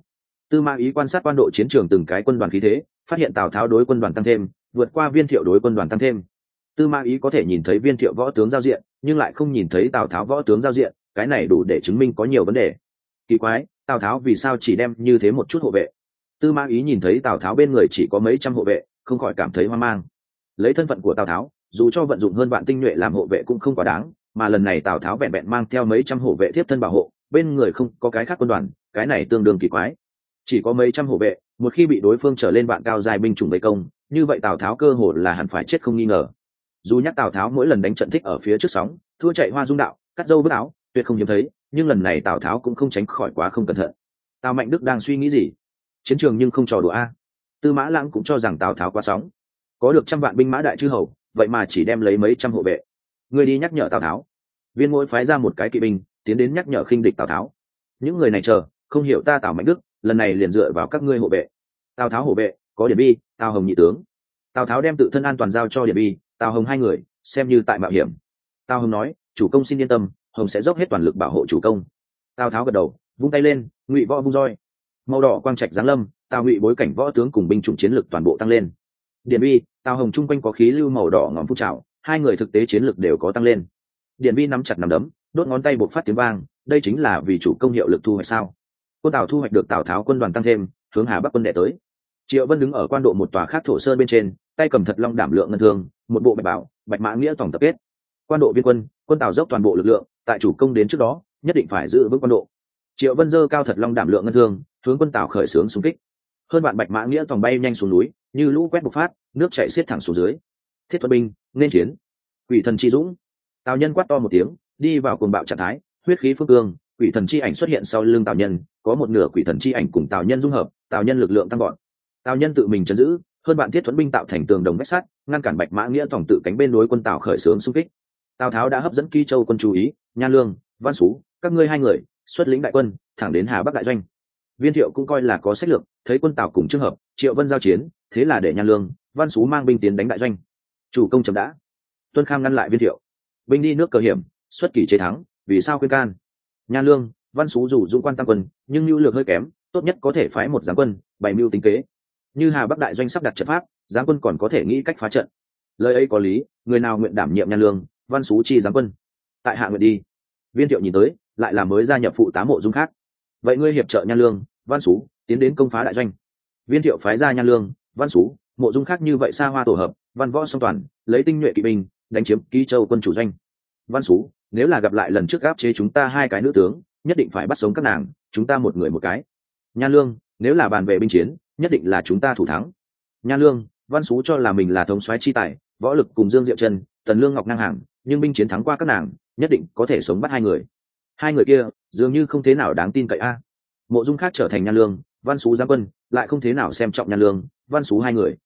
Tư Mã Ý quan sát quan độ chiến trường từng cái quân đoàn khí thế, phát hiện Tào Tháo đối quân đoàn tăng thêm, vượt qua Viên Thiệu đối quân đoàn tăng thêm. Tư Mã Ý có thể nhìn thấy Viên Thiệu võ tướng giao diện, nhưng lại không nhìn thấy Tào Tháo võ tướng giao diện, cái này đủ để chứng minh có nhiều vấn đề. Kỳ quái, Tào Tháo vì sao chỉ đem như thế một chút hộ vệ? Tư Mã Ý nhìn thấy Tào Tháo bên người chỉ có mấy trăm hộ vệ, không khỏi cảm thấy hoang mang. Lấy thân phận của Tào Tháo, dù cho vận dụng hơn vạn tinh nhuệ làm hộ vệ cũng không quá đáng, mà lần này Tào Tháo vẹn vẹn mang theo mấy trăm hộ vệ tiếp thân bảo hộ, bên người không có cái khác quân đoàn, cái này tương đương kỳ quái. Chỉ có mấy trăm hộ vệ, một khi bị đối phương trở lên vạn cao giai binh chủng vây công, như vậy Tào Tháo cơ hồ là hẳn phải chết không nghi ngờ. Dù nhắc Tào Tháo mỗi lần đánh trận thích ở phía trước sóng, thua chạy hoa dung đạo, cắt râu vứt áo, tuyệt không hiếm thấy, nhưng lần này Tào Tháo cũng không tránh khỏi quá không cẩn thận. Tào Mạnh Đức đang suy nghĩ gì? Chiến trường nhưng không trò đùa a. Tư Mã Lãng cũng cho rằng Tào Tháo quá sóng, có được trăm vạn binh mã đại chư hầu, vậy mà chỉ đem lấy mấy trăm hộ vệ. Người đi nhắc nhở Tào Tháo. Viên Mỗi phái ra một cái kỵ binh tiến đến nhắc nhở khinh địch Tào Tháo. Những người này chờ, không hiểu ta Tào Mạnh Đức, lần này liền dựa vào các ngươi hộ vệ. Tào Tháo hộ vệ có Điển Bi, Tào Hồng nhị tướng. Tào Tháo đem tự thân an toàn giao cho Điển Bi, Tào Hồng hai người, xem như tại mạo hiểm. Tào Hồng nói, chủ công xin yên tâm, Hồng sẽ dốc hết toàn lực bảo hộ chủ công. Tào Tháo gật đầu, vung tay lên, Ngụy võ vung roi, màu đỏ quang trạch giáng lâm, Tào Ngụy bối cảnh võ tướng cùng binh chủng chiến lực toàn bộ tăng lên. Điển Bi, Tào Hồng chung quanh có khí lưu màu đỏ ngòm phun trào, hai người thực tế chiến lực đều có tăng lên. Điển Bi nắm chặt nắm đấm, đốt ngón tay bộc phát tiếng vang, đây chính là vì chủ công hiệu lực thu hoạch sao? Quân Tào thu hoạch được Tào Tháo quân đoàn tăng thêm, hướng Hà Bắc quân đệ tới. Triệu Vân đứng ở quan độ một tòa khác thổ sơn bên trên, tay cầm thật long đảm lượng ngân thương, một bộ bạch bảo, bạch mã nghĩa tổng tập kết. Quan độ viên quân, quân Tào dốc toàn bộ lực lượng, tại chủ công đến trước đó, nhất định phải giữ vững quan độ. Triệu Vân giơ cao thật long đảm lượng ngân thương, hướng quân Tào khởi xướng xung kích. Hơn vạn bạch mã nghĩa tổng bay nhanh xuống núi, như lũ quét bộc phát, nước chảy xiết thẳng xuống dưới. Thiết thuật binh, nên chiến. Quỷ thần chi dũng. Tào Nhân quát to một tiếng, đi vào cuồng bạo trạng thái, huyết khí phương cương, quỷ thần chi ảnh xuất hiện sau lưng Tào Nhân, có một nửa quỷ thần chi ảnh cùng Tào Nhân dung hợp, Tào Nhân lực lượng tăng gọn. Tào Nhân tự mình trấn giữ, hơn bạn thiết thuẫn binh tạo thành tường đồng vách sắt, ngăn cản bạch mã nghĩa tổng tự cánh bên đối quân Tào khởi xướng xung kích. Tào Tháo đã hấp dẫn Ký Châu quân chú ý, Nhan Lương, Văn Sú, các ngươi hai người xuất lĩnh đại quân thẳng đến Hà Bắc đại doanh. Viên Thiệu cũng coi là có sách lược, thấy quân Tào cùng trường hợp, Triệu Vân giao chiến, thế là để Nhan Lương, Văn Sú mang binh tiến đánh đại doanh. Chủ công chậm đã. Tuân Khang ngăn lại Viên Thiệu. Binh đi nước cờ hiểm, xuất kỳ chế thắng, vì sao khuyên can? Nhan Lương, Văn Sú dù dũng quan tăng quân, nhưng nhu lược hơi kém, tốt nhất có thể phái một giáng quân, bày mưu tính kế. Như Hà Bắc đại doanh sắp đặt trận pháp, giáng quân còn có thể nghĩ cách phá trận. Lời ấy có lý, người nào nguyện đảm nhiệm Nhan Lương, Văn Sú chi giáng quân? Tại hạ nguyện đi. Viên Thiệu nhìn tới, lại là mới gia nhập phụ tá Mộ Dung khác. Vậy ngươi hiệp trợ Nhan Lương, Văn Sú tiến đến công phá đại doanh. Viên Thiệu phái ra Nhan Lương, Văn Sú, Mộ Dung khác như vậy xa hoa tổ hợp, văn võ song toàn, lấy tinh nhuệ kỵ binh đánh chiếm Ký Châu quân chủ doanh. Văn Sú, nếu là gặp lại lần trước áp chế chúng ta hai cái nữ tướng, nhất định phải bắt sống các nàng, chúng ta một người một cái. Nhan Lương, nếu là bàn về binh chiến, nhất định là chúng ta thủ thắng. Nhan Lương, Văn Sú cho là mình là thống soái chi tài, võ lực cùng Dương Diệu Trân, Tần Lương Ngọc ngang hàng, nhưng binh chiến thắng qua các nàng, nhất định có thể sống bắt hai người. Hai người kia dường như không thế nào đáng tin cậy a. Mộ Dung khác trở thành Nhan Lương, Văn Sú giáng quân, lại không thế nào xem trọng Nhan Lương, Văn Sú hai người.